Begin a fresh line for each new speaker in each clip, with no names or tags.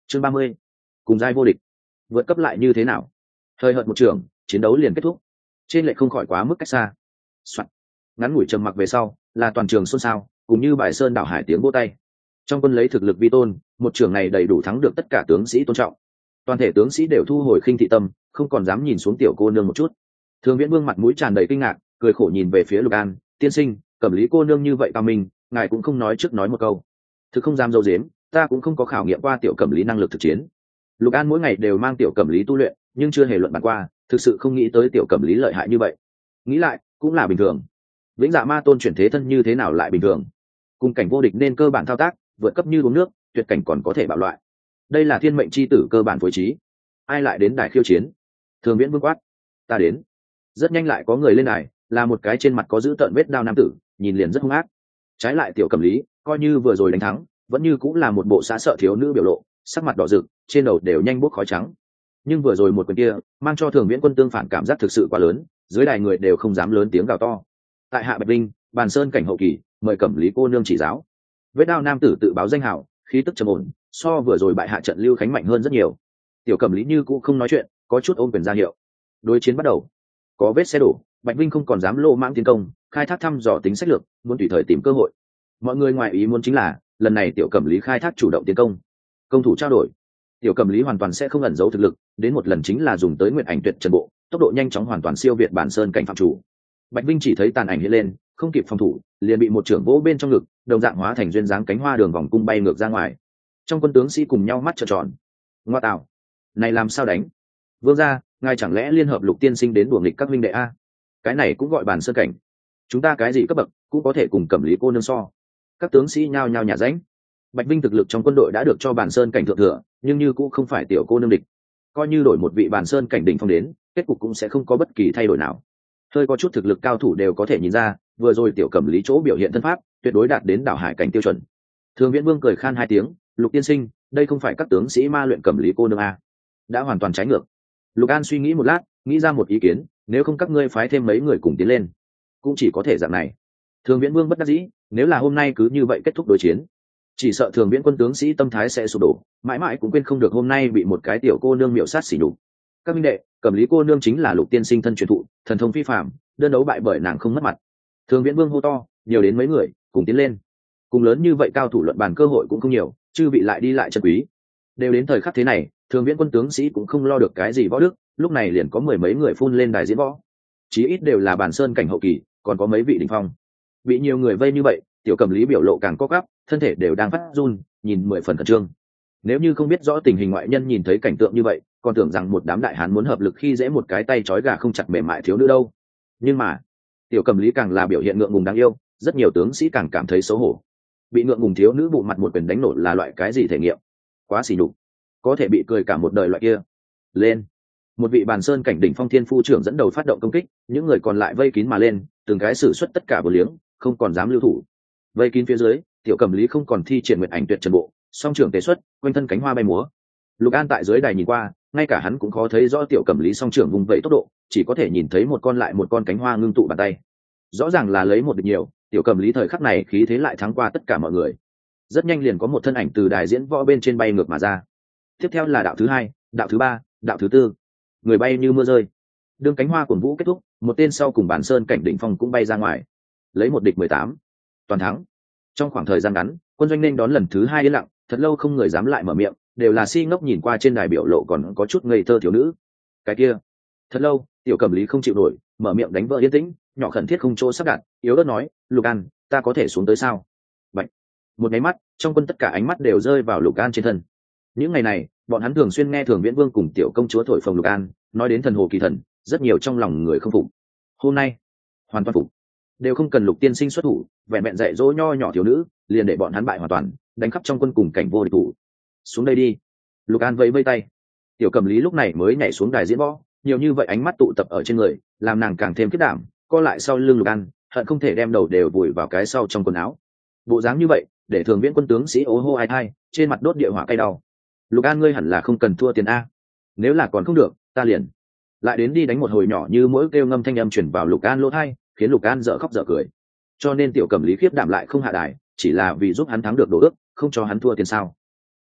chương 30. Cùng giai vô địch, vượt cấp lại như thế nào? Thời hợt một trường, chiến đấu liền kết thúc. Trên lệ không khỏi quá mức cách xa. Soạn. Ngắn ngủi trầm mặc về sau, là toàn trường xôn xao, cùng như bài sơn đảo hải tiếng vỗ tay. Trong quân lấy thực lực vi tôn, một trường này đầy đủ thắng được tất cả tướng sĩ tôn trọng. Toàn thể tướng sĩ đều thu hồi khinh thị tâm, không còn dám nhìn xuống tiểu cô nương một chút. Thường Viễn Vương mặt mũi tràn đầy kinh ngạc, cười khổ nhìn về phía Lục An, tiên sinh, Cẩm Lý cô nương như vậy cao minh, ngài cũng không nói trước nói một câu. Thực không dám dâu dếm, ta cũng không có khảo nghiệm qua tiểu Cẩm Lý năng lực thực chiến. Lục An mỗi ngày đều mang tiểu Cẩm Lý tu luyện, nhưng chưa hề luận bàn qua, thực sự không nghĩ tới tiểu Cẩm Lý lợi hại như vậy. Nghĩ lại, cũng là bình thường. Vĩnh Dạ Ma Tôn chuyển thế thân như thế nào lại bình thường? Cùng cảnh vô địch nên cơ bản thao tác, vượt cấp như uống nước, tuyệt cảnh còn có thể bạo loại. Đây là thiên mệnh chi tử cơ bản phối trí. Ai lại đến đài khiêu chiến? Thường Viễn Vương quát. Ta đến. Rất nhanh lại có người lên đài, là một cái trên mặt có dữ tợn vết đao nam tử, nhìn liền rất hung ác. Trái lại tiểu Cẩm Lý, coi như vừa rồi đánh thắng, vẫn như cũng là một bộ xã sợ thiếu nữ biểu lộ, sắc mặt đỏ rực, trên đầu đều nhanh bốc khói trắng. Nhưng vừa rồi một quyền kia, mang cho Thường Viễn Quân tương phản cảm giác thực sự quá lớn, dưới đài người đều không dám lớn tiếng gào to. Tại hạ Bạch Linh, Bàn Sơn cảnh hậu kỳ, mời Cẩm Lý cô nương chỉ giáo. Vết đao nam tử tự báo danh hảo, khí tức trầm ổn, so vừa rồi bại hạ trận Lưu Khánh mạnh hơn rất nhiều. Tiểu Cẩm Lý như cũ không nói chuyện, có chút ôm quyền ra hiệu. Đối chiến bắt đầu. Có vết xe đổ, Bạch Vinh không còn dám lô mãng tiến công, khai thác thăm dò tính sách lược, muốn tùy thời tìm cơ hội. Mọi người ngoài ý muốn chính là, lần này Tiểu Cẩm Lý khai thác chủ động tiến công. Công thủ trao đổi. Tiểu Cẩm Lý hoàn toàn sẽ không ẩn giấu thực lực, đến một lần chính là dùng tới Nguyệt Ảnh Tuyệt Trần Bộ, tốc độ nhanh chóng hoàn toàn siêu việt Bản Sơn cảnh phạm chủ. Bạch Vinh chỉ thấy tàn ảnh hiện lên, không kịp phòng thủ, liền bị một trưởng vỗ bên trong ngực, đồng dạng hóa thành duyên dáng cánh hoa đường vòng cung bay ngược ra ngoài. Trong quân tướng sĩ cùng nhau mắt trợn tròn. Ngoa tạo, này làm sao đánh? Vương gia, ngài chẳng lẽ liên hợp Lục tiên sinh đến đùa nghịch các huynh đệ a? Cái này cũng gọi Bản Sơn cảnh. Chúng ta cái gì cấp bậc, cũng có thể cùng Cẩm Lý cô nương so. Các tướng sĩ nhao nhao nhả ránh. Bạch Vinh thực lực trong quân đội đã được cho Bản Sơn cảnh thượng thừa, nhưng như cũng không phải tiểu cô nương địch. Coi như đổi một vị Bản Sơn cảnh đỉnh phong đến, kết cục cũng sẽ không có bất kỳ thay đổi nào. Hơi có chút thực lực cao thủ đều có thể nhìn ra, vừa rồi tiểu Cẩm Lý chỗ biểu hiện thân pháp, tuyệt đối đạt đến đảo hải cảnh tiêu chuẩn. Thường Viễn Vương cười khan hai tiếng, Lục tiên sinh, đây không phải các tướng sĩ ma luyện Cẩm Lý cô nương a, đã hoàn toàn trái ngược. Lục An suy nghĩ một lát, nghĩ ra một ý kiến, nếu không các ngươi phái thêm mấy người cùng tiến lên, cũng chỉ có thể dạng này. Thường Viễn Vương bất đắc dĩ, nếu là hôm nay cứ như vậy kết thúc đối chiến, chỉ sợ Thường Viễn quân tướng sĩ tâm thái sẽ sụp đổ, mãi mãi cũng quên không được hôm nay bị một cái tiểu cô nương miểu sát xỉ nhục. Các minh đệ, Cẩm Lý cô nương chính là Lục tiên sinh thân truyền thụ, thần thông phi phàm, đơn đấu bại bởi nàng không mất mặt. Thường Viễn Vương hô to, nhiều đến mấy người, cùng tiến lên. Cùng lớn như vậy cao thủ luận bàn cơ hội cũng không nhiều, chư vị lại đi lại chân quý. Đều đến thời khắc thế này, Thường Viễn quân tướng sĩ cũng không lo được cái gì võ đức, lúc này liền có mười mấy người phun lên đài diễn võ. Chí ít đều là Bản Sơn cảnh hậu kỳ, còn có mấy vị đỉnh phong. Bị nhiều người vây như vậy, tiểu Cẩm Lý biểu lộ càng co quắp, thân thể đều đang phát run, nhìn 10 phần khẩn trương. Nếu như không biết rõ tình hình ngoại nhân nhìn thấy cảnh tượng như vậy, còn tưởng rằng một đám đại hán muốn hợp lực khi dễ một cái tay trói gà không chặt mềm mại thiếu nữ đâu. Nhưng mà, tiểu Cẩm Lý càng là biểu hiện ngượng ngùng đáng yêu, rất nhiều tướng sĩ càng cảm thấy xấu hổ. Bị ngượng ngùng thiếu nữ bụng mặt một quyền đánh nổ là loại cái gì thể nghiệm? Quá xỉ nhục, có thể bị cười cả một đời loại kia. Lên. Một vị Bàn Sơn cảnh đỉnh phong thiên phu trưởng dẫn đầu phát động công kích, những người còn lại vây kín mà lên, từng cái sử xuất tất cả vô liếng, không còn dám lưu thủ. Vây kín phía dưới, tiểu Cẩm Lý không còn thi triển Nguyệt Ảnh Tuyệt Trần Bộ, song trưởng tế xuất, quanh thân cánh hoa bay múa. Lục An tại dưới đài nhìn qua, ngay cả hắn cũng khó thấy rõ tiểu Cẩm Lý song trưởng vùng vẫy tốc độ, chỉ có thể nhìn thấy một con lại một con cánh hoa ngưng tụ bàn tay. Rõ ràng là lấy một địch nhiều, tiểu Cẩm Lý thời khắc này khí thế lại thắng qua tất cả mọi người. Rất nhanh liền có một thân ảnh từ đài diễn võ bên trên bay ngược mà ra. Tiếp theo là đạo thứ hai, đạo thứ ba, đạo thứ tư, người bay như mưa rơi. Đương cánh hoa cuồng vũ kết thúc, một tên sau cùng Bản Sơn cảnh đỉnh phong cũng bay ra ngoài, lấy một địch 18, toàn thắng. Trong khoảng thời gian ngắn, quân doanh nên đón lần thứ hai yên lặng, thật lâu không người dám lại mở miệng, đều là si ngốc nhìn qua trên đài biểu lộ còn có chút ngây thơ thiếu nữ. Cái kia, thật lâu, tiểu Cẩm Lý không chịu nổi, mở miệng đánh vỡ yên tĩnh, nhỏ khẩn thiết không chỗ sắp đặt, yếu ớt nói, Lục An, ta có thể xuống tới sao? Vậy, một cái mắt, trong quân tất cả ánh mắt đều rơi vào Lục An trên thân. Những ngày này, bọn hắn thường xuyên nghe Thường Viễn Vương cùng tiểu công chúa thổi phồng Lục An, nói đến thần hồ kỳ thần, rất nhiều trong lòng người không phục. Hôm nay, hoàn toàn phục, đều không cần Lục tiên sinh xuất thủ, vẹn vẹn dạy dỗ nho nhỏ thiếu nữ, liền để bọn hắn bại hoàn toàn, đánh khắp trong quân cùng cảnh vô địch thủ. Xuống đây đi. Lục An vẫy vẫy tay. Tiểu Cẩm Lý lúc này mới nhảy xuống đài diễn võ, nhiều như vậy ánh mắt tụ tập ở trên người, làm nàng càng thêm kiết đảm, co lại sau lưng Lục An, hận không thể đem đầu đều vùi vào cái sau trong quần áo. Bộ dáng như vậy, để Thường Viễn quân tướng sĩ ố hô ai ai, trên mặt đốt địa hỏa cay đau. Lục An ngươi hẳn là không cần thua tiền a, nếu là còn không được, ta liền lại đến đi đánh một hồi nhỏ như mỗi kêu ngâm thanh âm chuyển vào Lục An lỗ tai, khiến Lục An dở khóc dở cười. Cho nên tiểu Cẩm Lý khiếp đảm lại không hạ đài, chỉ là vì giúp hắn thắng được đồ ước, không cho hắn thua tiền sao?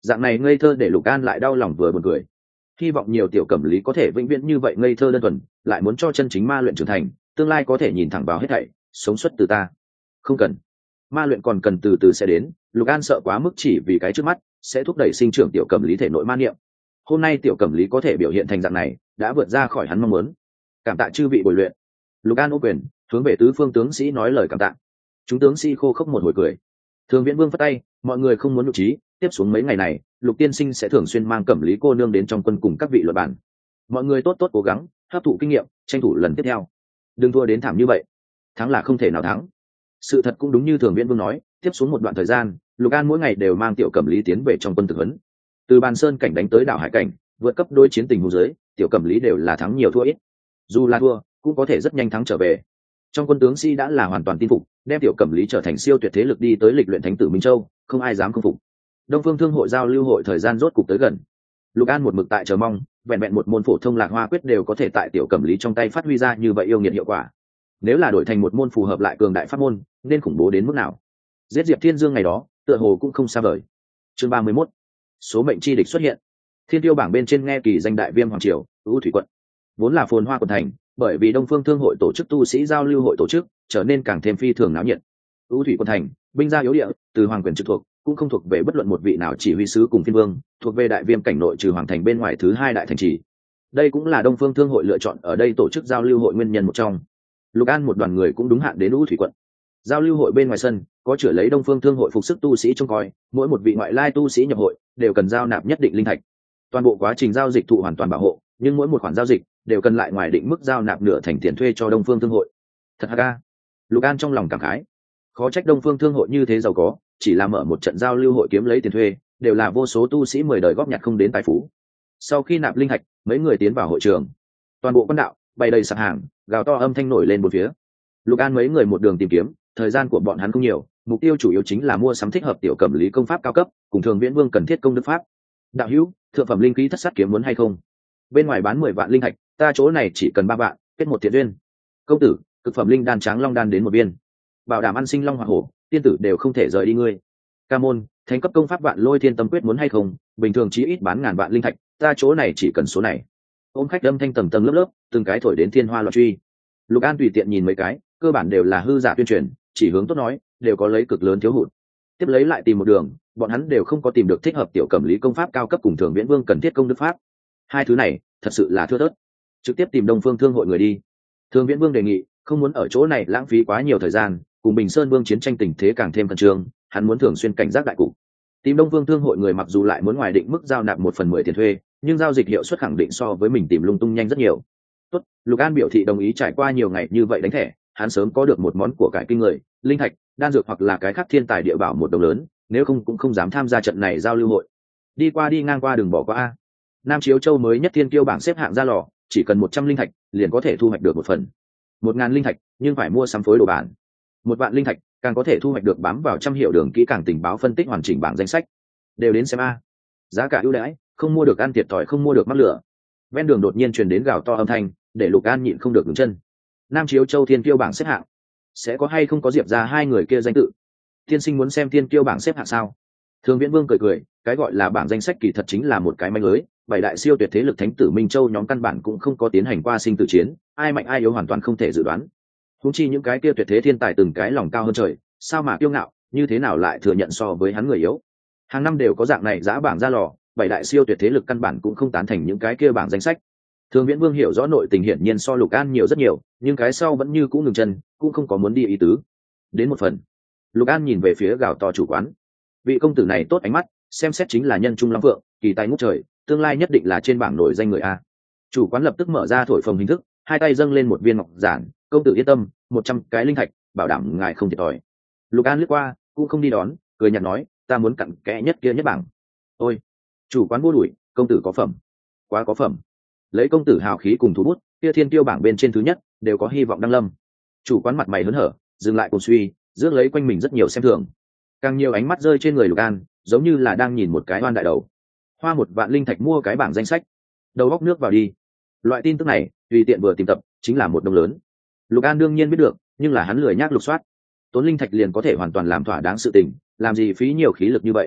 Dạng này ngây thơ để Lục An lại đau lòng vừa buồn cười. Hy vọng nhiều tiểu cẩm lý có thể vĩnh viễn như vậy ngây thơ đơn thuần, lại muốn cho chân chính ma luyện trưởng thành, tương lai có thể nhìn thẳng vào hết thảy, sống xuất từ ta. Không cần, ma luyện còn cần từ từ sẽ đến. Lục An sợ quá mức chỉ vì cái trước mắt sẽ thúc đẩy sinh trưởng tiểu cẩm lý thể nội ma niệm. Hôm nay tiểu cẩm lý có thể biểu hiện thành dạng này đã vượt ra khỏi hắn mong muốn. Cảm tạ chư vị bồi luyện. Lục An ô quyền hướng về tứ phương tướng sĩ nói lời cảm tạ. Chúng tướng sĩ khô khốc một hồi cười. Thường Viễn Vương phất tay, mọi người không muốn nhục trí. Tiếp xuống mấy ngày này, Lục tiên sinh sẽ thường xuyên mang cẩm lý cô nương đến trong quân cùng các vị luận bản. Mọi người tốt tốt cố gắng hấp thụ kinh nghiệm, tranh thủ lần tiếp theo. Đừng thua đến thảm như vậy, thắng là không thể nào thắng. Sự thật cũng đúng như Thường Viễn Vương nói, tiếp xuống một đoạn thời gian, Lục An mỗi ngày đều mang tiểu cẩm lý tiến về trong quân thực huấn. Từ bàn sơn cảnh đánh tới đảo hải cảnh, vượt cấp đối chiến tình huống dưới, tiểu cẩm lý đều là thắng nhiều thua ít. Dù là thua, cũng có thể rất nhanh thắng trở về. Trong quân tướng sĩ đã là hoàn toàn tin phục, đem tiểu cẩm lý trở thành siêu tuyệt thế lực đi tới lịch luyện thánh tử Minh Châu, không ai dám không phục. Đông Phương Thương hội giao lưu hội thời gian rốt cục tới gần. Lục An một mực tại chờ mong, vẹn vẹn một môn phổ thông Lạc Hoa quyết đều có thể tại tiểu cẩm lý trong tay phát huy ra như vậy yêu nghiệt hiệu quả. Nếu là đổi thành một môn phù hợp lại cường đại pháp môn, nên khủng bố đến mức nào? Giết Diệp Thiên Dương ngày đó, tựa hồ cũng không xa vời. Chương 31. Số mệnh chi địch xuất hiện. Thiên tiêu bảng bên trên nghe kỳ danh đại viêm hoàng triều, ưu thủy quận. Vốn là phồn hoa quận thành, bởi vì Đông Phương Thương hội tổ chức tu sĩ giao lưu hội tổ chức, trở nên càng thêm phi thường náo nhiệt. Ưu thủy quận thành, binh gia yếu địa, từ hoàng quyền trực thuộc, cũng không thuộc về bất luận một vị nào chỉ huy sứ cùng phiên vương, thuộc về đại viêm cảnh nội trừ hoàng thành bên ngoài thứ hai đại thành trì. Đây cũng là Đông Phương Thương hội lựa chọn ở đây tổ chức giao lưu hội nguyên nhân một trong. Lục An một đoàn người cũng đúng hạn đến Ưu thủy quận. Giao lưu hội bên ngoài sân có chữa lấy Đông Phương Thương hội phục sức tu sĩ trông coi, mỗi một vị ngoại lai tu sĩ nhập hội đều cần giao nạp nhất định linh thạch. Toàn bộ quá trình giao dịch thụ hoàn toàn bảo hộ, nhưng mỗi một khoản giao dịch đều cần lại ngoài định mức giao nạp nửa thành tiền thuê cho Đông Phương Thương hội. Thật ha. Lục An trong lòng cảm khái, khó trách Đông Phương Thương hội như thế giàu có, chỉ là mở một trận giao lưu hội kiếm lấy tiền thuê, đều là vô số tu sĩ 10 đời góp nhặt không đến tài phú. Sau khi nạp linh thạch, mấy người tiến vào hội trường. Toàn bộ quân đạo bày đầy sạp hàng, gào to âm thanh nổi lên bốn phía. Lục An mấy người một đường tìm kiếm, thời gian của bọn hắn không nhiều, mục tiêu chủ yếu chính là mua sắm thích hợp tiểu cẩm lý công pháp cao cấp, cùng Thường Viễn Vương cần thiết công đức pháp. Đạo hữu, thượng phẩm linh khí thất sát kiếm muốn hay không? Bên ngoài bán 10 vạn linh thạch, ta chỗ này chỉ cần 3 vạn, kết một thiện duyên. Công tử, cực phẩm linh đan tráng long đan đến một viên, bảo đảm ăn sinh long hỏa hổ, tiên tử đều không thể rời đi ngươi. Ca môn, thánh cấp công pháp vạn lôi thiên tâm quyết muốn hay không? Bình thường chí ít bán ngàn vạn linh thạch, ta chỗ này chỉ cần số này. Ôm khách âm thanh tầng tầng lớp lớp, từng cái thổi đến thiên hoa loạn truy. Lục An tùy tiện nhìn mấy cái, cơ bản đều là hư giả tuyên truyền, chỉ hướng tốt nói, đều có lấy cực lớn thiếu hụt. Tiếp lấy lại tìm một đường, bọn hắn đều không có tìm được thích hợp tiểu cẩm lý công pháp cao cấp cùng Thường Viễn Vương cần thiết công đức pháp. Hai thứ này thật sự là thưa thớt, trực tiếp tìm Đông Phương Thương hội người đi. Thường Viễn Vương đề nghị không muốn ở chỗ này lãng phí quá nhiều thời gian, cùng Bình Sơn Vương chiến tranh tình thế càng thêm khẩn trương, hắn muốn thường xuyên cảnh giác đại cục. Tìm Đông Phương Thương hội người mặc dù lại muốn ngoài định mức giao nạp 1/10 tiền thuê, nhưng giao dịch hiệu suất khẳng định so với mình tìm lung tung nhanh rất nhiều. Tốt, Lục An biểu thị đồng ý. Trải qua nhiều ngày như vậy đánh thẻ, hắn sớm có được một món của cải kinh người, linh thạch, đan dược hoặc là cái khác thiên tài địa bảo một đồng lớn, nếu không cũng không dám tham gia trận này giao lưu hội. Đi ngang qua đừng bỏ qua a. Nam Chiếu Châu mới nhất thiên kiêu bảng xếp hạng ra lò, chỉ cần 100 linh thạch liền có thể thu hoạch được một phần. 1000 linh thạch, nhưng phải mua sắm phối đồ bản. 1 vạn linh thạch, càng có thể thu hoạch được bám vào trăm hiệu đường kỹ càng tình báo phân tích hoàn chỉnh bảng danh sách. Đều đến xem a. Giá cả ưu đãi, không mua được ăn thiệt thòi, không mua được mắc lửa. Ven đường đột nhiên truyền đến gào to âm thanh, để Lục An nhịn không được ngừng chân. Nam Chiếu Châu thiên kiêu bảng xếp hạng, sẽ có hay không có Diệp ra hai người kia danh tự? Tiên sinh muốn xem thiên kiêu bảng xếp hạng sao? Thường Viễn Vương cười cười, cái gọi là bảng danh sách kỳ thật chính là một cái manh lưới, 7 đại siêu tuyệt thế lực thánh tử Minh Châu nhóm căn bản cũng không có tiến hành qua sinh tử chiến, ai mạnh ai yếu hoàn toàn không thể dự đoán. Huống chi những cái kia tuyệt thế thiên tài từng cái lòng cao hơn trời, sao mà kiêu ngạo, như thế nào lại thừa nhận so với hắn người yếu? Hàng năm đều có dạng này giá bảng ra lò, 7 đại siêu tuyệt thế lực căn bản cũng không tán thành những cái kia bảng danh sách. Thường Viễn Vương hiểu rõ nội tình hiển nhiên so Lục An nhiều rất nhiều, nhưng cái sau vẫn như cũ ngừng chân, cũng không có muốn đi ý tứ. Đến một phần, Lục An nhìn về phía gào to chủ quán. Vị công tử này tốt ánh mắt, xem xét chính là nhân trung lắm vượng, kỳ tài ngút trời, tương lai nhất định là trên bảng nổi danh người a. Chủ quán lập tức mở ra thổi phồng hình thức, hai tay dâng lên một viên ngọc giản, công tử yên tâm, 100 cái linh thạch, bảo đảm ngài không thiệt thòi. Lục An lướt qua, cũng không đi đón, cười nhạt nói, ta muốn cặn kẽ nhất kia nhất bảng. Ôi, chủ quán vô đuổi, công tử có phẩm, quá có phẩm. Lấy công tử hào khí cùng thú bút, kia thiên tiêu bảng bên trên thứ nhất đều có hy vọng đăng lâm. Chủ quán mặt mày hớn hở, dừng lại cùng suy, rước lấy quanh mình rất nhiều xem thường. Càng nhiều ánh mắt rơi trên người Lục An, giống như là đang nhìn một cái oan đại đầu. Hoa 1 vạn linh thạch mua cái bảng danh sách, đầu góc nước vào đi. Loại tin tức này tùy tiện vừa tìm tập chính là một đồng lớn. Lục An đương nhiên biết được, nhưng là hắn lười nhác lục soát, tốn linh thạch liền có thể hoàn toàn làm thỏa đáng sự tình, làm gì phí nhiều khí lực như vậy.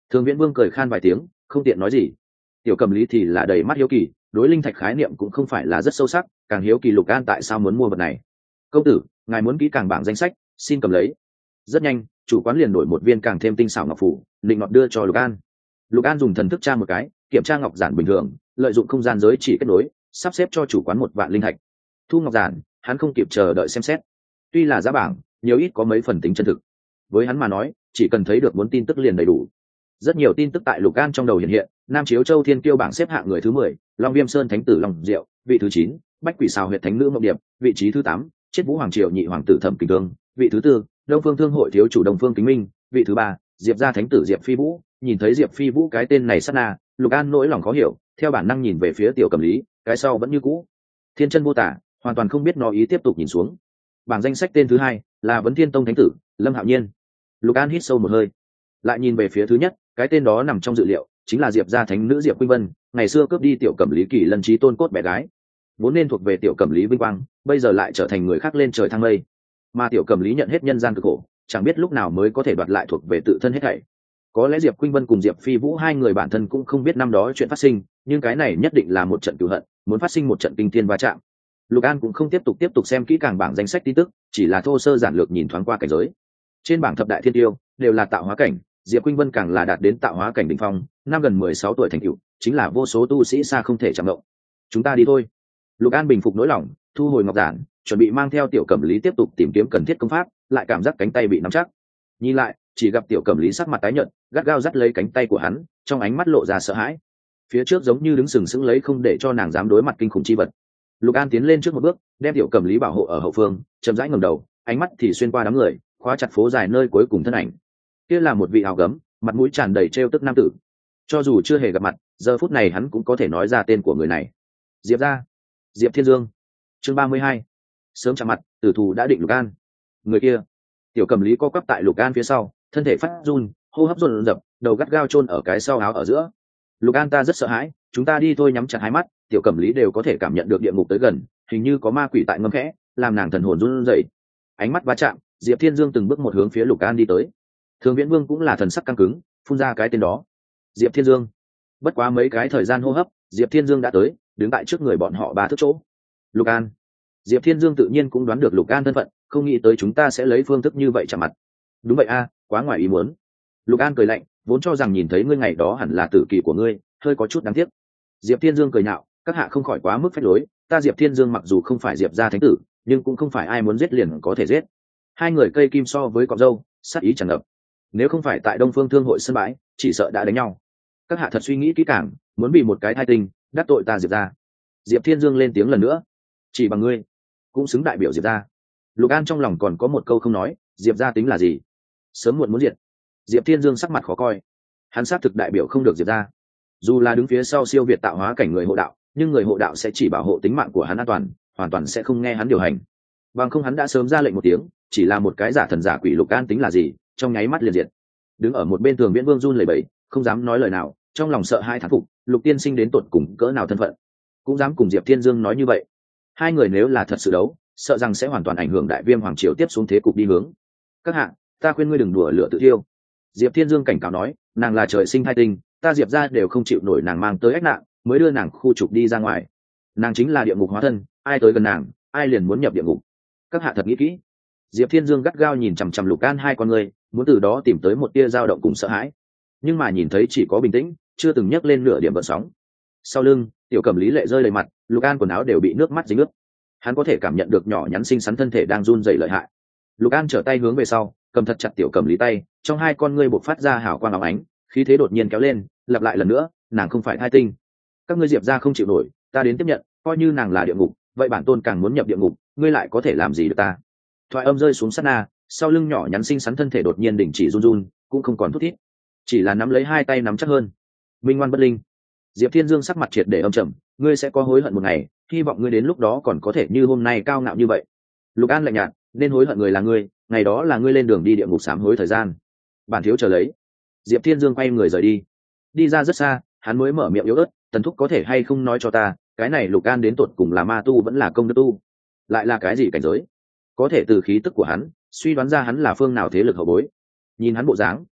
Thường Viễn Vương cười khan vài tiếng, không tiện nói gì. Tiểu Cầm Lý thì là đầy mắt hiếu kỳ, đối linh thạch khái niệm cũng không phải là rất sâu sắc, càng hiếu kỳ Lục An tại sao muốn mua vật này. Công tử, ngài muốn kỹ càng bảng danh sách, xin cầm lấy. Rất nhanh, chủ quán liền đổi một viên càng thêm tinh xảo ngọc phủ, định ngọt đưa cho Lục An. Lục An dùng thần thức tra một cái, kiểm tra ngọc giản bình thường, lợi dụng không gian giới chỉ kết nối, sắp xếp cho chủ quán 1 vạn linh thạch. Thu ngọc giản, hắn không kịp chờ đợi xem xét. Tuy là giá bảng, nhiều ít có mấy phần tính chân thực. Với hắn mà nói, chỉ cần thấy được muốn tin tức liền đầy đủ. Rất nhiều tin tức tại Lục An trong đầu hiện hiện, Nam Chiếu Châu Thiên Kiêu bảng xếp hạng người thứ 10, Long Viêm Sơn Thánh tử Long Diệu, vị thứ 9, Bách Quỷ Sào Huyệt Thánh nữ Mộng Điệp, vị trí thứ 8, Chết Vũ Hoàng Triều nhị hoàng tử Thẩm Kình Thương, vị thứ 4, Đông Phương Thương hội thiếu chủ Đông Phương Kính Minh, vị thứ 3, Diệp gia thánh tử Diệp Phi Vũ. Nhìn thấy Diệp Phi Vũ cái tên này sát na, Lục An nỗi lòng khó hiểu, theo bản năng nhìn về phía Tiểu Cầm Lý, cái sau vẫn như cũ, thiên chân vô tả, hoàn toàn không biết nó ý tiếp tục nhìn xuống. Bảng danh sách tên thứ 2 là Vấn Thiên Tông thánh tử Lâm Hạo Nhiên. Lục An hít sâu một hơi, lại nhìn về phía thứ nhất, cái tên đó nằm trong dự liệu, chính là Diệp gia thánh nữ Diệp Quynh Vân, ngày xưa cướp đi Tiểu Cẩm Lý Kỳ Lân Chí Tôn cốt bé gái, vốn nên thuộc về Tiểu Cẩm Lý vinh quang, bây giờ lại trở thành người khác lên trời thăng mây. Mà Tiểu Cẩm Lý nhận hết nhân gian cực khổ, chẳng biết lúc nào mới có thể đoạt lại thuộc về tự thân hết thảy. Có lẽ Diệp Quynh Vân cùng Diệp Phi Vũ hai người bản thân cũng không biết năm đó chuyện phát sinh, nhưng cái này nhất định là một trận cửu hận, muốn phát sinh một trận kinh thiên va chạm. Lục An cũng không tiếp tục xem kỹ càng bảng danh sách tin tức, chỉ là thô sơ giản lược nhìn thoáng qua cảnh giới. Trên bảng thập đại thiên tiêu đều là tạo hóa cảnh, Diệp Quynh Vân càng là đạt đến tạo hóa cảnh đỉnh phong, năm gần 16 tuổi thành tựu, chính là vô số tu sĩ xa không thể chạm động. Chúng ta đi thôi. Lục An bình phục nỗi lòng, thu hồi ngọc giản, chuẩn bị mang theo Tiểu Cẩm Lý tiếp tục tìm kiếm cần thiết công pháp, lại cảm giác cánh tay bị nắm chắc. Nhìn lại, chỉ gặp Tiểu Cẩm Lý sắc mặt tái nhợt, gắt gao dắt lấy cánh tay của hắn, trong ánh mắt lộ ra sợ hãi. Phía trước giống như đứng sừng sững lấy không để cho nàng dám đối mặt kinh khủng chi vật. Lục An tiến lên trước một bước, đem Tiểu Cẩm Lý bảo hộ ở hậu phương, chậm rãi ngẩng đầu, ánh mắt thì xuyên qua đám người, khóa chặt phố dài nơi cuối cùng thân ảnh. Kia là một vị áo gấm, mặt mũi tràn đầy trêu tức nam tử. Cho dù chưa hề gặp mặt, giờ phút này hắn cũng có thể nói ra tên của người này. Diệp gia, Diệp Thiên Dương. Chương 32. Sớm chạm mặt, tử thù đã định. Lục An. Người kia. Tiểu Cẩm Lý co quắp tại Lục An phía sau, thân thể phát run, hô hấp dồn dập, đầu gắt gao chôn ở cái sau áo ở giữa. Lục An, ta rất sợ hãi, chúng ta đi thôi. Nhắm chặt hai mắt, Tiểu Cẩm Lý đều có thể cảm nhận được địa ngục tới gần, hình như có ma quỷ tại ngâm khẽ, làm nàng thần hồn run rẩy. Ánh mắt va chạm, Diệp Thiên Dương từng bước một hướng phía Lục An đi tới. Thường Viễn Vương cũng là thần sắc căng cứng, phun ra cái tên đó. Diệp Thiên Dương. Bất quá mấy cái thời gian hô hấp, Diệp Thiên Dương đã tới, đứng tại trước người bọn họ 3 thước chỗ. Lục An. Diệp Thiên Dương tự nhiên cũng đoán được Lục An thân phận, không nghĩ tới chúng ta sẽ lấy phương thức như vậy chạm mặt. Đúng vậy a, quá ngoài ý muốn. Lục An cười lạnh, vốn cho rằng nhìn thấy ngươi ngày đó hẳn là tử kỳ của ngươi, hơi có chút đáng tiếc. Diệp Thiên Dương cười nhạo, các hạ không khỏi quá mức phách lối, ta Diệp Thiên Dương mặc dù không phải Diệp gia thánh tử, nhưng cũng không phải ai muốn giết liền có thể giết. Hai người cây kim so với cọng râu, sát ý tràn ngập. Nếu không phải tại Đông Phương Thương hội sân bãi, chỉ sợ đã đánh nhau. Các hạ thật suy nghĩ kỹ càng, muốn bị một cái thai tinh đắc tội ta Diệp gia. Diệp Thiên Dương lên tiếng lần nữa, chỉ bằng ngươi cũng xứng đại biểu Diệp gia. Lục An trong lòng còn có một câu không nói, Diệp gia tính là gì? Sớm muộn muốn diệt. Diệp Thiên Dương sắc mặt khó coi, hắn xác thực đại biểu không được Diệp gia. Dù là đứng phía sau siêu việt tạo hóa cảnh người hộ đạo, nhưng người hộ đạo sẽ chỉ bảo hộ tính mạng của hắn an toàn, hoàn toàn sẽ không nghe hắn điều hành. Bằng không hắn đã sớm ra lệnh một tiếng, chỉ là một cái giả thần giả quỷ. Lục An tính là gì, trong nháy mắt liền diệt. Đứng ở một bên Thường Viễn Vương run lẩy bẩy, không dám nói lời nào, trong lòng sợ hai thán phục, Lục tiên sinh đến tột cùng cỡ nào thân phận, cũng dám cùng Diệp Thiên Dương nói như vậy. Hai người nếu là thật sự đấu, sợ rằng sẽ hoàn toàn ảnh hưởng Đại Viêm hoàng triều tiếp xuống thế cục đi hướng. Các hạ, ta khuyên ngươi đừng đùa lửa tự thiêu. Diệp Thiên Dương cảnh cáo nói, nàng là trời sinh thai tinh, ta Diệp gia đều không chịu nổi nàng mang tới ách nạn, mới đưa nàng khu trục đi ra ngoài. Nàng chính là địa ngục hóa thân, ai tới gần nàng, ai liền muốn nhập địa ngục. Các hạ thật nghĩ kỹ. Diệp Thiên Dương gắt gao nhìn chằm chằm Lục An hai con người, muốn từ đó tìm tới một tia dao động cùng sợ hãi, nhưng mà nhìn thấy chỉ có bình tĩnh, chưa từng nhấc lên nửa điểm gợn sóng. Sau lưng, Tiểu Cẩm Lý lệ rơi đầy mặt, Lục An quần áo đều bị nước mắt dính ướt. Hắn có thể cảm nhận được nhỏ nhắn xinh xắn thân thể đang run rẩy lợi hại. Lục An trở tay hướng về sau, cầm thật chặt Tiểu Cẩm Lý tay, trong hai con ngươi bộc phát ra hào quang óng ánh, khí thế đột nhiên kéo lên, lặp lại lần nữa, nàng không phải thai tinh. Các ngươi Diệp gia không chịu nổi, ta đến tiếp nhận, coi như nàng là địa ngục, vậy bản tôn càng muốn nhập địa ngục, ngươi lại có thể làm gì được ta? Thoại âm rơi xuống sát na, sau lưng nhỏ nhắn xinh xắn thân thể đột nhiên đình chỉ run run, cũng không còn thút thít, chỉ là nắm lấy hai tay nắm chắc hơn. Minh ngoan bất linh. Diệp Thiên Dương sắc mặt triệt để âm trầm, ngươi sẽ có hối hận một ngày, hy vọng ngươi đến lúc đó còn có thể như hôm nay cao ngạo như vậy. Lục An lạnh nhạt, nên hối hận người là ngươi, ngày đó là ngươi lên đường đi địa ngục sám hối thời gian. Bản thiếu chờ lấy. Diệp Thiên Dương quay người rời đi. Đi ra rất xa, hắn mới mở miệng yếu ớt, Tần thúc có thể hay không nói cho ta, cái này Lục An đến tột cùng là ma tu vẫn là công đức tu, lại là cái gì cảnh giới? Có thể từ khí tức của hắn suy đoán ra hắn là phương nào thế lực hậu bối. Nhìn hắn bộ dáng,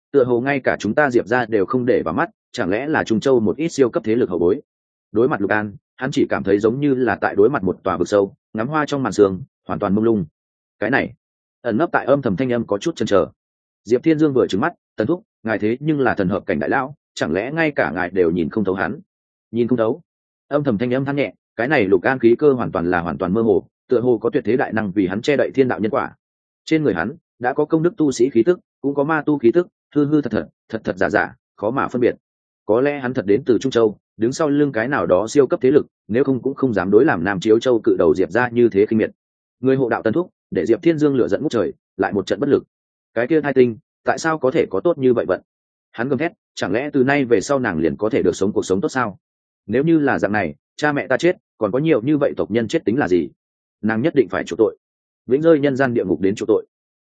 tựa hồ ngay cả chúng ta Diệp ra đều không để vào mắt, chẳng lẽ là Trung Châu một ít siêu cấp thế lực hậu bối? Đối mặt Lục An, hắn chỉ cảm thấy giống như là tại đối mặt một tòa vực sâu, ngắm hoa trong màn sương, hoàn toàn mông lung. Cái này, ẩn nấp tại âm thầm thanh âm có chút chần chờ. Diệp Thiên Dương vừa trừng mắt, Tần thúc, ngài thế nhưng là thần hợp cảnh đại lão, chẳng lẽ ngay cả ngài đều nhìn không thấu hắn? Nhìn không thấu? Âm thầm thanh âm than nhẹ, cái này Lục An khí cơ hoàn toàn mơ hồ, tựa hồ có tuyệt thế đại năng vì hắn che đậy thiên đạo nhân quả. Trên người hắn đã có công đức tu sĩ khí tức, cũng có ma tu khí tức, hư hư thật giả giả, khó mà phân biệt. Có lẽ hắn thật đến từ Trung Châu, đứng sau lưng cái nào đó siêu cấp thế lực, nếu không cũng không dám đối làm Nam Chiếu Châu cự đầu Diệp ra như thế khinh miệt. Người hộ đạo Tần thúc, để Diệp Thiên Dương lửa giận ngút trời, lại một trận bất lực. Cái kia thai tinh, tại sao có thể có tốt như vậy vận? Hắn gầm thét, chẳng lẽ từ nay về sau nàng liền có thể được sống cuộc sống tốt sao? Nếu như là dạng này, cha mẹ ta chết, còn có nhiều như vậy tộc nhân chết tính là gì? Nàng nhất định phải chịu tội, vĩnh rơi nhân gian địa ngục đến chịu tội.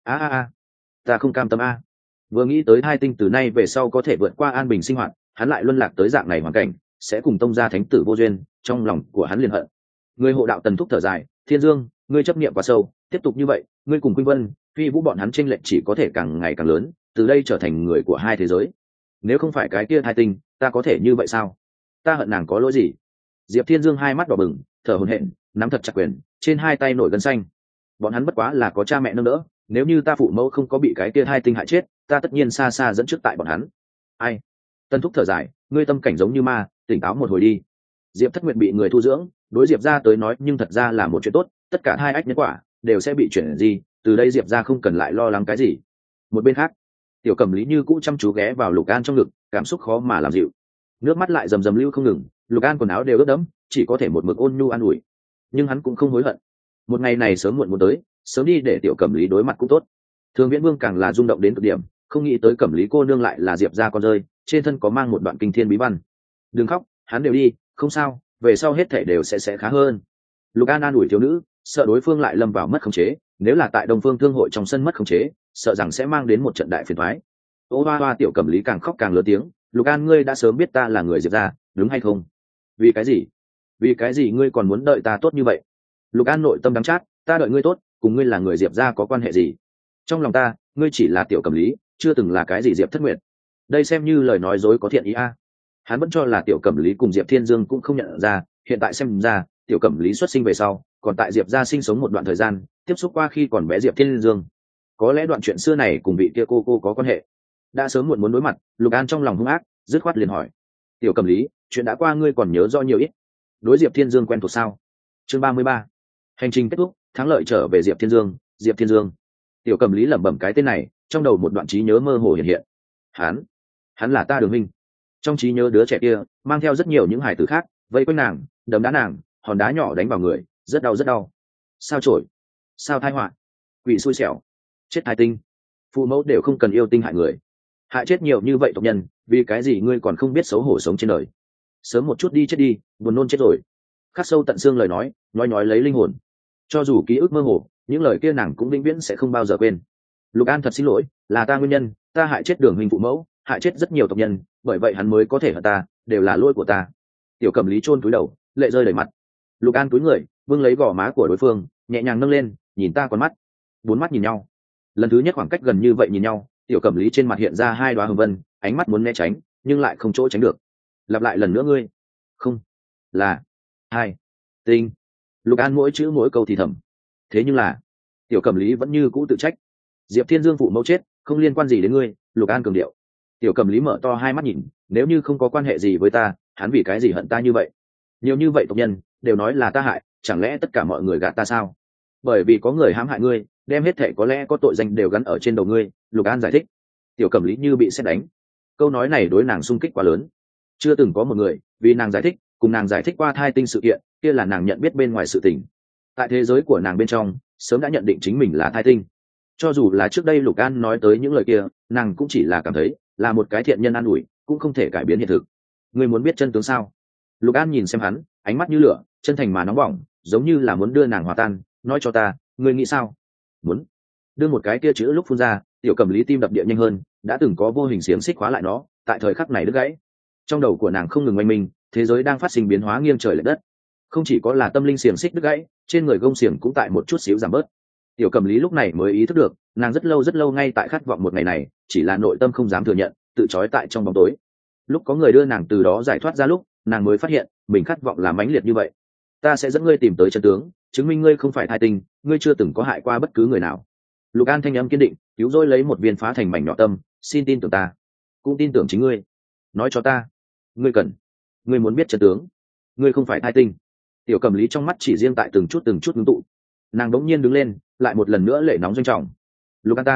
Ta không cam tâm a. Vừa nghĩ tới thai tinh từ nay về sau có thể vượt qua an bình sinh hoạt, hắn lại luân lạc tới dạng này hoàn cảnh, sẽ cùng tông gia thánh tử vô duyên, trong lòng của hắn liền hận. Người hộ đạo Tần thúc thở dài, Thiên Dương, ngươi chấp niệm quá sâu, tiếp tục như vậy, ngươi cùng Quynh Vân, Phi Vũ bọn hắn chênh lệch chỉ có thể càng ngày càng lớn, từ đây trở thành người của hai thế giới. Nếu không phải cái kia thai tinh, ta có thể như vậy sao? Ta hận nàng có lỗi gì? Diệp Thiên Dương hai mắt đỏ bừng, thở hổn hển, nắm thật chặt quyền, trên hai tay nổi gân xanh. Bọn hắn bất quá là có cha mẹ nâng đỡ, nếu như ta phụ mẫu không có bị cái kia thai tinh hại chết, ta tất nhiên xa xa dẫn trước tại bọn hắn. Ai? Tân thúc thở dài, ngươi tâm cảnh giống như ma, tỉnh táo một hồi đi. Diệp Thất Nguyệt bị người thu dưỡng, đối Diệp gia tới nói nhưng thật ra là một chuyện tốt, tất cả hai ách nhân quả đều sẽ bị chuyển gì, từ đây Diệp gia không cần lại lo lắng cái gì. Một bên khác, Tiểu Cẩm Lý như cũ chăm chú ghé vào Lục An trong ngực, cảm xúc khó mà làm dịu. Nước mắt lại rầm rầm lưu không ngừng, Lục An quần áo đều ướt đẫm, chỉ có thể một mực ôn nhu an ủi. Nhưng hắn cũng không hối hận. Một ngày này sớm muộn muốn tới, sớm đi để Tiểu Cẩm Lý đối mặt cũng tốt. Thường Viễn Vương càng là rung động đến cực điểm, không nghĩ tới Cẩm Lý cô nương lại là Diệp gia con rơi, trên thân có mang một đoạn kinh thiên bí văn. Đừng khóc, hắn đều đi, không sao, về sau hết thảy đều sẽ khá hơn. Lục An ủi thiếu nữ, sợ đối phương lại lâm vào mất khống chế, nếu là tại Đông Phương Thương hội trong sân mất khống chế, sợ rằng sẽ mang đến một trận đại phiền toái. Ô hoa hoa, Tiểu Cẩm Lý càng khóc càng lớn tiếng, Lục An, ngươi đã sớm biết ta là người Diệp gia, đúng hay không? Vì cái gì? Vì cái gì ngươi còn muốn đợi ta tốt như vậy? Lục An nội tâm đắng chát, ta đợi ngươi tốt, cùng ngươi là người Diệp gia có quan hệ gì? Trong lòng ta, ngươi chỉ là Tiểu Cẩm Lý, chưa từng là cái gì Diệp Thất Nguyệt. Đây xem như lời nói dối có thiện ý a. Hắn vẫn cho là Tiểu Cẩm Lý cùng Diệp Thiên Dương cũng không nhận ra, hiện tại xem ra, Tiểu Cẩm Lý xuất sinh về sau, còn tại Diệp gia sinh sống một đoạn thời gian, tiếp xúc qua khi còn bé Diệp Thiên Dương. Có lẽ đoạn chuyện xưa này cùng vị kia cô có quan hệ. Đã sớm muộn muốn đối mặt, Lục An trong lòng hung ác, dứt khoát liền hỏi: Tiểu Cẩm Lý, chuyện đã qua ngươi còn nhớ rõ nhiều ít? Đối Diệp Thiên Dương quen thuộc sao? Chương 33. Hành trình kết thúc, thắng lợi trở về Diệp Thiên Dương. Diệp Thiên Dương. Tiểu Cẩm Lý lẩm bẩm cái tên này, trong đầu một đoạn trí nhớ mơ hồ hiện hiện. Hắn là ta Đường Minh. Trong trí nhớ đứa trẻ kia mang theo rất nhiều những hải tử khác, vây quanh nàng, đấm đá nàng, hòn đá nhỏ đánh vào người, rất đau. Sao chổi? Sao tai họa? Quỷ xui xẻo. Chết thai tinh. Phụ mẫu đều không cần yêu tinh hại người, hại chết nhiều như vậy tộc nhân, vì cái gì ngươi còn không biết xấu hổ sống trên đời? Sớm một chút đi chết đi, buồn nôn chết rồi. Khắc sâu tận xương lời nói lấy linh hồn. Cho dù ký ức mơ hồ, những lời kia nàng cũng vĩnh viễn sẽ không bao giờ quên. Lục An thật xin lỗi, là ta nguyên nhân, ta hại chết Đường Minh phụ mẫu, hại chết rất nhiều tộc nhân, bởi vậy hắn mới có thể hận ta, đều là lỗi của ta. Tiểu Cẩm Lý chôn cúi đầu, lệ rơi đầy mặt. Lục An cúi người, vương lấy gò má của đối phương, nhẹ nhàng nâng lên, nhìn ta con mắt. Bốn mắt nhìn nhau. Lần thứ nhất khoảng cách gần như vậy nhìn nhau, Tiểu Cẩm Lý trên mặt hiện ra hai đóa hồng vân, ánh mắt muốn né tránh, nhưng lại không chỗ tránh được. Lặp lại lần nữa ngươi. Không. Là. Hai. Tinh. Lục An mỗi chữ mỗi câu thì thầm. Thế nhưng là, Tiểu Cẩm Lý vẫn như cũ tự trách. Diệp Thiên Dương phụ mẫu chết, không liên quan gì đến ngươi. Lục An cường điệu. Tiểu Cẩm Lý mở to hai mắt nhìn, nếu như không có quan hệ gì với ta, hắn vì cái gì hận ta như vậy? Nhiều như vậy tộc nhân đều nói là ta hại, chẳng lẽ tất cả mọi người gạt ta sao? Bởi vì có người hãm hại ngươi, đem hết thảy có lẽ có tội danh đều gắn ở trên đầu ngươi. Lục An giải thích. Tiểu Cẩm Lý như bị sét đánh. Câu nói này đối nàng xung kích quá lớn. Chưa từng có một người vì nàng giải thích, cùng nàng giải thích qua thai tinh sự kiện, kia là nàng nhận biết bên ngoài sự tình. Tại thế giới của nàng bên trong, sớm đã nhận định chính mình là thai tinh. Cho dù là trước đây Lục An nói tới những lời kia, nàng cũng chỉ là cảm thấy là một cái thiện nhân an ủi, cũng không thể cải biến hiện thực. Ngươi muốn biết chân tướng sao? Lục An nhìn xem hắn, ánh mắt như lửa, chân thành mà nóng bỏng, giống như là muốn đưa nàng hòa tan. Nói cho ta, ngươi nghĩ sao? Muốn. Đưa một cái kia chữ lúc phun ra, Tiểu Cẩm Lý tim đập địa nhanh hơn, đã từng có vô hình xiềng xích khóa lại nó, tại thời khắc này đứt gãy. Trong đầu của nàng không ngừng oanh minh, thế giới đang phát sinh biến hóa nghiêng trời lệch đất. Không chỉ có là tâm linh xiềng xích đứt gãy, trên người gông xiềng cũng tại một chút xíu giảm bớt. Tiểu Cẩm Lý lúc này mới ý thức được, nàng rất lâu ngay tại khát vọng một ngày này, chỉ là nội tâm không dám thừa nhận, tự trói tại trong bóng tối. Lúc có người đưa nàng từ đó giải thoát ra lúc, nàng mới phát hiện mình khát vọng là mãnh liệt như vậy. Ta sẽ dẫn ngươi tìm tới chân tướng, chứng minh ngươi không phải thai tinh, ngươi chưa từng có hại qua bất cứ người nào. Lục An thanh âm kiên định, cứu rỗi lấy một viên phá thành mảnh nhỏ tâm, xin tin tưởng ta, cũng tin tưởng chính ngươi. Nói cho ta, ngươi cần, ngươi muốn biết chân tướng, ngươi không phải thai tinh. Tiểu Cẩm Lý trong mắt chỉ riêng tại từng chút ngưng tụ. Nàng đống nhiên đứng lên, lại một lần nữa lệ nóng doanh trọng. Lục An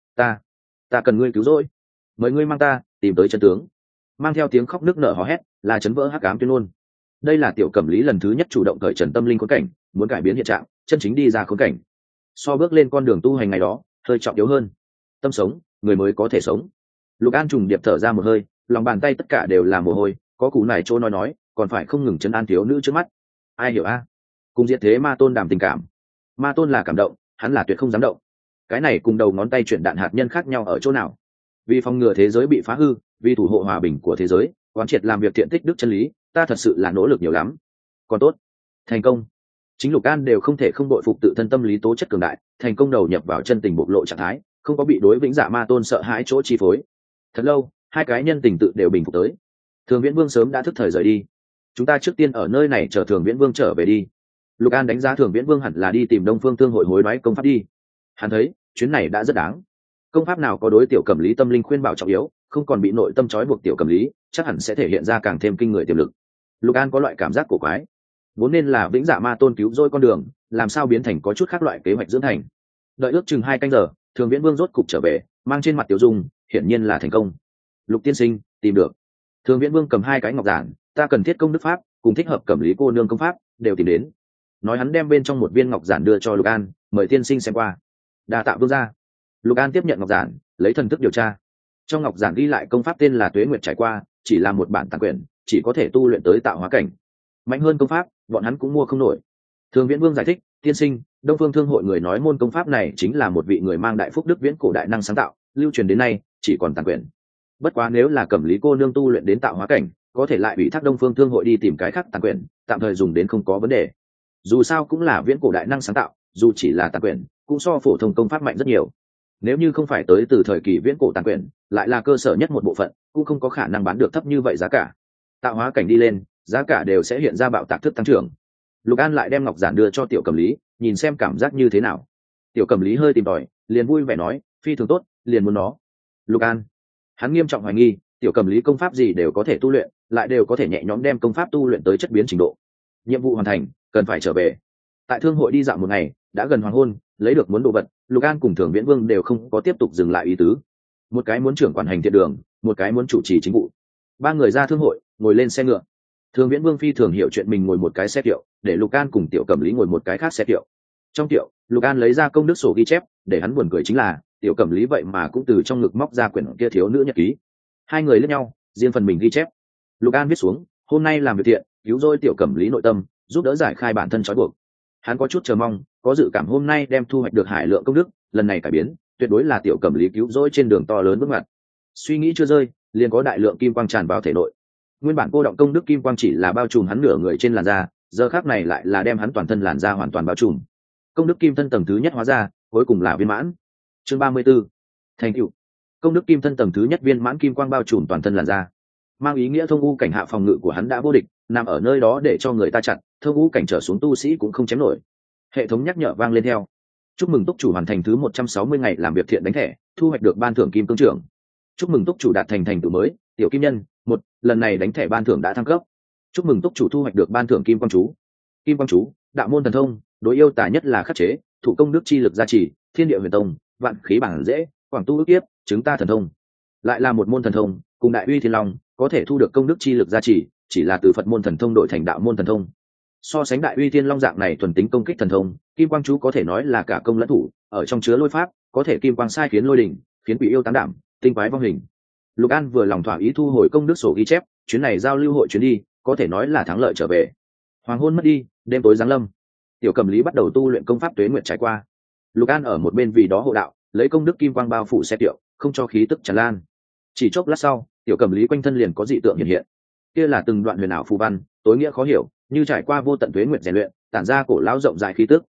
ta cần ngươi cứu rỗi, mời ngươi mang ta tìm tới chân tướng. Mang theo tiếng khóc nức nở hò hét, là chấn vỡ hắc ám tuyên ngôn. Đây là Tiểu Cẩm Lý lần thứ nhất chủ động cởi trần tâm linh khốn cảnh, muốn cải biến hiện trạng, chân chính đi ra khốn cảnh. So bước lên con đường tu hành ngày đó hơi trọng yếu hơn. Tâm sống, người mới có thể sống. Lục An trùng điệp thở ra một hơi, lòng bàn tay tất cả đều là mồ hôi, có cú này chỗ nói, còn phải không ngừng trấn an thiếu nữ trước mắt. Ai hiểu a? Cùng diệt thế ma tôn đàm tình cảm. Ma tôn là cảm động, hắn là tuyệt không dám động. Cái này cùng đầu ngón tay chuyển đạn hạt nhân khác nhau ở chỗ nào? Vì phòng ngừa thế giới bị phá hư, vì thủ hộ hòa bình của thế giới, quán triệt làm việc thiện tích đức chân lý, ta thật sự là nỗ lực nhiều lắm. Còn tốt, thành công. Chính Lục An đều không thể không đội phục tự thân tâm lý tố chất cường đại, thành công đầu nhập vào chân tình bộc lộ trạng thái, không có bị đối vĩnh dạ ma tôn sợ hãi chỗ chi phối. Thật lâu, hai cái nhân tình tự đều bình phục tới. Thường Viễn Vương sớm đã thức thời rời đi, chúng ta trước tiên ở nơi này chờ Thường Viễn Vương trở về đi. Lục An đánh giá Thường Viễn Vương hẳn là đi tìm Đông Phương Thương hội hối đoái công pháp đi. Hắn thấy chuyến này đã rất đáng. Công pháp nào có đối Tiểu Cẩm Lý tâm linh khuyên bảo trọng yếu, không còn bị nội tâm trói buộc Tiểu Cẩm Lý, chắc hẳn sẽ thể hiện ra càng thêm kinh người tiềm lực. Lục An có loại cảm giác cổ quái, vốn nên là vĩnh dạ ma tôn cứu rỗi con đường, làm sao biến thành có chút khác loại kế hoạch dưỡng thành. Đợi ước chừng 2 canh giờ, Thường Viễn Vương rốt cục trở về, mang trên mặt tiểu dung, hiển nhiên là thành công. Lục tiên sinh, tìm được. Thường Viễn Vương cầm 2 cái ngọc giản, ta cần thiết công đức pháp, cùng thích hợp Cẩm Lý cô nương công pháp, đều tìm đến. Nói hắn đem bên trong một viên ngọc giản đưa cho Lục An, mời tiên sinh xem qua. Đa tạ vương gia. Lục An tiếp nhận ngọc giản, lấy thần thức điều tra. Trong ngọc giản ghi lại công pháp tên là Tuế Nguyệt trải qua, chỉ là một bản tàng quyển, chỉ có thể tu luyện tới tạo hóa cảnh. Mạnh hơn công pháp, bọn hắn cũng mua không nổi. Thường Viễn Vương giải thích, tiên sinh, Đông Phương Thương hội người nói môn công pháp này chính là một vị người mang đại phúc đức viễn cổ đại năng sáng tạo, lưu truyền đến nay chỉ còn tàng quyển. Bất quá nếu là Cẩm Lý cô nương tu luyện đến tạo hóa cảnh, có thể lại ủy thác Đông Phương Thương hội đi tìm cái khác tàng quyển, tạm thời dùng đến không có vấn đề. Dù sao cũng là viễn cổ đại năng sáng tạo, dù chỉ là tàng quyển, cũng so phổ thông công pháp mạnh rất nhiều. Nếu như không phải tới từ thời kỳ viễn cổ tàng quyển, lại là cơ sở nhất một bộ phận, cũng không có khả năng bán được thấp như vậy giá cả. Tạo hóa cảnh đi lên, giá cả đều sẽ hiện ra bạo tạc thức tăng trưởng. Lục An lại đem ngọc giản đưa cho Tiểu Cẩm Lý, nhìn xem cảm giác như thế nào. Tiểu Cẩm Lý hơi tìm tòi, liền vui vẻ nói, phi thường tốt, liền muốn nó. Lục An, hắn nghiêm trọng hoài nghi, Tiểu Cẩm Lý công pháp gì đều có thể tu luyện, lại đều có thể nhẹ nhõm đem công pháp tu luyện tới chất biến trình độ. Nhiệm vụ hoàn thành, cần phải trở về. Tại thương hội đi dạo một ngày, đã gần hoàng hôn, lấy được muốn đồ vật, Lục An cùng Thường Viễn Vương đều không có tiếp tục dừng lại ý tứ. Một cái muốn trưởng quản hành thiện đường, một cái muốn chủ trì chính vụ. 3 người ra thương hội, ngồi lên xe ngựa. Thường Viễn Vương phi thường hiểu chuyện mình ngồi một cái xe kiệu, để Lục An cùng Tiểu Cẩm Lý ngồi một cái khác xe kiệu. Trong kiệu, Lục An lấy ra công đức sổ ghi chép, để hắn buồn cười chính là, Tiểu Cẩm Lý vậy mà cũng từ trong ngực móc ra quyển kia thiếu nữ nhật ký. Hai người liếc nhau, riêng phần mình ghi chép. Lục An viết xuống, hôm nay làm việc thiện, cứu rỗi Tiểu Cẩm Lý nội tâm, giúp đỡ giải khai bản thân trói buộc. Hắn có chút chờ mong, có dự cảm hôm nay đem thu hoạch được hải lượng công đức, lần này cải biến, tuyệt đối là Tiểu Cẩm Lý cứu rỗi trên đường to lớn bước ngoặt. Suy nghĩ chưa rơi, liền có đại lượng kim quang tràn vào thể nội. Nguyên bản cô động công đức kim quang chỉ là bao trùm hắn nửa người trên làn da, giờ khác này lại là đem hắn toàn thân làn da hoàn toàn bao trùm. Công đức kim thân tầng thứ nhất hóa ra, cuối cùng là viên mãn. Chương 34. Thành tựu. Công đức kim thân tầng thứ nhất viên mãn kim quang bao trùm toàn thân làn da, mang ý nghĩa thông u cảnh hạ phòng ngự của hắn đã vô địch, nằm ở nơi đó để cho người ta chặn, thông u cảnh trở xuống tu sĩ cũng không chém nổi. Hệ thống nhắc nhở vang lên theo. Chúc mừng túc chủ hoàn thành thứ 160 ngày làm việc thiện đánh thẻ, thu hoạch được ban thưởng kim cương trưởng. Chúc mừng túc chủ đạt thành thành tựu mới, tiểu kim nhân, 1, lần này đánh thẻ ban thưởng đã thăng cấp. Chúc mừng túc chủ thu hoạch được ban thưởng kim quang chú. Kim quang chú, đạo môn thần thông, đối yêu tà nhất là khắc chế, thủ công đức chi lực gia trì, thiên địa huyền tông, vạn khí bản dễ, quảng tu ước kiếp, chứng ta thần thông. Lại là một môn thần thông, cùng đại uy thiên long, có thể thu được công đức chi lực gia trì, chỉ là từ Phật môn thần thông đổi thành đạo môn thần thông. So sánh đại uy thiên long dạng này thuần tính công kích thần thông, kim quang chú có thể nói là cả công lẫn thủ, ở trong chứa lôi pháp, có thể kim quang sai khiến lôi đỉnh, khiến quỷ yêu tán đảm, tinh quái vong hình. Lục An vừa lòng thỏa ý thu hồi công đức sổ ghi chép, chuyến này giao lưu hội chuyến đi, có thể nói là thắng lợi trở về. Hoàng hôn mất đi, đêm tối giáng lâm. Tiểu Cẩm Lý bắt đầu tu luyện công pháp Tuế Nguyệt trải qua. Lục An ở một bên vì đó hộ đạo, lấy công đức kim quang bao phủ xe kiệu, không cho khí tức tràn lan. Chỉ chốc lát sau, Tiểu Cẩm Lý quanh thân liền có dị tượng hiện hiện. Kia là từng đoạn huyền ảo phù văn, tối nghĩa khó hiểu, như trải qua vô tận tuế nguyệt rèn luyện, tản ra cổ lão rộng rãi khí tức.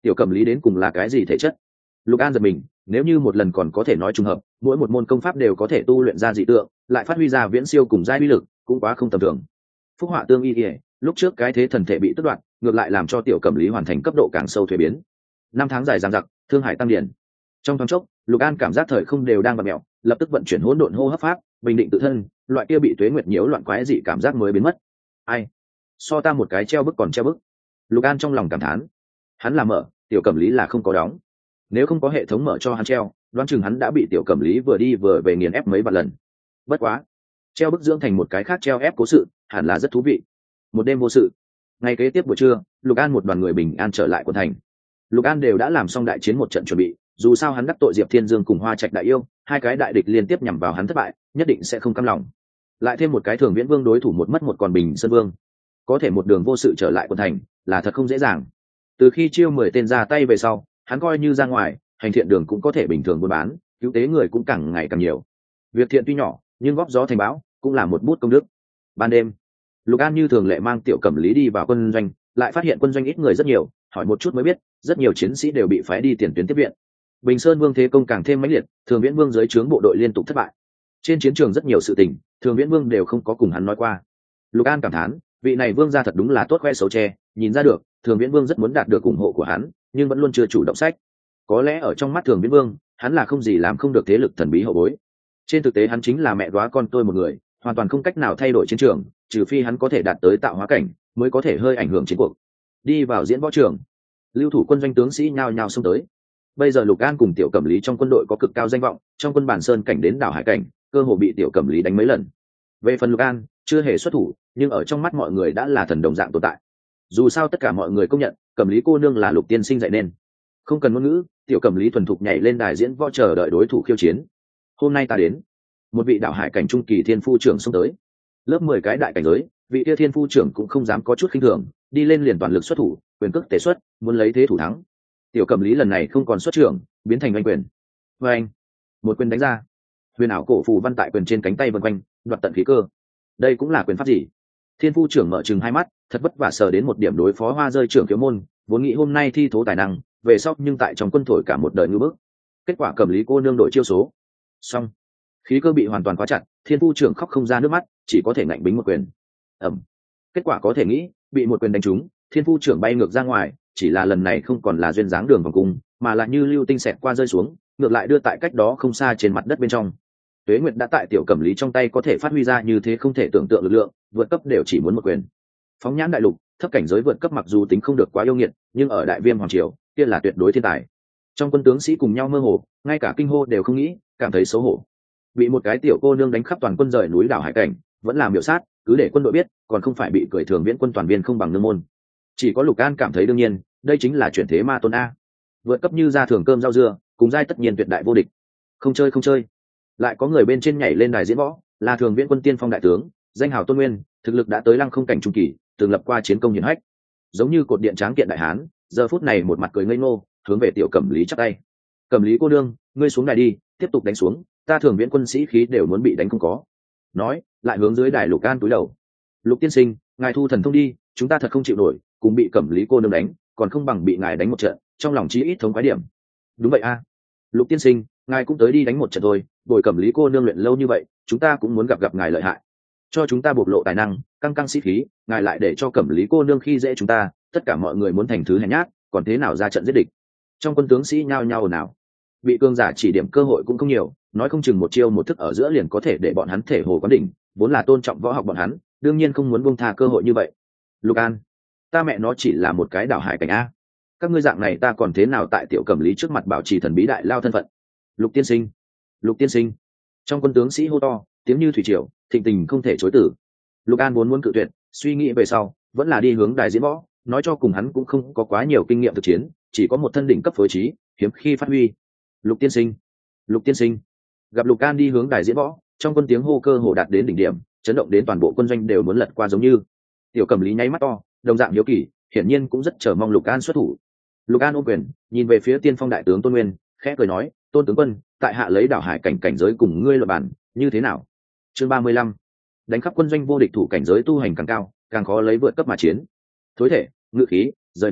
tiểu cẩm lý đến cùng là cái gì thể chất? Lục An giật mình, nếu như một lần còn có thể nói trùng hợp, mỗi một môn công pháp đều có thể tu luyện ra dị tượng, lại phát huy ra viễn siêu cùng giai uy lực, cũng quá không tầm thường. Phúc họa tương y, lúc trước cái thế thần thể bị tước đoạt, ngược lại làm cho tiểu cẩm lý hoàn thành cấp độ càng sâu thuế biến. 5 tháng dài dằng dặc, thương hải tăng điển. Trong thoáng chốc, Lục An cảm giác thời không đều đang vặn mèo, lập tức vận chuyển hỗn độn hô hấp pháp, bình định tự thân, loại kia bị tuế nguyệt nhiễu loạn quái dị cảm giác mới biến mất. Ai? So ta một cái treo bức còn treo bức. Lục An trong lòng cảm thán. Hắn là mở, tiểu cẩm lý là không có đóng. Nếu không có hệ thống mở cho hắn treo, đoán chừng hắn đã bị tiểu cẩm lý vừa đi vừa về nghiền ép mấy vạn lần. Bất quá, treo bức dưỡng thành một cái khác treo ép cố sự, hẳn là rất thú vị. Một đêm vô sự. Ngày kế tiếp buổi trưa, Lục An một đoàn người bình an trở lại quận thành. Lục An đều đã làm xong đại chiến một trận chuẩn bị, dù sao hắn đắc tội Diệp Thiên Dương cùng Hoa Trạch đại yêu, hai cái đại địch liên tiếp nhằm vào hắn thất bại, nhất định sẽ không cam lòng. Lại thêm một cái Thường Viễn Vương đối thủ một mất một còn Bình Sơn Vương, có thể một đường vô sự trở lại quận thành, là thật không dễ dàng. Từ khi chiêu 10 tên ra tay về sau, hắn coi như ra ngoài, hành thiện đường cũng có thể bình thường buôn bán, cứu tế người cũng càng ngày càng nhiều. Việc thiện tuy nhỏ, nhưng góp gió thành bão, cũng là một bút công đức. Ban đêm, Lục An như thường lệ mang tiểu cẩm lý đi vào quân doanh, lại phát hiện quân doanh ít người rất nhiều, hỏi một chút mới biết, rất nhiều chiến sĩ đều bị phái đi tiền tuyến tiếp viện. Bình Sơn Vương thế công càng thêm mãnh liệt, Thường Viễn Vương dưới trướng bộ đội liên tục thất bại. Trên chiến trường rất nhiều sự tình, Thường Viễn Vương đều không có cùng hắn nói qua. Lục An cảm thán, vị này vương gia thật đúng là tốt khoe xấu che, nhìn ra được, Thường Viễn Vương rất muốn đạt được ủng hộ của hắn, nhưng vẫn luôn chưa chủ động sách. Có lẽ ở trong mắt Thường Viễn Vương, hắn là không gì làm không được thế lực thần bí hậu bối. Trên thực tế hắn chính là mẹ góa con tôi một người, hoàn toàn không cách nào thay đổi chiến trường, trừ phi hắn có thể đạt tới tạo hóa cảnh, mới có thể hơi ảnh hưởng chiến cuộc. Đi vào diễn võ trường, lưu thủ quân doanh tướng sĩ nhao nhao xông tới. Bây giờ Lục An cùng tiểu cẩm lý trong quân đội có cực cao danh vọng, trong quân bản sơn cảnh đến đảo hải cảnh, cơ hồ bị tiểu cẩm lý đánh mấy lần. Về phần Lục An, chưa hề xuất thủ, nhưng ở trong mắt mọi người đã là thần đồng dạng tồn tại. Dù sao tất cả mọi người công nhận, cẩm lý cô nương là Lục tiên sinh dạy nên. Không cần ngôn ngữ, tiểu cẩm lý thuần thục nhảy lên đài diễn võ chờ đợi đối thủ khiêu chiến. Hôm nay ta đến. Một vị đảo hải cảnh trung kỳ thiên phu trưởng xông tới. Lớp 10 cái đại cảnh giới, vị kia thiên phu trưởng cũng không dám có chút khinh thường, đi lên liền toàn lực xuất thủ, quyền cước tề xuất, muốn lấy thế thủ thắng. Tiểu cẩm lý lần này không còn xuất trưởng, biến thành oanh quyền. Và anh, một quyền đánh ra, huyền ảo cổ phù văn tại quyền trên cánh tay vần quanh, đoạt tận khí cơ. Đây cũng là quyền pháp gì? Thiên phu trưởng mở trừng hai mắt, thật vất vả sờ đến một điểm đối phó hoa rơi trưởng khiếu môn, vốn nghĩ hôm nay thi thố tài năng, về sau nhưng tại trong quân thổi cả một đời ngư bức. Kết quả cẩm lý cô nương đội chiêu số, xong, khí cơ bị hoàn toàn khóa chặt, thiên phu trưởng khóc không ra nước mắt, chỉ có thể ngạnh bính một quyền. Ẩm. Kết quả có thể nghĩ, bị một quyền đánh trúng, thiên phu trưởng bay ngược ra ngoài, chỉ là lần này không còn là duyên dáng đường vòng cung, mà là như lưu tinh xẹt qua rơi xuống, ngược lại đưa tại cách đó không xa trên mặt đất bên trong. Tuế Nguyệt đã tại tiểu cẩm lý trong tay có thể phát huy ra như thế không thể tưởng tượng lực lượng, vượt cấp đều chỉ muốn một quyền. Phóng nhãn đại lục, thấp cảnh giới vượt cấp mặc dù tính không được quá yêu nghiệt, nhưng ở đại viêm hoàng triều, kia là tuyệt đối thiên tài. Trong quân tướng sĩ cùng nhau mơ hồ, ngay cả kinh hô đều không nghĩ, cảm thấy xấu hổ. Bị một cái tiểu cô nương đánh khắp toàn quân rời núi đảo hải cảnh, vẫn làm miểu sát, cứ để quân đội biết, còn không phải bị cười Thường Viễn quân toàn viên không bằng nương môn. Chỉ có Lục An cảm thấy đương nhiên, đây chính là chuyển thế ma tôn a. Vượt cấp như ra thường cơm rau dưa, cùng giai tất nhiên tuyệt đại vô địch. Không chơi không chơi. Lại có người bên trên nhảy lên đài diễn võ, là Thường Viễn quân tiên phong đại tướng, danh hào tôn nguyên, thực lực đã tới lăng không cảnh trung kỳ, từng lập qua chiến công hiển hách. Giống như cột điện tráng kiện đại hán, giờ phút này một mặt cười ngây ngô, hướng về tiểu cẩm lý chắp tay. Cẩm lý cô nương, ngươi xuống đài đi, tiếp tục đánh xuống, ta Thường Viễn quân sĩ khí đều muốn bị đánh không có. Nói, lại hướng dưới đài Lục An túi đầu. Lục tiên sinh, ngài thu thần thông đi, chúng ta thật không chịu nổi, cùng bị cẩm lý cô nương đánh, còn không bằng bị ngài đánh một trận, trong lòng chí ít thống khoái điểm. Đúng vậy a. Lục tiên sinh, ngài cũng tới đi đánh một trận thôi, bồi cẩm lý cô nương luyện lâu như vậy, chúng ta cũng muốn gặp gặp ngài lợi hại, cho chúng ta bộc lộ tài năng, căng căng sĩ khí, ngài lại để cho cẩm lý cô nương khi dễ chúng ta, tất cả mọi người muốn thành thứ hèn nhát, còn thế nào ra trận giết địch. Trong quân tướng sĩ nhao nhao ồn ào, bị cương giả chỉ điểm cơ hội cũng không nhiều, nói không chừng một chiêu một thức ở giữa liền có thể để bọn hắn thể hồ quán đỉnh, vốn là tôn trọng võ học bọn hắn, đương nhiên không muốn buông tha cơ hội như vậy. Lục An, ta mẹ nó chỉ là một cái đảo hải cảnh a, các ngươi dạng này ta còn thế nào tại tiểu cẩm lý trước mặt bảo trì thần bí đại lao thân phận. Lục tiên sinh, Lục tiên sinh. Trong quân tướng sĩ hô to, tiếng như thủy triều, thịnh tình không thể chối từ. Lục An vốn muốn cự tuyệt, suy nghĩ về sau, vẫn là đi hướng đài diễn võ, nói cho cùng hắn cũng không có quá nhiều kinh nghiệm thực chiến, chỉ có một thân đỉnh cấp phối trí, hiếm khi phát huy. Lục tiên sinh, Lục tiên sinh. Gặp Lục An đi hướng đài diễn võ, trong quân tiếng hô cơ hồ đạt đến đỉnh điểm, chấn động đến toàn bộ quân doanh đều muốn lật qua giống như. Tiểu cẩm lý nháy mắt to, đồng dạng hiếu kỳ, hiển nhiên cũng rất chờ mong Lục An xuất thủ. Lục An ôm quyền, nhìn về phía tiên phong đại tướng Tôn Nguyên, khẽ cười nói, Tôn tướng quân, tại hạ lấy đảo hải cảnh cảnh giới cùng ngươi luận bản, như thế nào? Chương 35. Đánh khắp quân doanh vô địch thủ cảnh giới tu hành càng cao, càng khó lấy vượt cấp mà chiến. Thối thể, ngự khí, rời núi,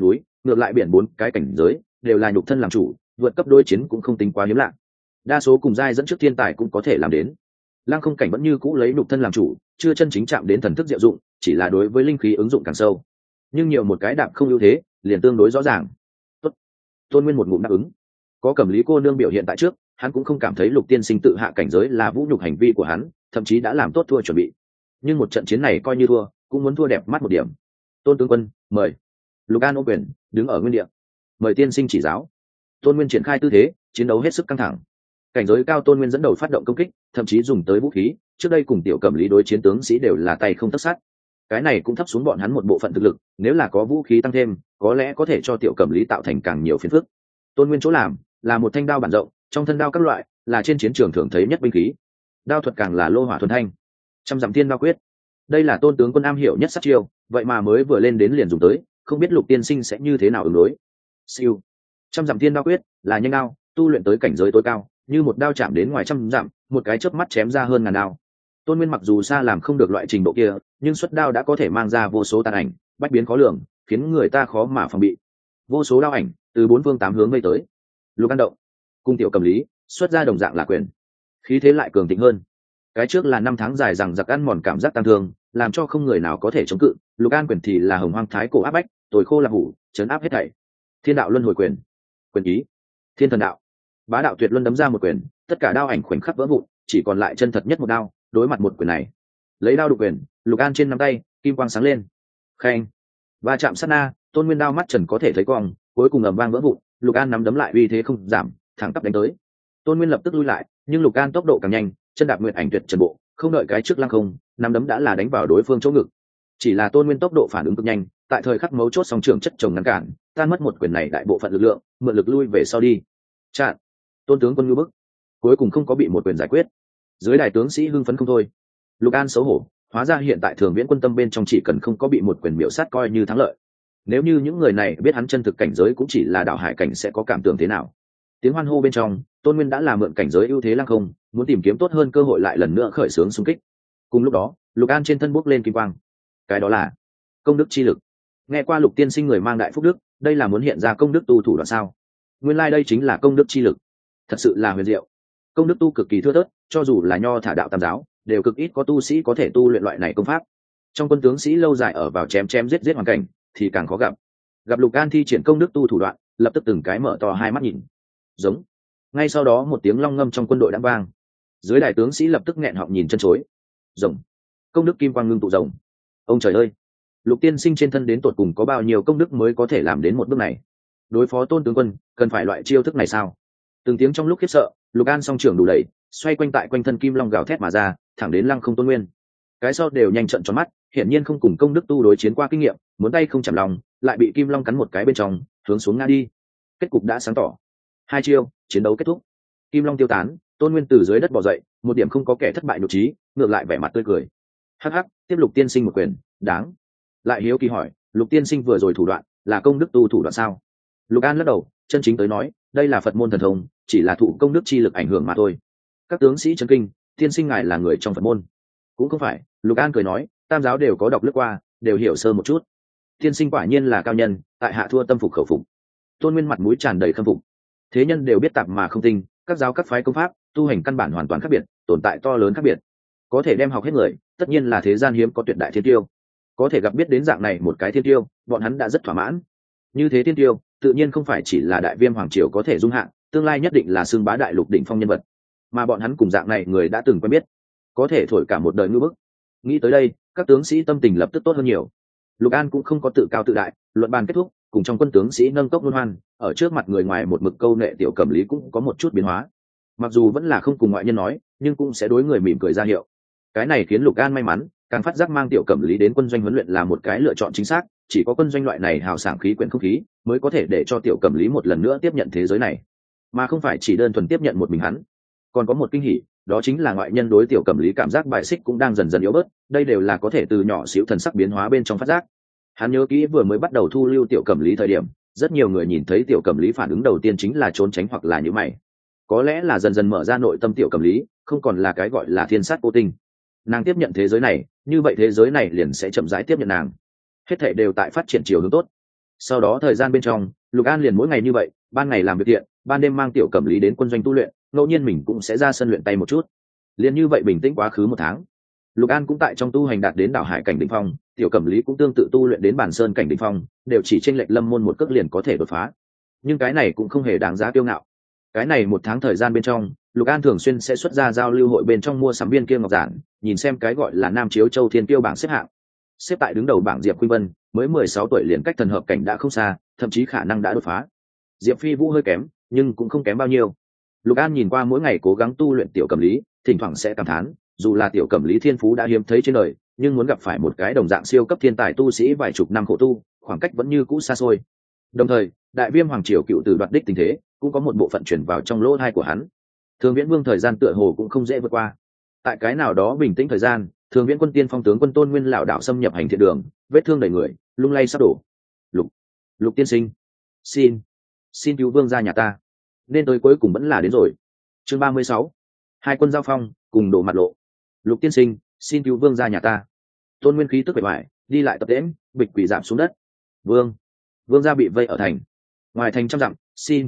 ngược lại biển 4 cái cảnh giới đều là nhục thân làm chủ, vượt cấp đối chiến cũng không tính quá hiếm lạ. Đa số cùng giai dẫn trước thiên tài cũng có thể làm đến. Lăng không cảnh vẫn như cũ lấy nhục thân làm chủ, chưa chân chính chạm đến thần thức diệu dụng, chỉ là đối với linh khí ứng dụng càng sâu. Nhưng nhiều một cái đạp không ưu thế, liền tương đối rõ ràng. Tốt. Tôn Nguyên một ngụm đáp ứng. Có Cẩm Lý cô nương biểu hiện tại trước, hắn cũng không cảm thấy Lục tiên sinh tự hạ cảnh giới là vũ nhục hành vi của hắn, thậm chí đã làm tốt thua chuẩn bị. Nhưng một trận chiến này coi như thua, cũng muốn thua đẹp mắt một điểm. Tôn tướng quân, mời. Lục An ô quyền, đứng ở nguyên địa. Mời tiên sinh chỉ giáo. Tôn Nguyên triển khai tư thế, chiến đấu hết sức căng thẳng. Cảnh giới cao Tôn Nguyên dẫn đầu phát động công kích, thậm chí dùng tới vũ khí, trước đây cùng Tiểu Cẩm Lý đối chiến tướng sĩ đều là tay không tất sát. Cái này cũng thấp xuống bọn hắn một bộ phận thực lực, nếu là có vũ khí tăng thêm, có lẽ có thể cho Tiểu Cẩm Lý tạo thành càng nhiều phiền phức. Tôn Nguyên chỗ làm là một thanh đao bản rộng, trong thân đao các loại là trên chiến trường thường thấy nhất binh khí. Đao thuật càng là lô hỏa thuần thanh. Trăm dặm thiên đao quyết, đây là Tôn tướng quân am hiểu nhất sát chiêu, vậy mà mới vừa lên đến liền dùng tới, không biết Lục tiên sinh sẽ như thế nào ứng đối. Siêu. Trăm dặm thiên đao quyết là nhanh đao, tu luyện tới cảnh giới tối cao, như một đao chạm đến ngoài trăm dặm, một cái chớp mắt chém ra hơn ngàn đao. Tôn Nguyên mặc dù xa làm không được loại trình độ kia, nhưng xuất đao đã có thể mang ra vô số tàn ảnh, bách biến khó lường, khiến người ta khó mà phòng bị. Vô số đao ảnh từ 4 phương 8 hướng vây tới. Lục An động, cung Tiểu Cẩm Lý xuất ra đồng dạng là quyền, khí thế lại cường thịnh hơn. Cái trước là 5 tháng dài rằng giặc ăn mòn cảm giác tăng thương, làm cho không người nào có thể chống cự. Lục An quyền thì là hồng hoang thái cổ áp bách, tối khô là hủ, chấn áp hết thảy. Thiên đạo luân hồi quyền, quyền ý, thiên thần đạo, bá đạo tuyệt luân đấm ra một quyền, tất cả đao ảnh khoảnh khắc vỡ vụn, chỉ còn lại chân thật nhất một đao. Đối mặt một quyền này, lấy đao đục quyền, Lục An trên nắm tay kim quang sáng lên. Khen, va chạm sát na, Tôn Nguyên đao mắt trần có thể thấy quang, cuối cùng ầm vang vỡ vụn. Lục An nắm đấm lại uy thế không giảm, thẳng tắp đánh tới. Tôn Nguyên lập tức lui lại, nhưng Lục An tốc độ càng nhanh, chân đạp nguyệt ảnh tuyệt trần bộ, không đợi cái trước lăng không, nắm đấm đã là đánh vào đối phương chỗ ngực. Chỉ là Tôn Nguyên tốc độ phản ứng cực nhanh, tại thời khắc mấu chốt song trường chất chồng ngăn cản, tan mất một quyền này đại bộ phận lực lượng, mượn lực lui về sau đi. Chặn. Tôn tướng quân ngư bức, cuối cùng không có bị một quyền giải quyết. Dưới đài tướng sĩ hưng phấn không thôi. Lục An xấu hổ, hóa ra hiện tại Thường Viễn quân tâm bên trong chỉ cần không có bị một quyền miểu sát coi như thắng lợi. Nếu như những người này biết hắn chân thực cảnh giới cũng chỉ là đạo hải cảnh sẽ có cảm tưởng thế nào. Tiếng hoan hô bên trong, Tôn Nguyên đã làm mượn cảnh giới ưu thế lăng không, muốn tìm kiếm tốt hơn cơ hội lại lần nữa khởi xướng xung kích. Cùng lúc đó, Lục An trên thân bốc lên kim quang. Cái đó là công đức chi lực. Nghe qua Lục tiên sinh người mang đại phúc đức, đây là muốn hiện ra công đức tu thủ đoạn sao? Nguyên lai đây chính là công đức chi lực. Thật sự là huyền diệu. Công đức tu cực kỳ thưa thớt, cho dù là nho thả đạo tam giáo, đều cực ít có tu sĩ có thể tu luyện loại này công pháp. Trong quân tướng sĩ lâu dài ở vào chém chém giết giết hoàn cảnh, thì càng khó gặp. Gặp Lục An thi triển công đức tu thủ đoạn, lập tức từng cái mở to hai mắt nhìn. Giống. Ngay sau đó một tiếng long ngâm trong quân đội đã vang. Dưới đài tướng sĩ lập tức nghẹn họng nhìn chân chối. Rồng. Công đức kim quang ngưng tụ rồng. Ông trời ơi, Lục tiên sinh trên thân đến tột cùng có bao nhiêu công đức mới có thể làm đến một bước này? Đối phó Tôn tướng quân, cần phải loại chiêu thức này sao? Từng tiếng trong lúc khiếp sợ, Lục An song trưởng đủ đẩy, xoay quanh tại quanh thân kim long gào thét mà ra, thẳng đến lăng không Tôn Nguyên. Cái sau đều nhanh trận tròn mắt, hiển nhiên không cùng công đức tu đối chiến qua kinh nghiệm, muốn tay không chạm lòng, lại bị kim long cắn một cái bên trong, hướng xuống ngã đi. Kết cục đã sáng tỏ. Hai chiêu, chiến đấu kết thúc. Kim long tiêu tán, Tôn Nguyên từ dưới đất bò dậy, một điểm không có kẻ thất bại nhục trí, ngược lại vẻ mặt tươi cười. Hắc hắc, tiếp Lục tiên sinh một quyền, đáng. Lại hiếu kỳ hỏi, Lục tiên sinh vừa rồi thủ đoạn là công đức tu thủ đoạn sao? Lục An lắc đầu, chân chính tới nói, đây là Phật môn thần thông, chỉ là thụ công đức chi lực ảnh hưởng mà thôi. Các tướng sĩ chấn kinh, tiên sinh ngài là người trong Phật môn? Cũng không phải, Lục An cười nói, tam giáo đều có đọc lướt qua, đều hiểu sơ một chút. Tiên sinh quả nhiên là cao nhân, tại hạ thua tâm phục khẩu phục. Tôn Nguyên mặt mũi tràn đầy khâm phục. Thế nhân đều biết tạp mà không tinh, các giáo các phái công pháp tu hành căn bản hoàn toàn khác biệt, tồn tại to lớn khác biệt. Có thể đem học hết người, tất nhiên là thế gian hiếm có tuyệt đại thiên tiêu. Có thể gặp biết đến dạng này một cái thiên tiêu, bọn hắn đã rất thỏa mãn. Như thế thiên tiêu, tự nhiên không phải chỉ là đại viêm hoàng triều có thể dung hạng, tương lai nhất định là xương bá đại lục đỉnh phong nhân vật. Mà bọn hắn cùng dạng này người đã từng quen biết, có thể thổi cả một đời ngư bức. Nghĩ tới đây, các tướng sĩ tâm tình lập tức tốt hơn nhiều. Lục An cũng không có tự cao tự đại, luận bàn kết thúc, cùng trong quân tướng sĩ nâng cốc luân hoan, ở trước mặt người ngoài một mực câu nệ Tiểu Cẩm Lý cũng có một chút biến hóa. Mặc dù vẫn là không cùng ngoại nhân nói, nhưng cũng sẽ đối người mỉm cười ra hiệu. Cái này khiến Lục An may mắn, càng phát giác mang Tiểu Cẩm Lý đến quân doanh huấn luyện là một cái lựa chọn chính xác, chỉ có quân doanh loại này hào sảng khí quyển không khí, mới có thể để cho Tiểu Cẩm Lý một lần nữa tiếp nhận thế giới này, mà không phải chỉ đơn thuần tiếp nhận một mình hắn. Còn có một kinh hỉ, đó chính là ngoại nhân đối Tiểu Cẩm Lý cảm giác bài xích cũng đang dần dần yếu bớt, đây đều là có thể từ nhỏ xíu thần sắc biến hóa bên trong phát giác. Hắn nhớ kỹ vừa mới bắt đầu thu lưu Tiểu Cẩm Lý thời điểm, rất nhiều người nhìn thấy Tiểu Cẩm Lý phản ứng đầu tiên chính là trốn tránh hoặc là nhíu mày. Có lẽ là dần dần mở ra nội tâm Tiểu Cẩm Lý, không còn là cái gọi là thiên sát vô tình. Nàng tiếp nhận thế giới này, như vậy thế giới này liền sẽ chậm rãi tiếp nhận nàng. Hết thảy đều tại phát triển chiều hướng tốt. Sau đó thời gian bên trong, Lục An liền mỗi ngày như vậy, ban ngày làm việc thiện, ban đêm mang Tiểu Cẩm Lý đến quân doanh tu luyện, ngẫu nhiên mình cũng sẽ ra sân luyện tay một chút. Liền như vậy bình tĩnh quá khứ một tháng. Lục An cũng tại trong tu hành đạt đến đảo hải cảnh đỉnh phong, Tiểu Cẩm Lý cũng tương tự tu luyện đến bản sơn cảnh đỉnh phong, đều chỉ chênh lệch lâm môn một cước liền có thể đột phá. Nhưng cái này cũng không hề đáng giá kiêu ngạo. Cái này một tháng thời gian bên trong, Lục An thường xuyên sẽ xuất ra giao lưu hội bên trong mua sắm viên kia ngọc giản, nhìn xem cái gọi là Nam Chiếu Châu Thiên Tiêu bảng xếp hạng. Xếp tại đứng đầu bảng Diệp Khuynh Vân, mới 16 tuổi liền cách thần hợp cảnh đã không xa, thậm chí khả năng đã đột phá. Diệp Phi Vũ hơi kém, nhưng cũng không kém bao nhiêu. Lục An nhìn qua mỗi ngày cố gắng tu luyện Tiểu Cẩm Lý, thỉnh thoảng sẽ cảm thán, dù là Tiểu Cẩm Lý thiên phú đã hiếm thấy trên đời, nhưng muốn gặp phải một cái đồng dạng siêu cấp thiên tài tu sĩ vài chục năm khổ tu, khoảng cách vẫn như cũ xa xôi. Đồng thời, Đại Viêm Hoàng Triều cựu tử đoạt đích tình thế, cũng có một bộ phận chuyển vào trong lỗ tai của hắn. Thường Viễn Vương thời gian tựa hồ cũng không dễ vượt qua. Tại cái nào đó bình tĩnh thời gian, Thường Viễn quân tiên phong tướng quân Tôn Nguyên lão đạo xâm nhập hành thiện đường, vết thương đầy người, lung lay sắp đổ. Lục tiên sinh, xin cứu vương gia nhà ta. Nên tới cuối cùng vẫn là đến rồi. Chương 36. Hai quân giao phong, cùng đổ mặt lộ. Lục tiên sinh, xin cứu vương gia nhà ta. Tôn Nguyên khí tức bề ngoài, đi lại tập tễnh, bịch quỷ giảm xuống đất. Vương gia bị vây ở thành. Ngoài thành trăm dặm,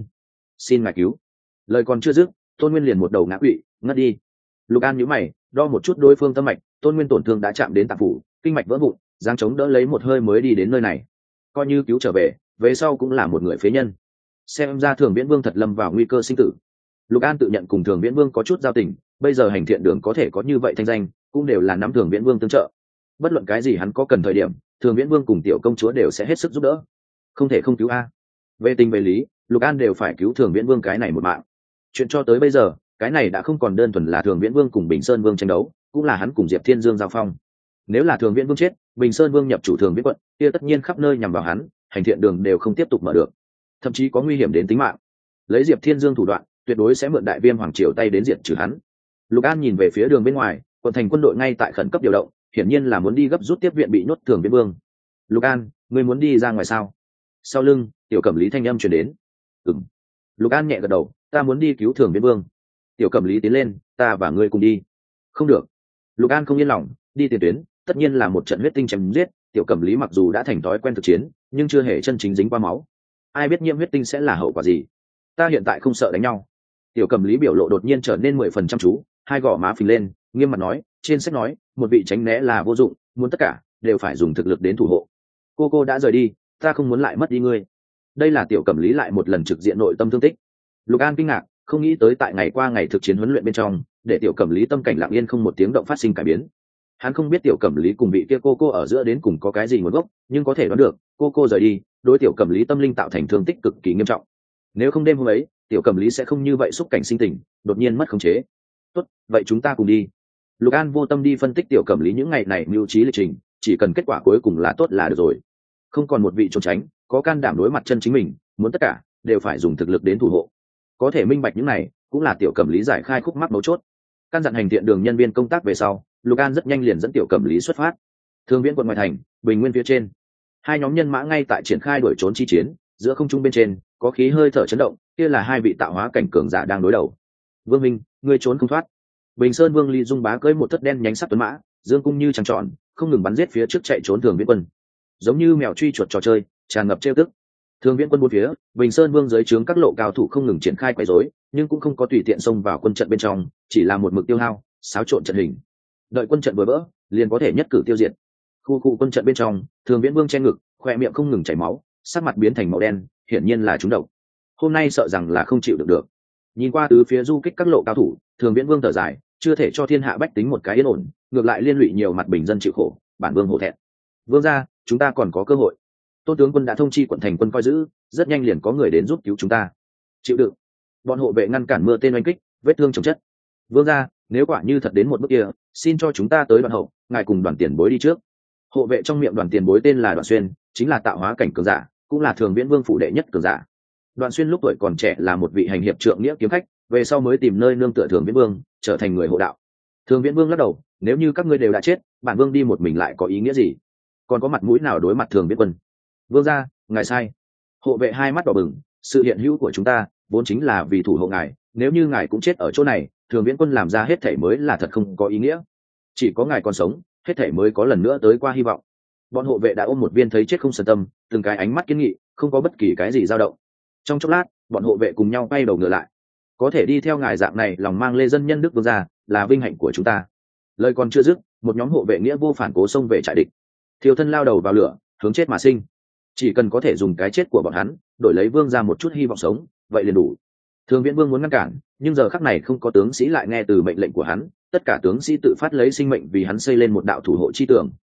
xin ngài cứu. Lời còn chưa dứt, Tôn Nguyên liền một đầu ngã quỵ, ngất đi. Lục An nhíu mày, đo một chút đối phương tâm mạch, Tôn Nguyên tổn thương đã chạm đến tạng phủ, kinh mạch vỡ vụn, giang chống đỡ lấy một hơi mới đi đến nơi này. Coi như cứu trở về sau cũng là một người phế nhân. Xem ra Thường Viễn Vương thật lâm vào nguy cơ sinh tử. Lục An tự nhận cùng Thường Viễn Vương có chút giao tình, bây giờ hành thiện đường có thể có như vậy thanh danh, cũng đều là nắm Thường Viễn Vương tương trợ. Bất luận cái gì hắn có cần thời điểm, Thường Viễn Vương cùng tiểu công chúa đều sẽ hết sức giúp đỡ. Không thể không cứu a. Về tình về lý, Lục An đều phải cứu Thường Viễn Vương cái này một mạng. Chuyện cho tới bây giờ, cái này đã không còn đơn thuần là Thường Viễn Vương cùng Bình Sơn Vương tranh đấu, cũng là hắn cùng Diệp Thiên Dương giao phong. Nếu là Thường Viễn Vương chết, Bình Sơn Vương nhập chủ Thường Viễn quận, kia tất nhiên khắp nơi nhằm vào hắn, hành thiện đường đều không tiếp tục mở được, thậm chí có nguy hiểm đến tính mạng. Lấy Diệp Thiên Dương thủ đoạn, tuyệt đối sẽ mượn Đại Viêm Hoàng Triều tay đến diệt trừ hắn. Lục An nhìn về phía đường bên ngoài, quận thành quân đội ngay tại khẩn cấp điều động, hiển nhiên là muốn đi gấp rút tiếp viện bị nhốt Thường Viễn Vương. Lục An, ngươi muốn đi ra ngoài sao? Sau lưng, Tiểu Cẩm Lý thanh âm truyền đến. Ừm. Lục An nhẹ gật đầu, ta muốn đi cứu Thường Viễn Vương. Tiểu Cẩm Lý tiến lên, ta và ngươi cùng đi. Không được. Lục An không yên lòng, đi tiền tuyến, tất nhiên là một trận huyết tinh chém giết. Tiểu Cẩm Lý mặc dù đã thành thói quen thực chiến, nhưng chưa hề chân chính dính qua máu. Ai biết nhiễm huyết tinh sẽ là hậu quả gì? Ta hiện tại không sợ đánh nhau. Tiểu Cẩm Lý biểu lộ đột nhiên trở nên 10% chăm chú, hai gò má phình lên, nghiêm mặt nói, trên sách nói, một vị tránh né là vô dụng, muốn tất cả đều phải dùng thực lực đến thủ hộ. Cô đã rời đi, ta không muốn lại mất đi ngươi. Đây là Tiểu Cẩm Lý lại một lần trực diện nội tâm thương tích. Lục An kinh ngạc, không nghĩ tới tại ngày qua ngày thực chiến huấn luyện bên trong, để Tiểu Cẩm Lý tâm cảnh lặng yên không một tiếng động phát sinh cải biến. Hắn không biết Tiểu Cẩm Lý cùng vị kia cô ở giữa đến cùng có cái gì nguồn gốc, nhưng có thể đoán được, cô rời đi, đối Tiểu Cẩm Lý tâm linh tạo thành thương tích cực kỳ nghiêm trọng. Nếu không đêm hôm ấy, Tiểu Cẩm Lý sẽ không như vậy xúc cảnh sinh tình, đột nhiên mất khống chế. Tốt, vậy chúng ta cùng đi. Lục An vô tâm đi phân tích Tiểu Cẩm Lý những ngày này mưu trí lịch trình, chỉ cần kết quả cuối cùng là tốt là được rồi. Không còn một vị trốn tránh, có can đảm đối mặt chân chính mình, muốn tất cả đều phải dùng thực lực đến thủ hộ. Có thể minh bạch những này, cũng là Tiểu Cẩm Lý giải khai khúc mắc mấu chốt. Căn dặn hành thiện đường nhân viên công tác về sau, Lục An rất nhanh liền dẫn Tiểu Cẩm Lý xuất phát. Thường Viễn quận ngoài thành, Bình Nguyên phía trên, hai nhóm nhân mã ngay tại triển khai đuổi trốn chi chiến, giữa không trung bên trên có khí hơi thở chấn động, kia là hai vị tạo hóa cảnh cường giả đang đối đầu. Vương Minh, ngươi trốn không thoát. Bình Sơn Vương Lý Dung Bá cưỡi một thất đen nhánh sắt tuấn mã, dương cung như trăng tròn, không ngừng bắn giết phía trước chạy trốn Thường Viễn quân, giống như mèo truy chuột trò chơi, tràn ngập trêu tức. Thường Viễn quân bốn phía, Bình Sơn Vương dưới trướng các lộ cao thủ không ngừng triển khai quấy rối, nhưng cũng không có tùy tiện xông vào quân trận bên trong, chỉ là một mực tiêu hao, xáo trộn trận hình. Đợi quân trận vừa vỡ, liền có thể nhất cử tiêu diệt. Khu quân trận bên trong, Thường Viễn Vương che ngực, khoe miệng không ngừng chảy máu, sắc mặt biến thành màu đen, hiển nhiên là trúng độc. Hôm nay sợ rằng là không chịu được. Nhìn qua tứ phía du kích các lộ cao thủ, Thường Viễn Vương thở dài, chưa thể cho thiên hạ bách tính một cái yên ổn, ngược lại liên lụy nhiều mặt bình dân chịu khổ, bản vương hổ thẹn. Vương gia, chúng ta còn có cơ hội. Tôn tướng quân đã thông chi quận thành quân coi giữ, rất nhanh liền có người đến giúp cứu chúng ta. Chịu đựng. Bọn hộ vệ ngăn cản mưa tên oanh kích, vết thương chồng chất. Vương gia, nếu quả như thật đến một bước kia, xin cho chúng ta tới Đoàn hậu, ngài cùng Đoàn tiền bối đi trước. Hộ vệ trong miệng Đoàn tiền bối tên là Đoàn Xuyên, chính là tạo hóa cảnh cường giả, cũng là Thường Viễn Vương phủ đệ nhất cường giả. Đoàn Xuyên lúc tuổi còn trẻ là một vị hành hiệp trượng nghĩa kiếm khách, về sau mới tìm nơi nương tựa Thường Viễn Vương, trở thành người hộ đạo. Thường Viễn Vương lắc đầu, nếu như các ngươi đều đã chết, bản vương đi một mình lại có ý nghĩa gì? Còn có mặt mũi nào đối mặt Thường Viễn quân? Vương gia, ngài sai. Hộ vệ hai mắt đỏ bừng, sự hiện hữu của chúng ta vốn chính là vì thủ hộ ngài, nếu như ngài cũng chết ở chỗ này, Thường Viễn quân làm ra hết thảy mới là thật không có ý nghĩa. Chỉ có ngài còn sống, hết thảy mới có lần nữa tới qua hy vọng. bọn hộ vệ đã ôm một viên thấy chết không sờn tâm, từng cái ánh mắt kiên nghị, không có bất kỳ cái gì dao động. Trong chốc lát bọn hộ vệ cùng nhau quay đầu ngựa lại. Có thể đi theo ngài dạng này lòng mang lê dân nhân đức vương gia là vinh hạnh của chúng ta. Lời còn chưa dứt, một nhóm hộ vệ nghĩa vô phản cố xông về trại địch. Thiều thân lao đầu vào lửa, hướng chết mà sinh. Chỉ cần có thể dùng cái chết của bọn hắn đổi lấy vương gia một chút hy vọng sống, vậy liền đủ. Thường Viễn Vương muốn ngăn cản, nhưng giờ khắc này không có tướng sĩ lại nghe từ mệnh lệnh của hắn, tất cả tướng sĩ tự phát lấy sinh mệnh vì hắn xây lên một đạo thủ hộ chi tường.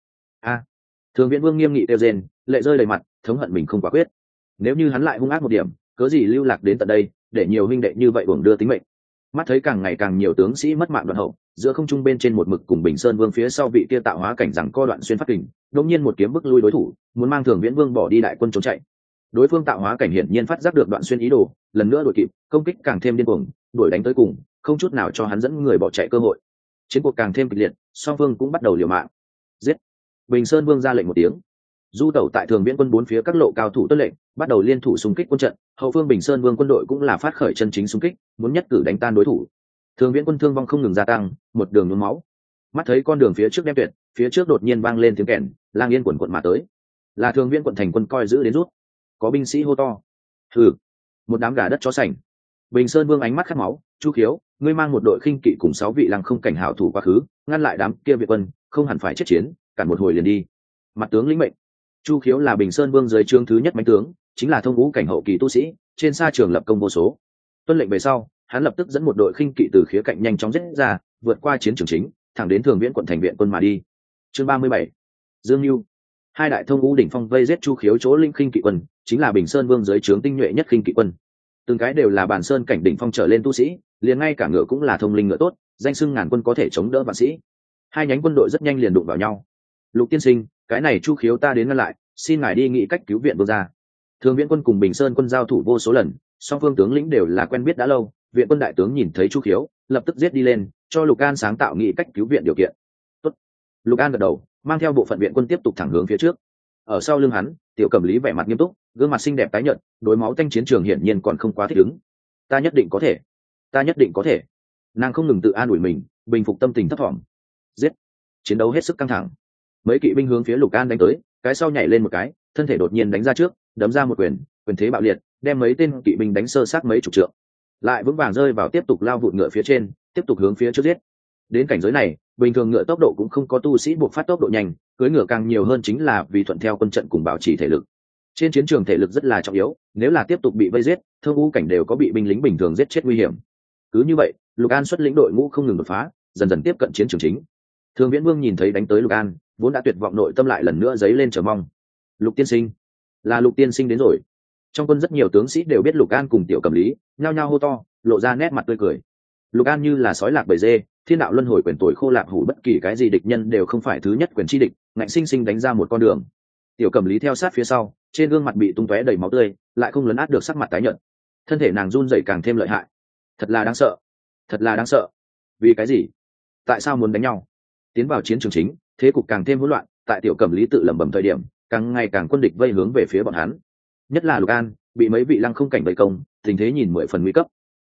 Thường Viễn Vương nghiêm nghị kêu rên, lệ rơi đầy mặt, thống hận mình không quả quyết. Nếu như hắn lại hung ác một điểm, cớ gì lưu lạc đến tận đây, để nhiều huynh đệ như vậy uổng đưa tính mệnh. Mắt thấy càng ngày càng nhiều tướng sĩ mất mạng đoạn hậu, giữa không trung bên trên một mực cùng Bình Sơn Vương phía sau vị kia tạo hóa cảnh rằng co đoạn xuyên phát kình, đột nhiên một kiếm bức lui đối thủ, muốn mang Thường Viễn Vương bỏ đi đại quân trốn chạy. Đối phương tạo hóa cảnh hiển nhiên phát giác được đoạn xuyên ý đồ, lần nữa đuổi kịp, công kích càng thêm điên cuồng, đuổi đánh tới cùng, không chút nào cho hắn dẫn người bỏ chạy cơ hội. Chiến cuộc càng thêm kịch liệt, song phương cũng bắt đầu liều mạng. Giết! Bình Sơn Vương ra lệnh một tiếng. Du tẩu tại Thường Viễn quân bốn phía các lộ cao thủ tuân lệnh, bắt đầu liên thủ xung kích quân trận, hậu phương Bình Sơn Vương quân đội cũng là phát khởi chân chính xung kích, muốn nhất cử đánh tan đối thủ. Thường Viễn quân thương vong không ngừng gia tăng, một đường nhuốm máu. Mắt thấy con đường phía trước đem tuyệt, phía trước đột nhiên vang lên tiếng kèn, lang yên quần quận mà tới. Là Thường Viễn quận thành quân coi giữ đến rút. Có binh sĩ hô to. Hừ, một đám gà đất chó sành. Bình Sơn Vương ánh mắt khát máu, Chu Khiếu, ngươi mang một đội khinh kỵ cùng 6 vị lăng không cảnh hảo thủ quá khứ, ngăn lại đám kia Việt quân, không hẳn phải chết chiến, cản một hồi liền đi. Mặt tướng lĩnh mệnh. Chu Khiếu là Bình Sơn Vương dưới trướng thứ nhất mãnh tướng, chính là thông ngũ cảnh hậu kỳ tu sĩ, trên sa trường lập công vô số. Tuân lệnh về sau, hắn lập tức dẫn một đội khinh kỵ từ khía cạnh nhanh chóng giết ra, vượt qua chiến trường chính, thẳng đến Thường Viễn quận thành viện quân mà đi. Chương 37. Dương Nưu. Hai đại thông ngũ đỉnh phong vây giết Chu Khiếu chỗ linh khinh kỵ quân, chính là Bình Sơn Vương dưới trướng tinh nhuệ nhất khinh kỵ quân. Từng cái đều là bản sơn cảnh đỉnh phong trở lên tu sĩ, liền ngay cả ngựa cũng là thông linh ngựa tốt, danh xưng ngàn quân có thể chống đỡ vạn sĩ. Hai nhánh quân đội rất nhanh liền đụng vào nhau. Lục tiên sinh, cái này Chu Khiếu ta đến ngăn lại, xin ngài đi nghĩ cách cứu viện vương gia. Thường Viễn quân cùng Bình Sơn quân giao thủ vô số lần, song phương tướng lĩnh đều là quen biết đã lâu. Viện quân đại tướng nhìn thấy Chu Khiếu, lập tức giết đi lên, cho Lục An sáng tạo nghĩ cách cứu viện điều kiện. Tốt. Lục An gật đầu, mang theo bộ phận viện quân tiếp tục thẳng hướng phía trước. Ở sau lưng hắn, Tiểu Cẩm Lý vẻ mặt nghiêm túc, gương mặt xinh đẹp tái nhợt, đối máu tanh chiến trường hiển nhiên còn không quá thích ứng. Ta nhất định có thể, ta nhất định có thể. Nàng không ngừng tự an ủi mình, bình phục tâm tình thấp thỏm. Giết! Chiến đấu hết sức căng thẳng. Mấy kỵ binh hướng phía Lục An đánh tới, cái sau nhảy lên một cái, thân thể đột nhiên đánh ra trước, đấm ra một quyền, quyền thế bạo liệt, đem mấy tên kỵ binh đánh sơ sát mấy chục trượng. Lại vững vàng rơi vào tiếp tục lao vụt ngựa phía trên, tiếp tục hướng phía trước giết. Đến cảnh giới này, bình thường ngựa tốc độ cũng không có tu sĩ buộc phát tốc độ nhanh, cưỡi ngựa càng nhiều hơn chính là vì thuận theo quân trận cùng bảo trì thể lực. Trên chiến trường thể lực rất là trọng yếu, nếu là tiếp tục bị vây giết, thương ngũ cảnh đều có bị binh lính bình thường giết chết nguy hiểm. Cứ như vậy, Lục An xuất lĩnh đội ngũ không ngừng đột phá, dần dần tiếp cận chiến trường chính. Thường Viễn Vương nhìn thấy đánh tới Lục An, vốn đã tuyệt vọng nội tâm lại lần nữa dấy lên chờ mong. Lục tiên sinh, là Lục tiên sinh đến rồi. Trong quân rất nhiều tướng sĩ đều biết Lục An cùng Tiểu Cẩm Lý, nhao nhao hô to, lộ ra nét mặt tươi cười. Lục An như là sói lạc bầy dê, thiên đạo luân hồi quyền tuổi khô lạc hủ, bất kỳ cái gì địch nhân đều không phải thứ nhất quyền chi địch, ngạnh sinh sinh đánh ra một con đường. Tiểu Cẩm Lý theo sát phía sau, trên gương mặt bị tung tóe đầy máu tươi, lại không lấn át được sắc mặt tái nhợt. Thân thể nàng run rẩy càng thêm lợi hại. Thật là đáng sợ, thật là đáng sợ. Vì cái gì? Tại sao muốn đánh nhau? Tiến vào chiến trường chính, thế cục càng thêm hỗn loạn. Tại Tiểu Cẩm Lý tự lẩm bẩm thời điểm, càng ngày càng quân địch vây hướng về phía bọn hắn. Nhất là Lục An, bị mấy vị lăng không cảnh vây công, tình thế nhìn 10 phần nguy cấp.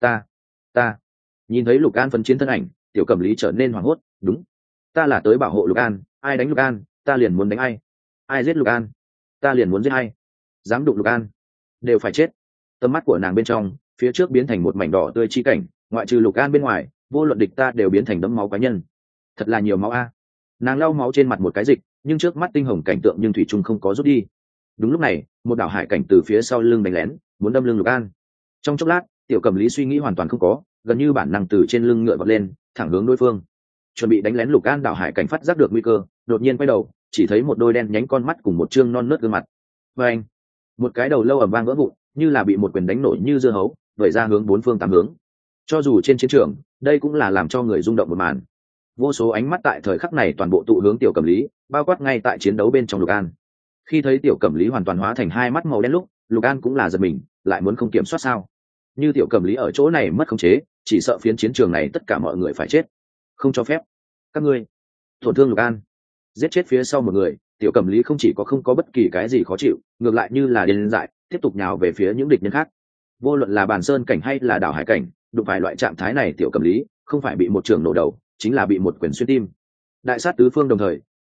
Ta nhìn thấy Lục An phân chiến thân ảnh, Tiểu Cẩm Lý trở nên hoảng hốt. Đúng, ta là tới bảo hộ Lục An, ai đánh Lục An, ta liền muốn đánh ai. Ai giết Lục An, ta liền muốn giết ai. Dám đụng Lục An, đều phải chết. Tầm mắt của nàng bên trong, phía trước biến thành một mảnh đỏ tươi chi cảnh, ngoại trừ Lục An bên ngoài, vô luận địch ta đều biến thành đẫm máu cá nhân. Thật là nhiều máu a. Nàng lau máu trên mặt một cái dịch, nhưng trước mắt tinh hồng cảnh tượng nhưng thủy chung không có rút đi. Đúng lúc này, một đảo hải cảnh từ phía sau lưng đánh lén, muốn đâm lưng Lục An. Trong chốc lát, Tiểu Cẩm Lý suy nghĩ hoàn toàn không có, gần như bản năng từ trên lưng ngựa vọt lên, thẳng hướng đối phương. Chuẩn bị đánh lén Lục An, đảo hải cảnh phát giác được nguy cơ, đột nhiên quay đầu, chỉ thấy một đôi đen nhánh con mắt cùng một trương non nớt gương mặt. Và anh, một cái đầu lâu ầm vang vỡ vụn, như là bị một quyền đánh nổ như dưa hấu, vẩy ra hướng bốn phương tám hướng. Cho dù trên chiến trường, đây cũng là làm cho người rung động một màn. Vô số ánh mắt tại thời khắc này toàn bộ tụ hướng Tiểu Cẩm Lý, bao quát ngay tại chiến đấu bên trong Lục An. Khi thấy Tiểu Cẩm Lý hoàn toàn hóa thành hai mắt màu đen lúc, Lục An cũng là giật mình, lại muốn không kiểm soát sao? Như Tiểu Cẩm Lý ở chỗ này mất khống chế, chỉ sợ phiến chiến trường này tất cả mọi người phải chết. Không cho phép. Các ngươi tổn thương Lục An. Giết chết phía sau một người, Tiểu Cẩm Lý không chỉ có không có bất kỳ cái gì khó chịu, ngược lại như là điên dại, tiếp tục nhào về phía những địch nhân khác. Vô luận là bàn sơn cảnh hay là đảo hải cảnh, đụng phải loại trạng thái này Tiểu Cẩm Lý không phải bị một trường nổ đầu, chính là bị một quyền xuyên tim. Đại sát tứ phương đồng thời,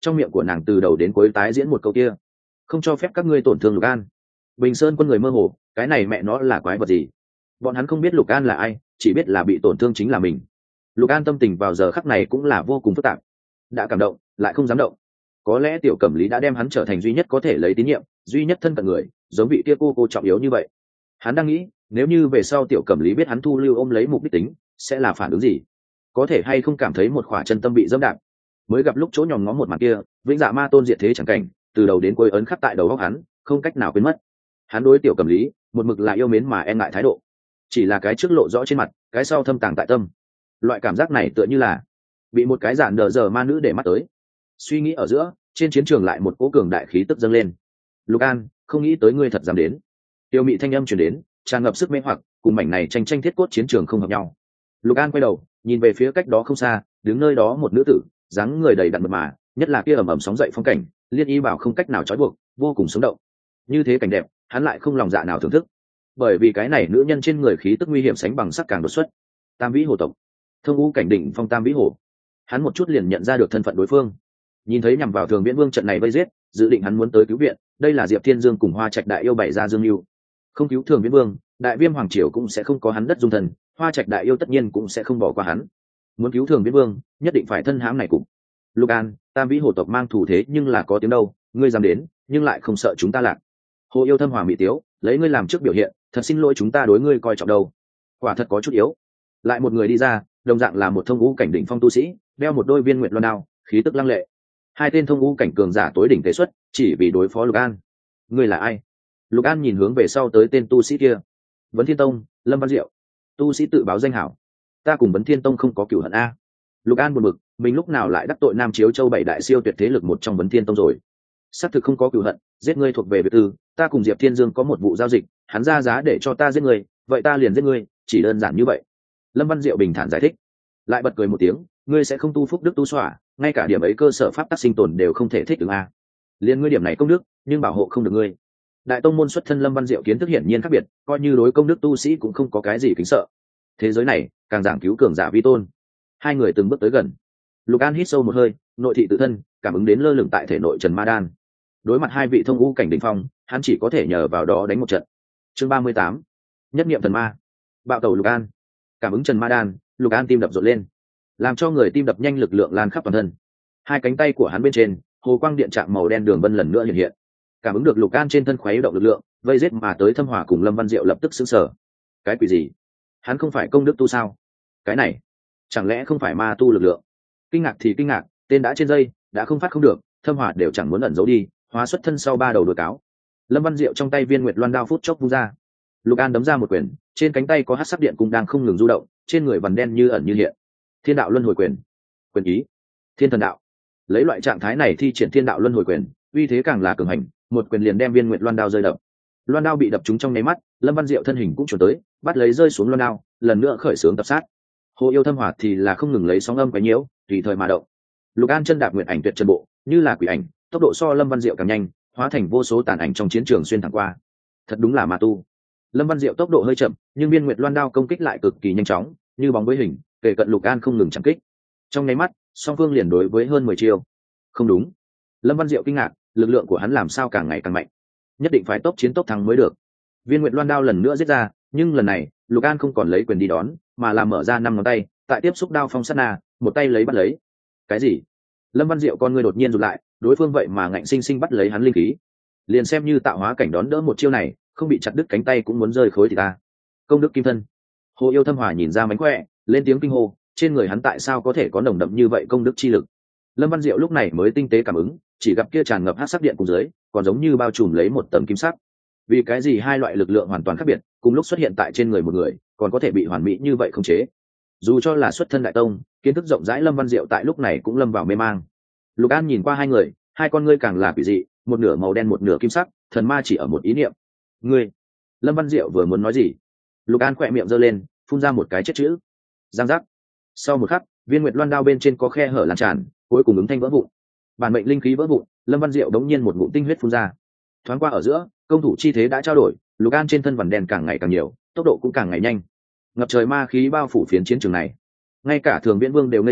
trong miệng của nàng từ đầu đến cuối tái diễn một câu kia: không cho phép các ngươi tổn thương Lục An. Bình Sơn quân người mơ hồ, cái này mẹ nó là quái vật gì? Bọn hắn không biết Lục An là ai, chỉ biết là bị tổn thương chính là mình. Lục An tâm tình vào giờ khắc này cũng là vô cùng phức tạp, đã cảm động lại không dám động. Có lẽ Tiểu Cẩm Lý đã đem hắn trở thành duy nhất có thể lấy tín nhiệm, duy nhất thân cận người, giống vị kia cô trọng yếu như vậy. Hắn đang nghĩ, nếu như về sau Tiểu Cẩm Lý biết hắn thu lưu ôm lấy mục đích tính, sẽ là phản ứng gì? Có thể hay không cảm thấy một khỏa chân tâm bị dẫm đạp? Mới gặp lúc chỗ nhòm ngó một màn kia, vĩnh dạ ma tôn diệt thế chẳng cảnh, từ đầu đến cuối ấn khắc tại đầu óc hắn, không cách nào quên mất. Hắn đối Tiểu Cẩm Lý một mực là yêu mến mà e ngại thái độ, chỉ là cái trước lộ rõ trên mặt, cái sau thâm tàng tại tâm. Loại cảm giác này tựa như là bị một cái giản đờ giờ ma nữ để mắt tới. Suy nghĩ ở giữa, trên chiến trường lại một cỗ cường đại khí tức dâng lên. Lục An, không nghĩ tới ngươi thật dám đến. Tiêu mị thanh âm truyền đến, tràn ngập sức mê hoặc, cùng mảnh này tranh tranh thiết cốt chiến trường không hợp nhau. Lục An quay đầu, nhìn về phía cách đó không xa, đứng nơi đó một nữ tử, dáng người đầy đặn mượt mà, nhất là kia ầm ầm sóng dậy phong cảnh, liên y bảo không cách nào trói buộc, vô cùng sống động. Như thế cảnh đẹp, hắn lại không lòng dạ nào thưởng thức, bởi vì cái này nữ nhân trên người khí tức nguy hiểm sánh bằng sắc càng đột xuất. Tam Vĩ Hồ tộc, Thông Ngũ cảnh đỉnh phong Tam Vĩ Hồ. Hắn một chút liền nhận ra được thân phận đối phương. Nhìn thấy nhằm vào Thường Viễn Vương trận này vây giết, dự định hắn muốn tới cứu viện, đây là Diệp Thiên Dương cùng Hoa Trạch đại yêu bày ra dương lưu. Không cứu Thường Viễn Vương, Đại Viêm hoàng triều cũng sẽ không có hắn đất dung thần, Hoa Trạch đại yêu tất nhiên cũng sẽ không bỏ qua hắn. Muốn cứu Thường Viễn Vương, nhất định phải thân hãm này cục. Lục An, Tam Vĩ Hồ tộc mang thủ thế nhưng là có tiếng đâu, ngươi dám đến, nhưng lại không sợ chúng ta lạc. Hồ Yêu thâm hòa mỹ tiếu, lấy ngươi làm trước biểu hiện, thật xin lỗi chúng ta đối ngươi coi trọng đâu. Quả thật có chút yếu. Lại một người đi ra, đồng dạng là một thông ngũ cảnh đỉnh phong tu sĩ, đeo một đôi viên nguyệt loan đao, khí tức lăng lệ. Hai tên thông ngũ cảnh cường giả tối đỉnh tế xuất, chỉ vì đối phó Lục An. Ngươi là ai? Lục An nhìn hướng về sau tới tên tu sĩ kia. Vấn Thiên Tông, Lâm Văn Diệu. Tu sĩ tự báo danh hảo. Ta cùng Vấn Thiên Tông không có cửu hận a. Lục An buồn bực, mình lúc nào lại đắc tội Nam Chiếu Châu bảy đại siêu tuyệt thế lực một trong Vấn Thiên Tông rồi? Xác thực không có cửu hận, giết ngươi thuộc về việc tư, ta cùng Diệp Thiên Dương có một vụ giao dịch, hắn ra giá để cho ta giết ngươi, vậy ta liền giết ngươi, chỉ đơn giản như vậy. Lâm Văn Diệu bình thản giải thích, lại bật cười một tiếng, ngươi sẽ không tu phúc đức tu xỏa, ngay cả điểm ấy cơ sở pháp tắc sinh tồn đều không thể thích ứng a. Liên ngươi điểm này công đức, nhưng bảo hộ không được ngươi. Đại tông môn xuất thân Lâm Văn Diệu kiến thức hiển nhiên khác biệt, coi như đối công đức tu sĩ cũng không có cái gì kính sợ. Thế giới này, càng giảng cứu cường giả vi tôn. Hai người từng bước tới gần. Lục An hít sâu một hơi, nội thị tự thân, cảm ứng đến lơ lửng tại thể nội Trần Ma Đan. Đối mặt hai vị thông ngũ cảnh đỉnh phong, hắn chỉ có thể nhờ vào đó đánh một trận. Chương 38, nhất niệm thần ma. Bạo tẩu Lục An. Cảm ứng Trần Ma Đan, Lục An tim đập rộn lên, làm cho người tim đập nhanh, lực lượng lan khắp toàn thân. Hai cánh tay của hắn bên trên, hồ quang điện trạng màu đen đường vân lần nữa hiện hiện. Cảm ứng được Lục An trên thân khuấy động lực lượng, vây giết mà tới Thâm Hỏa cùng Lâm Văn Diệu lập tức sững sờ. Cái quỷ gì? Hắn không phải công đức tu sao? Cái này, chẳng lẽ không phải ma tu lực lượng? Kinh ngạc thì kinh ngạc, tên đã trên dây, đã không phát không được, Thâm Hỏa đều chẳng muốn ẩn giấu đi, hóa xuất thân sau ba đầu đuôi cáo. Lâm Văn Diệu trong tay viên nguyệt loan đao phút chốc vung ra. Lục An đấm ra một quyền, trên cánh tay có hắc sắc điện cung đang không ngừng du động, trên người vằn đen như ẩn như hiện. Thiên đạo luân hồi quyền, quyền ý, thiên thần đạo. Lấy loại trạng thái này thi triển thiên đạo luân hồi quyền, uy thế càng là cường hành, một quyền liền đem viên nguyệt loan đao rơi đập. Loan đao bị đập trúng trong nháy mắt, Lâm Văn Diệu thân hình cũng chuẩn tới, bắt lấy rơi xuống loan đao, lần nữa khởi xướng tập sát. Hồ Yêu thâm hỏa thì là không ngừng lấy sóng âm quấy nhiễu, tùy thời mà động. Lục An chân đạp nguyện ảnh tuyệt chân bộ, như là quỷ ảnh, tốc độ so Lâm Văn Diệu càng nhanh, hóa thành vô số tàn ảnh trong chiến trường xuyên thẳng qua. Thật đúng là ma tu. Lâm Văn Diệu tốc độ hơi chậm, nhưng viên nguyệt loan đao công kích lại cực kỳ nhanh chóng, như bóng với hình, kể cận Lục An không ngừng chạm kích. Trong nháy mắt, song phương liền đối với hơn 10 chiêu. Không đúng. Lâm Văn Diệu kinh ngạc, lực lượng của hắn làm sao càng ngày càng mạnh, nhất định phải tốc chiến tốc thắng mới được. Viên nguyệt loan đao lần nữa giết ra, nhưng lần này Lục An không còn lấy quyền đi đón, mà là mở ra 5 ngón tay, tại tiếp xúc đao phong sát na, một tay lấy bắt lấy. Cái gì? Lâm Văn Diệu con người đột nhiên rụt lại, đối phương vậy mà ngạnh sinh sinh bắt lấy hắn linh khí, liền xem như tạo hóa cảnh đón đỡ một chiêu này, không bị chặt đứt cánh tay cũng muốn rơi khối thì ta. Công đức kim thân. Hồ Yêu thâm hỏa nhìn ra mánh khỏe, lên tiếng kinh hô, trên người hắn tại sao có thể có nồng đậm như vậy công đức chi lực? Lâm Văn Diệu lúc này mới tinh tế cảm ứng, chỉ gặp kia tràn ngập hắc sắc điện cùng dưới, còn giống như bao trùm lấy một tầng kim sắc. Vì cái gì hai loại lực lượng hoàn toàn khác biệt, cùng lúc xuất hiện tại trên người một người, còn có thể bị hoàn mỹ như vậy không chế? Dù cho là xuất thân đại tông, kiến thức rộng rãi Lâm Văn Diệu tại lúc này cũng lâm vào mê mang. Lục An nhìn qua hai người, hai con ngươi càng là quỷ dị, một nửa màu đen một nửa kim sắc, thần ma chỉ ở một ý niệm. Ngươi. Lâm Văn Diệu vừa muốn nói gì, Lục An khỏe miệng giơ lên, phun ra một cái chết chữ. Giang giác. Sau một khắc, viên nguyệt loan đao bên trên có khe hở lan tràn, cuối cùng ứng thanh vỡ vụn. Bản mệnh linh khí vỡ vụn, Lâm Văn Diệu đống nhiên một ngụm tinh huyết phun ra. Thoáng qua ở giữa, công thủ chi thế đã trao đổi, Lục An trên thân vằn đen càng ngày càng nhiều, tốc độ cũng càng ngày nhanh. Ngập trời ma khí bao phủ phiến chiến trường này. Ngay cả Thường Viễn Vương đều ngây dại,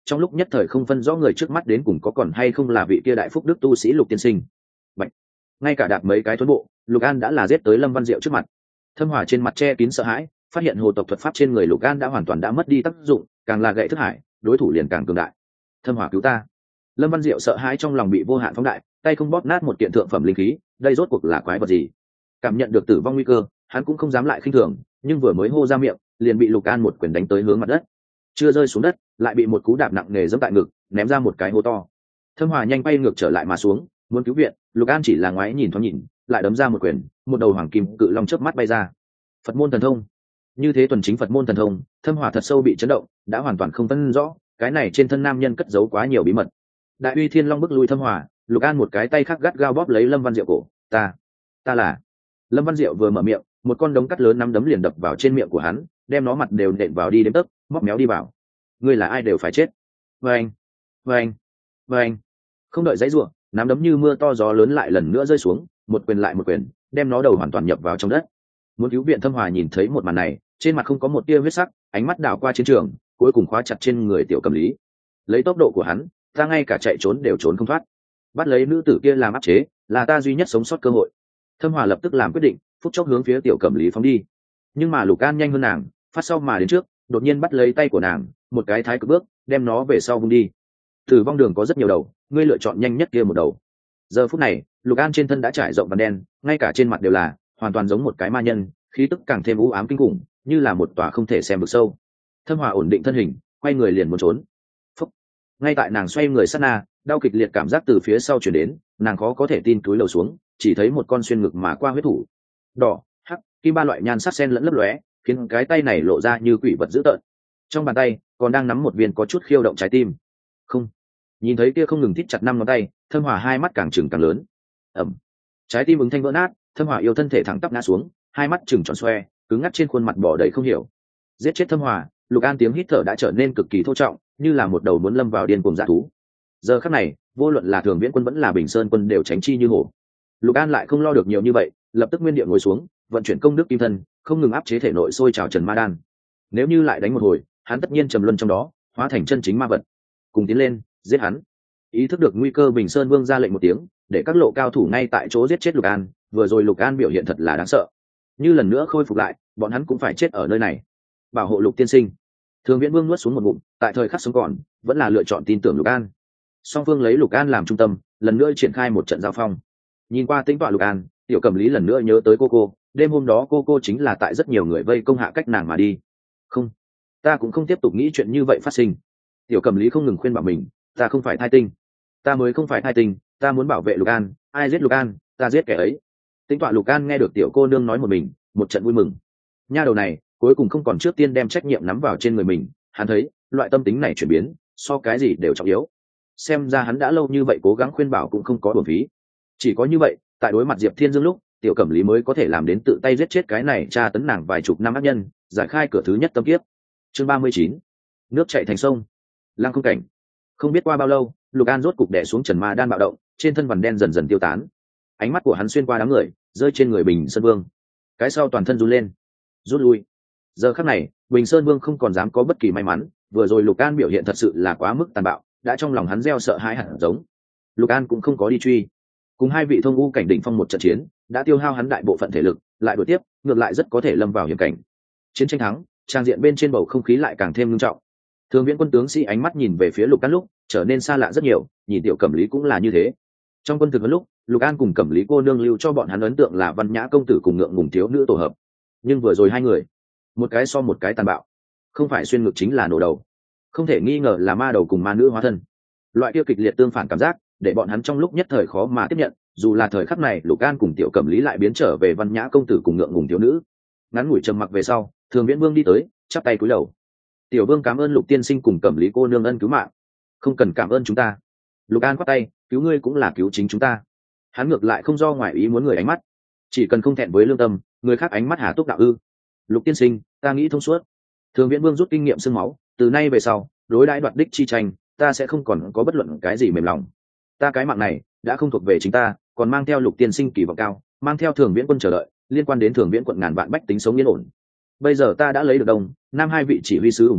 trong lúc nhất thời không phân rõ người trước mắt đến cùng có còn hay không là vị kia đại phúc đức tu sĩ Lục tiên sinh. Bạch. Ngay cả đạp mấy cái tuấn bộ, Lục An đã là giết tới Lâm Văn Diệu trước mặt. Thâm Hỏa trên mặt che kín sợ hãi, phát hiện hồ tộc thuật pháp trên người Lục An đã hoàn toàn đã mất đi tác dụng, càng là gậy thức hải, đối thủ liền càng cường đại. Thâm Hỏa cứu ta! Lâm Văn Diệu sợ hãi trong lòng bị vô hạn phóng đại, tay không bóp nát một kiện thượng phẩm linh khí, đây rốt cuộc là quái vật gì? Cảm nhận được tử vong nguy cơ, hắn cũng không dám lại khinh thường, nhưng vừa mới hô ra miệng, liền bị Lục An một quyền đánh tới hướng mặt đất. Chưa rơi xuống đất, lại bị một cú đạp nặng nề giẫm tại ngực, ném ra một cái hố to. Thâm Hỏa nhanh bay ngược trở lại mà xuống, muốn cứu viện, Lục An chỉ là ngoái nhìn thoáng nhìn, lại đấm ra một quyền, một đầu hoàng kim cự long chớp mắt bay ra. Phật môn thần thông. Như thế tuần chính Phật môn thần thông, Thâm Hỏa thật sâu bị chấn động, đã hoàn toàn không phân rõ, cái này trên thân nam nhân cất giấu quá nhiều bí mật. Đại uy thiên long bức lui Thâm Hỏa, Lục An một cái tay khác gắt gao bóp lấy Lâm Văn Diệu cổ, ta là. Lâm Văn Diệu vừa mở miệng, một con đống cắt lớn nắm đấm liền đập vào trên miệng của hắn, đem nó mặt đều nện vào đi đến tấc, móc méo đi vào. Ngươi là ai đều phải chết. Vâng, vâng, vâng. Không đợi giãy giụa, nắm đấm như mưa to gió lớn lại lần nữa rơi xuống, một quyền lại một quyền, đem nó đầu hoàn toàn nhập vào trong đất. Muốn cứu viện Thâm Hỏa nhìn thấy một màn này, trên mặt không có một tia huyết sắc, ánh mắt đảo qua chiến trường, cuối cùng khóa chặt trên người Tiểu Cẩm Lý. Lấy tốc độ của hắn, ta ngay cả chạy trốn đều trốn không thoát. Bắt lấy nữ tử kia làm áp chế, là ta duy nhất sống sót cơ hội. Thâm Hỏa lập tức làm quyết định, phút chốc hướng phía Tiểu Cẩm Lý phóng đi. Nhưng mà Lục An nhanh hơn nàng, phát sau mà đến trước, đột nhiên bắt lấy tay của nàng, một cái thái cực bước, đem nó về sau vung đi. Tử vong đường có rất nhiều đầu, ngươi lựa chọn nhanh nhất kia một đầu. Giờ phút này, Lục An trên thân đã trải rộng vằn đen, ngay cả trên mặt đều là, hoàn toàn giống một cái ma nhân, khí tức càng thêm u ám kinh khủng, như là một tòa không thể xem vực sâu. Thâm Hỏa ổn định thân hình, quay người liền muốn trốn. Phúc. Ngay tại nàng xoay người sát na, đau kịch liệt cảm giác từ phía sau truyền đến, nàng khó có thể tin cúi đầu xuống, chỉ thấy một con xuyên ngực mà qua huyết thủ. Đỏ, hắc, kim ba loại nhan sắc xen lẫn lấp lóe, khiến cái tay này lộ ra như quỷ vật dữ tợn. Trong bàn tay còn đang nắm một viên có chút khiêu động trái tim. Không. Nhìn thấy kia không ngừng thít chặt năm ngón tay, Thâm Hỏa hai mắt càng trừng càng lớn. Ầm. Trái tim ứng thanh vỡ nát, Thâm Hỏa yêu thân thể thẳng tắp ngã xuống, hai mắt trừng tròn xoe, cứng ngắc trên khuôn mặt bỏ đầy không hiểu. Giết chết Thâm Hỏa, Lục An tiếng hít thở đã trở nên cực kỳ thô trọng, như là một đầu muốn lâm vào điên cuồng dã thú. Giờ khắc này, vô luận là Thường Viễn quân vẫn là Bình Sơn quân đều tránh chi như hổ. Lục An lại không lo được nhiều như vậy, lập tức nguyên địa ngồi xuống, vận chuyển công đức kim thân, không ngừng áp chế thể nội sôi trào trần ma đan. Nếu như lại đánh một hồi, hắn tất nhiên trầm luân trong đó, hóa thành chân chính ma vật. Cùng tiến lên, giết hắn. Ý thức được nguy cơ, Bình Sơn Vương ra lệnh một tiếng, để các lộ cao thủ ngay tại chỗ giết chết Lục An. Vừa rồi Lục An biểu hiện thật là đáng sợ, như lần nữa khôi phục lại, bọn hắn cũng phải chết ở nơi này. Bảo hộ Lục tiên sinh. Thường Viễn Vương nuốt xuống một ngụm, tại thời khắc sống còn, vẫn là lựa chọn tin tưởng Lục An. Song phương lấy Lục An làm trung tâm, lần nữa triển khai một trận giao phong. Nhìn qua tính tọa Lục An, Tiểu Cẩm Lý lần nữa nhớ tới cô. Đêm hôm đó cô chính là tại rất nhiều người vây công hạ cách nàng mà đi. Không, ta cũng không tiếp tục nghĩ chuyện như vậy phát sinh. Tiểu Cẩm Lý không ngừng khuyên bảo mình, ta không phải thai tinh, ta mới không phải thai tinh, ta muốn bảo vệ Lục An, ai giết Lục An, ta giết kẻ ấy. Tính tọa Lục An nghe được tiểu cô nương nói một mình, một trận vui mừng. Nha đầu này cuối cùng không còn trước tiên đem trách nhiệm nắm vào trên người mình, hắn thấy loại tâm tính này chuyển biến so cái gì đều trọng yếu. Xem ra hắn đã lâu như vậy cố gắng khuyên bảo cũng không có uổng phí. Chỉ có như vậy, tại đối mặt Diệp Thiên Dương lúc, Tiểu Cẩm Lý mới có thể làm đến tự tay giết chết cái này tra tấn nàng vài chục năm ác nhân, giải khai cửa thứ nhất tâm kiếp. Chương 39. Nước chảy thành sông. Lăng Không Cảnh. Không biết qua bao lâu, Lục An rốt cục đè xuống trần ma đan bạo động, trên thân vằn đen dần dần tiêu tán. Ánh mắt của hắn xuyên qua đám người, rơi trên người Bình Sơn Vương. Cái sau toàn thân run lên, rút lui. Giờ khắc này, Bình Sơn Vương không còn dám có bất kỳ may mắn, vừa rồi Lục An biểu hiện thật sự là quá mức tàn bạo, đã trong lòng hắn gieo sợ hãi hẳn giống. Lục An cũng không có đi truy. Cùng hai vị thông u cảnh đỉnh phong một trận chiến, đã tiêu hao hắn đại bộ phận thể lực, lại đuổi tiếp, ngược lại rất có thể lâm vào hiểm cảnh. Chiến tranh thắng, trang diện bên trên bầu không khí lại càng thêm nghiêm trọng. Thường Viễn quân tướng sĩ ánh mắt nhìn về phía Lục An lúc trở nên xa lạ rất nhiều, nhìn Tiểu Cẩm Lý cũng là như thế. Trong quân thực lúc, Lục An cùng Cẩm Lý cô nương lưu cho bọn hắn ấn tượng là văn nhã công tử cùng ngượng ngùng thiếu nữ tổ hợp, nhưng vừa rồi hai người, một cái so một cái tàn bạo, không phải xuyên ngực chính là nổ đầu, không thể nghi ngờ là ma đầu cùng ma nữ hóa thân. Loại kia kịch liệt tương phản cảm giác để bọn hắn trong lúc nhất thời khó mà tiếp nhận, dù là thời khắc này Lục An cùng Tiểu Cẩm Lý lại biến trở về văn nhã công tử cùng ngượng ngùng thiếu nữ. Ngắn ngủi trầm mặc về sau, Thường Viễn Vương đi tới, chắp tay cúi đầu. Tiểu Vương cảm ơn Lục tiên sinh cùng Cẩm Lý cô nương ân cứu mạng. Không cần cảm ơn chúng ta. Lục An quát tay, cứu ngươi cũng là cứu chính chúng ta. Hắn ngược lại không do ngoại ý muốn người ánh mắt, chỉ cần không thẹn với lương tâm, người khác ánh mắt hà túc đạo ư? Lục tiên sinh, ta nghĩ thông suốt. Thường Viễn Vương rút kinh nghiệm xương máu, từ nay về sau, đối đãi đoạt đích chi tranh, ta sẽ không còn có bất luận cái gì mềm lòng. Ta cái mạng này đã không thuộc về chính ta, còn mang theo Lục tiên sinh kỳ vọng cao, mang theo Thường Viễn quân chờ đợi, liên quan đến Thường Viễn quận ngàn vạn bách tính sống yên ổn. Bây giờ ta đã lấy được Đông, Nam hai vị chỉ huy sứ ủng hộ,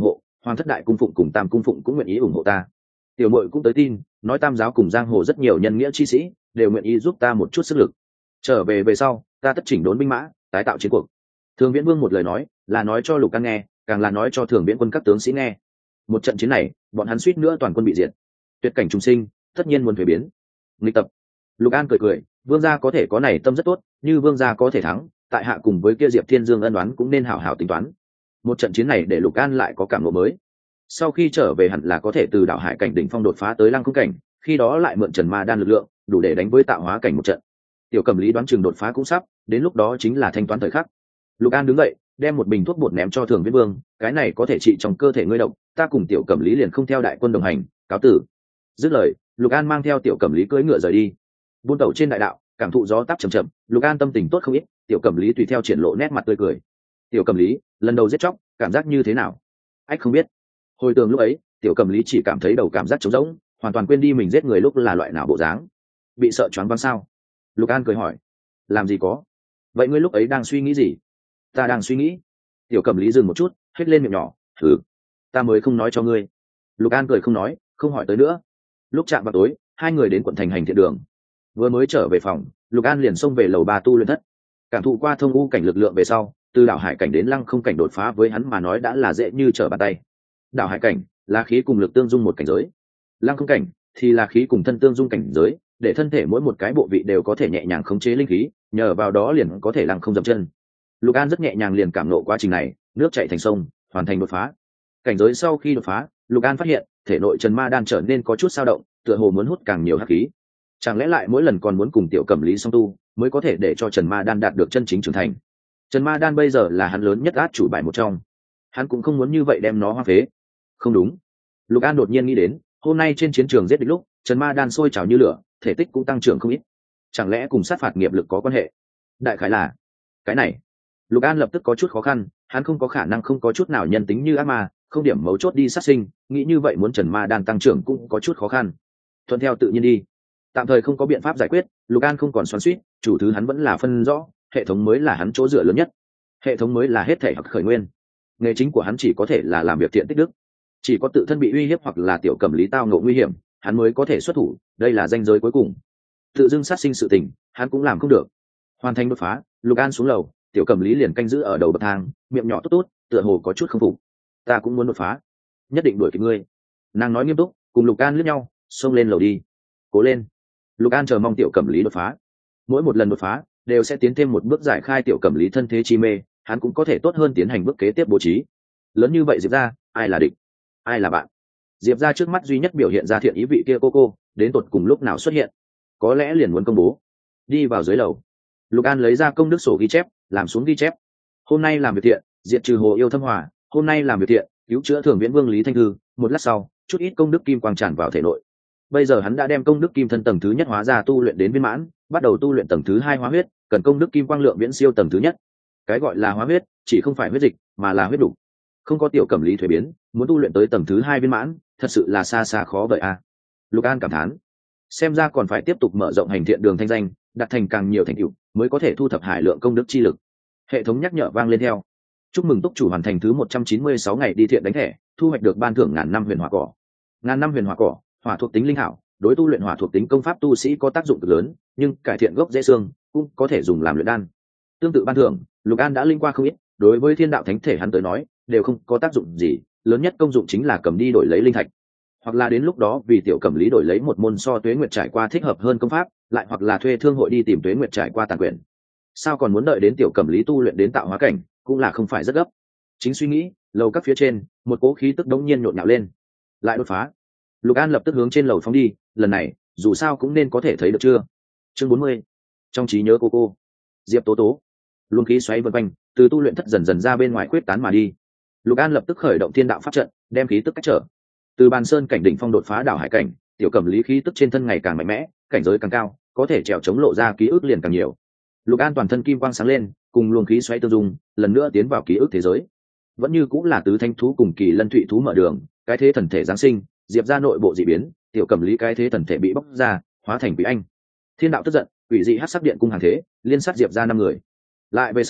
Hoàng thất đại cung phụng cùng tam cung phụng cũng nguyện ý ủng hộ ta. Tiểu muội cũng tới tin, nói tam giáo cùng giang hồ rất nhiều nhân nghĩa chi sĩ đều nguyện ý giúp ta một chút sức lực. Trở về sau ta tất chỉnh đốn binh mã, tái tạo chiến cuộc. Thường Viễn Vương một lời nói là nói cho Lục An nghe, càng là nói cho Thường Viễn quân các tướng sĩ nghe. Một trận chiến này bọn hắn suýt nữa toàn quân bị diệt. Tuyệt cảnh trùng sinh tất nhiên muốn thuế biến. Nghịch tập. Lục An cười cười, vương gia có thể có này tâm rất tốt, như vương gia có thể thắng, tại hạ cùng với kia Diệp Thiên Dương ân đoán cũng nên hảo hảo tính toán. Một trận chiến này để Lục An lại có cảm ngộ mới. Sau khi trở về hẳn là có thể từ đảo hải cảnh đỉnh phong đột phá tới lăng khung cảnh, khi đó lại mượn Trần Ma đan lực lượng, đủ để đánh với tạo hóa cảnh một trận. Tiểu Cẩm Lý đoán chừng đột phá cũng sắp, đến lúc đó chính là thanh toán thời khắc. Lục An đứng dậy, đem một bình thuốc bột ném cho Thường Viễn Vương, cái này có thể trị trong cơ thể ngươi độc, ta cùng Tiểu Cẩm Lý liền không theo đại quân đồng hành, cáo tử. Dứt lời, Lục An mang theo Tiểu Cẩm Lý cưỡi ngựa rời đi. Buôn tẩu trên đại đạo, cảm thụ gió táp chậm chậm, Lục An tâm tình tốt không ít, Tiểu Cẩm Lý tùy theo triển lộ nét mặt tươi cười. Tiểu Cẩm Lý, lần đầu giết chóc, cảm giác như thế nào? Ách không biết. Hồi tưởng lúc ấy, Tiểu Cẩm Lý chỉ cảm thấy đầu cảm giác trống rỗng, hoàn toàn quên đi mình giết người lúc là loại nào bộ dáng. Bị sợ choáng váng sao? Lục An cười hỏi. Làm gì có? Vậy ngươi lúc ấy đang suy nghĩ gì? Ta đang suy nghĩ. Tiểu Cẩm Lý dừng một chút, hết lên miệng nhỏ, thử. Ta mới không nói cho ngươi. Lục An cười không nói, không hỏi tới nữa. Lúc chạm vào tối, hai người đến quận thành hành thiện đường. Vừa mới trở về phòng, Lục An liền xông về lầu 3 tu luyện thất. Cảm thụ qua thông u cảnh lực lượng về sau, từ đảo hải cảnh đến lăng không cảnh đột phá với hắn mà nói đã là dễ như trở bàn tay. Đảo hải cảnh là khí cùng lực tương dung một cảnh giới, lăng không cảnh thì là khí cùng thân tương dung cảnh giới, để thân thể mỗi một cái bộ vị đều có thể nhẹ nhàng khống chế linh khí, nhờ vào đó liền có thể lăng không dậm chân. Lục An rất nhẹ nhàng liền cảm nộ quá trình này, nước chảy thành sông, hoàn thành đột phá. Cảnh giới sau khi đột phá, Lục An phát hiện thể nội Trần Ma đan trở nên có chút dao động, tựa hồ muốn hút càng nhiều hắc khí. Chẳng lẽ lại mỗi lần còn muốn cùng Tiểu Cẩm Lý song tu mới có thể để cho Trần Ma đan đạt được chân chính trưởng thành? Trần Ma đan bây giờ là hắn lớn nhất át chủ bài một trong, hắn cũng không muốn như vậy đem nó hoang phế. Không đúng. Lục An đột nhiên nghĩ đến, hôm nay trên chiến trường giết địch lúc, Trần Ma đan sôi trào như lửa, thể tích cũng tăng trưởng không ít. Chẳng lẽ cùng sát phạt nghiệp lực có quan hệ? Đại khái là cái này. Lục An lập tức có chút khó khăn, hắn không có khả năng không có chút nào nhân tính như ác ma, không điểm mấu chốt đi sát sinh, nghĩ như vậy muốn Trần Ma đan tăng trưởng cũng có chút khó khăn. Thuận theo tự nhiên đi. Tạm thời không có biện pháp giải quyết, Lục An không còn xoắn xuýt, chủ thứ hắn vẫn là phân rõ, hệ thống mới là hắn chỗ dựa lớn nhất. Hệ thống mới là hết thảy hoặc khởi nguyên. Nghề chính của hắn chỉ có thể là làm việc thiện tích đức. Chỉ có tự thân bị uy hiếp hoặc là Tiểu Cẩm Lý tao ngộ nguy hiểm, hắn mới có thể xuất thủ, đây là ranh giới cuối cùng. Tự dưng sát sinh sự tình, hắn cũng làm không được. Hoàn thành đột phá, Lục An xuống lầu, Tiểu Cẩm Lý liền canh giữ ở đầu bậc thang, miệng nhỏ tốt tốt, tựa hồ có chút không phục. Ta cũng muốn đột phá, nhất định đuổi kịp ngươi. Nàng nói nghiêm túc, cùng Lục An liếc nhau, xông lên lầu đi. Cố lên. Lục An chờ mong Tiểu Cẩm Lý đột phá. Mỗi một lần đột phá, đều sẽ tiến thêm một bước giải khai Tiểu Cẩm Lý thân thế chi mê, hắn cũng có thể tốt hơn tiến hành bước kế tiếp bố trí. Lớn như vậy Diệp ra, ai là địch, ai là bạn? Diệp ra trước mắt duy nhất biểu hiện ra thiện ý vị kia cô, đến tột cùng lúc nào xuất hiện? Có lẽ liền muốn công bố. Đi vào dưới lầu, Lục An lấy ra công đức sổ ghi chép, làm xuống ghi chép. Hôm nay làm việc thiện, diệt trừ Hồ Yêu Thâm Hòa, hôm nay làm việc thiện, cứu chữa Thường Viễn Vương Lý Thanh Thư. Một lát sau, chút ít công đức kim quang tràn vào thể nội. Bây giờ hắn đã đem công đức kim thân tầng thứ nhất hóa ra tu luyện đến viên mãn, bắt đầu tu luyện tầng thứ hai hóa huyết, cần công đức kim quang lượng viễn siêu tầng thứ nhất. Cái gọi là hóa huyết, chỉ không phải huyết dịch, mà là huyết đủ. Không có Tiểu Cẩm Lý thuế biến, muốn tu luyện tới tầng thứ hai viên mãn, thật sự là xa xa khó vậy a. Lục An cảm thán, xem ra còn phải tiếp tục mở rộng hành thiện đường thanh danh, đạt thành càng nhiều thành tựu, mới có thể thu thập hải lượng công đức chi lực. Hệ thống nhắc nhở vang lên theo. Chúc mừng túc chủ hoàn thành thứ 196 ngày đi thiện đánh thẻ, thu hoạch được ban thưởng ngàn năm huyền hỏa cỏ. Ngàn năm huyền hỏa cỏ, hỏa thuộc tính linh hảo, đối tu luyện hỏa thuộc tính công pháp tu sĩ có tác dụng cực lớn, nhưng cải thiện gốc rễ xương cũng có thể dùng làm luyện đan. Tương tự ban thưởng, Lục An đã linh qua không ít, đối với thiên đạo thánh thể hắn tới nói, đều không có tác dụng gì, lớn nhất công dụng chính là cầm đi đổi lấy linh thạch, hoặc là đến lúc đó vì Tiểu Cẩm Lý đổi lấy một môn so Tuế Nguyệt trải qua thích hợp hơn công pháp, lại hoặc là thuê thương hội đi tìm Tuế Nguyệt trải qua tàn quyền. Sao còn muốn đợi đến Tiểu Cẩm Lý tu luyện đến tạo hóa cảnh, cũng là không phải rất gấp. Chính suy nghĩ, lầu các phía trên, một cỗ khí tức đống nhiên nhộn nhạo lên. Lại đột phá. Lục An lập tức hướng trên lầu phóng đi, lần này, dù sao cũng nên có thể thấy được chưa? Chương 40. Trong trí nhớ cô. Diệp Tố Tố. Luồng khí xoáy vần quanh, từ tu luyện thất dần dần ra bên ngoài quyết tán mà đi. Lục An lập tức khởi động thiên đạo pháp trận, đem khí tức cách trở. Từ bàn sơn cảnh đỉnh phong đột phá đảo hải cảnh, Tiểu Cẩm Lý khí tức trên thân ngày càng mạnh mẽ, cảnh giới càng cao, có thể trèo chống lộ ra ký ức liền càng nhiều. Lục An toàn thân kim quang sáng lên, cùng luồng khí xoáy tương dung, lần nữa tiến vào ký ức thế giới. Vẫn như cũng là tứ thanh thú cùng kỳ lân thụy thú mở đường, cái thế thần thể giáng sinh, Diệp ra nội bộ dị biến, Tiểu Cẩm Lý cái thế thần thể bị bóc ra, hóa thành quỷ anh. Thiên đạo tức giận, quỷ dị hắc sắc điện cung hàng thế, liên sát Diệp ra 5 người. Lại về sau,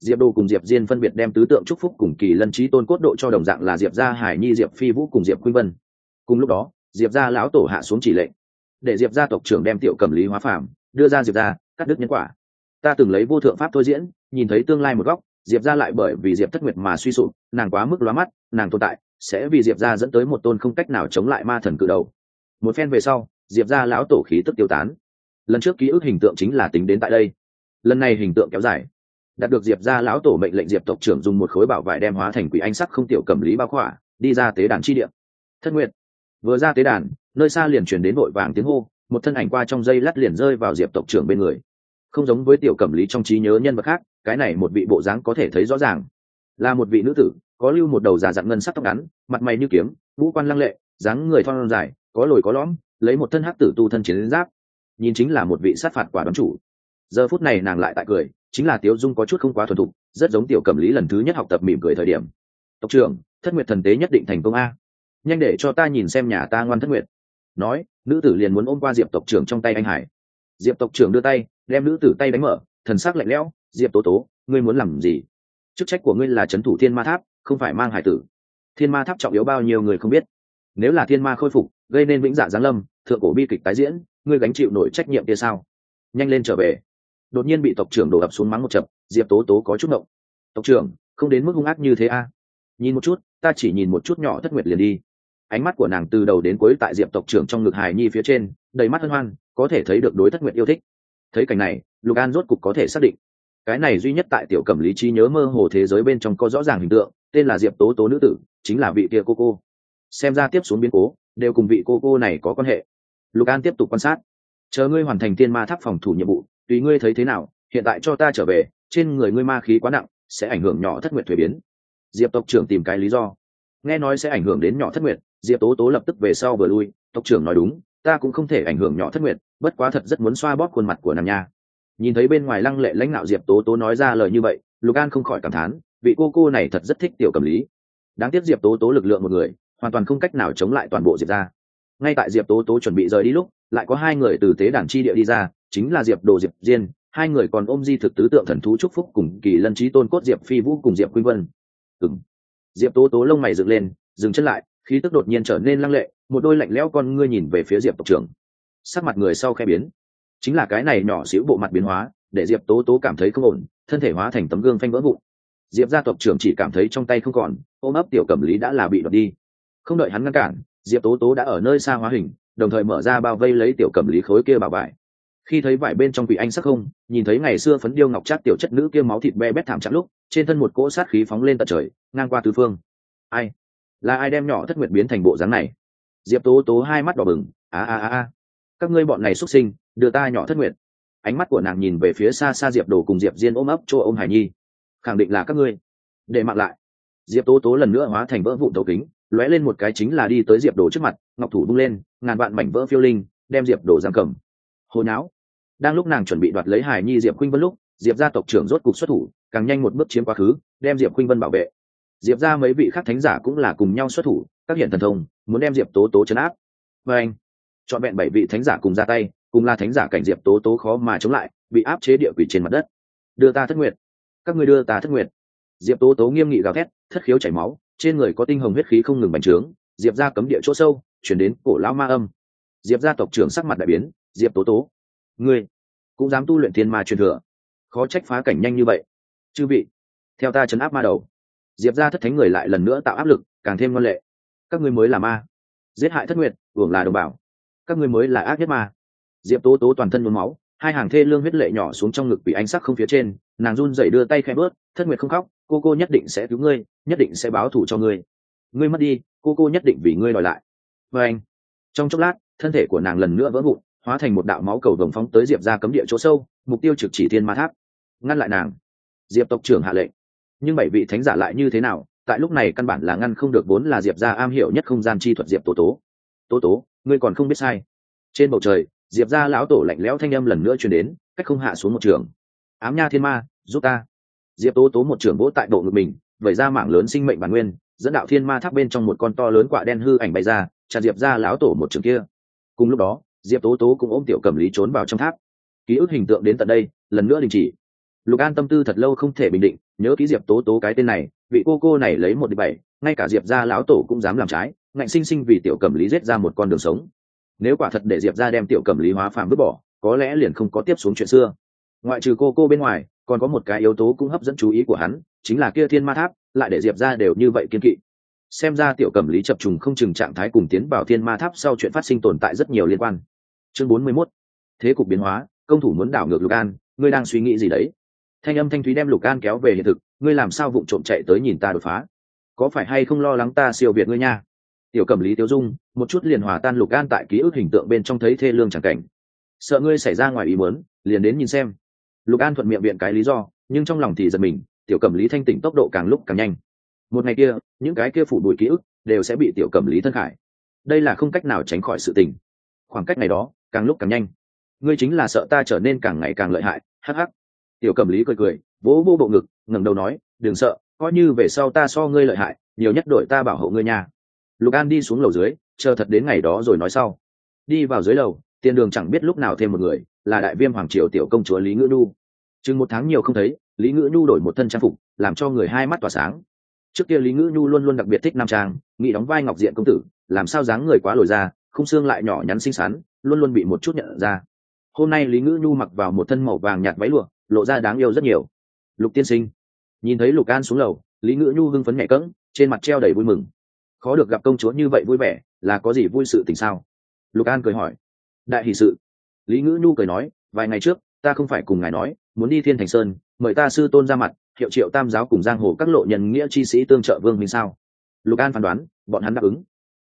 Diệp Đồ cùng Diệp Diên phân biệt đem tứ tượng chúc phúc cùng kỳ lân trí tôn cốt độ cho đồng dạng là Diệp gia Hải Nhi, Diệp Phi Vũ cùng Diệp Khuynh Vân. Cùng lúc đó, Diệp gia lão tổ hạ xuống chỉ lệnh, để Diệp gia tộc trưởng đem Tiểu Cẩm Lý hóa phàm, đưa ra Diệp gia, cắt đứt nhân quả. Ta từng lấy vô thượng pháp thôi diễn, nhìn thấy tương lai một góc, Diệp gia lại bởi vì Diệp Thất Nguyệt mà suy sụp, nàng quá mức lóa mắt, nàng tồn tại sẽ vì Diệp gia dẫn tới một tôn không cách nào chống lại ma thần cự đầu. Một phen về sau, Diệp gia lão tổ khí tức tiêu tán. Lần trước ký ức hình tượng chính là tính đến tại đây. Lần này hình tượng kéo dài, đạt được Diệp gia lão tổ mệnh lệnh, Diệp tộc trưởng dùng một khối bảo vải đem hóa thành quỷ anh sắc không Tiểu Cẩm Lý bao khỏa, đi ra tế đàn chi địa. Thất Nguyệt vừa ra tế đàn, nơi xa liền truyền đến vội vàng tiếng hô, một thân ảnh qua trong giây lát liền rơi vào Diệp tộc trưởng bên người. Không giống với Tiểu Cẩm Lý trong trí nhớ nhân vật khác, cái này một vị bộ dáng có thể thấy rõ ràng, là một vị nữ tử, có lưu một đầu già dặn ngân sắc tóc ngắn, mặt mày như kiếm, ngũ quan lăng lệ, dáng người thon dài, có lồi có lõm, lấy một thân hắc tử tu thân chiến giáp, nhìn chính là một vị sát phạt quả đoán chủ. Giờ phút này nàng lại tại cười, chính là Tiếu Dung có chút không quá thuần thục, rất giống Tiểu Cẩm Lý lần thứ nhất học tập mỉm cười thời điểm. Tộc trưởng, Thất Nguyệt thần tế nhất định thành công a, nhanh để cho ta nhìn xem nhà ta ngoan Thất Nguyệt. Nói, nữ tử liền muốn ôm qua Diệp tộc trưởng trong tay anh Hải. Diệp tộc trưởng đưa tay đem nữ tử tay đánh mở, thần sắc lạnh lẽo, Diệp tố tố, ngươi muốn làm gì? Chức trách của ngươi là trấn thủ Thiên Ma Tháp, không phải mang hải tử. Thiên Ma Tháp trọng yếu bao nhiêu người không biết, nếu là thiên ma khôi phục gây nên vĩnh dạ giáng lâm, thượng cổ bi kịch tái diễn, ngươi gánh chịu nổi trách nhiệm kia sao? Nhanh lên trở về. Đột nhiên bị tộc trưởng đổ ập xuống mắng một chập, Diệp tố tố có chút động. Tộc trưởng, không đến mức hung ác như thế a. Nhìn một chút, ta chỉ nhìn một chút nhỏ Thất Nguyệt liền đi. Ánh mắt của nàng từ đầu đến cuối tại Diệp tộc trưởng trong ngực hài nhi phía trên, đầy mắt hân hoan, có thể thấy được đối Thất Nguyệt yêu thích. Thấy cảnh này, Lục An rốt cục có thể xác định, cái này duy nhất tại Tiểu Cẩm Lý trí nhớ mơ hồ thế giới bên trong có rõ ràng hình tượng, tên là Diệp tố tố nữ tử, chính là vị kia cô. Xem ra tiếp xuống biến cố đều cùng vị cô này có quan hệ. Lục An tiếp tục quan sát, chờ ngươi hoàn thành Thiên Ma Tháp phòng thủ nhiệm vụ, tùy ngươi thấy thế nào, hiện tại cho ta trở về, trên người ngươi ma khí quá nặng, sẽ ảnh hưởng nhỏ Thất Nguyệt thuế biến. Diệp tộc trưởng tìm cái lý do, nghe nói sẽ ảnh hưởng đến nhỏ Thất Nguyệt, Diệp tố tố lập tức về sau vừa lui. Tộc trưởng nói đúng, ta cũng không thể ảnh hưởng nhỏ Thất Nguyệt, bất quá thật rất muốn xoa bóp khuôn mặt của nàng nha. Nhìn thấy bên ngoài lăng lệ lãnh nạo Diệp tố tố nói ra lời như vậy, Lục An không khỏi cảm thán, vị cô này thật rất thích Tiểu Cẩm Lý. Đáng tiếc Diệp tố tố lực lượng một người hoàn toàn không cách nào chống lại toàn bộ Diệp gia. Ngay tại Diệp tố tố chuẩn bị rời đi lúc, lại có hai người từ tế đàn chi địa đi ra, chính là Diệp Đồ, Diệp Diên. Hai người còn ôm di thực tứ tượng thần thú chúc phúc cùng kỳ lân trí tôn cốt Diệp Phi Vũ cùng Diệp Khuynh Vân. Diệp tố tố lông mày dựng lên, dừng chân lại, khí tức đột nhiên trở nên lăng lệ, một đôi lạnh lẽo con ngươi nhìn về phía Diệp tộc trưởng. Sắc mặt người sau khẽ biến, chính là cái này nhỏ xíu bộ mặt biến hóa, để Diệp tố tố cảm thấy không ổn, thân thể hóa thành tấm gương phanh vỡ vụn. Diệp gia tộc trưởng chỉ cảm thấy trong tay không còn, ôm ấp Tiểu Cẩm Lý đã là bị đoạt đi. Không đợi hắn ngăn cản, Diệp tố tố đã ở nơi xa hóa hình, đồng thời mở ra bao vây lấy Tiểu Cẩm Lý khối kia bảo vải. Khi thấy vải bên trong quỷ anh sắc không, nhìn thấy ngày xưa phấn điêu ngọc trác tiểu chất nữ kia máu thịt be bét thảm trạng lúc, trên thân một cỗ sát khí phóng lên tận trời, ngang qua tứ phương. Ai? Là ai đem nhỏ Thất Nguyệt biến thành bộ dáng này? Diệp tố tố hai mắt đỏ bừng, các ngươi bọn này xuất sinh, đưa ta nhỏ Thất Nguyệt. Ánh mắt của nàng nhìn về phía xa xa Diệp Đồ cùng Diệp Diên ôm ấp chỗ ôm Hải Nhi, khẳng định là các ngươi. Để mặc lại. Diệp tố tố lần nữa hóa thành vỡ vụn thấu kính, lóe lên một cái chính là đi tới Diệp Đồ trước mặt, ngọc thủ bung lên, ngàn vạn mảnh vỡ phiêu linh, đem Diệp Đồ giam cầm. Hồ nháo. Đang lúc nàng chuẩn bị đoạt lấy Hải Nhi Diệp Khuynh Vân lúc, Diệp gia tộc trưởng rốt cục xuất thủ, càng nhanh một bước chiếm quá khứ, đem Diệp Khuynh Vân bảo vệ. Diệp gia mấy vị khác thánh giả cũng là cùng nhau xuất thủ, các hiện thần thông, muốn đem Diệp tố tố trấn áp. Và anh, chọn vẹn 7 vị thánh giả cùng ra tay, cùng là thánh giả cảnh Diệp tố tố khó mà chống lại, bị áp chế địa quỷ trên mặt đất. Đưa ta Thất Nguyệt, các ngươi đưa ta Thất Nguyệt. Diệp tố tố nghiêm nghị gào thét, thất khiếu chảy máu, trên người có tinh hồng huyết khí không ngừng bành trướng. Diệp gia cấm địa chỗ sâu chuyển đến cổ lão ma âm. Diệp gia tộc trưởng sắc mặt đại biến, Diệp tố tố, ngươi cũng dám tu luyện thiên ma truyền thừa, khó trách phá cảnh nhanh như vậy. Chư vị, theo ta trấn áp ma đầu. Diệp gia thất thánh người lại lần nữa tạo áp lực, càng thêm ngoan lệ. Các ngươi mới là ma, giết hại Thất Nguyệt, hưởng là đồng bào, các ngươi mới là ác nhất ma. Diệp tố tố toàn thân nhuốm máu, hai hàng thê lương huyết lệ nhỏ xuống trong ngực bị ánh sắc không phía trên, nàng run rẩy đưa tay khẽ bớt, Thất Nguyệt không khóc, cô nhất định sẽ cứu ngươi, nhất định sẽ báo thù cho ngươi. Ngươi mất đi, cô nhất định vì ngươi đòi lại. Và anh, trong chốc lát, thân thể của nàng lần nữa vỡ vụn, hóa thành một đạo máu cầu vồng phóng tới Diệp gia cấm địa chỗ sâu, mục tiêu trực chỉ Thiên Ma Tháp. Ngăn lại nàng. Diệp tộc trưởng hạ lệnh. Nhưng 7 vị thánh giả lại như thế nào, tại lúc này căn bản là ngăn không được, vốn là Diệp gia am hiểu nhất không gian chi thuật Diệp tố tố. Tố tố, ngươi còn không biết sai. Trên bầu trời, Diệp gia lão tổ lạnh lẽo thanh âm lần nữa truyền đến, cách không hạ xuống một trường. Ám nha thiên ma, giúp ta. Diệp tố tố một trường vỗ tại bộ ngực mình, vẩy ra mảng lớn sinh mệnh bản nguyên, dẫn đạo Thiên Ma Tháp bên trong một con to lớn quạ đen hư ảnh bay ra, chặn Diệp gia lão tổ một trường kia. Cùng lúc đó, Diệp tố tố cũng ôm Tiểu Cẩm Lý trốn vào trong tháp. Ký ức hình tượng đến tận đây lần nữa đình chỉ. Lục An tâm tư thật lâu không thể bình định, nhớ kỹ Diệp Tố Tố cái tên này, vị cô này lấy 1-7, ngay cả Diệp gia lão tổ cũng dám làm trái, ngạnh sinh sinh vì tiểu cẩm lý giết ra một con đường sống. Nếu quả thật để Diệp gia đem tiểu cẩm lý hóa phàm vứt bỏ, có lẽ liền không có tiếp xuống chuyện xưa. Ngoại trừ cô bên ngoài, còn có một cái yếu tố cũng hấp dẫn chú ý của hắn, chính là kia Thiên Ma Tháp, lại để Diệp gia đều như vậy kiên kỵ. Xem ra tiểu cẩm lý chập trùng không chừng trạng thái cùng tiến vào Thiên Ma Tháp sau chuyện phát sinh tồn tại rất nhiều liên quan. Chương 41. Thế cục biến hóa, công thủ muốn đảo ngược Lục An, ngươi đang suy nghĩ gì đấy? Thanh âm thanh thúy đem Lục An kéo về hiện thực, ngươi làm sao vụng trộm chạy tới nhìn ta đột phá? Có phải hay không lo lắng ta siêu việt ngươi nha? Tiểu cẩm lý tiêu dung, một chút liền hòa tan Lục An tại ký ức hình tượng bên trong thấy thê lương chẳng cảnh. Sợ ngươi xảy ra ngoài ý muốn, liền đến nhìn xem. Lục An thuận miệng viện cái lý do, nhưng trong lòng thì giật mình, tiểu cẩm lý thanh tỉnh tốc độ càng lúc càng nhanh. Một ngày kia, những cái kia phủ bụi ký ức đều sẽ bị tiểu cẩm lý thân khải. Đây là không cách nào tránh khỏi sự tình. Khoảng cách này đó, càng lúc càng nhanh. Ngươi chính là sợ ta trở nên càng ngày càng lợi hại, hắc hắc. Tiểu cẩm lý cười cười, vỗ bộ ngực, ngẩng đầu nói, đừng sợ, coi như về sau ta so ngươi lợi hại, nhiều nhất đội ta bảo hộ ngươi nha. Lục An đi xuống lầu dưới, chờ thật đến ngày đó rồi nói sau. Đi vào dưới lầu, tiền đường chẳng biết lúc nào thêm một người, là đại viêm hoàng triều tiểu công chúa Lý Ngữ Nhu. Chừng 1 tháng nhiều không thấy, Lý Ngữ Nhu đổi một thân trang phục, làm cho người hai mắt tỏa sáng. Trước kia Lý Ngữ Nhu luôn luôn đặc biệt thích nam trang, nghĩ đóng vai ngọc diện công tử, làm sao dáng người quá lồi ra, khung xương lại nhỏ nhắn xinh xắn, luôn luôn bị một chút nhận ra. Hôm nay Lý Ngữ Nhu mặc vào một thân màu vàng nhạt váy lụa, lộ ra đáng yêu rất nhiều. Lục tiên sinh. Nhìn thấy Lục An xuống lầu, Lý Ngữ Nhu hưng phấn nhẹ cẫng, trên mặt treo đầy vui mừng. Khó được gặp công chúa như vậy vui vẻ, là có gì vui sự tình sao? Lục An cười hỏi. Đại hỷ sự. Lý Ngữ Nhu cười nói, vài ngày trước ta không phải cùng ngài nói muốn đi Thiên Thành Sơn, mời ta sư tôn ra mặt, hiệu triệu tam giáo cùng giang hồ các lộ nhân nghĩa chi sĩ tương trợ vương minh sao? Lục An phán đoán bọn hắn đáp ứng.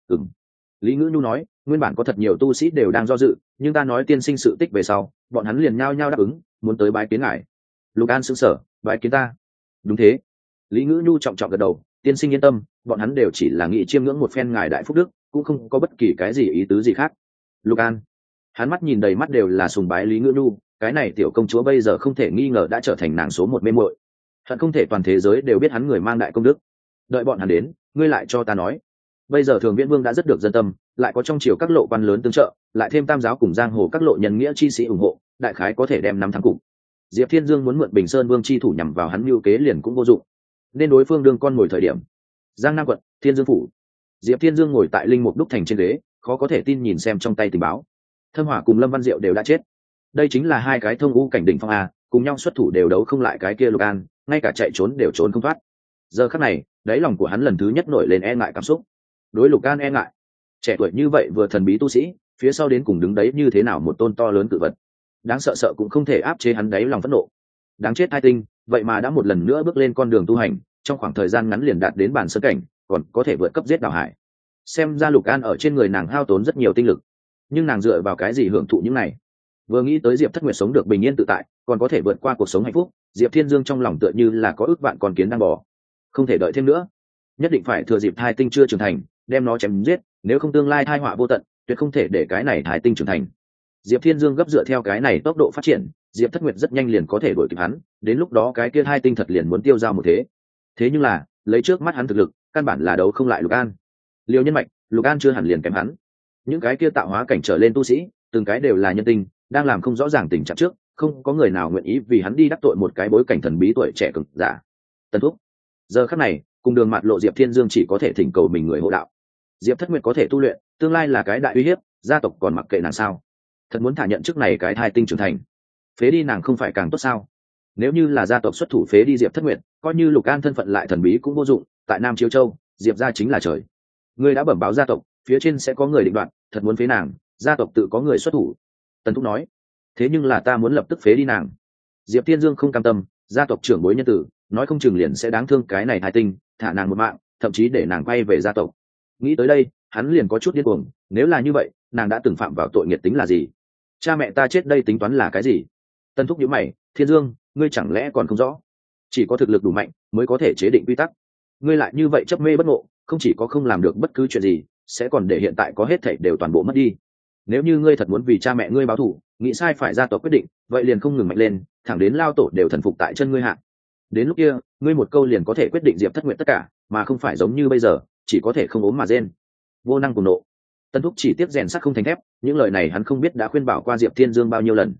Lý Ngữ Nhu nói, nguyên bản có thật nhiều tu sĩ đều đang do dự, nhưng ta nói tiên sinh sự tích về sau, bọn hắn liền nhao nhao đáp ứng, muốn tới bái kiến ngài. Lục An sững sờ, bái kiến ta? Đúng thế. Lý Ngữ Nhu trọng trọng gật đầu, tiên sinh yên tâm, bọn hắn đều chỉ là nghĩ chiêm ngưỡng một phen ngài đại phúc đức, cũng không có bất kỳ cái gì ý tứ gì khác. Lục An, hắn mắt nhìn đầy mắt đều là sùng bái Lý Ngữ Nhu, cái này tiểu công chúa bây giờ không thể nghi ngờ đã trở thành nàng số 1 mê muội. Hận không thể toàn thế giới đều biết hắn người mang đại công đức. Đợi bọn hắn đến, ngươi lại cho ta nói. Bây giờ Thường Viễn Vương đã rất được dân tâm, lại có trong triều các lộ quan lớn tương trợ, lại thêm tam giáo cùng giang hồ các lộ nhân nghĩa chi sĩ ủng hộ, đại khái có thể đem 5 thắng cục. Diệp Thiên Dương muốn mượn Bình Sơn Vương chi thủ nhằm vào hắn mưu kế liền cũng vô dụng, nên đối phương đương con ngồi thời điểm. Giang Nam quận, Thiên Dương phủ. Diệp Thiên Dương ngồi tại linh mục đúc thành trên ghế, khó có thể tin nhìn xem trong tay tình báo. Thâm Hỏa cùng Lâm Văn Diệu đều đã chết. Đây chính là hai cái thông u cảnh đỉnh phong a, cùng nhau xuất thủ đều đấu không lại cái kia Lục An, ngay cả chạy trốn đều trốn không thoát. Giờ khắc này, đáy lòng của hắn lần thứ nhất nổi lên e ngại cảm xúc. Đối Lục An e ngại. Trẻ tuổi như vậy vừa thần bí tu sĩ, phía sau đến cùng đứng đấy như thế nào một tôn to lớn cự vật. Đáng sợ sợ cũng không thể áp chế hắn đáy lòng phẫn nộ. Đáng chết hai tinh, vậy mà đã một lần nữa bước lên con đường tu hành, trong khoảng thời gian ngắn liền đạt đến bản sơn cảnh, còn có thể vượt cấp giết đào hải. Xem ra Lục An ở trên người nàng hao tốn rất nhiều tinh lực, nhưng nàng dựa vào cái gì hưởng thụ những này? Vừa nghĩ tới Diệp Thất Nguyệt sống được bình yên tự tại, còn có thể vượt qua cuộc sống hạnh phúc, Diệp Thiên Dương trong lòng tựa như là có ước vạn con kiến đang bò. Không thể đợi thêm nữa, nhất định phải thừa dịp thai tinh chưa trưởng thành, đem nó chém giết, nếu không tương lai tai họa vô tận, tuyệt không thể để cái này thai tinh trưởng thành. Diệp Thiên Dương gấp dựa theo cái này tốc độ phát triển, Diệp Thất Nguyệt rất nhanh liền có thể đuổi kịp hắn, đến lúc đó cái kia thai tinh thật liền muốn tiêu dao một thế. Thế nhưng là, lấy trước mắt hắn thực lực, căn bản là đấu không lại Lục An. Liều nhân mạch, Lục An chưa hẳn liền kém hắn. Những cái kia tạo hóa cảnh trở lên tu sĩ, từng cái đều là nhân tinh, đang làm không rõ ràng tình trạng trước, không có người nào nguyện ý vì hắn đi đắc tội một cái bối cảnh thần bí tuổi trẻ cực giả. Tần Thúc. Giờ khắc này, cùng đường mặt lộ Diệp Thiên Dương chỉ có thể thỉnh cầu mình người hộ đạo. Diệp Thất Nguyệt có thể tu luyện, tương lai là cái đại uy hiếp, gia tộc còn mặc kệ nàng sao? Thật muốn thả nhận chức này cái thai tinh trưởng thành, phế đi nàng không phải càng tốt sao? Nếu như là gia tộc xuất thủ phế đi Diệp Thất Nguyệt, coi như Lục An thân phận lại thần bí cũng vô dụng, tại Nam Chiêu Châu, Diệp gia chính là trời. Ngươi đã bẩm báo gia tộc, phía trên sẽ có người định đoạt, thật muốn phế nàng, gia tộc tự có người xuất thủ. Tần Thúc nói. Thế nhưng là ta muốn lập tức phế đi nàng. Diệp Thiên Dương không cam tâm, gia tộc trưởng bối nhân tử, nói không chừng liền sẽ đáng thương cái này thai tinh, thả nàng một mạng, thậm chí để nàng quay về gia tộc. Nghĩ tới đây, hắn liền có chút điên cuồng, nếu là như vậy, nàng đã từng phạm vào tội nghiệt tính là gì? Cha mẹ ta chết đây tính toán là cái gì? Tần Thúc nhíu mày, Thiên Dương, ngươi chẳng lẽ còn không rõ? Chỉ có thực lực đủ mạnh mới có thể chế định quy tắc. Ngươi lại như vậy chấp mê bất ngộ, không chỉ có không làm được bất cứ chuyện gì, sẽ còn để hiện tại có hết thảy đều toàn bộ mất đi. Nếu như ngươi thật muốn vì cha mẹ ngươi báo thù, nghĩ sai phải gia tộc quyết định, vậy liền không ngừng mạnh lên, thẳng đến lao tổ đều thần phục tại chân ngươi hạ. Đến lúc kia, ngươi một câu liền có thể quyết định Diệp Thất Nguyệt tất cả, mà không phải giống như bây giờ, chỉ có thể không ốm mà rên. Vô năng cùng nộ. Tân Thúc chỉ tiếp rèn sắt không thành thép, những lời này hắn không biết đã khuyên bảo qua Diệp Thiên Dương bao nhiêu lần.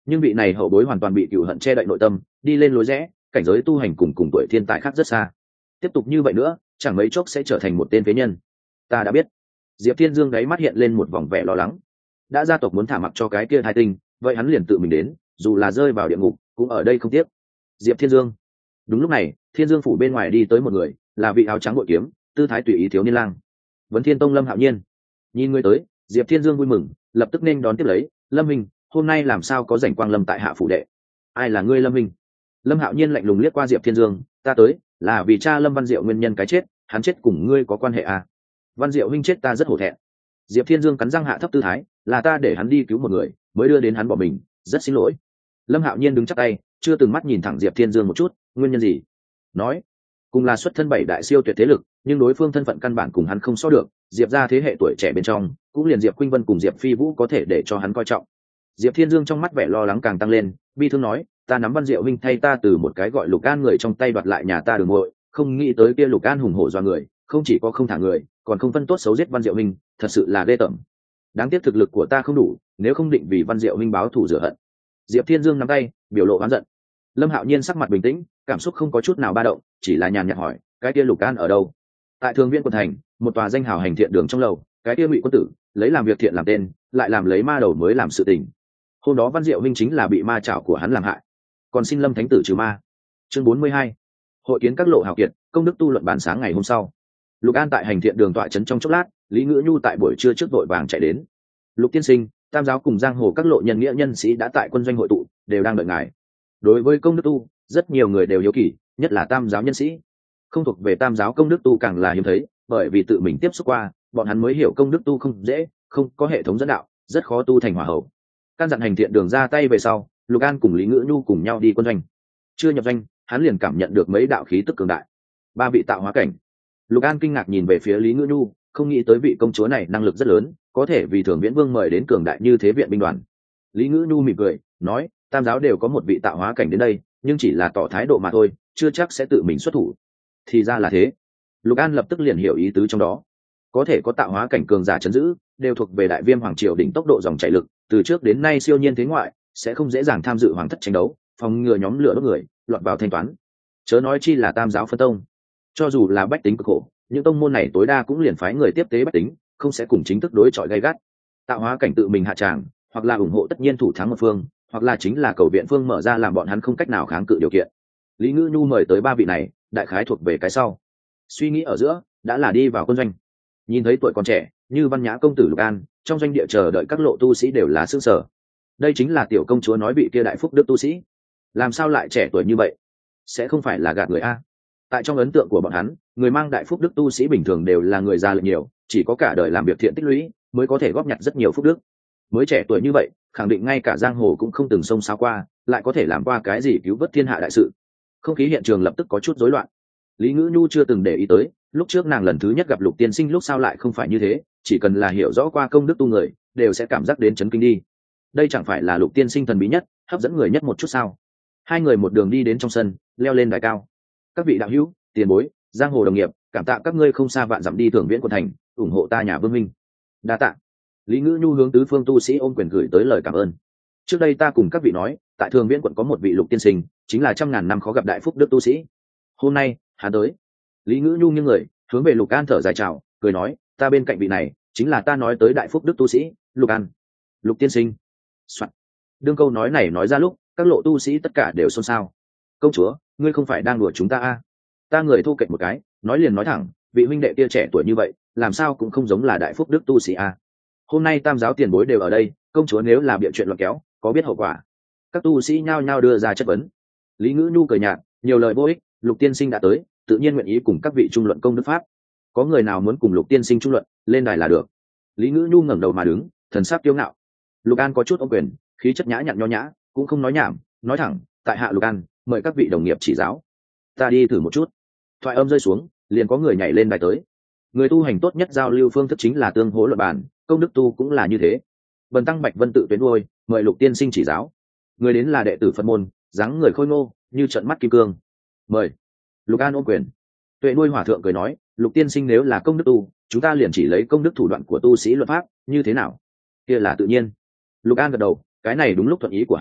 nhưng vị này hậu bối hoàn toàn bị cựu hận che đậy nội tâm, đi lên lối rẽ, cảnh giới tu hành cùng tuổi thiên tài khác rất xa. Tiếp tục như vậy nữa, chẳng mấy chốc sẽ trở thành một tên phế nhân. Ta đã biết. Diệp Thiên Dương đáy mắt hiện lên một vòng vẻ lo lắng. Đã gia tộc muốn thả mặc cho cái kia thai tinh, vậy hắn liền tự mình đến, dù là rơi vào địa ngục cũng ở đây không tiếc. Diệp Thiên Dương. Đúng lúc này, Thiên Dương phủ bên ngoài đi tới một người, là vị áo trắng bội kiếm, tư thái tùy ý thiếu niên lang. Vấn Thiên Tông Lâm Hạo Nhiên. Nhìn người tới, Diệp Thiên Dương vui mừng, lập tức nên đón tiếp lấy. Lâm Minh, hôm nay làm sao có rảnh quang lâm tại hạ phủ đệ? Ai là ngươi Lâm Minh? Lâm Hạo Nhiên lạnh lùng liếc qua Diệp Thiên Dương, ta tới là vì cha Lâm Văn Diệu nguyên nhân cái chết, hắn chết cùng ngươi có quan hệ à? Văn Diệu huynh chết ta rất hổ thẹn. Diệp Thiên Dương cắn răng hạ thấp tư thái, là ta để hắn đi cứu một người, mới đưa đến hắn bỏ mình, rất xin lỗi. Lâm Hạo Nhiên đứng chắp tay, chưa từng mắt nhìn thẳng Diệp Thiên Dương một chút, nguyên nhân gì? Nói, cùng là xuất thân bảy đại siêu tuyệt thế lực, nhưng đối phương thân phận căn bản cùng hắn không so được, Diệp gia thế hệ tuổi trẻ bên trong, cũng liền Diệp Khuynh Vân cùng Diệp Phi Vũ có thể để cho hắn coi trọng. Diệp Thiên Dương trong mắt vẻ lo lắng càng tăng lên, bi thương nói, ta nắm Văn Diệu huynh thay ta từ một cái gọi Lục An người trong tay đoạt lại nhà ta Đường Ngội, không nghĩ tới kia Lục An hùng hổ do người, không chỉ có không thả người, còn không phân tốt xấu giết Văn Diệu huynh, thật sự là ghê tởm. Đáng tiếc thực lực của ta không đủ, nếu không định vì Văn Diệu huynh báo thù rửa hận. Diệp Thiên Dương nắm tay, biểu lộ oán giận. Lâm Hạo Nhiên sắc mặt bình tĩnh, cảm xúc không có chút nào ba động, chỉ là nhàn nhạt hỏi, cái kia Lục An ở đâu? Tại Thường Viễn quận thành, một tòa danh hào hành thiện đường trong lầu, cái kia Ngụy quân tử, lấy làm việc thiện làm tên, lại làm lấy ma đầu mới làm sự tình. Hôm đó Văn Diệu huynh chính là bị ma chảo của hắn làm hại, còn xin Lâm thánh tử trừ ma. Chương 42. Hội kiến các lộ hào kiệt, công đức tu luận bàn sáng ngày hôm sau. Lục An tại hành thiện đường tọa trấn trong chốc lát, Lý Ngữ Nhu tại buổi trưa trước vội vàng chạy đến. Lục tiên sinh, Tam giáo cùng giang hồ các lộ nhân nghĩa nhân sĩ đã tại quân doanh hội tụ, đều đang đợi ngài. Đối với công đức tu, rất nhiều người đều hiếu kỳ, nhất là Tam giáo nhân sĩ. Không thuộc về Tam giáo công đức tu càng là hiếm thấy, bởi vì tự mình tiếp xúc qua, bọn hắn mới hiểu công đức tu không dễ, không có hệ thống dẫn đạo, rất khó tu thành hòa hậu. Căn dặn hành thiện đường ra tay về sau, Lục An cùng Lý Ngữ Nhu cùng nhau đi quân doanh. Chưa nhập doanh, hắn liền cảm nhận được mấy đạo khí tức cường đại. Ba vị tạo hóa cảnh. Lục An kinh ngạc nhìn về phía Lý Ngữ Nhu, không nghĩ tới vị công chúa này năng lực rất lớn, có thể vì Thường Viễn Vương mời đến cường đại như thế viện binh đoàn. Lý Ngữ Nhu mỉm cười, nói, Tam giáo đều có một vị tạo hóa cảnh đến đây, nhưng chỉ là tỏ thái độ mà thôi, chưa chắc sẽ tự mình xuất thủ. Thì ra là thế. Lục An lập tức liền hiểu ý tứ trong đó. Có thể có tạo hóa cảnh cường giả trấn giữ, đều thuộc về Đại Viêm hoàng triều đỉnh tốc độ dòng chảy lực, từ trước đến nay siêu nhiên thế ngoại, sẽ không dễ dàng tham dự hoàng thất tranh đấu, phòng ngừa nhóm lửa đốt người, lọt vào thanh toán. Chớ nói chi là Tam giáo phân tông, cho dù là bách tính cực khổ, những tông môn này tối đa cũng liền phái người tiếp tế bách tính, không sẽ cùng chính thức đối chọi gay gắt. Tạo hóa cảnh tự mình hạ tràng, hoặc là ủng hộ tất nhiên thủ thắng một phương, hoặc là chính là cầu viện phương mở ra làm bọn hắn không cách nào kháng cự điều kiện. Lý Ngữ Nhu mời tới ba vị này, đại khái thuộc về cái sau. Suy nghĩ ở giữa, đã là đi vào quân doanh. Nhìn thấy tuổi còn trẻ, như văn nhã công tử Lục An, trong doanh địa chờ đợi các lộ tu sĩ đều là sững sờ. Đây chính là tiểu công chúa nói vị kia đại phúc đức tu sĩ, làm sao lại trẻ tuổi như vậy? Sẽ không phải là gạt người a? Tại trong ấn tượng của bọn hắn, người mang đại phúc đức tu sĩ bình thường đều là người già lệch nhiều, chỉ có cả đời làm việc thiện tích lũy mới có thể góp nhặt rất nhiều phúc đức. Mới trẻ tuổi như vậy, khẳng định ngay cả giang hồ cũng không từng xông xáo qua, lại có thể làm qua cái gì cứu vớt thiên hạ đại sự. Không khí hiện trường lập tức có chút rối loạn. Lý Ngữ Nhu chưa từng để ý tới, lúc trước nàng lần thứ nhất gặp Lục tiên sinh lúc sao lại không phải như thế, chỉ cần là hiểu rõ qua công đức tu người, đều sẽ cảm giác đến chấn kinh đi. Đây chẳng phải là Lục tiên sinh thần bí nhất, hấp dẫn người nhất một chút sao? Hai người một đường đi đến trong sân, leo lên đài cao. Các vị đạo hữu, tiền bối, giang hồ đồng nghiệp, cảm tạ các ngươi không xa vạn dặm đi Thường Viễn quận thành, ủng hộ ta nhà Vương minh. Đa tạ. Lý Ngữ Nhu hướng tứ phương tu sĩ ôm quyền gửi tới lời cảm ơn. Trước đây ta cùng các vị nói, tại Thường Viễn quận có một vị Lục tiên sinh, chính là trăm ngàn năm khó gặp đại phúc đức tu sĩ. Hôm nay, hắn tới. Lý Ngữ Nhu nghiêng người, hướng về Lục An thở dài chào, cười nói, ta bên cạnh vị này, chính là ta nói tới đại phúc đức tu sĩ, Lục An. Lục tiên sinh. Soạn. Đương câu nói này nói ra lúc, các lộ tu sĩ tất cả đều xôn xao. Công chúa, ngươi không phải đang đùa chúng ta à? Ta người thu kệch một cái, nói liền nói thẳng, vị huynh đệ kia trẻ tuổi như vậy, làm sao cũng không giống là đại phúc đức tu sĩ à? Hôm nay Tam giáo tiền bối đều ở đây, công chúa nếu là bịa chuyện loạn kéo, có biết hậu quả? Các tu sĩ nhao nhao đưa ra chất vấn. Lý Ngữ Nhu cười nhạt, nhiều lời vô ích, Lục tiên sinh đã tới, tự nhiên nguyện ý cùng các vị trung luận công đức pháp. Có người nào muốn cùng Lục tiên sinh trung luận, lên đài là được. Lý Ngữ Nhu ngẩng đầu mà đứng, thần sắc kiêu ngạo. Lục An có chút ôm quyền, khí chất nhã nhặn nho nhã, cũng không nói nhảm, nói thẳng, tại hạ Lục An, mời các vị đồng nghiệp chỉ giáo. Ta đi thử một chút. Thoại âm rơi xuống, liền có người nhảy lên đài tới. Người tu hành tốt nhất giao lưu phương thức chính là tương hỗ luận bàn, công đức tu cũng là như thế. Bần tăng Bạch Vân tự tuyến nuôi, mời Lục tiên sinh chỉ giáo. Người đến là đệ tử Phật môn, dáng người khôi ngô, như trận mắt kim cương. Mời. Lục An ôm quyền. Tuệ nuôi hòa thượng cười nói, Lục tiên sinh nếu là công đức tu, chúng ta liền chỉ lấy công đức thủ đoạn của tu sĩ luật pháp, như thế nào? Kia là tự nhiên. Lục An gật đầu, cái này đúng lúc thuận ý của hắn,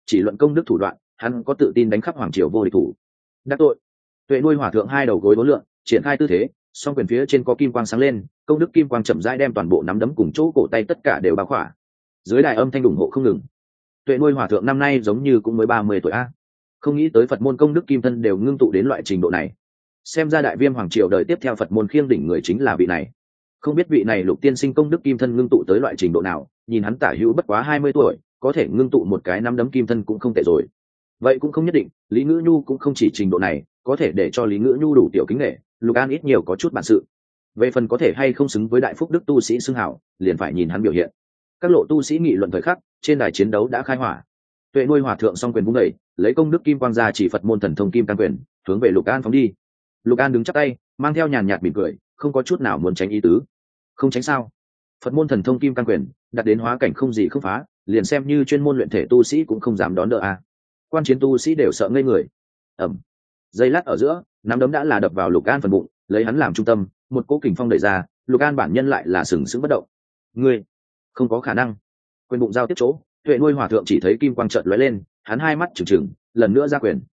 chỉ luận công đức thủ đoạn hắn có tự tin đánh khắp hoàng triều vô địch thủ. Đắc tội. Tuệ nuôi hòa thượng hai đầu gối vốn lượn, triển khai tư thế, song quyền phía trên có kim quang sáng lên, công đức kim quang chậm rãi đem toàn bộ nắm đấm cùng chỗ cổ tay tất cả đều bao khỏa. Dưới đài âm thanh ủng hộ không ngừng. Tuệ nuôi hòa thượng năm nay giống như cũng mới 30 tuổi a. Không nghĩ tới Phật môn công đức kim thân đều ngưng tụ đến loại trình độ này. Xem ra đại viêm hoàng triều đời tiếp theo Phật môn khiêng đỉnh người chính là vị này. Không biết vị này Lục tiên sinh công đức kim thân ngưng tụ tới loại trình độ nào, nhìn hắn tả hữu bất quá 20 tuổi, có thể ngưng tụ một cái nắm đấm kim thân cũng không tệ rồi. Vậy cũng không nhất định, Lý Ngữ Nhu cũng không chỉ trình độ này, có thể để cho Lý Ngữ Nhu đủ tiểu kính nể, Lục An ít nhiều có chút bản sự. Về phần có thể hay không xứng với đại phúc đức tu sĩ xưng hảo, liền phải nhìn hắn biểu hiện. Các lộ tu sĩ nghị luận thời khắc, trên đài chiến đấu đã khai hỏa. Tuệ nuôi hòa thượng song quyền vung đẩy, lấy công đức kim quang ra chỉ Phật môn thần thông kim cang quyền, hướng về Lục An phóng đi. Lục An đứng chắp tay, mang theo nhàn nhạt mỉm cười, không có chút nào muốn tránh ý tứ. Không tránh sao? Phật môn thần thông kim cang quyền, đặt đến hóa cảnh không gì không phá, liền xem như chuyên môn luyện thể tu sĩ cũng không dám đón đỡ a. Quan chiến tu sĩ đều sợ ngây người. Ầm. Giây lát ở giữa, nắm đấm đã là đập vào Lục An phần bụng, lấy hắn làm trung tâm, một cỗ kình phong đẩy ra, Lục An bản nhân lại là sừng sững bất động. Ngươi, không có khả năng. Quyền bụng giao tiếp chỗ, Tuệ nuôi hòa thượng chỉ thấy kim quang chợt lóe lên, hắn hai mắt trừng trừng, lần nữa ra quyền.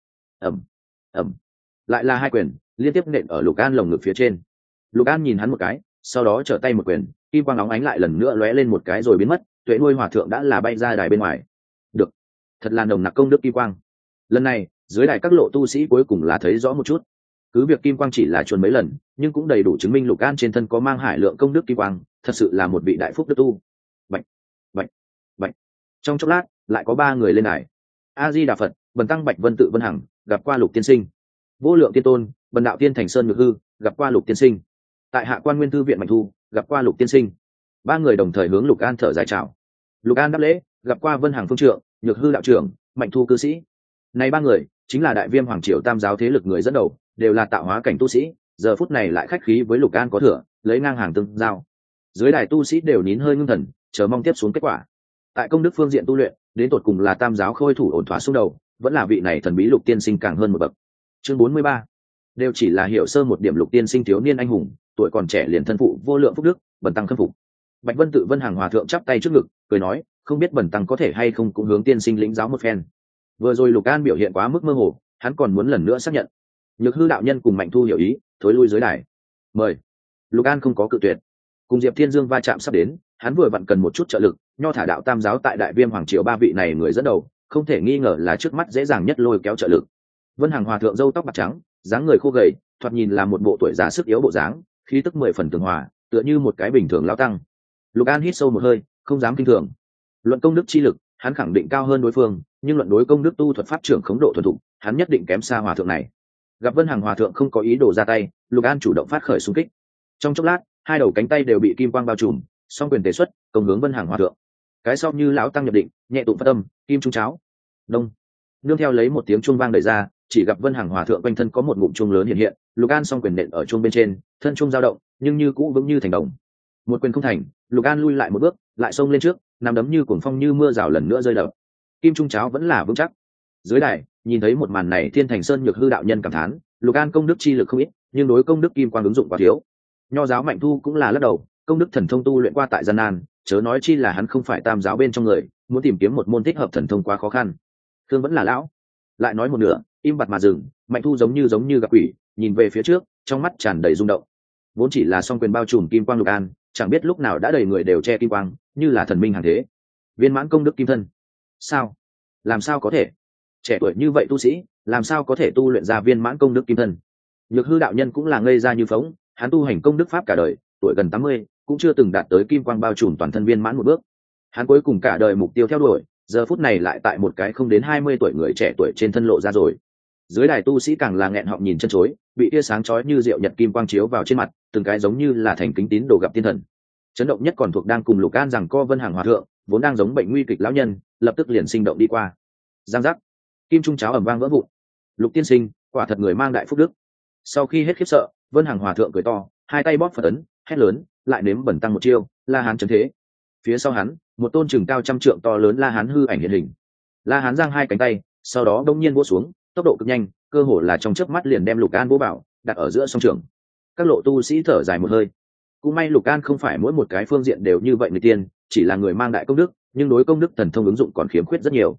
Ầm. Lại là hai quyền, liên tiếp nện ở Lục An lồng ngực phía trên. Lục An nhìn hắn một cái, sau đó trở tay một quyền, kim quang óng ánh lại lần nữa lóe lên một cái rồi biến mất, Tuệ nuôi hòa thượng đã là bay ra đài bên ngoài. Được, thật là nồng nặc công đức kim quang. Lần này, dưới đài các lộ tu sĩ cuối cùng là thấy rõ một chút. Cứ việc kim quang chỉ là chuồn mấy lần, nhưng cũng đầy đủ chứng minh Lục An trên thân có mang hải lượng công đức kim quang, thật sự là một vị đại phúc đức tu. Bạch, bạch, bạch. Trong chốc lát, lại có ba người lên đài. A Di Đà Phật, Bần tăng Bạch Vân Tự Vân Hằng, gặp qua Lục tiên sinh. Vô Lượng Tiên Tôn, Bần đạo Tiên Thành Sơn Nhược Hư, gặp qua Lục tiên sinh. Tại Hạ Quan Nguyên Thư viện Mạnh Thu, gặp qua Lục tiên sinh. Ba người đồng thời hướng Lục An thở dài chào. Lục An đáp lễ, gặp qua Vân Hằng phương trượng, Nhược Hư đạo trưởng, Mạnh Thu cư sĩ. Này ba người chính là đại viêm hoàng triều tam giáo thế lực người dẫn đầu, đều là tạo hóa cảnh tu sĩ, giờ phút này lại khách khí với Lục An có thừa, lấy ngang hàng tương giao. Dưới đài tu sĩ đều nín hơi ngưng thần, chờ mong tiếp xuống kết quả. Tại công đức phương diện tu luyện, đến tột cùng là tam giáo khôi thủ ổn thỏa xuống đầu, vẫn là vị này thần bí Lục tiên sinh càng hơn một bậc. Chương 43. Đều chỉ là hiểu sơ một điểm Lục tiên sinh thiếu niên anh hùng, tuổi còn trẻ liền thân phụ vô lượng phúc đức, bần tăng khâm phục. Bạch Vân Tự Vân Hằng hòa thượng chắp tay trước ngực, cười nói, không biết bần tăng có thể hay không cũng hướng tiên sinh lĩnh giáo một phen. Vừa rồi Lục An biểu hiện quá mức mơ hồ, hắn còn muốn lần nữa xác nhận. Nhược Hư đạo nhân cùng Mạnh Thu hiểu ý, thối lui dưới đài. Mời. Lục An không có cự tuyệt. Cùng Diệp Thiên Dương va chạm sắp đến, hắn vừa vặn cần một chút trợ lực, nho thả đạo tam giáo tại đại viêm hoàng triều ba vị này người dẫn đầu, không thể nghi ngờ là trước mắt dễ dàng nhất lôi kéo trợ lực. Vân Hằng hòa thượng râu tóc bạc trắng, dáng người khô gầy, thoạt nhìn là một bộ tuổi già sức yếu bộ dáng, khí tức 10 phần tường hòa, tựa như một cái bình thường lão tăng. Lục An hít sâu một hơi, không dám kinh thường. Luận công đức chi lực, hắn khẳng định cao hơn đối phương, nhưng luận đối công đức tu thuật pháp trưởng khống độ thuần thục, hắn nhất định kém xa hòa thượng này. Gặp Vân Hằng hòa thượng không có ý đồ ra tay, Lục An chủ động phát khởi xung kích. Trong chốc lát, hai đầu cánh tay đều bị kim quang bao trùm, song quyền tế xuất, công hướng Vân Hằng hòa thượng. Cái sau như lão tăng nhập định, nhẹ tụng phát âm, kim trung cháo. Đông. Nương theo lấy một tiếng chuông vang đẩy ra, chỉ gặp Vân Hằng hòa thượng quanh thân có một ngụm chuông lớn hiện hiện, Lục An song quyền nện ở chuông bên trên, thân chuông dao động, nhưng như cũ vững như thành đồng. Một quyền không thành, Lục An lui lại một bước, lại xông lên trước, nắm đấm như cuồng phong như mưa rào lần nữa rơi đập. Kim trung cháo vẫn là vững chắc. Dưới đài, nhìn thấy một màn này, Thiên Thành Sơn Nhược Hư đạo nhân cảm thán, Lục An công đức chi lực không ít, nhưng đối công đức kim quang ứng dụng quá thiếu. Nho giáo Mạnh Thu cũng là lắc đầu, công đức thần thông tu luyện qua tại gian nan, chớ nói chi là hắn không phải tam giáo bên trong người, muốn tìm kiếm một môn thích hợp thần thông quá khó khăn. Thương vẫn là lão. Lại nói một nửa, im bặt mà dừng, Mạnh Thu giống như gặp quỷ, nhìn về phía trước, trong mắt tràn đầy rung động. Vốn chỉ là song quyền bao trùm kim quang Lục An, chẳng biết lúc nào đã đầy người đều che kim quang, như là thần minh hàng thế. Viên mãn công đức kim thân. Sao? Làm sao có thể? Trẻ tuổi như vậy tu sĩ, làm sao có thể tu luyện ra viên mãn công đức kim thân? Nhược Hư đạo nhân cũng là ngây ra như phóng, hắn tu hành công đức pháp cả đời, tuổi gần 80, cũng chưa từng đạt tới kim quang bao trùm toàn thân viên mãn một bước. Hắn cuối cùng cả đời mục tiêu theo đuổi, giờ phút này lại tại một cái không đến 20 tuổi người trẻ tuổi trên thân lộ ra rồi. Dưới đài tu sĩ càng là nghẹn họng nhìn chân chối, bị tia sáng chói như diệu nhật kim quang chiếu vào trên mặt, từng cái giống như là thành kính tín đồ gặp tiên thần. Chấn động nhất còn thuộc đang cùng Lục An rằng co Vân Hằng hòa thượng, vốn đang giống bệnh nguy kịch lão nhân, lập tức liền sinh động đi qua. Giang giác, kim trung cháo ầm vang vỡ vụn. Lục tiên sinh, quả thật người mang đại phúc đức. Sau khi hết khiếp sợ, Vân Hằng hòa thượng cười to, hai tay bóp Phật ấn, hét lớn, lại nếm bẩn tăng một chiêu, La Hán chấn thế. Phía sau hắn, một tôn chừng cao trăm trượng to lớn La Hán hư ảnh hiện hình. La Hán giang hai cánh tay, sau đó đông nhiên vỗ xuống, tốc độ cực nhanh, cơ hồ là trong chớp mắt liền đem Lục An vỗ bảo, đặt ở giữa song trường. Các lộ tu sĩ thở dài một hơi. Cũng may Lục An không phải mỗi một cái phương diện đều như vậy người tiên, chỉ là người mang đại công đức, nhưng đối công đức thần thông ứng dụng còn khiếm khuyết rất nhiều.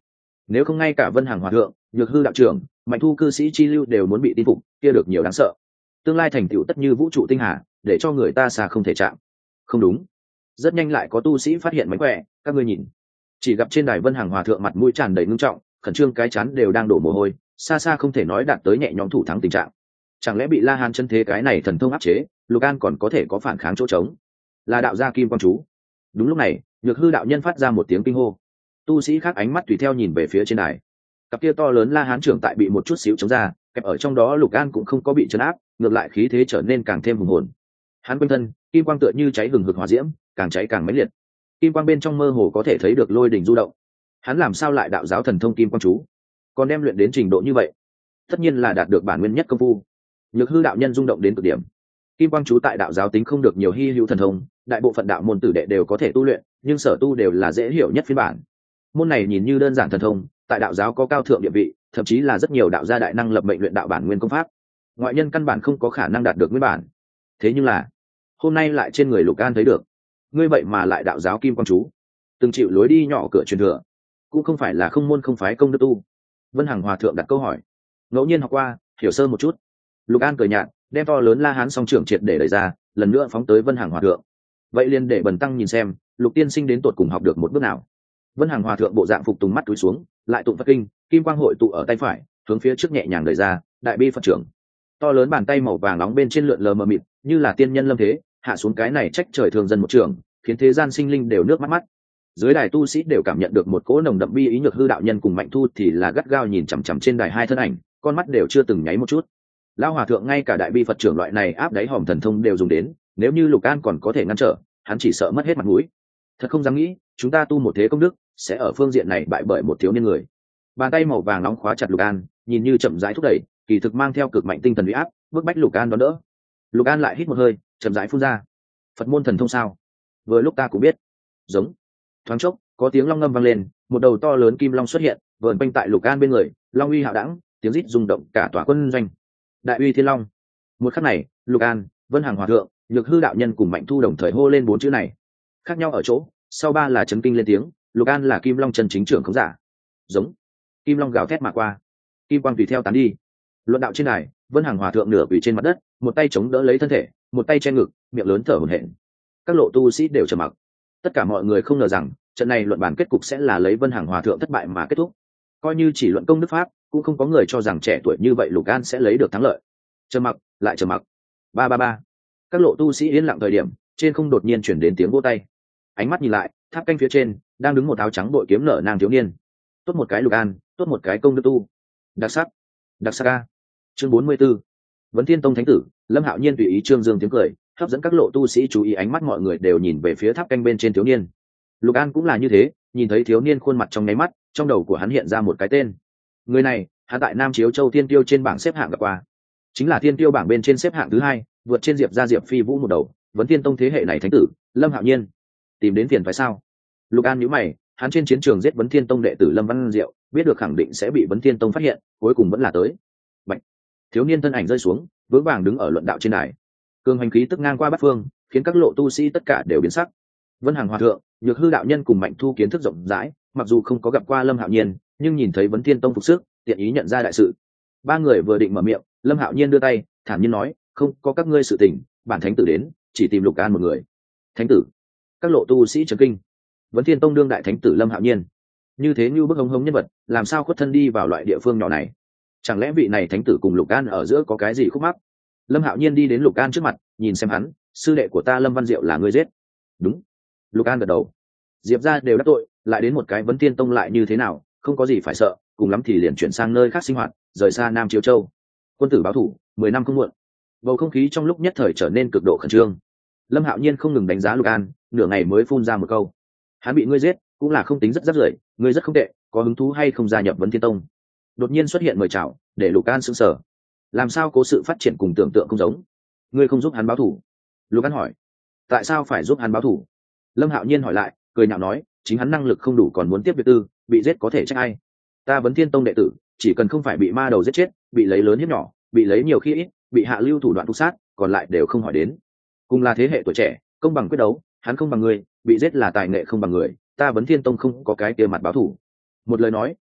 nếu không ngay cả Vân Hằng hòa thượng, Nhược Hư đạo trưởng, Mạnh Thu cư sĩ chi lưu đều muốn bị tin phục, kia được nhiều đáng sợ. Tương lai thành tựu tất như vũ trụ tinh hà, để cho người ta xa không thể chạm. Không đúng, rất nhanh lại có tu sĩ phát hiện mánh khỏe. Các ngươi nhìn, chỉ gặp trên đài Vân Hằng hòa thượng mặt mũi tràn đầy ngưng trọng, khẩn trương, cái chán đều đang đổ mồ hôi, xa xa không thể nói đạt tới nhẹ nhõm thủ thắng tình trạng. Chẳng lẽ bị La Hán chân thế cái này thần thông áp chế, Lục An còn có thể có phản kháng chỗ trống? Là đạo gia Kim Quang chú. Đúng lúc này, Nhược Hư đạo nhân phát ra một tiếng kinh hô. Tu sĩ khác ánh mắt tùy theo nhìn về phía trên đài. Cặp kia to lớn La Hán trưởng tại bị một chút xíu chống ra, kẹp ở trong đó Lục An cũng không có bị trấn áp, ngược lại khí thế trở nên càng thêm hùng hồn. Hắn quanh thân, kim quang tựa như cháy hừng hực hỏa diễm, càng cháy càng mãnh liệt. Kim quang bên trong mơ hồ có thể thấy được lôi đỉnh du động. Hắn làm sao lại đạo giáo thần thông Kim Quang chú, còn đem luyện đến trình độ như vậy? Tất nhiên là đạt được bản nguyên nhất công phu. Nhược Hư đạo nhân rung động đến cực điểm. Kim Quang chú tại đạo giáo tính không được nhiều hi hữu thần thông, đại bộ phận đạo môn tử đệ đều có thể tu luyện, nhưng sở tu đều là dễ hiểu nhất phiên bản. Môn này nhìn như đơn giản thần thông, tại đạo giáo có cao thượng địa vị, thậm chí là rất nhiều đạo gia đại năng lập mệnh luyện đạo bản nguyên công pháp. Ngoại nhân căn bản không có khả năng đạt được nguyên bản. Thế nhưng là, hôm nay lại trên người Lục An thấy được. Ngươi vậy mà lại đạo giáo Kim Quang chú, từng chịu lối đi nhỏ cửa truyền thừa, cũng không phải là không môn không phái công đức tu. Vân Hằng hòa thượng đặt câu hỏi. Ngẫu nhiên học qua, hiểu sơ một chút. Lục An cười nhạt, đem to lớn La Hán song trưởng triệt để đẩy ra, lần nữa phóng tới Vân Hằng hòa thượng. Vậy liền để bần tăng nhìn xem, Lục tiên sinh đến tột cùng học được một bước nào. Vân Hằng hòa thượng bộ dạng phục tùng mắt túi xuống, lại tụng Phật kinh, kim quang hội tụ ở tay phải, hướng phía trước nhẹ nhàng đẩy ra, đại bi Phật trưởng. To lớn bàn tay màu vàng nóng bên trên lượn lờ mờ mịt, như là tiên nhân lâm thế, hạ xuống cái này trách trời thường dân một trường, khiến thế gian sinh linh đều nước mắt mắt. Dưới đài tu sĩ đều cảm nhận được một cỗ nồng đậm bi ý. Nhược Hư đạo nhân cùng Mạnh Thu thì là gắt gao nhìn chằm chằm trên đài hai thân ảnh, con mắt đều chưa từng nháy một chút. Lão hòa thượng ngay cả đại bi Phật trưởng loại này áp đáy hòm thần thông đều dùng đến, nếu như Lục An còn có thể ngăn trở, hắn chỉ sợ mất hết mặt mũi. Thật không dám nghĩ, chúng ta tu một thế công đức, sẽ ở phương diện này bại bởi một thiếu niên người. Bàn tay màu vàng nóng khóa chặt Lục An, nhìn như chậm rãi thúc đẩy, kỳ thực mang theo cực mạnh tinh thần uy áp, bức bách Lục An đón đỡ. Lục An lại hít một hơi, chậm rãi phun ra. Phật môn thần thông sao? Vừa lúc ta cũng biết. Giống. Thoáng chốc, có tiếng long ngâm vang lên, một đầu to lớn kim long xuất hiện, vờn quanh tại Lục An bên người, long uy hạo đẳng, tiếng rít rung động cả tòa quân doanh. Đại uy thiên long. Một khắc này, Lục An, Vân Hằng hòa thượng, Nhược Hư đạo nhân cùng Mạnh Thu đồng thời hô lên bốn chữ này. Khác nhau ở chỗ, sau ba là chấn kinh lên tiếng, Lục An là kim long chân chính trưởng không giả. Giống. Kim long gào thét mà qua, kim quang tùy theo tán đi. Luận đạo trên đài, Vân Hằng hòa thượng nửa quỳ trên mặt đất, một tay chống đỡ lấy thân thể, một tay che ngực, miệng lớn thở hổn hển. Các lộ tu sĩ đều trầm mặc. Tất cả mọi người không ngờ rằng trận này luận bàn kết cục sẽ là lấy Vân Hằng hòa thượng thất bại mà kết thúc. Coi như chỉ luận công đức pháp, cũng không có người cho rằng trẻ tuổi như vậy Lục An sẽ lấy được thắng lợi. Trầm mặc, lại trầm mặc. Ba ba ba. Các lộ tu sĩ yên lặng thời điểm, trên không đột nhiên chuyển đến tiếng vỗ tay. Ánh mắt nhìn lại, tháp canh phía trên đang đứng một áo trắng bội kiếm nở nang thiếu niên. Tốt một cái Lục An, tốt một cái công đức tu. Đặc sắc, đặc sắc a. Chương 44. Vấn Thiên Tông thánh tử, Lâm Hạo Nhiên tùy ý trương dương tiếng cười, hấp dẫn các lộ tu sĩ chú ý, ánh mắt mọi người đều nhìn về phía tháp canh bên trên thiếu niên. Lục An cũng là như thế, nhìn thấy thiếu niên khuôn mặt trong nháy mắt, trong đầu của hắn hiện ra một cái tên. Người này, hắn tại Nam Chiếu Châu Thiên Tiêu trên bảng xếp hạng gặp qua, chính là Thiên Tiêu bảng bên trên xếp hạng thứ hai, vượt trên Diệp gia Diệp Phi Vũ một đầu, Vấn Thiên Tông thế hệ này thánh tử, Lâm Hạo Nhiên. Tìm đến phiền phải sao? Lục An nhíu mày, hắn trên chiến trường giết Vấn Thiên Tông đệ tử Lâm Văn Diệu, biết được khẳng định sẽ bị Vấn Thiên Tông phát hiện, cuối cùng vẫn là tới. Bạch. Thiếu niên thân ảnh rơi xuống, vững vàng đứng ở luận đạo trên đài. Cường hành khí tức ngang qua bát phương, khiến các lộ tu sĩ tất cả đều biến sắc. Vân Hằng hòa thượng, Nhược Hư đạo nhân cùng Mạnh Thu kiến thức rộng rãi, mặc dù không có gặp qua Lâm Hạo Nhiên, nhưng nhìn thấy Vấn Thiên Tông phục sức, tiện ý nhận ra đại sự. Ba người vừa định mở miệng, Lâm Hạo Nhiên đưa tay, thản nhiên nói, không có các ngươi sự tình, bản thánh tử đến, chỉ tìm Lục An một người. Thánh tử? Các lộ tu sĩ chấn kinh. Vấn Thiên Tông đương đại thánh tử Lâm Hạo Nhiên, như thế như bức hống hống nhân vật, làm sao khuất thân đi vào loại địa phương nhỏ này? Chẳng lẽ vị này thánh tử cùng Lục An ở giữa có cái gì khúc mắc? Lâm Hạo Nhiên đi đến Lục An trước mặt, nhìn xem hắn, sư đệ của ta Lâm Văn Diệu là ngươi giết? Đúng. Lục An gật đầu. Diệp gia đều đắc tội, lại đến một cái Vấn Thiên Tông lại như thế nào, không có gì phải sợ, cùng lắm thì liền chuyển sang nơi khác sinh hoạt, rời xa Nam Chiếu Châu. Quân tử báo thủ, 10 năm không muộn. Bầu không khí trong lúc nhất thời trở nên cực độ khẩn trương. Lâm Hạo Nhiên không ngừng đánh giá Lục An, nửa ngày mới phun ra một câu. Hắn bị ngươi giết, cũng là không tính rất rắc rưởi, ngươi rất không tệ, có hứng thú hay không gia nhập Vấn Thiên Tông? Đột nhiên xuất hiện mời chào, để Lục An sững sờ. Làm sao cố sự phát triển cùng tưởng tượng không giống? Ngươi không giúp hắn báo thủ? Lục An hỏi. Tại sao phải giúp hắn báo thủ? Lâm Hạo Nhiên hỏi lại, cười nhạo nói, chính hắn năng lực không đủ còn muốn tiếp việc tư, bị giết có thể trách ai? Ta Vấn Thiên Tông đệ tử, chỉ cần không phải bị ma đầu giết chết, bị lấy lớn hiếp nhỏ, bị lấy nhiều khi ít, bị hạ lưu thủ đoạn thu sát, còn lại đều không hỏi đến. Cùng là thế hệ tuổi trẻ, công bằng quyết đấu, hắn không bằng người, bị giết là tài nghệ không bằng người, ta Vấn Thiên Tông không có cái kia mặt báo thủ. Một lời nói,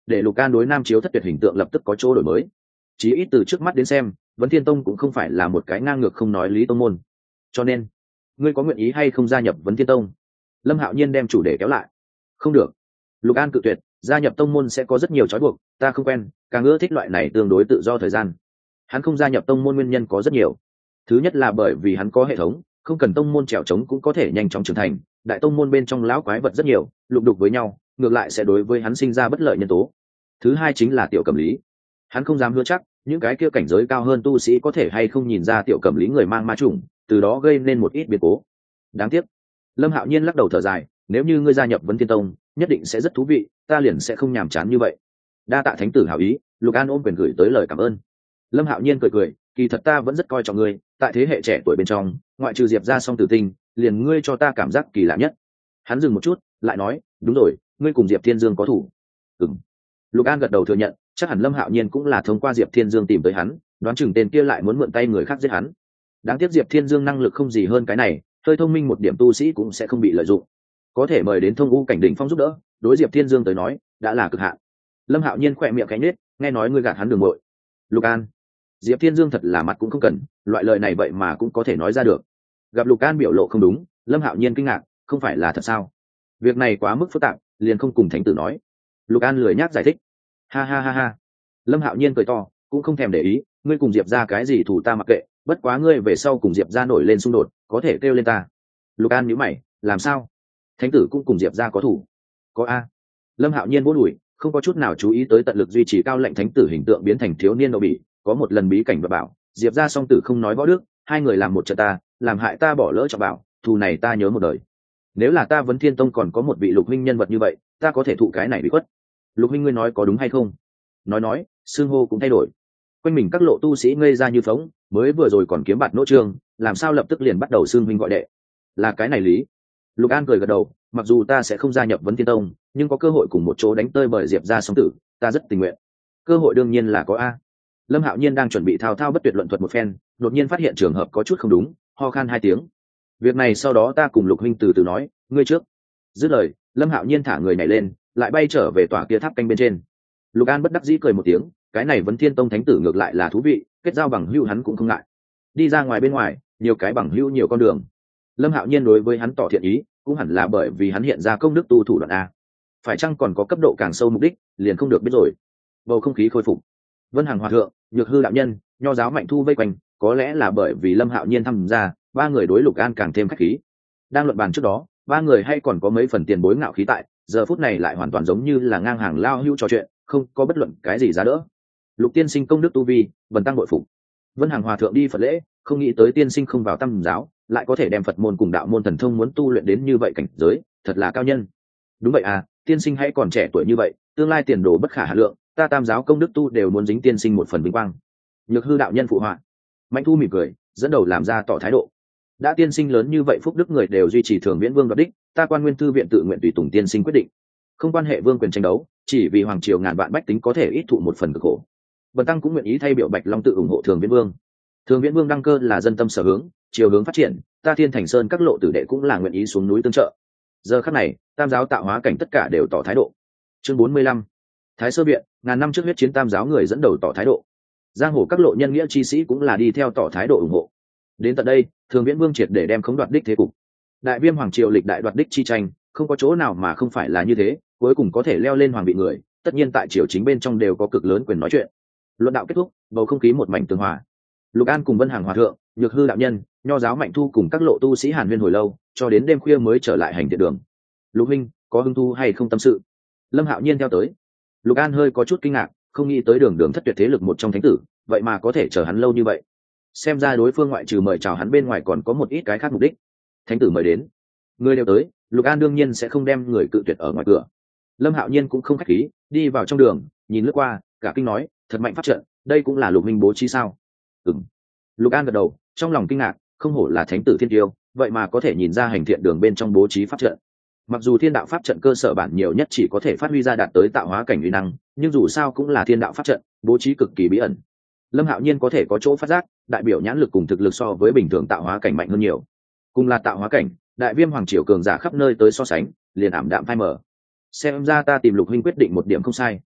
để Lục An đối Nam Chiếu Thất Tuyệt hình tượng lập tức có chỗ đổi mới. Chí ít từ trước mắt đến xem, Vấn Thiên Tông cũng không phải là một cái ngang ngược không nói lý tông môn. Cho nên, ngươi có nguyện ý hay không gia nhập Vấn Thiên Tông? Lâm Hạo Nhiên đem chủ đề kéo lại. Không được. Lục An cự tuyệt, gia nhập tông môn sẽ có rất nhiều trói buộc, ta không quen, càng ưa thích loại này tương đối tự do thời gian. Hắn không gia nhập tông môn nguyên nhân có rất nhiều. Thứ nhất là bởi vì hắn có hệ thống, không cần tông môn trèo trống cũng có thể nhanh chóng trưởng thành, đại tông môn bên trong lão quái vật rất nhiều, lục đục với nhau, ngược lại sẽ đối với hắn sinh ra bất lợi nhân tố. Thứ hai chính là Tiểu Cẩm Lý. Hắn không dám hứa chắc những cái kia cảnh giới cao hơn tu sĩ có thể hay không nhìn ra Tiểu Cẩm Lý người mang ma chủng, từ đó gây nên một ít biến cố. Đáng tiếc. Lâm Hạo Nhiên lắc đầu thở dài, nếu như ngươi gia nhập Vấn Thiên Tông, nhất định sẽ rất thú vị, ta liền sẽ không nhàm chán như vậy. Đa tạ thánh tử hảo ý, Lục An ôm quyền gửi tới lời cảm ơn. Lâm Hạo Nhiên cười cười, kỳ thật ta vẫn rất coi trọng ngươi, tại thế hệ trẻ tuổi bên trong, ngoại trừ Diệp gia song tử tinh, liền ngươi cho ta cảm giác kỳ lạ nhất. Hắn dừng một chút, lại nói, đúng rồi, ngươi cùng Diệp Thiên Dương có thủ. Ừm. Lục An gật đầu thừa nhận, chắc hẳn Lâm Hạo Nhiên cũng là thông qua Diệp Thiên Dương tìm tới hắn, đoán chừng tên kia lại muốn mượn tay người khác giết hắn. Đáng tiếc Diệp Thiên Dương năng lực không gì hơn cái này, hơi thông minh một điểm tu sĩ cũng sẽ không bị lợi dụng. Có thể mời đến Thông U cảnh đỉnh phong giúp đỡ, đối Diệp Thiên Dương tới nói, đã là cực hạn. Lâm Hạo Nhiên khẽ miệng khẽ nhếch, nghe nói ngươi gạt hắn đường muội. Lục An, Diệp Thiên Dương thật là mặt cũng không cần, loại lời này vậy mà cũng có thể nói ra được. Gặp Lục An biểu lộ không đúng, Lâm Hạo Nhiên kinh ngạc, không phải là thật sao? Việc này quá mức phức tạp, liền không cùng thánh tử nói. Lục An lười nhác giải thích. Ha ha ha ha. Lâm Hạo Nhiên cười to, cũng không thèm để ý, ngươi cùng Diệp gia cái gì thủ ta mặc kệ, bất quá ngươi về sau cùng Diệp gia nổi lên xung đột, có thể kêu lên ta. Lục An nhíu mày, làm sao? Thánh tử cũng cùng Diệp gia có thủ? Có a. Lâm Hạo Nhiên vỗ đùi, không có chút nào chú ý tới tận lực duy trì cao lệnh thánh tử hình tượng biến thành thiếu niên đậu bỉ. Có một lần bí cảnh và bảo, Diệp gia song tử không nói võ đức, hai người làm một trận ta, làm hại ta bỏ lỡ trọng bảo, thù này ta nhớ một đời. Nếu là ta Vấn Thiên Tông còn có một vị Lục huynh nhân vật như vậy, ta có thể thụ cái này bị khuất. Lục huynh ngươi nói có đúng hay không? Nói, xương hô cũng thay đổi. Quanh mình các lộ tu sĩ ngây ra như phóng, mới vừa rồi còn kiếm bạt nỗ trương, làm sao lập tức liền bắt đầu xương huynh gọi đệ? Là cái này lý. Lục An cười gật đầu, mặc dù ta sẽ không gia nhập Vấn Thiên Tông, nhưng có cơ hội cùng một chỗ đánh tơi bởi Diệp gia song tử, ta rất tình nguyện. Cơ hội đương nhiên là có a. Lâm Hạo Nhiên đang chuẩn bị thao thao bất tuyệt luận thuật một phen, đột nhiên phát hiện trường hợp có chút không đúng, ho khan hai tiếng. Việc này sau đó ta cùng Lục huynh từ từ nói, ngươi trước. Dứt lời, Lâm Hạo Nhiên thả người nhảy lên, lại bay trở về tòa kia tháp canh bên trên. Lục An bất đắc dĩ cười một tiếng, cái này Vấn Thiên Tông thánh tử ngược lại là thú vị, kết giao bằng hữu hắn cũng không ngại. Đi ra ngoài bên ngoài, nhiều cái bằng hữu nhiều con đường. Lâm Hạo Nhiên đối với hắn tỏ thiện ý, cũng hẳn là bởi vì hắn hiện ra công đức tu thủ đoạn a. Phải chăng còn có cấp độ càng sâu mục đích, liền không được biết rồi. Bầu không khí khôi phục. Vân Hằng Hòa thượng, Nhược Hư đạo nhân, Nho giáo Mạnh Thu vây quanh, có lẽ là bởi vì Lâm Hạo Nhiên tham gia, ba người đối Lục An càng thêm khách khí. Đang luận bàn trước đó, ba người hay còn có mấy phần tiền bối ngạo khí tại, giờ phút này lại hoàn toàn giống như là ngang hàng lao hưu trò chuyện, không có bất luận cái gì giá đỡ. Lục tiên sinh công đức tu vi, bần tăng bội phục. Vân Hằng Hòa thượng đi Phật lễ, không nghĩ tới tiên sinh không vào Tam giáo, lại có thể đem Phật môn cùng đạo môn thần thông muốn tu luyện đến như vậy cảnh giới, thật là cao nhân. Đúng vậy à, tiên sinh hãy còn trẻ tuổi như vậy, tương lai tiền đồ bất khả hà lượng, ta Tam giáo công đức tu đều muốn dính tiên sinh một phần vinh quang. Nhược Hư đạo nhân phụ họa. Mạnh Thu mỉm cười, dẫn đầu làm ra tỏ thái độ. Đã tiên sinh lớn như vậy phúc đức người đều duy trì Thường Viễn Vương đoạt đích, ta Quan Nguyên thư viện tự nguyện tùy tùng tiên sinh quyết định. Không quan hệ vương quyền tranh đấu, chỉ vì hoàng triều ngàn vạn bách tính có thể ít thụ một phần cực khổ. Bần tăng cũng nguyện ý thay biểu Bạch Long tự ủng hộ Thường Viễn Vương. Thường Viễn Vương đăng cơ là dân tâm sở hướng, chiều hướng phát triển, ta Thiên Thành Sơn các lộ tử đệ cũng là nguyện ý xuống núi tương trợ. Giờ khắc này, Tam giáo tạo hóa cảnh tất cả đều tỏ thái độ. Chương 45. Thái Sơ Viện, ngàn năm trước huyết chiến Tam giáo người dẫn đầu tỏ thái độ. Giang hồ các lộ nhân nghĩa chi sĩ cũng là đi theo tỏ thái độ ủng hộ. Đến tận đây, Thường Viễn Vương triệt để đem khống đoạt đích thế cục. Đại Viêm hoàng triều lịch đại đoạt đích chi tranh, không có chỗ nào mà không phải là như thế, cuối cùng có thể leo lên hoàng vị người, tất nhiên tại triều chính bên trong đều có cực lớn quyền nói chuyện. Luận đạo kết thúc, bầu không khí một mảnh tường hòa. Lục An cùng Vân Hằng Hòa thượng, Nhược Hư đạo nhân, Nho giáo Mạnh Thu cùng các lộ tu sĩ hàn huyên hồi lâu, cho đến đêm khuya mới trở lại hành thiện đường. Lục huynh, có hứng thu hay không tâm sự? Lâm Hạo Nhiên theo tới. Lục An hơi có chút kinh ngạc, không nghĩ tới Đường Đường thất tuyệt thế lực một trong thánh tử, vậy mà có thể chờ hắn lâu như vậy. Xem ra đối phương ngoại trừ mời chào hắn bên ngoài còn có một ít cái khác mục đích. Thánh tử mời đến, người đều tới, Lục An đương nhiên sẽ không đem người cự tuyệt ở ngoài cửa. Lâm Hạo Nhiên cũng không khách khí, đi vào trong đường, nhìn lướt qua, cả kinh nói, thật mạnh pháp trận, đây cũng là Lục minh bố trí sao? Ừm. Lục An gật đầu, trong lòng kinh ngạc, không hổ là thánh tử thiên tiêu, vậy mà có thể nhìn ra hành thiện đường bên trong bố trí pháp trận. Mặc dù thiên đạo pháp trận cơ sở bản nhiều nhất chỉ có thể phát huy ra đạt tới tạo hóa cảnh uy năng, nhưng dù sao cũng là thiên đạo pháp trận, bố trí cực kỳ bí ẩn. Lâm Hạo Nhiên có thể có chỗ phát giác, đại biểu nhãn lực cùng thực lực so với bình thường tạo hóa cảnh mạnh hơn nhiều. Cùng là tạo hóa cảnh, Đại Viêm hoàng triều cường giả khắp nơi tới so sánh, liền ảm đạm phai mờ. Xem ra ta tìm Lục huynh quyết định một điểm không sai.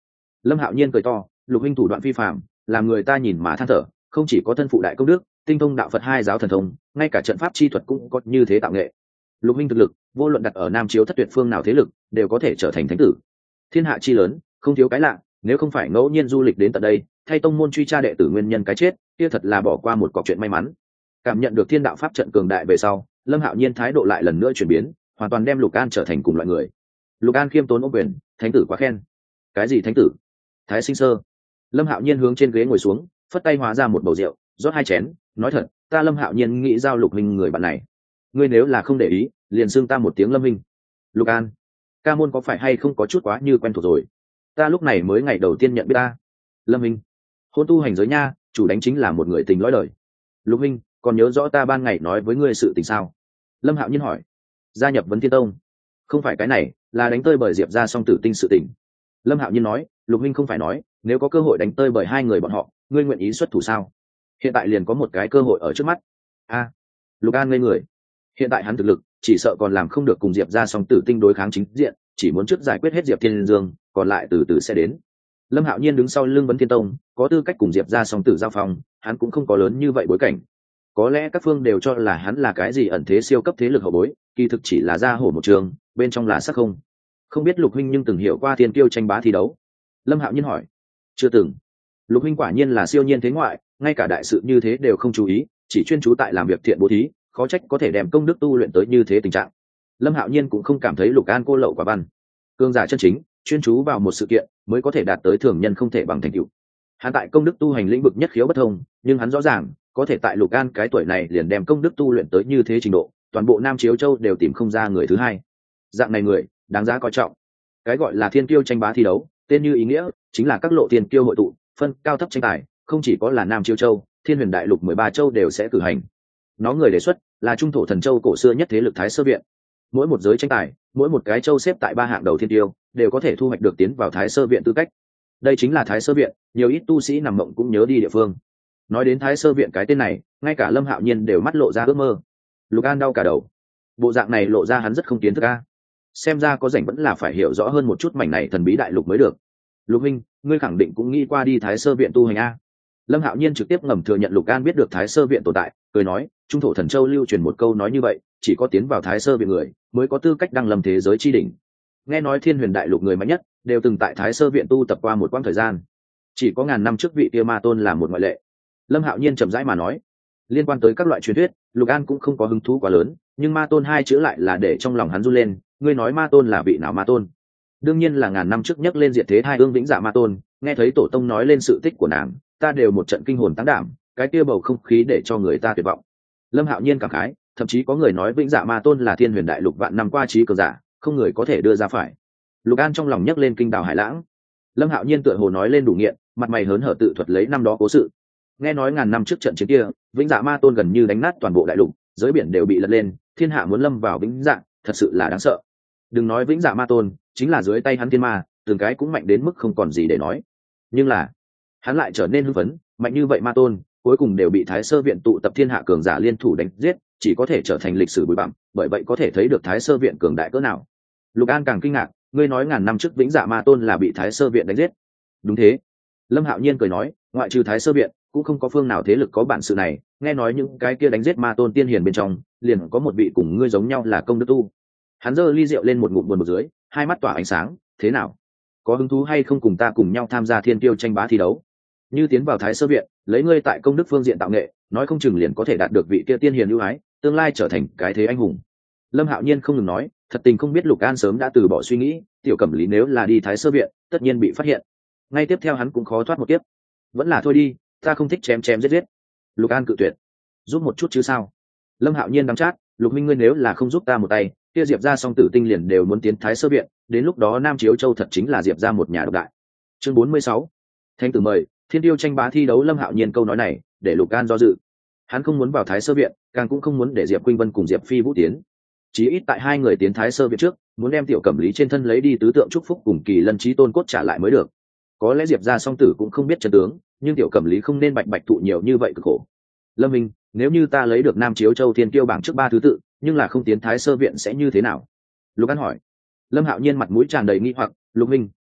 Lâm Hạo Nhiên cười to, Lục huynh thủ đoạn phi phàm, làm người ta nhìn mà than thở, không chỉ có thân phụ đại công đức, tinh thông đạo Phật hai giáo thần thông, ngay cả trận pháp chi thuật cũng có như thế tạo nghệ. Lục huynh thực lực, vô luận đặt ở Nam Chiếu thất tuyệt phương nào thế lực, đều có thể trở thành thánh tử. Thiên hạ chi lớn, không thiếu cái lạ, nếu không phải ngẫu nhiên du lịch đến tận đây, thay tông môn truy tra đệ tử nguyên nhân cái chết, kia thật là bỏ qua một cọc chuyện may mắn. Cảm nhận được thiên đạo pháp trận cường đại về sau, Lâm Hạo Nhiên thái độ lại lần nữa chuyển biến, hoàn toàn đem Lục An trở thành cùng loại người. Lục An khiêm tốn ôm quyền, thánh tử quá khen. Cái gì thánh tử? Thái sinh sơ. Lâm Hạo Nhiên hướng trên ghế ngồi xuống, phất tay hóa ra một bầu rượu, rót hai chén, nói thật, ta Lâm Hạo Nhiên nghĩ giao Lục huynh người bạn này. Ngươi nếu là không để ý, liền xưng ta một tiếng Lâm huynh. Lục An, ca môn có phải hay không có chút quá như quen thuộc rồi? Ta lúc này mới ngày đầu tiên nhận biết ta. Lâm huynh, hôn tu hành giới nha, chủ đánh chính là một người tình lõi đời. Lục huynh, còn nhớ rõ ta ban ngày nói với ngươi sự tình sao? Lâm Hạo Nhiên hỏi. Gia nhập Vấn Thiên Tông. Không phải cái này, là đánh tơi bởi Diệp ra song tử tinh sự tình. Lâm Hạo Nhiên nói, Lục huynh không phải nói, nếu có cơ hội đánh tơi bởi hai người bọn họ, ngươi nguyện ý xuất thủ sao? Hiện tại liền có một cái cơ hội ở trước mắt. A, Lục An ngây người. Hiện tại hắn thực lực, chỉ sợ còn làm không được cùng Diệp ra song tử tinh đối kháng chính diện, chỉ muốn trước giải quyết hết Diệp Thiên Dương, còn lại từ từ sẽ đến. Lâm Hạo Nhiên đứng sau lưng Vấn Thiên Tông, có tư cách cùng Diệp ra song tử giao phong, hắn cũng không có lớn như vậy bối cảnh. Có lẽ các phương đều cho là hắn là cái gì ẩn thế siêu cấp thế lực hậu bối, kỳ thực chỉ là ra hổ một trường, bên trong là sắc không. Không biết Lục huynh nhưng từng hiểu qua thiên kiêu tranh bá thi đấu? Lâm Hạo Nhiên hỏi. Chưa từng. Lục huynh quả nhiên là siêu nhiên thế ngoại, ngay cả đại sự như thế đều không chú ý, chỉ chuyên chú tại làm việc thiện bố thí, khó trách có thể đem công đức tu luyện tới như thế tình trạng. Lâm Hạo Nhiên cũng không cảm thấy Lục An cô lậu quả văn. Cương giả chân chính, chuyên chú vào một sự kiện, mới có thể đạt tới thường nhân không thể bằng thành tựu. Hắn tại công đức tu hành lĩnh vực nhất khiếu bất thông, nhưng hắn rõ ràng, có thể tại Lục An cái tuổi này liền đem công đức tu luyện tới như thế trình độ, toàn bộ Nam Chiếu Châu đều tìm không ra người thứ hai. Dạng này người, đáng giá coi trọng. Cái gọi là thiên kiêu tranh bá thi đấu, tên như ý nghĩa, chính là các lộ thiên kiêu hội tụ, phân cao thấp tranh tài, không chỉ có là Nam Chiếu Châu, Thiên Huyền Đại Lục 13 châu đều sẽ cử hành. Nó người đề xuất là Trung Thổ Thần Châu cổ xưa nhất thế lực Thái Sơ Viện. Mỗi một giới tranh tài, mỗi một cái châu xếp tại 3 hạng đầu thiên tiêu, đều có thể thu hoạch được tiến vào Thái Sơ Viện tư cách. Đây chính là Thái Sơ Viện, nhiều ít tu sĩ nằm mộng cũng nhớ đi địa phương. Nói đến Thái Sơ Viện cái tên này, ngay cả Lâm Hạo Nhiên đều mắt lộ ra ước mơ. Lục An đau cả đầu. Bộ dạng này lộ ra hắn rất không kiến thức a. Xem ra có rảnh vẫn là phải hiểu rõ hơn một chút mảnh này thần bí đại lục mới được. Lục huynh, ngươi khẳng định cũng nghĩ qua đi Thái Sơ Viện tu hành a. Lâm Hạo Nhiên trực tiếp ngầm thừa nhận Lục An biết được Thái Sơ Viện tồn tại, cười nói, Trung Thổ Thần Châu lưu truyền một câu nói như vậy, chỉ có tiến vào Thái Sơ Viện người mới có tư cách đăng lâm thế giới chi đỉnh. Nghe nói Thiên Huyền Đại Lục người mạnh nhất đều từng tại Thái Sơ Viện tu tập qua một quãng thời gian, chỉ có ngàn năm trước vị kia Ma Tôn là một ngoại lệ. Lâm Hạo Nhiên chậm rãi mà nói, liên quan tới các loại truyền thuyết, Lục An cũng không có hứng thú quá lớn, nhưng Ma Tôn hai chữ lại là để trong lòng hắn run lên. Ngươi nói Ma Tôn là vị nào Ma Tôn? Đương nhiên là ngàn năm trước nhắc lên diệt thế hai ương vĩnh dạ Ma Tôn. Nghe thấy tổ tông nói lên sự tích của nàng, ta đều một trận kinh hồn táng đảm, cái kia bầu không khí để cho người ta tuyệt vọng. Lâm Hạo Nhiên cảm khái, thậm chí có người nói vĩnh dạ Ma Tôn là Thiên Huyền Đại Lục vạn năm qua trí cường giả, không người có thể đưa ra phải. Lục An trong lòng nhấc lên kinh đào hải lãng. Lâm Hạo Nhiên tựa hồ nói lên đủ nghiện, mặt mày hớn hở tự thuật lấy năm đó cố sự. Nghe nói ngàn năm trước trận chiến kia, vĩnh dạ Ma Tôn gần như đánh nát toàn bộ đại lục, giới biển đều bị lật lên, thiên hạ muốn lâm vào vĩnh dạ, thật sự là đáng sợ. Đừng nói vĩnh dạ Ma Tôn, chính là dưới tay hắn thiên ma, từng cái cũng mạnh đến mức không còn gì để nói. Nhưng là hắn lại trở nên hưng phấn, mạnh như vậy Ma Tôn cuối cùng đều bị Thái Sơ Viện tụ tập thiên hạ cường giả liên thủ đánh giết, chỉ có thể trở thành lịch sử bụi bặm, bởi vậy có thể thấy được Thái Sơ Viện cường đại cỡ nào. Lục An càng kinh ngạc, ngươi nói ngàn năm trước vĩnh dạ Ma Tôn là bị Thái Sơ Viện đánh giết? Đúng thế. Lâm Hạo Nhiên cười nói, ngoại trừ Thái Sơ Viện, cũng không có phương nào thế lực có bản sự này. Nghe nói những cái kia đánh giết Ma Tôn tiên hiền bên trong, liền có một vị cùng ngươi giống nhau là công đức tu. Hắn giơ ly rượu lên một ngụm buồn một dưới, hai mắt tỏa ánh sáng. Thế nào, có hứng thú hay không cùng ta cùng nhau tham gia thiên kiêu tranh bá thi đấu? Như tiến vào Thái Sơ Viện, lấy ngươi tại công đức phương diện tạo nghệ, nói không chừng liền có thể đạt được vị kia tiên hiền ưu ái, tương lai trở thành cái thế anh hùng. Lâm Hạo Nhiên không ngừng nói, thật tình không biết Lục An sớm đã từ bỏ suy nghĩ, tiểu Cẩm Lý nếu là đi Thái Sơ Viện, tất nhiên bị phát hiện. Ngay tiếp theo hắn cũng khó thoát một kiếp. Vẫn là thôi đi, ta không thích chém chém giết giết. Lục An cự tuyệt. Giúp một chút chứ sao? Lâm Hạo Nhiên đắng chát, Lục minh ngươi nếu là không giúp ta một tay, kia Diệp gia song tử tinh liền đều muốn tiến Thái Sơ Viện, đến lúc đó Nam Chiếu Châu thật chính là Diệp gia một nhà độc đại. Chương 46. Thánh tử mời, thiên tiêu tranh bá thi đấu. Lâm Hạo Nhiên câu nói này, để Lục An do dự. Hắn không muốn vào Thái Sơ Viện, càng cũng không muốn để Diệp Khuynh Vân cùng Diệp Phi Vũ tiến. Chí ít tại hai người tiến Thái Sơ Viện trước, muốn đem tiểu Cẩm Lý trên thân lấy đi tứ tượng chúc phúc cùng Kỳ Lân Chí Tôn cốt trả lại mới được. Có lẽ Diệp gia song tử cũng không biết chân tướng, nhưng tiểu Cẩm Lý không nên bạch bạch thụ nhiều như vậy cực khổ. Lâm Minh, nếu như ta lấy được Nam Chiếu Châu thiên kiêu bảng trước 3 thứ tự, nhưng là không tiến Thái Sơ Viện sẽ như thế nào? Lục An hỏi. Lâm Hạo Nhiên mặt mũi tràn đầy nghi hoặc, Lục Minh,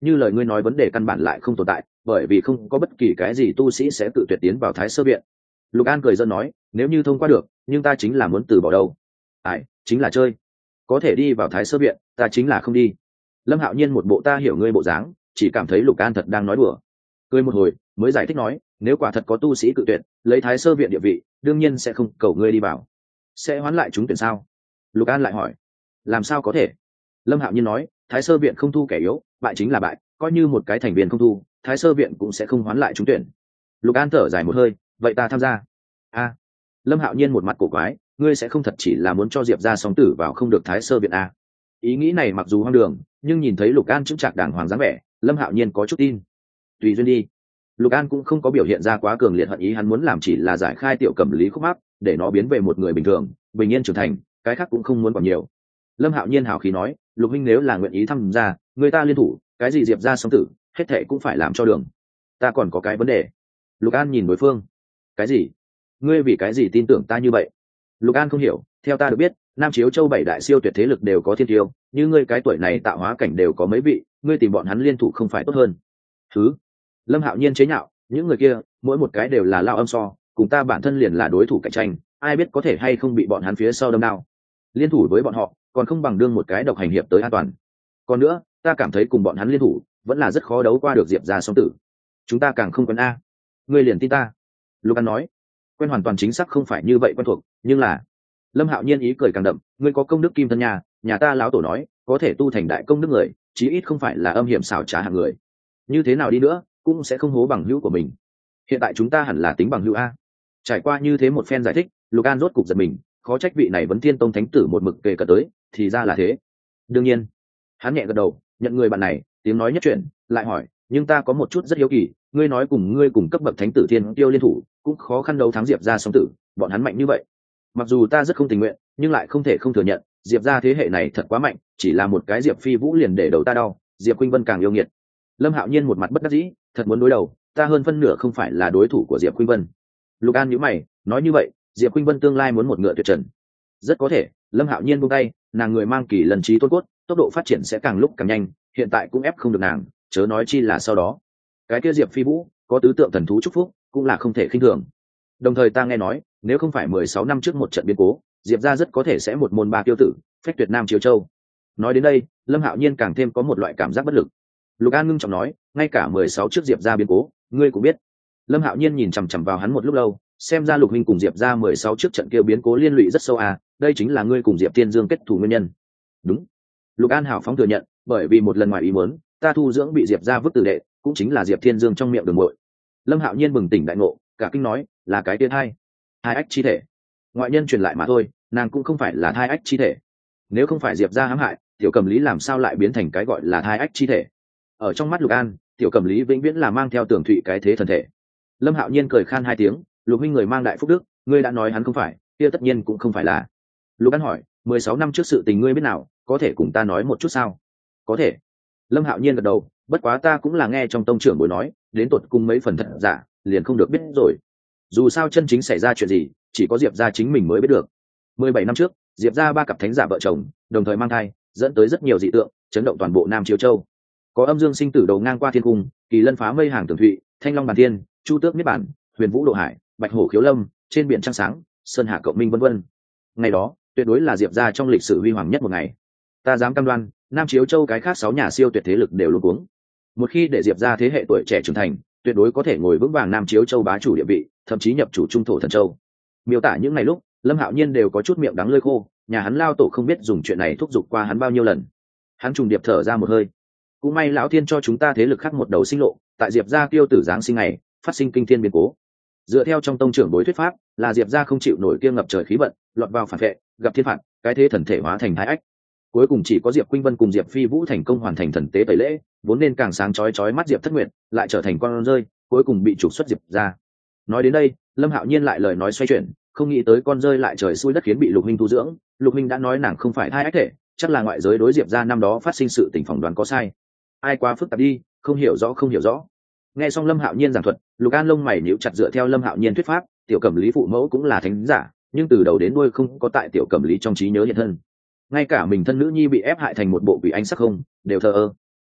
như lời ngươi nói vấn đề căn bản lại không tồn tại, bởi vì không có bất kỳ cái gì tu sĩ sẽ tự tuyệt tiến vào Thái Sơ viện. Lục An cười giỡn nói, nếu như thông qua được, nhưng ta chính là muốn từ bỏ đâu. Ai, chính là chơi. Có thể đi vào Thái Sơ viện, ta chính là không đi. Lâm Hạo Nhiên một bộ ta hiểu ngươi bộ dáng, chỉ cảm thấy Lục An thật đang nói đùa. Cười một hồi, mới giải thích nói, nếu quả thật có tu sĩ cự tuyệt, lấy Thái Sơ viện địa vị, đương nhiên sẽ không cầu ngươi đi vào. Sẽ hoán lại chúng tuyển sao? Lục An lại hỏi. Làm sao có thể? Lâm Hạo Nhiên nói, Thái Sơ viện không thu kẻ yếu, bại chính là bại, coi như một cái thành viên không thu, Thái Sơ viện cũng sẽ không hoán lại chúng tuyển. Lục An thở dài một hơi, vậy ta tham gia. A. Lâm Hạo Nhiên một mặt cổ quái, ngươi sẽ không thật chỉ là muốn cho Diệp gia sóng tử vào không được Thái Sơ viện a? Ý nghĩ này mặc dù hoang đường, nhưng nhìn thấy Lục An chững chạc đàng hoàng dáng vẻ, Lâm Hạo Nhiên có chút tin. Tùy duyên đi. Lục An cũng không có biểu hiện ra quá cường liệt hận ý, hắn muốn làm chỉ là giải khai Tiểu Cẩm Lý khúc mắc, để nó biến về một người bình thường, bình yên trưởng thành, cái khác cũng không muốn còn nhiều. Lâm Hạo Nhiên hào khí nói, Lục minh nếu là nguyện ý tham gia, người ta liên thủ, cái gì Diệp gia song tử, hết thệ cũng phải làm cho đường. Ta còn có cái vấn đề. Lục An nhìn đối phương. Cái gì? Ngươi vì cái gì tin tưởng ta như vậy? Lục An không hiểu, theo ta được biết, Nam Chiếu Châu 7 đại siêu tuyệt thế lực đều có thiên tiêu, như ngươi cái tuổi này tạo hóa cảnh đều có mấy vị, ngươi tìm bọn hắn liên thủ không phải tốt hơn? Thứ. Lâm Hạo Nhiên chế nhạo, những người kia, mỗi một cái đều là lao âm so, cùng ta bản thân liền là đối thủ cạnh tranh, ai biết có thể hay không bị bọn hắn phía sau đâm đao. Liên thủ với bọn họ, còn không bằng đương một cái độc hành hiệp tới an toàn. Còn nữa, ta cảm thấy cùng bọn hắn liên thủ, vẫn là rất khó đấu qua được Diệp gia song tử. Chúng ta càng không quen a. Ngươi liền tin ta. Lục An nói, quen hoàn toàn chính xác không phải như vậy quen thuộc, nhưng là Lâm Hạo Nhiên ý cười càng đậm, ngươi có công đức kim thân nhà ta lão tổ nói, có thể tu thành đại công đức người, chí ít không phải là âm hiểm xảo trá hạng người. Như thế nào đi nữa, cũng sẽ không hố bằng hữu của mình. Hiện tại chúng ta hẳn là tính bằng hữu a. Trải qua như thế một phen giải thích, Lục An rốt cục giật mình, khó trách vị này Vấn Thiên Tông thánh tử một mực kề cận tới, thì ra là thế. Đương nhiên, hắn nhẹ gật đầu, nhận người bạn này, tiếng nói nhất chuyện, lại hỏi, nhưng ta có một chút rất hiếu kỳ, ngươi nói ngươi cùng cấp bậc thánh tử thiên tiêu liên thủ, cũng khó khăn đấu thắng Diệp gia song tử, bọn hắn mạnh như vậy. Mặc dù ta rất không tình nguyện, nhưng lại không thể không thừa nhận, Diệp gia thế hệ này thật quá mạnh, chỉ là một cái Diệp Phi Vũ liền để đầu ta đau, Diệp Khuynh Vân càng yêu nghiệt. Lâm Hạo Nhiên một mặt bất đắc dĩ, thật muốn đối đầu, ta hơn phân nửa không phải là đối thủ của Diệp Khuynh Vân. Lục An nhíu mày, nói như vậy, Diệp Khuynh Vân tương lai muốn một ngựa tuyệt trần. Rất có thể. Lâm Hạo Nhiên buông tay, nàng người mang kỳ lần trí tôn cốt, tốc độ phát triển sẽ càng lúc càng nhanh, hiện tại cũng ép không được nàng, chớ nói chi là sau đó. Cái kia Diệp Phi Vũ, có tứ tượng thần thú chúc phúc, cũng là không thể khinh thường. Đồng thời ta nghe nói, nếu không phải 16 năm trước một trận biến cố, Diệp gia rất có thể sẽ một môn ba tiêu tử, phách tuyệt Nam Chiếu Châu. Nói đến đây, Lâm Hạo Nhiên càng thêm có một loại cảm giác bất lực. Lục An ngưng trọng nói, ngay cả 16 trước Diệp gia biến cố, ngươi cũng biết. Lâm Hạo Nhiên nhìn chằm chằm vào hắn một lúc lâu, xem ra Lục minh cùng Diệp gia 16 trước trận kia biến cố liên lụy rất sâu à, đây chính là ngươi cùng Diệp Tiên Dương kết thù nguyên nhân. Đúng. Lục An hào phóng thừa nhận, bởi vì một lần ngoài ý muốn, ta thu dưỡng bị Diệp gia vứt tử đệ, cũng chính là Diệp Thiên Dương trong miệng đường muội. Lâm Hạo Nhiên bừng tỉnh đại ngộ, cả kinh nói, là cái tiên hai ách chi thể. Ngoại nhân truyền lại mà thôi, nàng cũng không phải là thai ách chi thể. Nếu không phải Diệp gia hãm hại, Tiểu Cẩm Lý làm sao lại biến thành cái gọi là thai ách chi thể? Ở trong mắt Lục An, Tiểu Cẩm Lý vĩnh viễn là mang theo tưởng thụy cái thế thần thể. Lâm Hạo Nhiên cười khan hai tiếng, Lục minh người mang đại phúc đức, ngươi đã nói hắn không phải, kia tất nhiên cũng không phải là. Lục An hỏi, 16 năm trước sự tình ngươi biết nào, có thể cùng ta nói một chút sao? Có thể. Lâm Hạo Nhiên gật đầu, bất quá ta cũng là nghe trong tông trưởng bối nói, đến tột cùng mấy phần thật giả, liền không được biết rồi. Dù sao chân chính xảy ra chuyện gì, chỉ có Diệp gia chính mình mới biết được. 17 năm trước, Diệp gia ba cặp thánh giả vợ chồng, đồng thời mang thai, dẫn tới rất nhiều dị tượng, chấn động toàn bộ Nam Chiếu Châu. Có âm dương sinh tử đầu ngang qua thiên cung, kỳ lân phá mây hàng tường thụy, thanh long bàn thiên, chu tước niết bản, huyền vũ độ hải, bạch hổ khiếu lâm, trên biển trăng sáng, sơn hà cộng minh vân vân. Ngày đó, tuyệt đối là Diệp gia trong lịch sử huy hoàng nhất một ngày. Ta dám cam đoan, Nam Chiếu Châu cái khác 6 nhà siêu tuyệt thế lực đều luống cuống. Một khi để Diệp gia thế hệ tuổi trẻ trưởng thành, tuyệt đối có thể ngồi vững vàng Nam Chiếu Châu bá chủ địa vị, thậm chí nhập chủ trung thổ thần châu. Miêu tả những ngày lúc, Lâm Hạo Nhiên đều có chút miệng đắng lưỡi khô, nhà hắn lao tổ không biết dùng chuyện này thúc giục qua hắn bao nhiêu lần. Hắn trùng điệp thở ra một hơi. Cũng may lão thiên cho chúng ta thế lực khác một đầu sinh lộ, tại Diệp gia tiêu tử giáng sinh ngày, phát sinh kinh thiên biến cố. Dựa theo trong tông trưởng bối thuyết pháp, là Diệp gia không chịu nổi kia ngập trời khí vận, lọt vào phản vệ, gặp thiên phạt, cái thế thần thể hóa thành thái ách. Cuối cùng chỉ có Diệp Khuynh Vân cùng Diệp Phi Vũ thành công hoàn thành thần tế tẩy lễ, vốn nên càng sáng chói mắt Diệp Thất Nguyệt, lại trở thành con rơi, cuối cùng bị trục xuất Diệp gia. Nói đến đây, Lâm Hạo Nhiên lại lời nói xoay chuyển, không nghĩ tới con rơi lại trời xui đất khiến bị Lục minh tu dưỡng. Lục minh đã nói nàng không phải thai ách thể, chắc là ngoại giới đối Diệp gia năm đó phát sinh sự tình phỏng đoán có sai. Ai quá phức tạp đi, không hiểu rõ. Nghe xong Lâm Hạo Nhiên giảng thuật, Lục An lông mày nhíu chặt, dựa theo Lâm Hạo Nhiên thuyết pháp, Tiểu Cẩm Lý phụ mẫu cũng là thánh giả, nhưng từ đầu đến đuôi không có tại Tiểu Cẩm Lý trong trí nhớ hiện thân. Ngay cả mình thân nữ nhi bị ép hại thành một bộ quỷ anh sắc không, đều thờ ơ.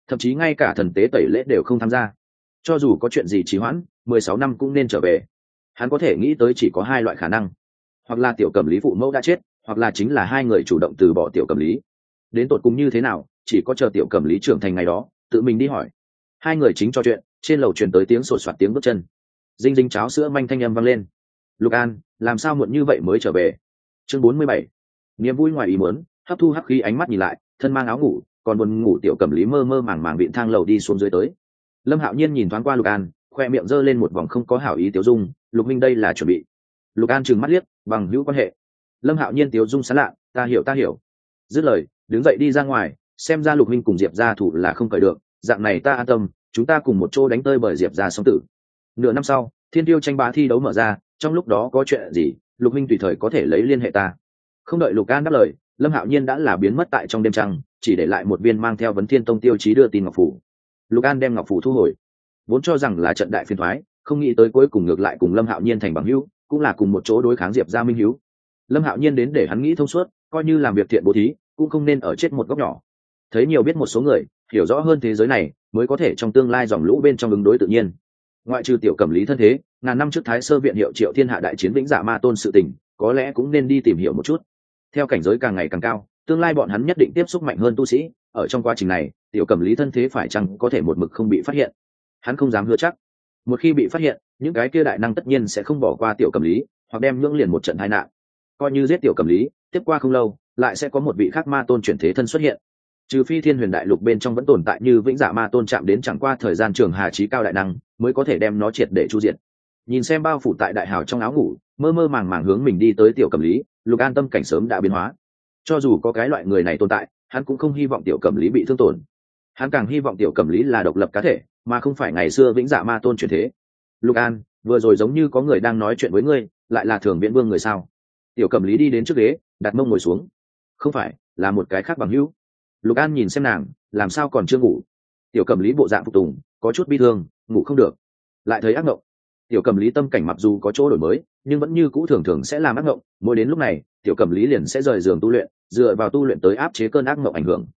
thậm chí ngay cả thần tế tẩy lễ đều không tham gia. Cho dù có chuyện gì trì hoãn 16 năm cũng nên trở về. Hắn có thể nghĩ tới chỉ có hai loại khả năng, hoặc là tiểu cẩm lý phụ mẫu đã chết, hoặc là chính là hai người chủ động từ bỏ tiểu cẩm lý. Đến tột cùng như thế nào, chỉ có chờ tiểu cẩm lý trưởng thành ngày đó tự mình đi hỏi. Hai người chính trò chuyện, trên lầu truyền tới tiếng sột soạt tiếng bước chân, dinh dinh cháo sữa manh thanh âm vang lên. Lục An, làm sao muộn như vậy mới trở về? Chương 47. Niềm vui ngoài ý muốn, hấp thu hắc khí, ánh mắt nhìn lại, thân mang áo ngủ, còn buồn ngủ tiểu cẩm lý mơ mơ màng màng vịn thang lầu đi xuống dưới tới. Lâm Hạo Nhiên nhìn thoáng qua Lục An, khoe miệng giơ lên một vòng không có hảo ý tiểu dung. Lục minh đây là chuẩn bị. Lục An trừng mắt liếc, bằng hữu quan hệ. Lâm Hạo Nhiên tiểu dung sán lạ, ta hiểu. Dứt lời, đứng dậy đi ra ngoài, xem ra Lục minh cùng Diệp gia thủ là không cởi được, dạng này ta an tâm, chúng ta cùng một chỗ đánh tơi bởi Diệp gia sống tử. Nửa năm sau, Thiên Tiêu tranh bá thi đấu mở ra, trong lúc đó có chuyện gì, Lục minh tùy thời có thể lấy liên hệ ta. Không đợi Lục An đáp lời, Lâm Hạo Nhiên đã là biến mất tại trong đêm trăng, chỉ để lại một viên mang theo vấn thiên tông tiêu chí đưa tin ngọc phủ. Lục An đem ngọc phủ thu hồi, vốn cho rằng là trận đại phiền thoái, không nghĩ tới cuối cùng ngược lại cùng Lâm Hạo Nhiên thành bằng hữu, cũng là cùng một chỗ đối kháng Diệp gia minh hữu. Lâm Hạo Nhiên đến để hắn nghĩ thông suốt, coi như làm việc thiện bố thí, cũng không nên ở chết một góc nhỏ. Thấy nhiều biết một số người, hiểu rõ hơn thế giới này, mới có thể trong tương lai dòng lũ bên trong ứng đối tự nhiên. Ngoại trừ tiểu cẩm lý thân thế, ngàn năm trước Thái Sơ viện hiệu Triệu Thiên Hạ đại chiến Vĩnh Dạ Ma Tôn sự tình, có lẽ cũng nên đi tìm hiểu một chút. Theo cảnh giới càng ngày càng cao, tương lai bọn hắn nhất định tiếp xúc mạnh hơn tu sĩ, ở trong quá trình này, tiểu cẩm lý thân thế phải chăng có thể một mực không bị phát hiện. Hắn không dám hứa chắc. Một khi bị phát hiện, những cái kia đại năng tất nhiên sẽ không bỏ qua tiểu cẩm lý, hoặc đem nhưỡng liền một trận tai nạn. Coi như giết tiểu cẩm lý, tiếp qua không lâu, lại sẽ có một vị khác ma tôn chuyển thế thân xuất hiện. Trừ phi Thiên Huyền đại lục bên trong vẫn tồn tại như Vĩnh Dạ Ma Tôn chạm đến chẳng qua thời gian trường hà chí cao đại năng, mới có thể đem nó triệt để chu diệt. Nhìn xem bao phủ tại đại hào trong áo ngủ, mơ mơ màng màng hướng mình đi tới tiểu cẩm lý, Lục An tâm cảnh sớm đã biến hóa. Cho dù có cái loại người này tồn tại, hắn cũng không hy vọng tiểu cẩm lý bị thương tổn. Hắn càng hy vọng tiểu cẩm lý là độc lập cá thể, mà không phải ngày xưa Vĩnh Dạ Ma Tôn chuyển thế. Lục An, vừa rồi giống như có người đang nói chuyện với ngươi, lại là Thường Viễn Vương người sao? Tiểu cẩm lý đi đến trước ghế, đặt mông ngồi xuống. Không phải, là một cái khác bằng hữu. Lục An nhìn xem nàng, làm sao còn chưa ngủ? Tiểu cẩm lý bộ dạng phục tùng, có chút bi thương, ngủ không được, lại thấy ác mộng. Tiểu cẩm lý tâm cảnh mặc dù có chỗ đổi mới, nhưng vẫn như cũ thường thường sẽ làm ác mộng. Mỗi đến lúc này, tiểu cẩm lý liền sẽ rời giường tu luyện, dựa vào tu luyện tới áp chế cơn ác mộng ảnh hưởng.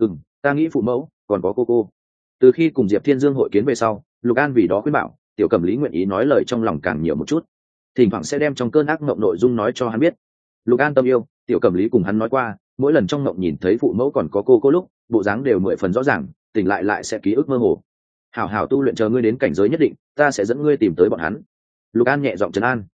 Ta nghĩ phụ mẫu, còn có cô. Từ khi cùng Diệp Thiên Dương hội kiến về sau, Lục An vì đó khuyên bảo, tiểu cẩm lý nguyện ý nói lời trong lòng càng nhiều một chút, thỉnh thoảng sẽ đem trong cơn ác mộng nội dung nói cho hắn biết. Lục An tâm yêu, tiểu cẩm lý cùng hắn nói qua, mỗi lần trong mộng nhìn thấy phụ mẫu còn có cô lúc, bộ dáng đều 10 phần rõ ràng, tỉnh lại sẽ ký ức mơ hồ. Hảo hảo tu luyện, chờ ngươi đến cảnh giới nhất định, ta sẽ dẫn ngươi tìm tới bọn hắn. Lục An nhẹ giọng trấn an.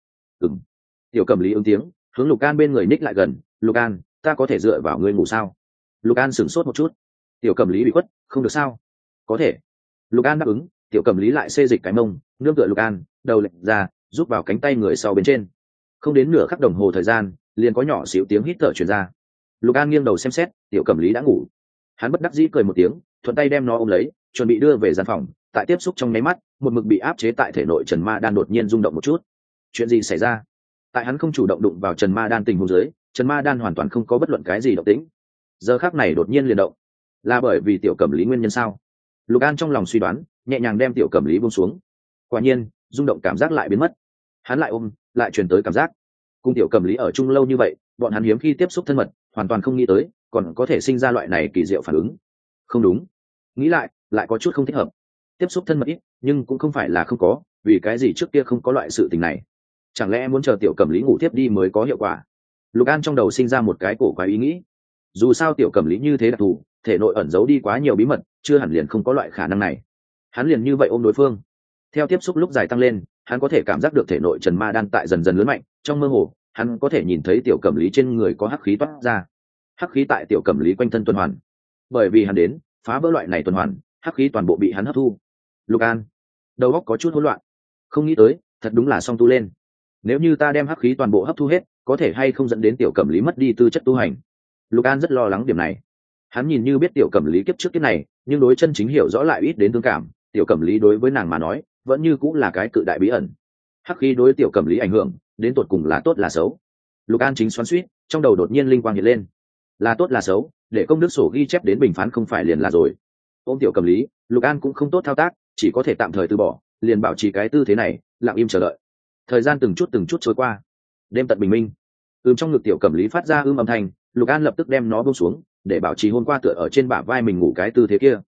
Tiểu cẩm lý ứng tiếng, hướng Lục An bên người ních lại gần. Lục An, ta có thể dựa vào ngươi ngủ sao? Lục An sửng sốt một chút. Tiểu cẩm lý bị quất, không được sao? Có thể. Lục An đáp ứng. Tiểu cẩm lý lại xê dịch cái mông, nương tựa Lục An, đầu lệch ra, giúp vào cánh tay người sau bên trên. Không đến nửa khắc đồng hồ thời gian, liền có nhỏ xíu tiếng hít thở truyền ra. Lục An nghiêng đầu xem xét, tiểu cẩm lý đã ngủ. Hắn bất đắc dĩ cười một tiếng, thuận tay đem nó ôm lấy, chuẩn bị đưa về gian phòng. Tại tiếp xúc trong nháy mắt, một mực bị áp chế tại thể nội Trần Ma Đan đột nhiên rung động một chút. Chuyện gì xảy ra? Tại hắn không chủ động đụng vào Trần Ma Đan tình huống dưới, Trần Ma Đan hoàn toàn không có bất luận cái gì động tĩnh. Giờ khắc này đột nhiên liền động, là bởi vì tiểu cẩm lý nguyên nhân sao? Lục An trong lòng suy đoán, nhẹ nhàng đem tiểu cẩm lý buông xuống. Quả nhiên, rung động cảm giác lại biến mất. Hắn lại ôm, lại truyền tới cảm giác. Cùng tiểu cẩm lý ở chung lâu như vậy, bọn hắn hiếm khi tiếp xúc thân mật, hoàn toàn không nghĩ tới còn có thể sinh ra loại này kỳ diệu phản ứng. Không đúng, nghĩ lại có chút không thích hợp. Tiếp xúc thân mật ít, nhưng cũng không phải là không có, vì cái gì trước kia không có loại sự tình này? Chẳng lẽ muốn chờ tiểu cẩm lý ngủ tiếp đi mới có hiệu quả? Lục An trong đầu sinh ra một cái cổ quái ý nghĩ. Dù sao tiểu cẩm lý như thế đặc thù, thể nội ẩn giấu đi quá nhiều bí mật, chưa hẳn liền không có loại khả năng này. Hắn liền như vậy ôm đối phương. Theo tiếp xúc lúc dài tăng lên, hắn có thể cảm giác được thể nội Trần Ma Đan tại dần dần lớn mạnh. Trong mơ hồ, hắn có thể nhìn thấy tiểu cẩm lý trên người có hắc khí toát ra. Hắc khí tại tiểu cẩm lý quanh thân tuần hoàn. Bởi vì hắn đến phá vỡ loại này tuần hoàn, hắc khí toàn bộ bị hắn hấp thu. Lục An đầu óc có chút hỗn loạn, không nghĩ tới thật đúng là song tu lên. Nếu như ta đem hắc khí toàn bộ hấp thu hết, có thể hay không dẫn đến tiểu cẩm lý mất đi tư chất tu hành? Lục An rất lo lắng điểm này. Hắn nhìn như biết tiểu cẩm lý kiếp trước kiếp này, nhưng đối chân chính hiểu rõ lại ít đến thương cảm. Tiểu cẩm lý đối với nàng mà nói vẫn như cũng là cái cự đại bí ẩn. Hắc khí đối tiểu cẩm lý ảnh hưởng đến tột cùng là tốt là xấu? Lục An chính xoắn xuýt, trong đầu đột nhiên linh quang hiện lên. Là tốt là xấu, để công đức sổ ghi chép đến bình phán không phải liền là rồi. Ôm tiểu cẩm lý, Lục An cũng không tốt thao tác, chỉ có thể tạm thời từ bỏ, liền bảo trì cái tư thế này, lặng im chờ đợi. Thời gian từng chút trôi qua. Đêm tận bình minh. Trong ngực tiểu cẩm lý phát ra âm thanh, Lục An lập tức đem nó buông xuống, để bảo trì hôm qua tựa ở trên bả vai mình ngủ cái tư thế kia.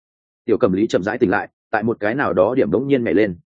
Tiểu Cẩm Lý chậm rãi tỉnh lại, tại một cái nào đó điểm đống nhiên nhảy lên.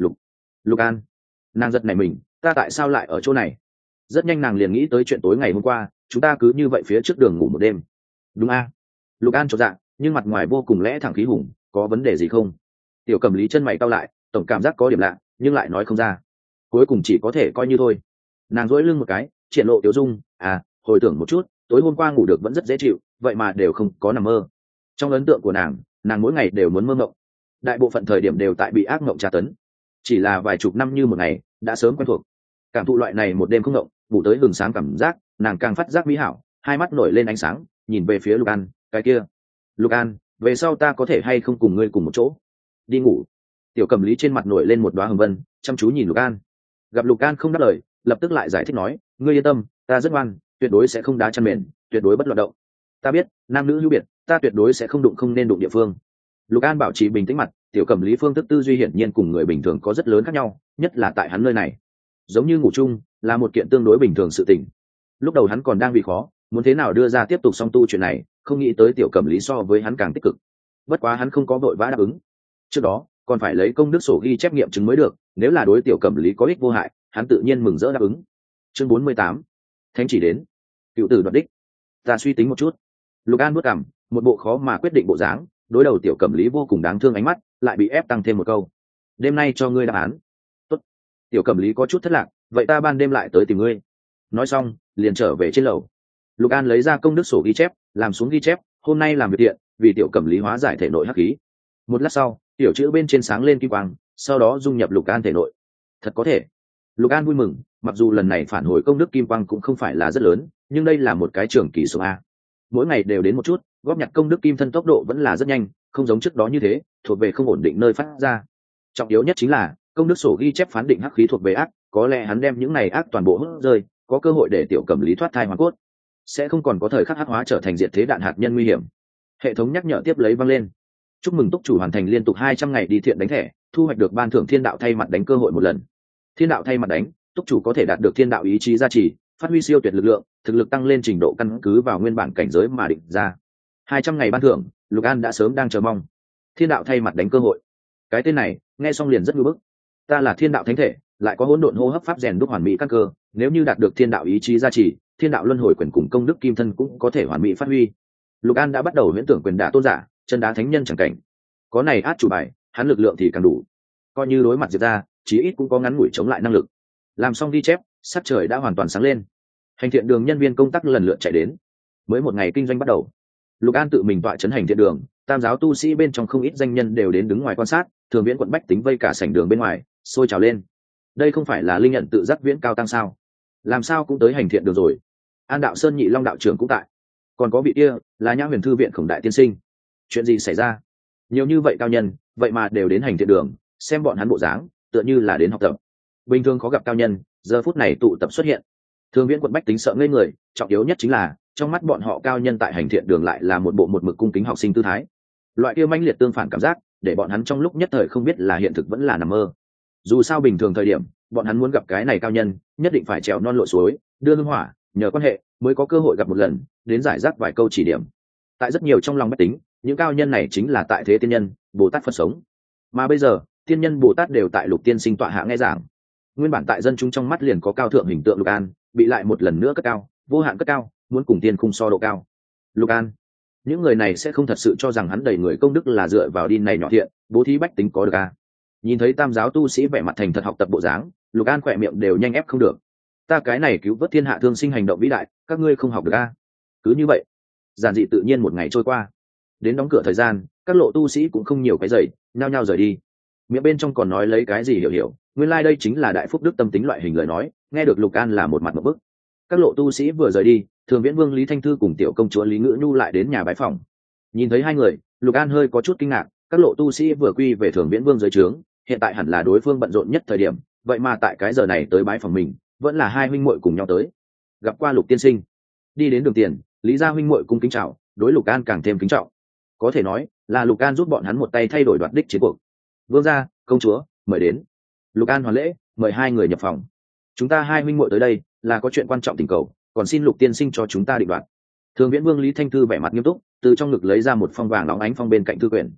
Lục An. Nàng giật nảy mình, ta tại sao lại ở chỗ này? Rất nhanh nàng liền nghĩ tới chuyện tối ngày hôm qua, chúng ta cứ như vậy phía trước đường ngủ một đêm. Đúng a? Lục An chột dạ, nhưng mặt ngoài vô cùng lẽ thẳng khí hùng, có vấn đề gì không? Tiểu Cẩm Lý chân mày cau lại, tổng cảm giác có điểm lạ, nhưng lại nói không ra. Cuối cùng chỉ có thể coi như thôi. Nàng duỗi lưng một cái, triển lộ tiểu dung, hồi tưởng một chút, tối hôm qua ngủ được vẫn rất dễ chịu, vậy mà đều không có nằm mơ. Trong ấn tượng của nàng mỗi ngày đều muốn mơ mộng, đại bộ phận thời điểm đều tại bị ác mộng tra tấn. Chỉ là vài chục năm như một ngày, đã sớm quen thuộc. Cảm thụ loại này một đêm không mộng, ngủ tới hừng sáng cảm giác, nàng càng phát giác mỹ hảo, hai mắt nổi lên ánh sáng, nhìn về phía Lục An, cái kia. Lục An, về sau ta có thể hay không cùng ngươi cùng một chỗ? Đi ngủ. Tiểu Cẩm Lý trên mặt nổi lên một đóa hồng vân, chăm chú nhìn Lục An. Gặp Lục An không đáp lời, lập tức lại giải thích nói, ngươi yên tâm, ta rất ngoan, tuyệt đối sẽ không đá chân mềm, tuyệt đối bất loạn động. Ta biết, nam nữ hữu biệt, ta tuyệt đối sẽ không đụng không nên đụng địa phương. Lục An bảo trì bình tĩnh mặt, Tiểu Cẩm Lý phương thức tư duy hiển nhiên cùng người bình thường có rất lớn khác nhau, nhất là tại hắn nơi này. Giống như ngủ chung là một kiện tương đối bình thường sự tình. Lúc đầu hắn còn đang vì khó, muốn thế nào đưa ra tiếp tục song tu chuyện này, không nghĩ tới Tiểu Cẩm Lý so với hắn càng tích cực. Bất quá hắn không có vội vã đáp ứng. Trước đó, còn phải lấy công đức sổ ghi chép nghiệm chứng mới được, nếu là đối Tiểu Cẩm Lý có ích vô hại, hắn tự nhiên mừng rỡ đáp ứng. Chương 48. Thánh chỉ đến. Cựu tử đoạt đích. Ta suy tính một chút. Lục An bước cằm, một bộ khó mà quyết định bộ dáng, đối đầu Tiểu Cẩm Lý vô cùng đáng thương ánh mắt, lại bị ép tăng thêm một câu. Đêm nay cho ngươi đáp án. Tốt. Tiểu Cẩm Lý có chút thất lạc, vậy ta ban đêm lại tới tìm ngươi. Nói xong, liền trở về trên lầu. Lục An lấy ra công đức sổ ghi chép, làm xuống ghi chép, hôm nay làm việc tiện, vì Tiểu Cẩm Lý hóa giải thể nội hắc khí. Một lát sau, tiểu chữ bên trên sáng lên kim quang, sau đó dung nhập Lục An thể nội. Thật có thể. Lục An vui mừng, mặc dù lần này phản hồi công đức kim quang cũng không phải là rất lớn, nhưng đây là một cái trường kỳ số a. Mỗi ngày đều đến một chút, góp nhặt công đức kim thân tốc độ vẫn là rất nhanh, không giống trước đó như thế, thuộc về không ổn định nơi phát ra. Trọng yếu nhất chính là công đức sổ ghi chép phán định hắc khí thuộc về ác, có lẽ hắn đem những này ác toàn bộ hút rơi, có cơ hội để Tiểu Cẩm Lý thoát thai hoàn cốt, sẽ không còn có thời khắc hắc hóa trở thành diệt thế đạn hạt nhân nguy hiểm. Hệ thống nhắc nhở tiếp lấy vang lên. Chúc mừng túc chủ hoàn thành liên tục 200 ngày đi thiện đánh thẻ, thu hoạch được ban thưởng thiên đạo thay mặt đánh cơ hội một lần. Thiên đạo thay mặt đánh, túc chủ có thể đạt được thiên đạo ý chí gia trì, phát huy siêu tuyệt lực lượng, thực lực tăng lên trình độ căn cứ vào nguyên bản cảnh giới mà định ra. 200 ngày ban thưởng, Lục An đã sớm đang chờ mong. Thiên đạo thay mặt đánh cơ hội. Cái tên này, nghe xong liền rất ngưỡng bức. Ta là thiên đạo thánh thể, lại có hỗn độn hô hấp pháp rèn đúc hoàn mỹ căn cơ, nếu như đạt được thiên đạo ý chí gia trì, thiên đạo luân hồi quyền cùng công đức kim thân cũng có thể hoàn mỹ phát huy. Lục An đã bắt đầu huyễn tưởng quyền đả tôn giả, chân đá thánh nhân chẳng cảnh. Có này át chủ bài, hắn lực lượng thì càng đủ. Coi như đối mặt Diệp ra, chí ít cũng có ngắn ngủi chống lại năng lực. Làm xong ghi chép, sắc trời đã hoàn toàn sáng lên. Hành thiện đường nhân viên công tác lần lượt chạy đến. Mới một ngày kinh doanh bắt đầu, Lục An tự mình tọa trấn hành thiện đường, tam giáo tu sĩ bên trong không ít danh nhân đều đến đứng ngoài quan sát, thường viễn quận bách tính vây cả sảnh đường bên ngoài, sôi trào lên. Đây không phải là linh nhận tự giác viễn cao tăng sao? Làm sao cũng tới hành thiện đường rồi? An đạo sơn nhị long đạo trưởng cũng tại, còn có vị kia là Nhã Huyền thư viện khổng đại tiên sinh. Chuyện gì xảy ra? Nhiều như vậy cao nhân, vậy mà đều đến hành thiện đường, xem bọn hắn bộ dáng, tựa như là đến học tập. Bình thường khó gặp cao nhân, giờ phút này tụ tập xuất hiện. Thường viễn quận bách tính sợ ngây người, trọng yếu nhất chính là trong mắt bọn họ cao nhân tại hành thiện đường lại là một bộ một mực cung kính học sinh tư thái. Loại kia manh liệt tương phản cảm giác, để bọn hắn trong lúc nhất thời không biết là hiện thực vẫn là nằm mơ. Dù sao bình thường thời điểm, bọn hắn muốn gặp cái này cao nhân, nhất định phải trèo non lội suối, đưa hương hỏa, nhờ quan hệ mới có cơ hội gặp một lần, đến giải rác vài câu chỉ điểm. Tại rất nhiều trong lòng bách tính, những cao nhân này chính là tại thế tiên nhân, Bồ Tát Phật sống. Mà bây giờ, tiên nhân Bồ Tát đều tại Lục tiên sinh tọa hạ nghe giảng. Nguyên bản tại dân chúng trong mắt liền có cao thượng hình tượng Lục An, bị lại một lần nữa cất cao, vô hạn cất cao, muốn cùng tiên khung so độ cao. Lục An, những người này sẽ không thật sự cho rằng hắn đầy người công đức là dựa vào đi này nhỏ thiện, bố thí bách tính có được à? Nhìn thấy tam giáo tu sĩ vẻ mặt thành thật học tập bộ dáng, Lục An khỏe miệng đều nhanh ép không được. Ta cái này cứu vớt thiên hạ thương sinh hành động vĩ đại, các ngươi không học được à? Cứ như vậy, giản dị tự nhiên một ngày trôi qua. Đến đóng cửa thời gian, các lộ tu sĩ cũng không nhiều cái giày, nhao nhao rời đi. Miệng bên trong còn nói lấy cái gì hiểu, nguyên lai đây chính là đại phúc đức tâm tính loại hình lời nói, nghe được Lục An là một mặt một bức. Các lộ tu sĩ vừa rời đi, Thường Viễn Vương Lý Thanh Thư cùng tiểu công chúa Lý Ngữ Nhu lại đến nhà bái phòng. Nhìn thấy hai người, Lục An hơi có chút kinh ngạc, các lộ tu sĩ vừa quy về Thường Viễn Vương dưới trướng, hiện tại hẳn là đối phương bận rộn nhất thời điểm, vậy mà tại cái giờ này tới bái phòng mình, vẫn là hai huynh muội cùng nhau tới. Gặp qua Lục tiên sinh, đi đến đường tiền, Lý gia huynh muội cung kính chào, đối Lục An càng thêm kính trọng. Có thể nói là Lục An giúp bọn hắn một tay thay đổi đoạt đích chiến cuộc. Vương gia, công chúa, mời đến. Lục An hoàn lễ, mời hai người nhập phòng. Chúng ta hai huynh muội tới đây là có chuyện quan trọng tình cầu, còn xin Lục tiên sinh cho chúng ta định đoạt. Thường Viễn Vương Lý Thanh Thư vẻ mặt nghiêm túc, từ trong ngực lấy ra một phong vàng óng ánh phong bên cạnh thư quyển.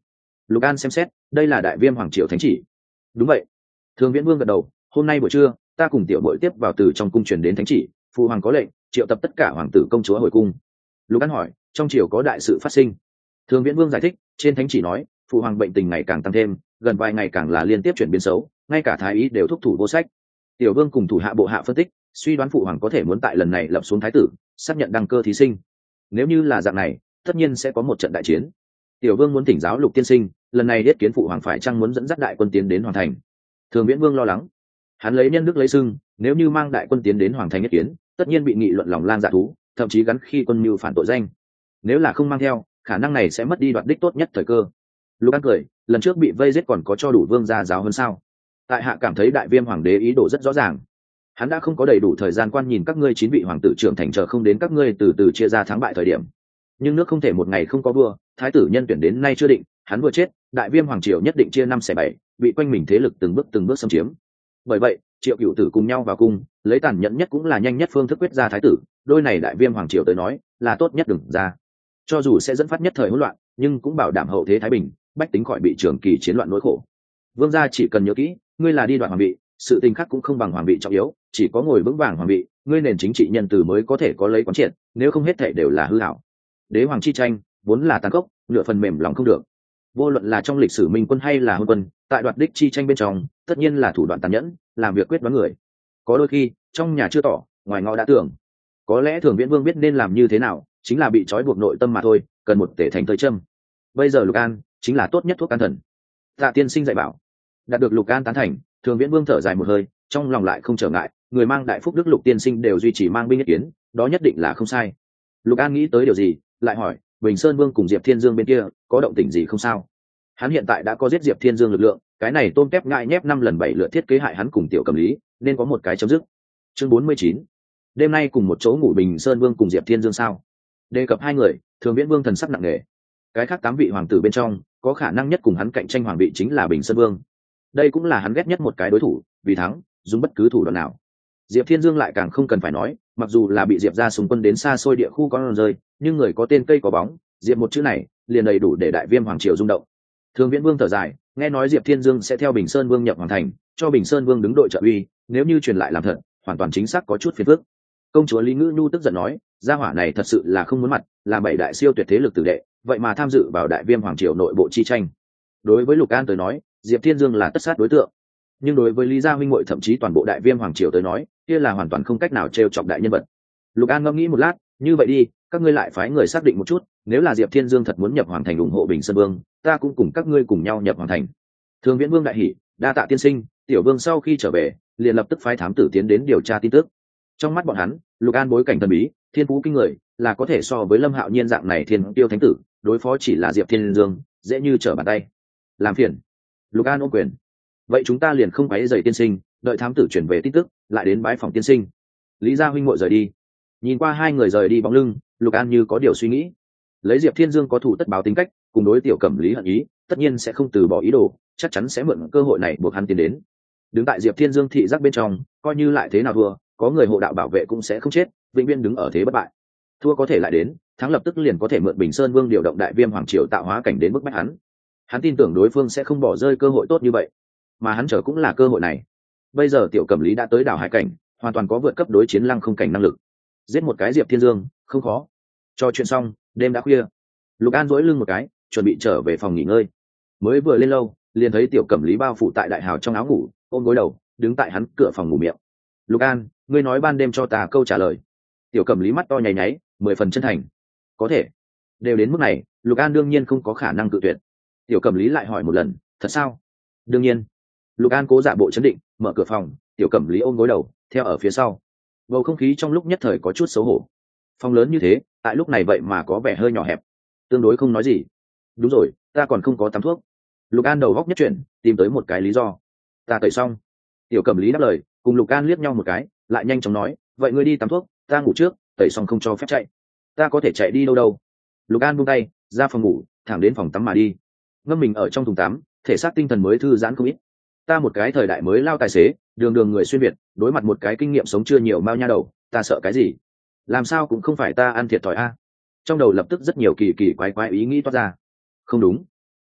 Lục An xem xét, đây là đại viêm hoàng triều thánh chỉ. Đúng vậy. Thường Viễn Vương gật đầu, hôm nay buổi trưa ta cùng tiểu bội tiếp vào từ trong cung truyền đến thánh chỉ, phụ hoàng có lệnh triệu tập tất cả hoàng tử công chúa hồi cung. Lục An hỏi, trong triều có đại sự phát sinh? Thường Viễn Vương giải thích, trên thánh chỉ nói phụ hoàng bệnh tình ngày càng tăng thêm, gần vài ngày càng là liên tiếp chuyển biến xấu, ngay cả thái ý đều thúc thủ vô sách. Tiểu vương cùng thủ hạ bộ hạ phân tích, suy đoán phụ hoàng có thể muốn tại lần này lập xuống thái tử, xác nhận đăng cơ thí sinh. Nếu như là dạng này, tất nhiên sẽ có một trận đại chiến. Tiểu vương muốn thỉnh giáo Lục tiên sinh, lần này yết kiến phụ hoàng phải chăng muốn dẫn dắt đại quân tiến đến hoàng thành? Thường Viễn Vương lo lắng, hắn lấy nhân đức lấy xưng, nếu như mang đại quân tiến đến hoàng thành yết kiến, tất nhiên bị nghị luận lòng lang dạ thú, thậm chí gắn khi quân mưu phản tội danh. Nếu là không mang theo, khả năng này sẽ mất đi đoạt đích tốt nhất thời cơ. Lục An cười, lần trước bị vây giết còn có cho đủ vương gia giáo hơn sao? Tại hạ cảm thấy đại viêm hoàng đế ý đồ rất rõ ràng, hắn đã không có đầy đủ thời gian quan nhìn các ngươi 9 vị hoàng tử trưởng thành, chờ không đến các ngươi từ từ chia ra thắng bại thời điểm. Nhưng nước không thể một ngày không có vua, thái tử nhân tuyển đến nay chưa định, hắn vừa chết, đại viêm hoàng triều nhất định chia 5/7, bị quanh mình thế lực từng bước xâm chiếm. Bởi vậy Triệu Cửu tử cùng nhau vào cung, lấy tàn nhẫn nhất cũng là nhanh nhất phương thức quyết ra thái tử, đôi này đại viêm hoàng triều tới nói là tốt nhất đừng ra. Cho dù sẽ dẫn phát nhất thời hỗn loạn, nhưng cũng bảo đảm hậu thế thái bình, bách tính khỏi bị trường kỳ chiến loạn nỗi khổ. Vương gia chỉ cần nhớ kỹ, ngươi là đi đoạt hoàng vị, sự tình khác cũng không bằng hoàng vị trọng yếu, chỉ có ngồi vững vàng hoàng vị, ngươi nền chính trị nhân từ mới có thể có lấy quán triệt, nếu không hết thể đều là hư ảo. Đế hoàng chi tranh vốn là tàn khốc, nửa phần mềm lòng không được. Vô luận là trong lịch sử minh quân hay là hôn quân, tại đoạt đích chi tranh bên trong, tất nhiên là thủ đoạn tàn nhẫn, làm việc quyết đoán người. Có đôi khi trong nhà chưa tỏ, ngoài ngõ đã tưởng. Có lẽ Thường Viễn Vương biết nên làm như thế nào, chính là bị trói buộc nội tâm mà thôi, cần một tể thành tới châm. Bây giờ Lục An chính là tốt nhất thuốc can thần. Tạ tiên sinh dạy bảo. Đạt được Lục An tán thành, Thường Viễn Vương thở dài một hơi, trong lòng lại không trở ngại, người mang đại phúc đức Lục tiên sinh đều duy trì mang binh nhất kiến, đó nhất định là không sai. Lục An nghĩ tới điều gì, lại hỏi, Bình Sơn Vương cùng Diệp Thiên Dương bên kia có động tĩnh gì không sao? Hắn hiện tại đã có giết Diệp Thiên Dương lực lượng, cái này tôm tép ngại nhép 5 lần 7 lượt thiết kế hại hắn cùng Tiểu Cẩm Lý, nên có một cái chấm dứt. Chương 49. Đêm nay cùng một chỗ ngủ Bình Sơn Vương cùng Diệp Thiên Dương sao? Đề cập hai người, Thường Viễn Vương thần sắc nặng nề. Cái khác 8 vị hoàng tử bên trong, có khả năng nhất cùng hắn cạnh tranh hoàng vị chính là Bình Sơn Vương. Đây cũng là hắn ghét nhất một cái đối thủ, vì thắng, dùng bất cứ thủ đoạn nào. Diệp Thiên Dương lại càng không cần phải nói, mặc dù là bị Diệp gia súng quân đến xa xôi địa khu có rơi, nhưng người có tên cây có bóng, Diệp một chữ này liền đầy đủ để đại viêm hoàng triều rung động. Thường Viễn Vương thở dài, nghe nói Diệp Thiên Dương sẽ theo Bình Sơn Vương nhập hoàng thành, cho Bình Sơn Vương đứng đội trợ uy, nếu như truyền lại làm thật, hoàn toàn chính xác có chút phiền phức. Công chúa Lý Ngữ Nhu tức giận nói, gia hỏa này thật sự là không muốn mặt, làm bảy đại siêu tuyệt thế lực tử đệ, vậy mà tham dự vào đại viêm hoàng triều nội bộ chi tranh. Đối với Lục An tới nói, Diệp Thiên Dương là tất sát đối tượng, nhưng đối với Lý gia huynh muội thậm chí toàn bộ đại viêm hoàng triều tới nói, kia là hoàn toàn không cách nào trêu chọc đại nhân vật. Lục An ngẫm nghĩ một lát, như vậy đi, các ngươi lại phái người xác định một chút, nếu là Diệp Thiên Dương thật muốn nhập hoàng thành ủng hộ Bình Sơn Vương, ta cũng cùng các ngươi cùng nhau nhập hoàng thành. Thường Viễn Vương đại hỉ, đa tạ tiên sinh. Tiểu Vương sau khi trở về, liền lập tức phái thám tử tiến đến điều tra tin tức. Trong mắt bọn hắn, Lục An bối cảnh thần bí, thiên phú kinh người, là có thể so với Lâm Hạo Nhiên dạng này thiên tiêu thánh tử, đối phó chỉ là Diệp Thiên Dương, dễ như trở bàn tay. Làm phiền. Lục An ôm quyền. Vậy chúng ta liền không quấy rầy tiên sinh, đợi thám tử chuyển về tin tức, lại đến bái phòng tiên sinh. Lý gia huynh muội rời đi. Nhìn qua hai người rời đi bóng lưng, Lục An như có điều suy nghĩ. Lấy Diệp Thiên Dương có thủ tất báo tính cách, cùng đối Tiểu Cẩm Lý hận ý, tất nhiên sẽ không từ bỏ ý đồ, chắc chắn sẽ mượn cơ hội này buộc hắn tiến đến. Đứng tại Diệp Thiên Dương thị giác bên trong, coi như lại thế nào thua, có người hộ đạo bảo vệ cũng sẽ không chết, vĩnh viễn đứng ở thế bất bại. Thua có thể lại đến, thắng lập tức liền có thể mượn Bình Sơn Vương điều động đại viêm hoàng triều tạo hóa cảnh đến bức bách hắn. Hắn tin tưởng đối phương sẽ không bỏ rơi cơ hội tốt như vậy, mà hắn chờ cũng là cơ hội này. Bây giờ Tiểu Cẩm Lý đã tới đảo hải cảnh, hoàn toàn có vượt cấp đối chiến lăng không cảnh năng lực. Giết một cái Diệp Thiên Dương không khó. Cho chuyện xong, đêm đã khuya. Lục An duỗi lưng một cái, chuẩn bị trở về phòng nghỉ ngơi. Mới vừa lên lâu, liền thấy Tiểu Cẩm Lý bao phủ tại đại hào trong áo ngủ, ôm gối đầu, đứng tại hắn cửa phòng ngủ miệng. Lục An, ngươi nói ban đêm cho ta câu trả lời. Tiểu Cẩm Lý mắt to nháy nháy, 10 phần chân thành. Có thể. Đều đến mức này, Lục An đương nhiên không có khả năng cự tuyệt. Tiểu Cẩm Lý lại hỏi một lần, thật sao? Đương nhiên. Lục An cố giả bộ chấn định, mở cửa phòng, Tiểu Cẩm Lý ôm gối đầu, theo ở phía sau. Bầu không khí trong lúc nhất thời có chút xấu hổ. Phòng lớn như thế, tại lúc này vậy mà có vẻ hơi nhỏ hẹp, tương đối không nói gì. Đúng rồi, ta còn không có tắm thuốc. Lục An đầu góc nhất chuyển, tìm tới một cái lý do. Ta tẩy xong. Tiểu Cẩm Lý đáp lời, cùng Lục An liếc nhau một cái, lại nhanh chóng nói, vậy ngươi đi tắm thuốc, ta ngủ trước, tẩy xong không cho phép chạy. Ta có thể chạy đi đâu đâu. Lục An buông tay, ra phòng ngủ, thẳng đến phòng tắm mà đi. Ngâm mình ở trong thùng tắm, thể xác tinh thần mới thư giãn không ít. Ta một cái thời đại mới lao tài xế, đường đường người xuyên việt, đối mặt một cái kinh nghiệm sống chưa nhiều mao nha đầu, ta sợ cái gì? Làm sao cũng không phải ta ăn thiệt thòi a. Trong đầu lập tức rất nhiều kỳ kỳ quái quái ý nghĩ toát ra. Không đúng,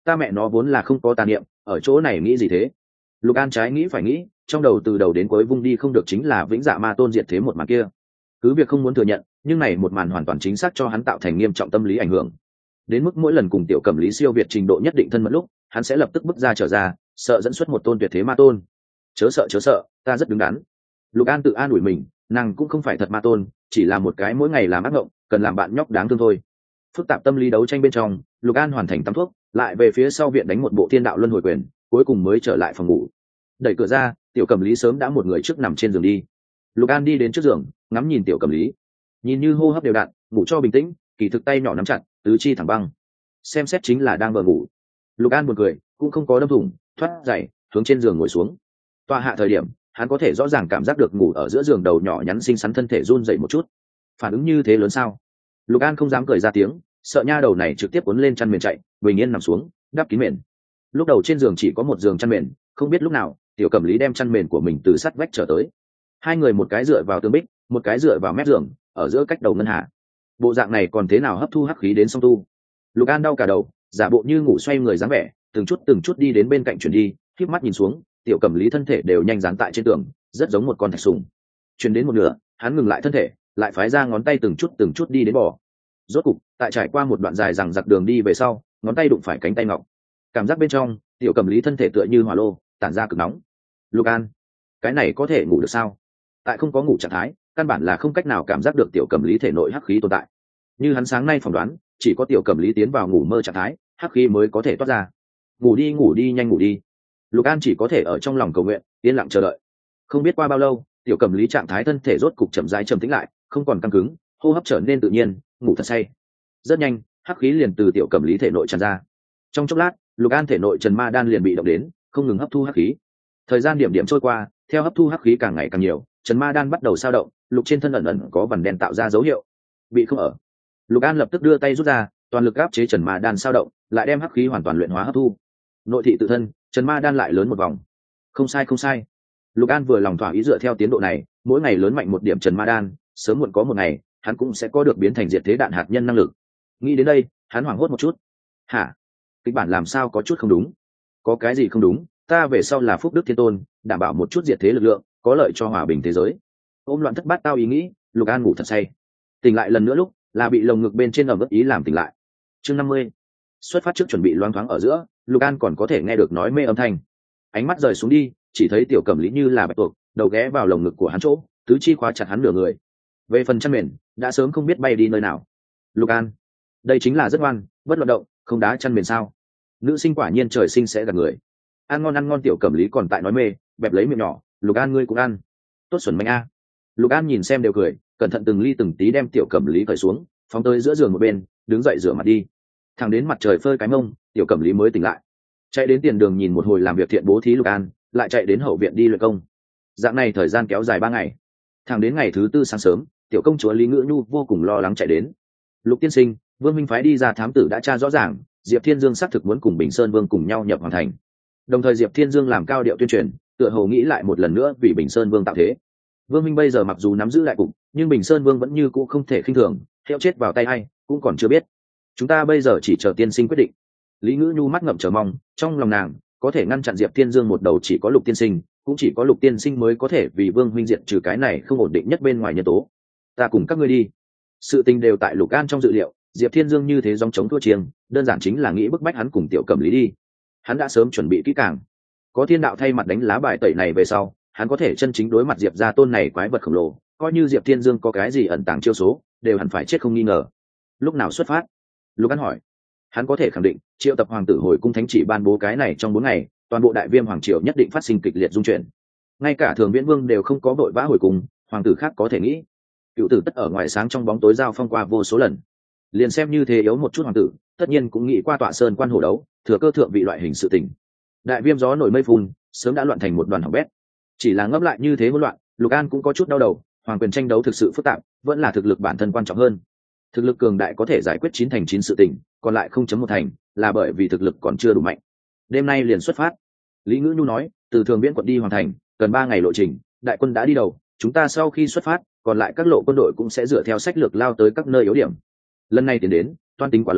ta mẹ nó vốn là không có tà niệm, ở chỗ này nghĩ gì thế? Lục An trái nghĩ phải nghĩ, trong đầu từ đầu đến cuối vung đi không được chính là vĩnh dạ ma tôn diệt thế một màn kia. Cứ việc không muốn thừa nhận, nhưng này một màn hoàn toàn chính xác cho hắn tạo thành nghiêm trọng tâm lý ảnh hưởng. Đến mức mỗi lần cùng tiểu cẩm lý siêu việt trình độ nhất định thân mật lúc, hắn sẽ lập tức bước ra trở ra, sợ dẫn xuất một tôn tuyệt thế ma tôn. Chớ sợ, ta rất đứng đắn. Lục An tự an ủi mình, nàng cũng không phải thật ma tôn, chỉ là một cái mỗi ngày làm ác mộng, cần làm bạn nhóc đáng thương thôi. Phức tạp tâm lý đấu tranh bên trong, Lục An hoàn thành tắm thuốc, lại về phía sau viện đánh một bộ thiên đạo luân hồi quyền, cuối cùng mới trở lại phòng ngủ. Đẩy cửa ra, tiểu cẩm lý sớm đã một người trước nằm trên giường đi. Lục An đi đến trước giường, ngắm nhìn tiểu cẩm lý, nhìn như hô hấp đều đặn, ngủ cho bình tĩnh, kỳ thực tay nhỏ nắm chặt, tứ chi thẳng băng, xem xét chính là đang vờ ngủ. Lục An buồn cười, cũng không có đâm thủng, thoát dậy, hướng trên giường ngồi xuống. Tọa hạ thời điểm, hắn có thể rõ ràng cảm giác được ngủ ở giữa giường đầu nhỏ nhắn xinh xắn thân thể run dậy một chút. Phản ứng như thế lớn sao? Lục An không dám cười ra tiếng, sợ nha đầu này trực tiếp cuốn lên chăn mền chạy, bình yên nằm xuống, đắp kín mền. Lúc đầu trên giường chỉ có một giường chăn mền, không biết lúc nào tiểu cẩm lý đem chăn mền của mình từ sát vách trở tới. Hai người một cái dựa vào tường bích, một cái dựa vào mép giường, ở giữa cách đầu ngân hạ. Bộ dạng này còn thế nào hấp thu hắc khí đến song tu? Lục An đau cả đầu, giả bộ như ngủ xoay người dáng vẻ, từng chút đi đến bên cạnh chuyển đi, khép mắt nhìn xuống, tiểu cẩm lý thân thể đều nhanh dán tại trên tường, rất giống một con thạch sùng. Chuyển đến một nửa, hắn ngừng lại thân thể, lại phái ra ngón tay từng chút đi đến bò. Rốt cục, tại trải qua một đoạn dài rằng giặc đường đi về sau, ngón tay đụng phải cánh tay ngọc. Cảm giác bên trong, tiểu cẩm lý thân thể tựa như hỏa lô, tản ra cực nóng. Lục An, cái này có thể ngủ được sao? Tại không có ngủ trạng thái, căn bản là không cách nào cảm giác được tiểu cẩm lý thể nội hắc khí tồn tại. Như hắn sáng nay phỏng đoán, chỉ có tiểu cẩm lý tiến vào ngủ mơ trạng thái, hắc khí mới có thể toát ra. Ngủ đi, nhanh ngủ đi. Lục An chỉ có thể ở trong lòng cầu nguyện, yên lặng chờ đợi. Không biết qua bao lâu, tiểu cẩm lý trạng thái thân thể rốt cục chậm rãi trầm tĩnh lại, không còn căng cứng, hô hấp trở nên tự nhiên, ngủ thật say. Rất nhanh, hắc khí liền từ tiểu cẩm lý thể nội tràn ra. Trong chốc lát, Lục An thể nội Trần Ma Đan liền bị động đến, không ngừng hấp thu hắc khí. Thời gian điểm điểm trôi qua, theo hấp thu hắc khí càng ngày càng nhiều, Trần Ma Đan bắt đầu sao động, lục trên thân ẩn có vằn đen tạo ra dấu hiệu. Bị không ở. Lục An lập tức đưa tay rút ra, toàn lực áp chế Trần Ma Đan sao động, lại đem hắc khí hoàn toàn luyện hóa hấp thu. Nội thị tự thân, Trần Ma Đan lại lớn một vòng. Không sai. Lục An vừa lòng thỏa ý dựa theo tiến độ này, mỗi ngày lớn mạnh một điểm Trần Ma Đan, sớm muộn có một ngày, hắn cũng sẽ có được biến thành diệt thế đạn hạt nhân năng lực. Nghĩ đến đây, hắn hoảng hốt một chút. Hả? Kịch bản làm sao có chút không đúng? Có cái gì không đúng? Ta về sau là phúc đức thiên tôn, đảm bảo một chút diệt thế lực lượng, có lợi cho hòa bình thế giới. Ôm loạn thất bát tao ý nghĩ, Lục An ngủ thật say. Tỉnh lại lần nữa lúc, là bị lồng ngực bên trên ẩm ướt ý làm tỉnh lại. Chương 50. Xuất phát trước chuẩn bị loáng thoáng ở giữa, Lục An còn có thể nghe được nói mê âm thanh. Ánh mắt rời xuống đi, chỉ thấy tiểu cẩm lý như là bạch tuộc, đầu ghé vào lồng ngực của hắn chỗ, tứ chi khóa chặt hắn nửa người. Về phần chăn mền, đã sớm không biết bay đi nơi nào. Lục An, đây chính là rất ngoan, bất luận động, không đá chăn mền sao? Nữ sinh quả nhiên trời sinh sẽ gạt người. Ăn ngon tiểu cẩm lý còn tại nói mê, bẹp lấy miệng nhỏ. Lục An ngươi cũng ăn. Tốt xuẩn manh a. Lục An nhìn xem đều cười, cẩn thận từng ly từng tí đem tiểu cẩm lý cởi xuống, phóng tới giữa giường một bên, đứng dậy rửa mặt đi. Thẳng đến mặt trời phơi cái mông, tiểu cẩm lý mới tỉnh lại. Chạy đến tiền đường nhìn một hồi làm việc thiện bố thí Lục An, lại chạy đến hậu viện đi luyện công. Dạng này thời gian kéo dài 3 ngày. Thẳng đến ngày thứ 4 sáng sớm, tiểu công chúa Lý Ngữ Nhu vô cùng lo lắng chạy đến. Lục tiên sinh, Vương Minh phái đi ra thám tử đã tra rõ ràng, Diệp Thiên Dương xác thực muốn cùng Bình Sơn Vương cùng nhau nhập hoàng thành. Đồng thời Diệp Thiên Dương làm cao điệu tuyên truyền, tựa hồ nghĩ lại một lần nữa vì Bình Sơn Vương tạo thế. Vương Minh bây giờ mặc dù nắm giữ đại cục, nhưng Bình Sơn Vương vẫn như cũ không thể khinh thường, theo chết vào tay ai cũng còn chưa biết. Chúng ta bây giờ chỉ chờ tiên sinh quyết định. Lý Ngữ Nhu mắt ngậm chờ mong, trong lòng nàng có thể ngăn chặn Diệp Thiên Dương một đầu chỉ có Lục tiên sinh, cũng chỉ có Lục tiên sinh mới có thể vì Vương Minh diệt trừ cái này không ổn định nhất bên ngoài nhân tố. Ta cùng các ngươi đi. Sự tình đều tại Lục An trong dự liệu, Diệp Thiên Dương như thế dòng chống thua chiêng, đơn giản chính là nghĩ bức bách hắn cùng tiểu cẩm lý đi. Hắn đã sớm chuẩn bị kỹ càng, có thiên đạo thay mặt đánh lá bài tẩy này về sau, hắn có thể chân chính đối mặt Diệp gia tôn này quái vật khổng lồ, coi như Diệp Thiên Dương có cái gì ẩn tàng chiêu số, đều hẳn phải chết không nghi ngờ. Lúc nào xuất phát? Lục An hỏi. Hắn có thể khẳng định, triệu tập hoàng tử hồi cung thánh chỉ ban bố cái này trong 4 ngày, toàn bộ đại viêm hoàng triều nhất định phát sinh kịch liệt dung chuyển. Ngay cả Thường Viễn Vương đều không có vội vã hồi cung, hoàng tử khác có thể nghĩ. Cựu tử tất ở ngoài sáng trong bóng tối giao phong qua vô số lần, liền xem như thế yếu một chút hoàng tử, tất nhiên cũng nghĩ qua tọa sơn quan hổ đấu, thừa cơ thượng vị loại hình sự tình. Đại viêm gió nổi mây phun, sớm đã loạn thành một đoàn hỏng bét. Chỉ là ngấp lại như thế hỗn loạn, Lục An cũng có chút đau đầu, hoàng quyền tranh đấu thực sự phức tạp, vẫn là thực lực bản thân quan trọng hơn. Thực lực cường đại có thể giải quyết 9 thành 9 sự tình, còn lại 0.1 thành là bởi vì thực lực còn chưa đủ mạnh. Đêm nay liền xuất phát. Lý Ngữ Nhu nói, từ Thường Viễn quận đi hoàng thành, cần 3 ngày lộ trình, đại quân đã đi đầu, chúng ta sau khi xuất phát, còn lại các lộ quân đội cũng sẽ dựa theo sách lược lao tới các nơi yếu điểm. Lần này tiến đến, toan tính quá lớn,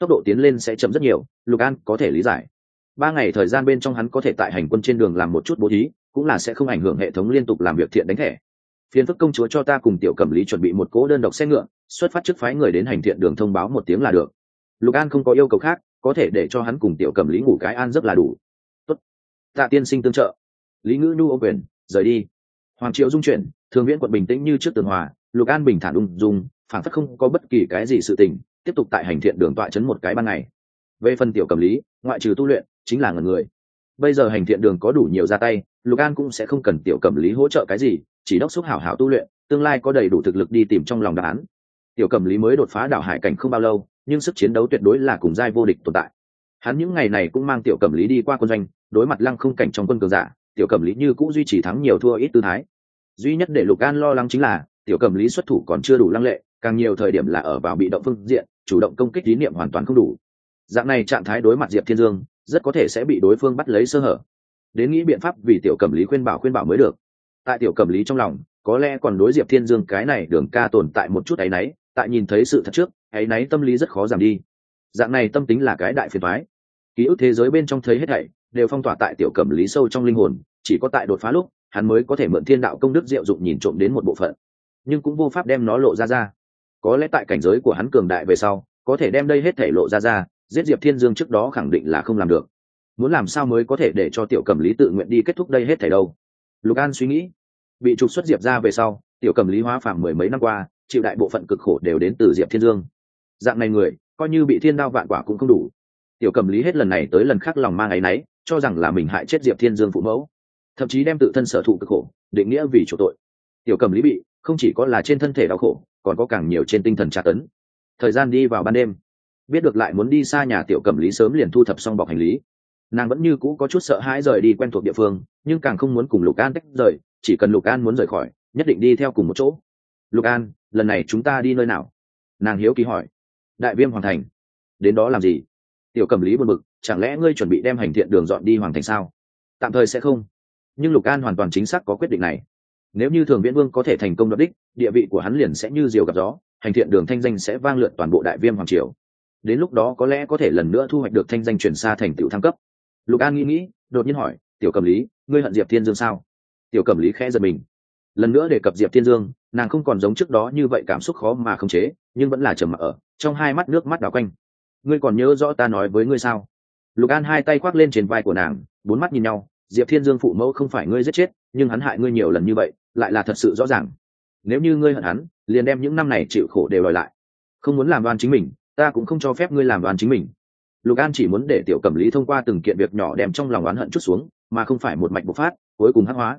tốc độ tiến lên sẽ chậm rất nhiều, Lục An có thể lý giải. 3 ngày thời gian bên trong hắn có thể tại hành quân trên đường làm một chút bố thí, cũng là sẽ không ảnh hưởng hệ thống liên tục làm việc thiện đánh thẻ. Phiền phức công chúa cho ta cùng Tiểu Cẩm Lý chuẩn bị một cỗ đơn độc xe ngựa, xuất phát trước phái người đến hành thiện đường thông báo một tiếng là được. Lục An không có yêu cầu khác, có thể để cho hắn cùng Tiểu Cẩm Lý ngủ cái an giấc là đủ. Tốt, tạ tiên sinh tương trợ. Lý Ngữ Nhu ôm quyền rời đi. Hoàng Triệu dung chuyển, Thường Viễn quận bình tĩnh như trước tường hòa, Lục An bình thản ung dung, phản phất không có bất kỳ cái gì sự tình, tiếp tục tại hành thiện đường tọa chấn một cái ban ngày. Về phần Tiểu Cẩm Lý, ngoại trừ tu luyện chính là ngẩn người. Bây giờ hành thiện đường có đủ nhiều ra tay, Lục An cũng sẽ không cần Tiểu Cẩm Lý hỗ trợ cái gì, chỉ đốc xúc hảo hảo tu luyện, tương lai có đầy đủ thực lực đi tìm trong lòng đáp án. Tiểu Cẩm Lý mới đột phá đảo hải cảnh không bao lâu, nhưng sức chiến đấu tuyệt đối là cùng giai vô địch tồn tại. Hắn những ngày này cũng mang Tiểu Cẩm Lý đi qua quân doanh, đối mặt lăng không cảnh trong quân cường giả, Tiểu Cẩm Lý như cũng duy trì thắng nhiều thua ít tư thái. Duy nhất để Lục An lo lắng chính là Tiểu Cẩm Lý xuất thủ còn chưa đủ lăng lệ, càng nhiều thời điểm là ở vào bị động phương diện, chủ động công kích tín niệm hoàn toàn không đủ. Dạng này trạng thái đối mặt Diệp Thiên Dương, rất có thể sẽ bị đối phương bắt lấy sơ hở. Đến nghĩ biện pháp vì Tiểu Cẩm Lý khuyên bảo mới được. Tại Tiểu Cẩm Lý trong lòng, có lẽ còn đối Diệp Thiên Dương cái này đường ca tồn tại một chút áy náy, tại nhìn thấy sự thật trước, áy náy tâm lý rất khó giảm đi. Dạng này tâm tính là cái đại phiền toái. Ký ức thế giới bên trong thấy hết thảy đều phong tỏa tại Tiểu Cẩm Lý sâu trong linh hồn, chỉ có tại đột phá lúc, hắn mới có thể mượn thiên đạo công đức diệu dụng nhìn trộm đến một bộ phận, nhưng cũng vô pháp đem nó lộ ra. Có lẽ tại cảnh giới của hắn cường đại về sau, có thể đem đây hết thảy lộ ra, giết Diệp Thiên Dương trước đó khẳng định là không làm được. Muốn làm sao mới có thể để cho Tiểu Cẩm Lý tự nguyện đi kết thúc đây hết thảy đâu? Lục An suy nghĩ. Bị trục xuất Diệp ra về sau, Tiểu Cẩm Lý hóa phàm mười mấy năm qua, chịu đại bộ phận cực khổ đều đến từ Diệp Thiên Dương. Dạng này người, coi như bị thiên đao vạn quả cũng không đủ. Tiểu Cẩm Lý hết lần này tới lần khác lòng mang áy náy, cho rằng là mình hại chết Diệp Thiên Dương phụ mẫu, thậm chí đem tự thân sở thụ cực khổ định nghĩa vì chỗ tội. Tiểu Cẩm Lý bị không chỉ có là trên thân thể đau khổ, còn có càng nhiều trên tinh thần tra tấn. Thời gian đi vào ban đêm, biết được lại muốn đi xa nhà, Tiểu Cẩm Lý sớm liền thu thập xong bọc hành lý. Nàng vẫn như cũ có chút sợ hãi rời đi quen thuộc địa phương, nhưng càng không muốn cùng Lục An tách rời, chỉ cần Lục An muốn rời khỏi, nhất định đi theo cùng một chỗ. Lục An, lần này chúng ta đi nơi nào? Nàng hiếu kỳ hỏi. Đại Viêm Hoàng Thành. Đến đó làm gì? Tiểu Cẩm Lý buồn bực, chẳng lẽ ngươi chuẩn bị đem hành thiện đường dọn đi Hoàng Thành sao? Tạm thời sẽ không, nhưng Lục An hoàn toàn chính xác có quyết định này. Nếu như Thường Viễn Vương có thể thành công đoạt đích, địa vị của hắn liền sẽ như diều gặp gió, hành thiện đường thanh danh sẽ vang lượn toàn bộ Đại Viêm Hoàng triều. Đến lúc đó có lẽ có thể lần nữa thu hoạch được thanh danh truyền xa thành tựu thăng cấp. Lục An nghĩ, đột nhiên hỏi, Tiểu Cẩm Lý, ngươi hận Diệp Thiên Dương sao? Tiểu Cẩm Lý khẽ giật mình. Lần nữa đề cập Diệp Thiên Dương, nàng không còn giống trước đó như vậy cảm xúc khó mà khống chế, nhưng vẫn là trầm mặc ở, trong hai mắt nước mắt đảo quanh. Ngươi còn nhớ rõ ta nói với ngươi sao? Lục An hai tay khoác lên trên vai của nàng, bốn mắt nhìn nhau. Diệp Thiên Dương phụ mẫu không phải ngươi giết chết, nhưng hắn hại ngươi nhiều lần như vậy, lại là thật sự rõ ràng. Nếu như ngươi hận hắn, liền đem những năm này chịu khổ đều đòi lại. Không muốn làm oan chính mình, ta cũng không cho phép ngươi làm oan chính mình. Lục An chỉ muốn để Tiểu Cẩm Lý thông qua từng kiện việc nhỏ đem trong lòng oán hận chút xuống, mà không phải một mạch bộc phát, cuối cùng hắc hóa.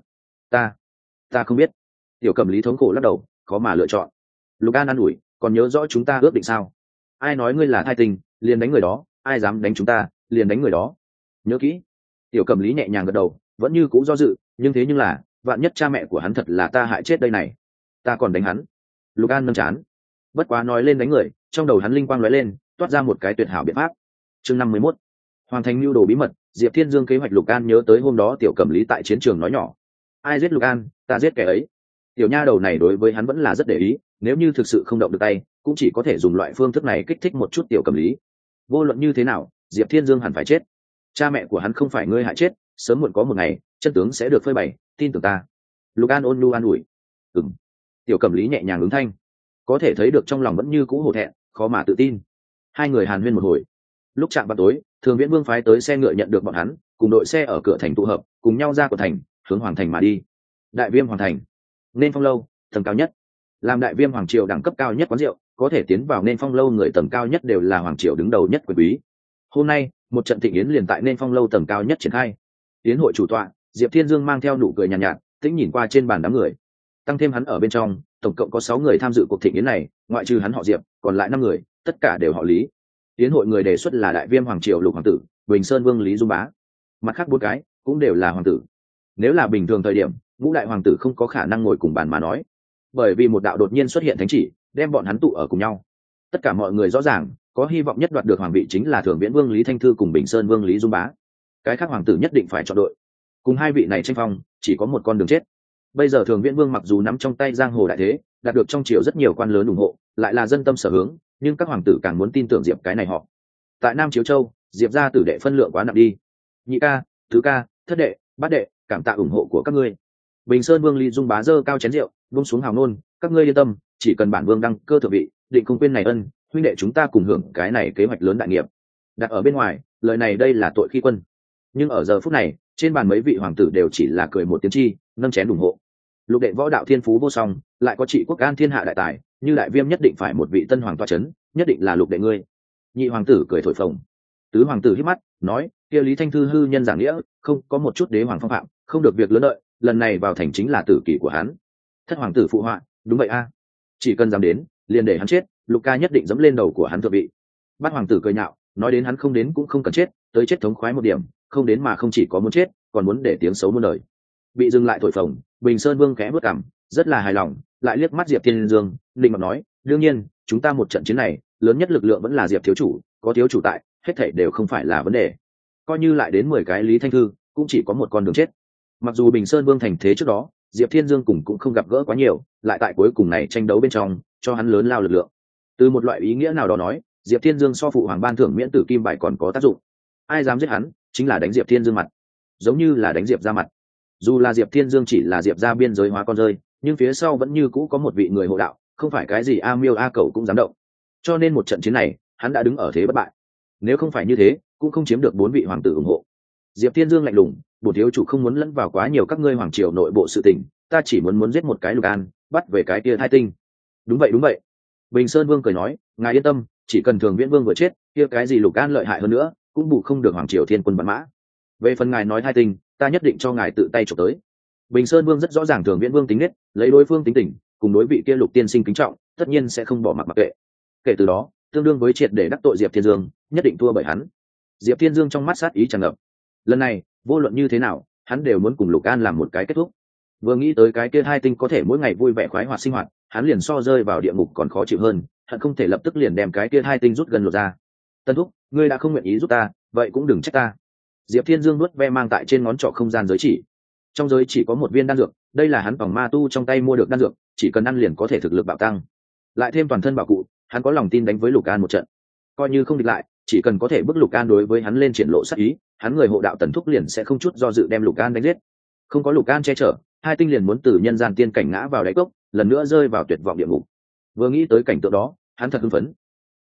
Ta không biết. Tiểu Cẩm Lý thống khổ lắc đầu, khó mà lựa chọn. Lục An an ủi, còn nhớ rõ chúng ta ước định sao? Ai nói ngươi là thai tình, liền đánh người đó, ai dám đánh chúng ta, liền đánh người đó. Nhớ kỹ. Tiểu Cẩm Lý nhẹ nhàng gật đầu, vẫn như cũ do dự, nhưng là, vạn nhất cha mẹ của hắn thật là ta hại chết đây này, ta còn đánh hắn. Lục An nâng chán. Bất quá nói lên đánh người, trong đầu hắn linh quang lóe lên, toát ra một cái tuyệt hảo biện pháp. Chương 51. Hoàn thành mưu đồ bí mật, Diệp Thiên Dương kế hoạch. Lục An nhớ tới hôm đó Tiểu Cẩm Lý tại chiến trường nói nhỏ, ai giết Lục An, ta giết kẻ ấy. Tiểu nha đầu này đối với hắn vẫn là rất để ý, nếu như thực sự không động được tay, cũng chỉ có thể dùng loại phương thức này kích thích một chút Tiểu Cẩm Lý. Vô luận như thế nào, Diệp Thiên Dương hẳn phải chết. Cha mẹ của hắn không phải ngươi hại chết, sớm muộn có một ngày chân tướng sẽ được phơi bày, tin tưởng ta. Lục An ôn nhu an ủi. Tiểu Cẩm Lý nhẹ nhàng ứng thanh, có thể thấy được trong lòng vẫn như cũ hổ thẹn, khó mà tự tin. Hai người hàn huyên một hồi. Lúc chạm vào tối, Thường Viễn Vương phái tới xe ngựa nhận được bọn hắn, cùng đội xe ở cửa thành tụ hợp, cùng nhau ra của thành, hướng Hoàng Thành mà đi. Đại Viêm Hoàng Thành, Nên Phong lâu, tầng cao nhất. Làm Đại Viêm Hoàng triều đẳng cấp cao nhất quán rượu, có thể tiến vào Nên Phong lâu người tầng cao nhất đều là hoàng triều đứng đầu nhất quyền quý. Hôm nay, một trận thịnh yến liền tại Nên Phong lâu tầng cao nhất triển khai. Yến hội chủ tọa, Diệp Thiên Dương mang theo nụ cười nhàn nhạt, tĩnh nhìn qua trên bàn đám người. Tăng thêm hắn ở bên trong, tổng cộng có 6 người tham dự cuộc thịnh yến này, ngoại trừ hắn họ Diệp, còn lại 5 người, tất cả đều họ Lý. Yến hội người đề xuất là Đại Viêm Hoàng triều Lục hoàng tử, Bình Sơn Vương Lý Dung Bá. Mặt khác 4 cái cũng đều là hoàng tử. Nếu là bình thường thời điểm, ngũ đại hoàng tử không có khả năng ngồi cùng bàn mà nói, bởi vì một đạo đột nhiên xuất hiện thánh chỉ, đem bọn hắn tụ ở cùng nhau. Tất cả mọi người rõ ràng, có hy vọng nhất đoạt được hoàng vị chính là Thường Viễn Vương Lý Thanh Thư cùng Bình Sơn Vương Lý Dung Bá. Cái khác hoàng tử nhất định phải chọn đội. Cùng hai vị này tranh phong, chỉ có một con đường chết. Bây giờ Thường Viễn Vương mặc dù nắm trong tay giang hồ đại thế, đạt được trong triều rất nhiều quan lớn ủng hộ, lại là dân tâm sở hướng, nhưng các hoàng tử càng muốn tin tưởng Diệp cái này họ. tại Nam Chiếu Châu, Diệp gia tử đệ phân lượng quá nặng đi. Nhị ca, tứ ca, thất đệ, bát đệ, cảm tạ ủng hộ của các ngươi. Bình Sơn Vương Lý Dung Bá giơ cao chén rượu, buông xuống hào ngôn, các ngươi yên tâm, chỉ cần bản vương đăng cơ thượng vị, định không quên này ân, huynh đệ chúng ta cùng hưởng cái này kế hoạch lớn đại nghiệp. Đặt ở bên ngoài, lời này đây là tội khi quân. Nhưng ở giờ phút này, trên bàn mấy vị hoàng tử đều chỉ là cười một tiếng chi, nâng chén ủng hộ. Lục đệ võ đạo thiên phú vô song, lại có trị quốc an thiên hạ đại tài, như đại viêm nhất định phải một vị tân hoàng tọa chấn, nhất định là lục đệ ngươi. Nhị hoàng tử cười thổi phồng. Tứ hoàng tử hít mắt nói, kia Lý Thanh Thư hư nhân giảng nghĩa, không có một chút đế hoàng phong phạm, không được việc lớn lợi, lần này vào thành chính là tử kỷ của hắn. Thất hoàng tử phụ họa, đúng vậy a, chỉ cần dám đến, liền để hắn chết, lục ca nhất định dẫm lên đầu của hắn thượng vị. Bát hoàng tử cười nhạo, nói đến hắn không đến cũng không cần chết, tới chết thống khoái một điểm, không đến mà không chỉ có muốn chết, còn muốn để tiếng xấu muôn đời. Bị dừng lại thổi phồng, Bình Sơn Vương khẽ bước cằm, rất là hài lòng, lại liếc mắt Diệp Thiên Dương, định mặt nói, đương nhiên, chúng ta một trận chiến này, lớn nhất lực lượng vẫn là Diệp thiếu chủ, có thiếu chủ tại, hết thảy đều không phải là vấn đề. Coi như lại đến 10 cái Lý Thanh Thư, cũng chỉ có một con đường chết. Mặc dù Bình Sơn Vương thành thế trước đó, Diệp Thiên Dương cũng không gặp gỡ quá nhiều, lại tại cuối cùng này tranh đấu bên trong, cho hắn lớn lao lực lượng. Từ một loại ý nghĩa nào đó nói, Diệp Thiên Dương so phụ hoàng ban thưởng miễn tử kim bài còn có tác dụng. Ai dám giết hắn, chính là đánh Diệp Thiên Dương mặt, giống như là đánh Diệp ra mặt. Dù là Diệp Thiên Dương chỉ là Diệp ra biên giới hóa con rơi, nhưng phía sau vẫn như cũ có một vị người hộ đạo, không phải cái gì a miêu a cẩu cũng dám động. Cho nên một trận chiến này, hắn đã đứng ở thế bất bại. Nếu không phải như thế, cũng không chiếm được 4 vị hoàng tử ủng hộ. Diệp Thiên Dương lạnh lùng, bổn thiếu chủ không muốn lẫn vào quá nhiều các ngươi hoàng triều nội bộ sự tình, ta chỉ muốn giết một cái Lục An, bắt về cái kia thai tinh. Đúng vậy. Bình Sơn Vương cười nói, ngài yên tâm, chỉ cần Thường Viễn Vương vừa chết, kia cái gì Lục An lợi hại hơn nữa, cũng bù không được hoàng triều thiên quân vạn mã. Về phần ngài nói thai tinh, ta nhất định cho ngài tự tay chụp tới. Bình Sơn Vương rất rõ ràng Thường Viễn Vương tính nết, lấy đối phương tính tình, cùng đối vị kia Lục tiên sinh kính trọng, tất nhiên sẽ không bỏ mặc mặc kệ. Kể từ đó, tương đương với triệt để đắc tội Diệp Thiên Dương, nhất định thua bởi hắn. Diệp Thiên Dương trong mắt sát ý tràn ngập. Lần này, vô luận như thế nào, hắn đều muốn cùng Lục An làm một cái kết thúc. Vừa nghĩ tới cái kia hai tinh có thể mỗi ngày vui vẻ khoái hoạt sinh hoạt, hắn liền so rơi vào địa ngục còn khó chịu hơn, hận không thể lập tức liền đem cái kia hai tinh rút gần lột ra. Tân thúc, ngươi đã không nguyện ý giúp ta, vậy cũng đừng trách ta. Diệp Thiên Dương nuốt ve mang tại trên ngón trỏ không gian giới chỉ. Trong giới chỉ có một viên đan dược, đây là hắn bằng ma tu trong tay mua được đan dược, chỉ cần ăn liền có thể thực lực bạo tăng. Lại thêm toàn thân bảo cụ, hắn có lòng tin đánh với Lục An một trận. Coi như không địch lại, chỉ cần có thể bức Lục An đối với hắn lên triển lộ sát ý, hắn người hộ đạo Tần Thúc liền sẽ không chút do dự đem Lục An đánh giết. Không có Lục An che chở, hai tinh liền muốn từ nhân gian tiên cảnh ngã vào đáy cốc, lần nữa rơi vào tuyệt vọng địa ngục. Vừa nghĩ tới cảnh tượng đó, hắn thật hưng phấn.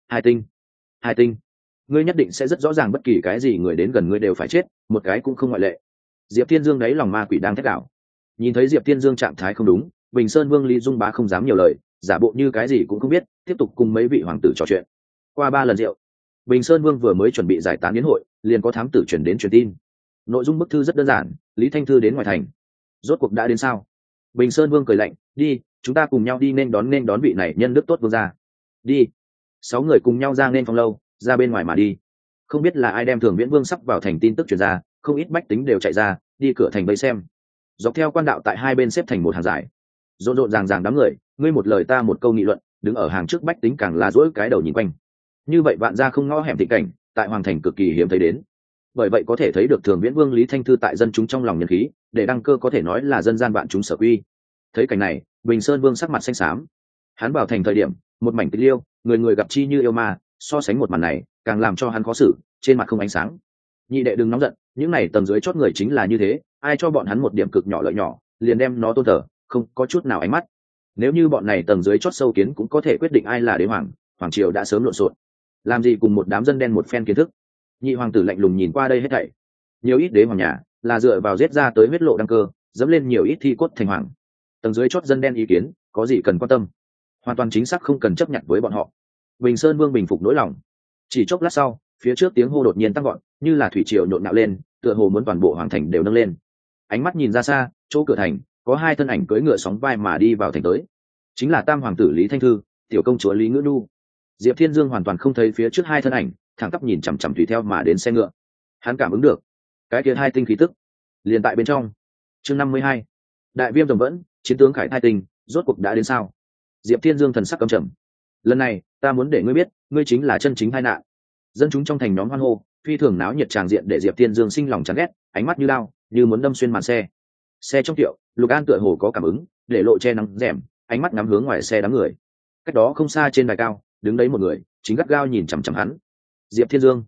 Hai tinh, ngươi nhất định sẽ rất rõ ràng bất kỳ cái gì người đến gần ngươi đều phải chết, một cái cũng không ngoại lệ. Diệp Thiên Dương đấy lòng ma quỷ đang thét đảo. Nhìn thấy Diệp Thiên Dương trạng thái không đúng, Bình Sơn Vương Lý Dung Bá không dám nhiều lời, giả bộ như cái gì cũng không biết, tiếp tục cùng mấy vị hoàng tử trò chuyện. Qua 3 lần rượu, Bình Sơn Vương vừa mới chuẩn bị giải tán yến hội, liền có thám tử chuyển đến truyền tin. Nội dung bức thư rất đơn giản, Lý Thanh Thư đến ngoài thành. Rốt cuộc đã đến sao? Bình Sơn Vương cười lạnh, đi, chúng ta cùng nhau đi nên đón vị này nhân đức tốt vương gia. Đi. 6 người cùng nhau ra nên phòng lâu, ra bên ngoài mà đi. Không biết là ai đem Thường Viễn Vương sắp vào thành tin tức truyền ra, không ít bách tính đều chạy ra, đi cửa thành vây xem. Dọc theo quan đạo tại hai bên xếp thành một hàng dài. Rộn rộn ràng ràng đám người, ngươi một lời ta một câu nghị luận, đứng ở hàng trước bách tính càng là dỗi cái đầu nhìn quanh. Như vậy vạn gia không ngõ hẻm thị cảnh, tại hoàng thành cực kỳ hiếm thấy đến. Bởi vậy có thể thấy được Thường Viễn Vương Lý Thanh Thư tại dân chúng trong lòng nhân khí, để đăng cơ có thể nói là dân gian vạn chúng sở quy. Thấy cảnh này, Bình Sơn Vương sắc mặt xanh xám. Hắn vào thành thời điểm, một mảnh tịch liêu, người người gặp chi như yêu ma, so sánh một màn này, càng làm cho hắn khó xử, trên mặt không ánh sáng. Nhị đệ đừng nóng giận, những này tầng dưới chót người chính là như thế, ai cho bọn hắn một điểm cực nhỏ lợi nhỏ, liền đem nó tôn thờ, không có chút nào ánh mắt. Nếu như bọn này tầng dưới chót sâu kiến cũng có thể quyết định ai là đế hoàng, hoàng triều đã sớm lộn xộn. Làm gì cùng một đám dân đen một phen kiến thức. Nhị hoàng tử lạnh lùng nhìn qua đây hết thảy. Nhiều ít đế hoàng nhà là dựa vào giết ra tới huyết lộ đăng cơ, dẫm lên nhiều ít thi cốt thành hoàng. Tầng dưới chót dân đen ý kiến, có gì cần quan tâm? Hoàn toàn chính xác không cần chấp nhận với bọn họ. Bình Sơn Vương bình phục nỗi lòng. Chỉ chốc lát sau, phía trước tiếng hô đột nhiên tăng gọn, như là thủy triều nhộn nhạo lên, tựa hồ muốn toàn bộ hoàng thành đều nâng lên. Ánh mắt nhìn ra xa, chỗ cửa thành có 2 thân ảnh cưỡi ngựa sóng vai mà đi vào thành tới. Chính là Tam hoàng tử Lý Thanh Thư, tiểu công chúa Lý Ngữ Nhu. Diệp Thiên Dương hoàn toàn không thấy phía trước 2 thân ảnh, thẳng tắp nhìn chằm chằm tùy theo mà đến xe ngựa. Hắn cảm ứng được cái kia 2 tinh khí tức liền tại bên trong. Chương 52, đại viêm rồng vẫn, chiến tướng khải thai tinh, rốt cuộc đã đến sao? Diệp Thiên Dương thần sắc căm trầm. Lần này, ta muốn để ngươi biết, ngươi chính là chân chính tai nạn. Dân chúng trong thành nhóm hoan hô, phi thường náo nhiệt tràng diện để Diệp Thiên Dương sinh lòng chán ghét, ánh mắt như lao, như muốn đâm xuyên màn xe. Xe trong tiệu, Lục An tựa hồ có cảm ứng, để lộ che nắng rèm, ánh mắt ngắm hướng ngoài xe đám người. Cách đó không xa trên đài cao, đứng đấy một người, chính gắt gao nhìn chằm chằm hắn. Diệp Thiên Dương,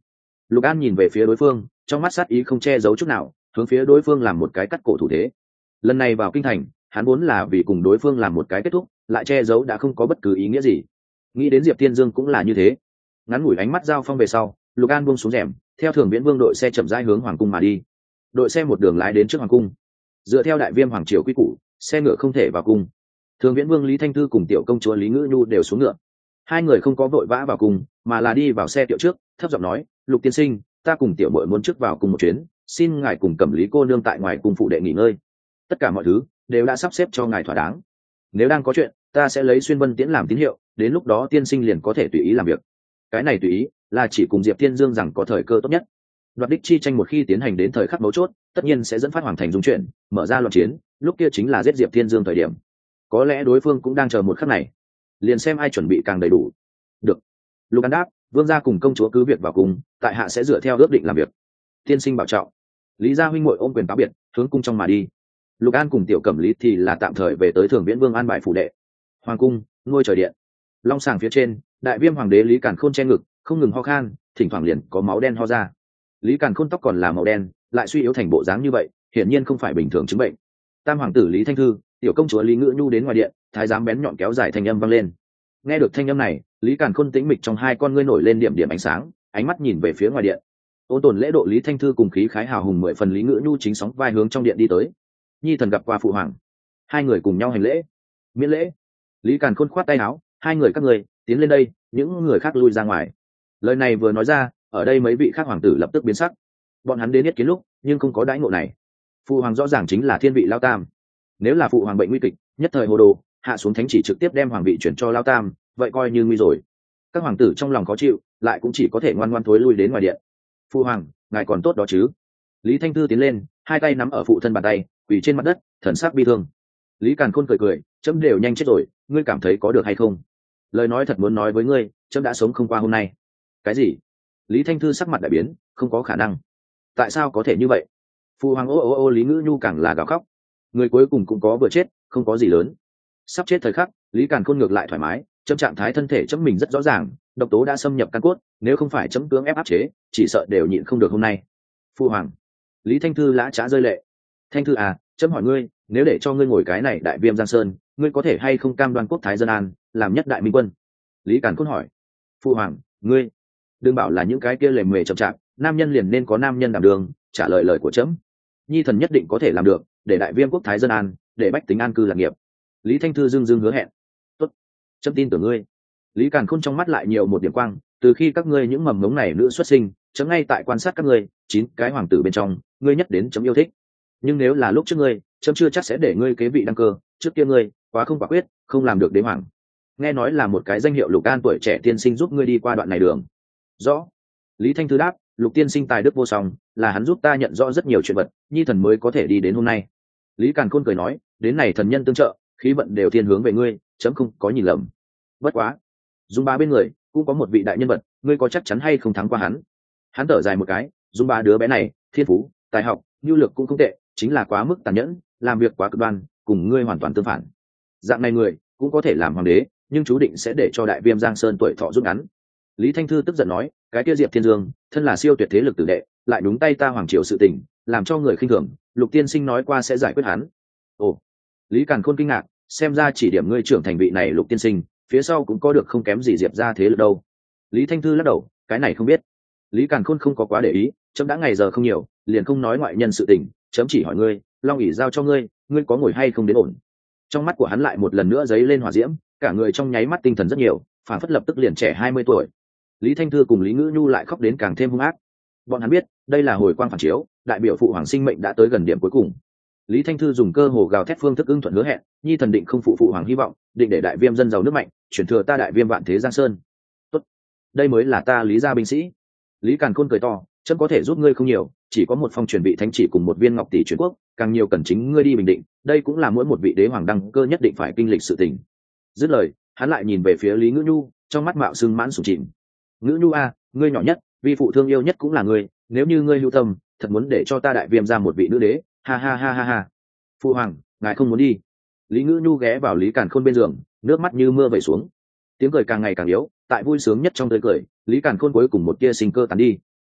Lục An nhìn về phía đối phương, trong mắt sát ý không che giấu chút nào, hướng phía đối phương làm một cái cắt cổ thủ thế. Lần này vào kinh thành, hắn vốn là vì cùng đối phương làm một cái kết thúc, lại che giấu đã không có bất cứ ý nghĩa gì. Nghĩ đến Diệp Thiên Dương cũng là như thế. Ngắn ngủi ánh mắt giao phong về sau, Lục An buông xuống rèm, theo Thường Viễn Vương đội xe chậm rãi hướng hoàng cung mà đi. Đội xe một đường lái đến trước hoàng cung. Dựa theo đại viêm hoàng triều quy củ, xe ngựa không thể vào cung. Thường Viễn Vương Lý Thanh Thư cùng tiểu công chúa Lý Ngữ Nhu đều xuống ngựa. Hai người không có vội vã vào cung, mà là đi vào xe tiệu trước, thấp giọng nói, Lục tiên sinh, ta cùng tiểu muội muốn trước vào cùng một chuyến, xin ngài cùng Cẩm Lý cô nương tại ngoài cung phụ đệ nghỉ ngơi. Tất cả mọi thứ đều đã sắp xếp cho ngài thỏa đáng. Nếu đang có chuyện, ta sẽ lấy xuyên vân tiễn làm tín hiệu, đến lúc đó tiên sinh liền có thể tùy ý làm việc. Cái này tùy ý là chỉ cùng Diệp Thiên Dương rằng có thời cơ tốt nhất. Đoạt đích chi tranh một khi tiến hành đến thời khắc mấu chốt, tất nhiên sẽ dẫn phát hoàng thành dung chuyển, mở ra loạn chiến, lúc kia chính là giết Diệp Thiên Dương thời điểm. Có lẽ đối phương cũng đang chờ một khắc này, liền xem ai chuẩn bị càng đầy đủ. Được. Lục An đáp, vương gia cùng công chúa cứ việc vào cùng, tại hạ sẽ dựa theo ước định làm việc. Tiên sinh bảo trọng. Lý gia huynh muội ôm quyền cáo biệt, hướng cung trong mà đi. Lục An cùng tiểu Cẩm Lý thì là tạm thời về tới Thường Viễn Vương an bài phủ đệ. Hoàng cung, ngôi trời điện. Long sàng phía trên, đại viêm hoàng đế Lý Càn Khôn che ngực, không ngừng ho khan, thỉnh thoảng liền có máu đen ho ra. Lý Càn Khôn tóc còn là màu đen, lại suy yếu thành bộ dáng như vậy, hiển nhiên không phải bình thường chứng bệnh. Tam hoàng tử Lý Thanh Thư, tiểu công chúa Lý Ngữ Nhu đến ngoài điện, thái giám bén nhọn kéo dài thanh âm vang lên. Nghe được thanh âm này, Lý Càn Khôn tĩnh mịch trong hai con ngươi nổi lên điểm điểm ánh sáng, ánh mắt nhìn về phía ngoài điện. Ôn tồn lễ độ Lý Thanh Thư cùng khí khái hào hùng 10 phần Lý Ngữ Nhu chính sóng vai hướng trong điện đi tới. Nhi thần gặp qua phụ hoàng. Hai người cùng nhau hành lễ. Miễn lễ. Lý Càn Khôn khoát tay áo, hai người các người tiến lên đây, những người khác lui ra ngoài. Lời này vừa nói ra, ở đây mấy vị khác hoàng tử lập tức biến sắc. Bọn hắn đến yết kiến lúc, nhưng không có đãi ngộ này. Phụ hoàng rõ ràng chính là thiên vị Lao Tam. Nếu là phụ hoàng bệnh nguy kịch, nhất thời hồ đồ, hạ xuống thánh chỉ trực tiếp đem hoàng vị chuyển cho Lao Tam, vậy coi như nguy rồi. Các hoàng tử trong lòng khó chịu, lại cũng chỉ có thể ngoan ngoan thối lui đến ngoài điện. Phụ hoàng, ngài còn tốt đó chứ? Lý Thanh Thư tiến lên, hai tay nắm ở phụ thân bàn tay, quỳ trên mặt đất, thần sắc bi thương. Lý Càn Khôn cười cười, chấm đều nhanh chết rồi, ngươi cảm thấy có được hay không? Lời nói thật muốn nói với ngươi, chấm đã sống không qua hôm nay. Cái gì? Lý Thanh Thư sắc mặt đại biến, không có khả năng. Tại sao có thể như vậy? Phụ hoàng ô Lý Ngữ Nhu càng là gào khóc. Người cuối cùng cũng có vừa chết, không có gì lớn. Sắp chết thời khắc, Lý Càn Khôn ngược lại thoải mái, chấm trạng thái thân thể chấm mình rất rõ ràng, độc tố đã xâm nhập căn cốt, nếu không phải chấm cưỡng ép áp chế, chỉ sợ đều nhịn không được hôm nay. Phụ hoàng. Lý Thanh Thư lã chã rơi lệ. Thanh Thư à, chấm hỏi ngươi, nếu để cho ngươi ngồi cái này đại viêm Giang Sơn, ngươi có thể hay không cam đoan quốc thái dân an, làm nhất đại minh quân? Lý Càn Khôn hỏi. Phụ hoàng, ngươi đừng bảo là những cái kia lề mề chậm chạp, nam nhân liền nên có nam nhân đảm đường, trả lời lời của chấm. Nhi thần nhất định có thể làm được, để đại viêm quốc thái dân an, để bách tính an cư lạc nghiệp. Lý Thanh Thư dưng dưng hứa hẹn. Tốt, chấm tin tưởng ngươi. Lý Càn Khôn trong mắt lại nhiều một điểm quang, từ khi các ngươi những mầm ngống này nữ xuất sinh, chấm ngay tại quan sát các ngươi, 9 cái hoàng tử bên trong, ngươi nhất đến chấm yêu thích. Nhưng nếu là lúc trước ngươi, chấm chưa chắc sẽ để ngươi kế vị đăng cơ, trước kia ngươi quá không quả quyết, không làm được đế hoàng. Nghe nói là một cái danh hiệu Lục An tuổi trẻ tiên sinh giúp ngươi đi qua đoạn này đường. Rõ. Lý Thanh Thư đáp, Lục tiên sinh tài đức vô song, là hắn giúp ta nhận rõ rất nhiều chuyện vật, nhi thần mới có thể đi đến hôm nay. Lý Càn Khôn cười nói, đến này thần nhân tương trợ, khí vận đều thiên hướng về ngươi, chấm không có nhìn lầm. Bất quá, Dung Bá bên người cũng có một vị đại nhân vật, ngươi có chắc chắn hay không thắng qua hắn? Hắn thở dài một cái, Dung Bá đứa bé này, thiên phú, tài học, nhu lược cũng không tệ, chính là quá mức tàn nhẫn, làm việc quá cực đoan, cùng ngươi hoàn toàn tương phản. Dạng này người cũng có thể làm hoàng đế, nhưng chú định sẽ để cho đại viêm Giang Sơn tuổi thọ rút ngắn. Lý Thanh Thư tức giận nói, cái kia Diệp Thiên Dương, thân là siêu tuyệt thế lực tử đệ, lại đúng tay ta hoàng triều sự tình, làm cho người khinh thường, Lục tiên sinh nói qua sẽ giải quyết hắn. Ồ. Lý Càn Khôn kinh ngạc, xem ra chỉ điểm ngươi trưởng thành vị này Lục tiên sinh, phía sau cũng có được không kém gì Diệp ra thế lực đâu. Lý Thanh Thư lắc đầu, cái này không biết. Lý Càn Khôn không có quá để ý, chấm đã ngày giờ không nhiều, liền không nói ngoại nhân sự tình, chấm chỉ hỏi ngươi, long ỷ giao cho ngươi, ngươi có ngồi hay không đến ổn? Trong mắt của hắn lại một lần nữa dấy lên hỏa diễm, cả người trong nháy mắt tinh thần rất nhiều, phản phất lập tức liền trẻ 20 tuổi. Lý Thanh Thư cùng Lý Ngữ Nhu lại khóc đến càng thêm hung ác. Bọn hắn biết, đây là hồi quang phản chiếu, đại biểu phụ hoàng sinh mệnh đã tới gần điểm cuối cùng. Lý Thanh Thư dùng cơ hồ gào thét phương thức ưng thuận hứa hẹn, nhi thần định không phụ phụ hoàng hy vọng, định để đại viêm dân giàu nước mạnh, chuyển thừa ta đại viêm vạn thế Giang Sơn. Tốt, đây mới là ta Lý gia binh sĩ. Lý Càn Khôn cười to, chấm có thể giúp ngươi không nhiều, chỉ có một phong truyền vị thánh chỉ cùng một viên ngọc tỷ truyền quốc, càng nhiều cần chính ngươi đi bình định, đây cũng là mỗi một vị đế hoàng đăng cơ nhất định phải kinh lịch sự tình. Dứt lời, hắn lại nhìn về phía Lý Ngữ Nhu, trong mắt mạo sưng mãn sùng chìm. Ngữ Nhu a, ngươi nhỏ nhất, vì phụ thương yêu nhất cũng là ngươi, nếu như ngươi hữu tâm, thật muốn để cho ta đại viêm ra một vị nữ đế, ha ha ha ha ha. Phụ hoàng, ngài không muốn đi? Lý Ngữ Nhu ghé vào Lý Càn Khôn bên giường, nước mắt như mưa vẩy xuống. Tiếng cười càng ngày càng yếu, tại vui sướng nhất trong tươi cười, Lý Càn Khôn cuối cùng một tia sinh cơ tàn đi.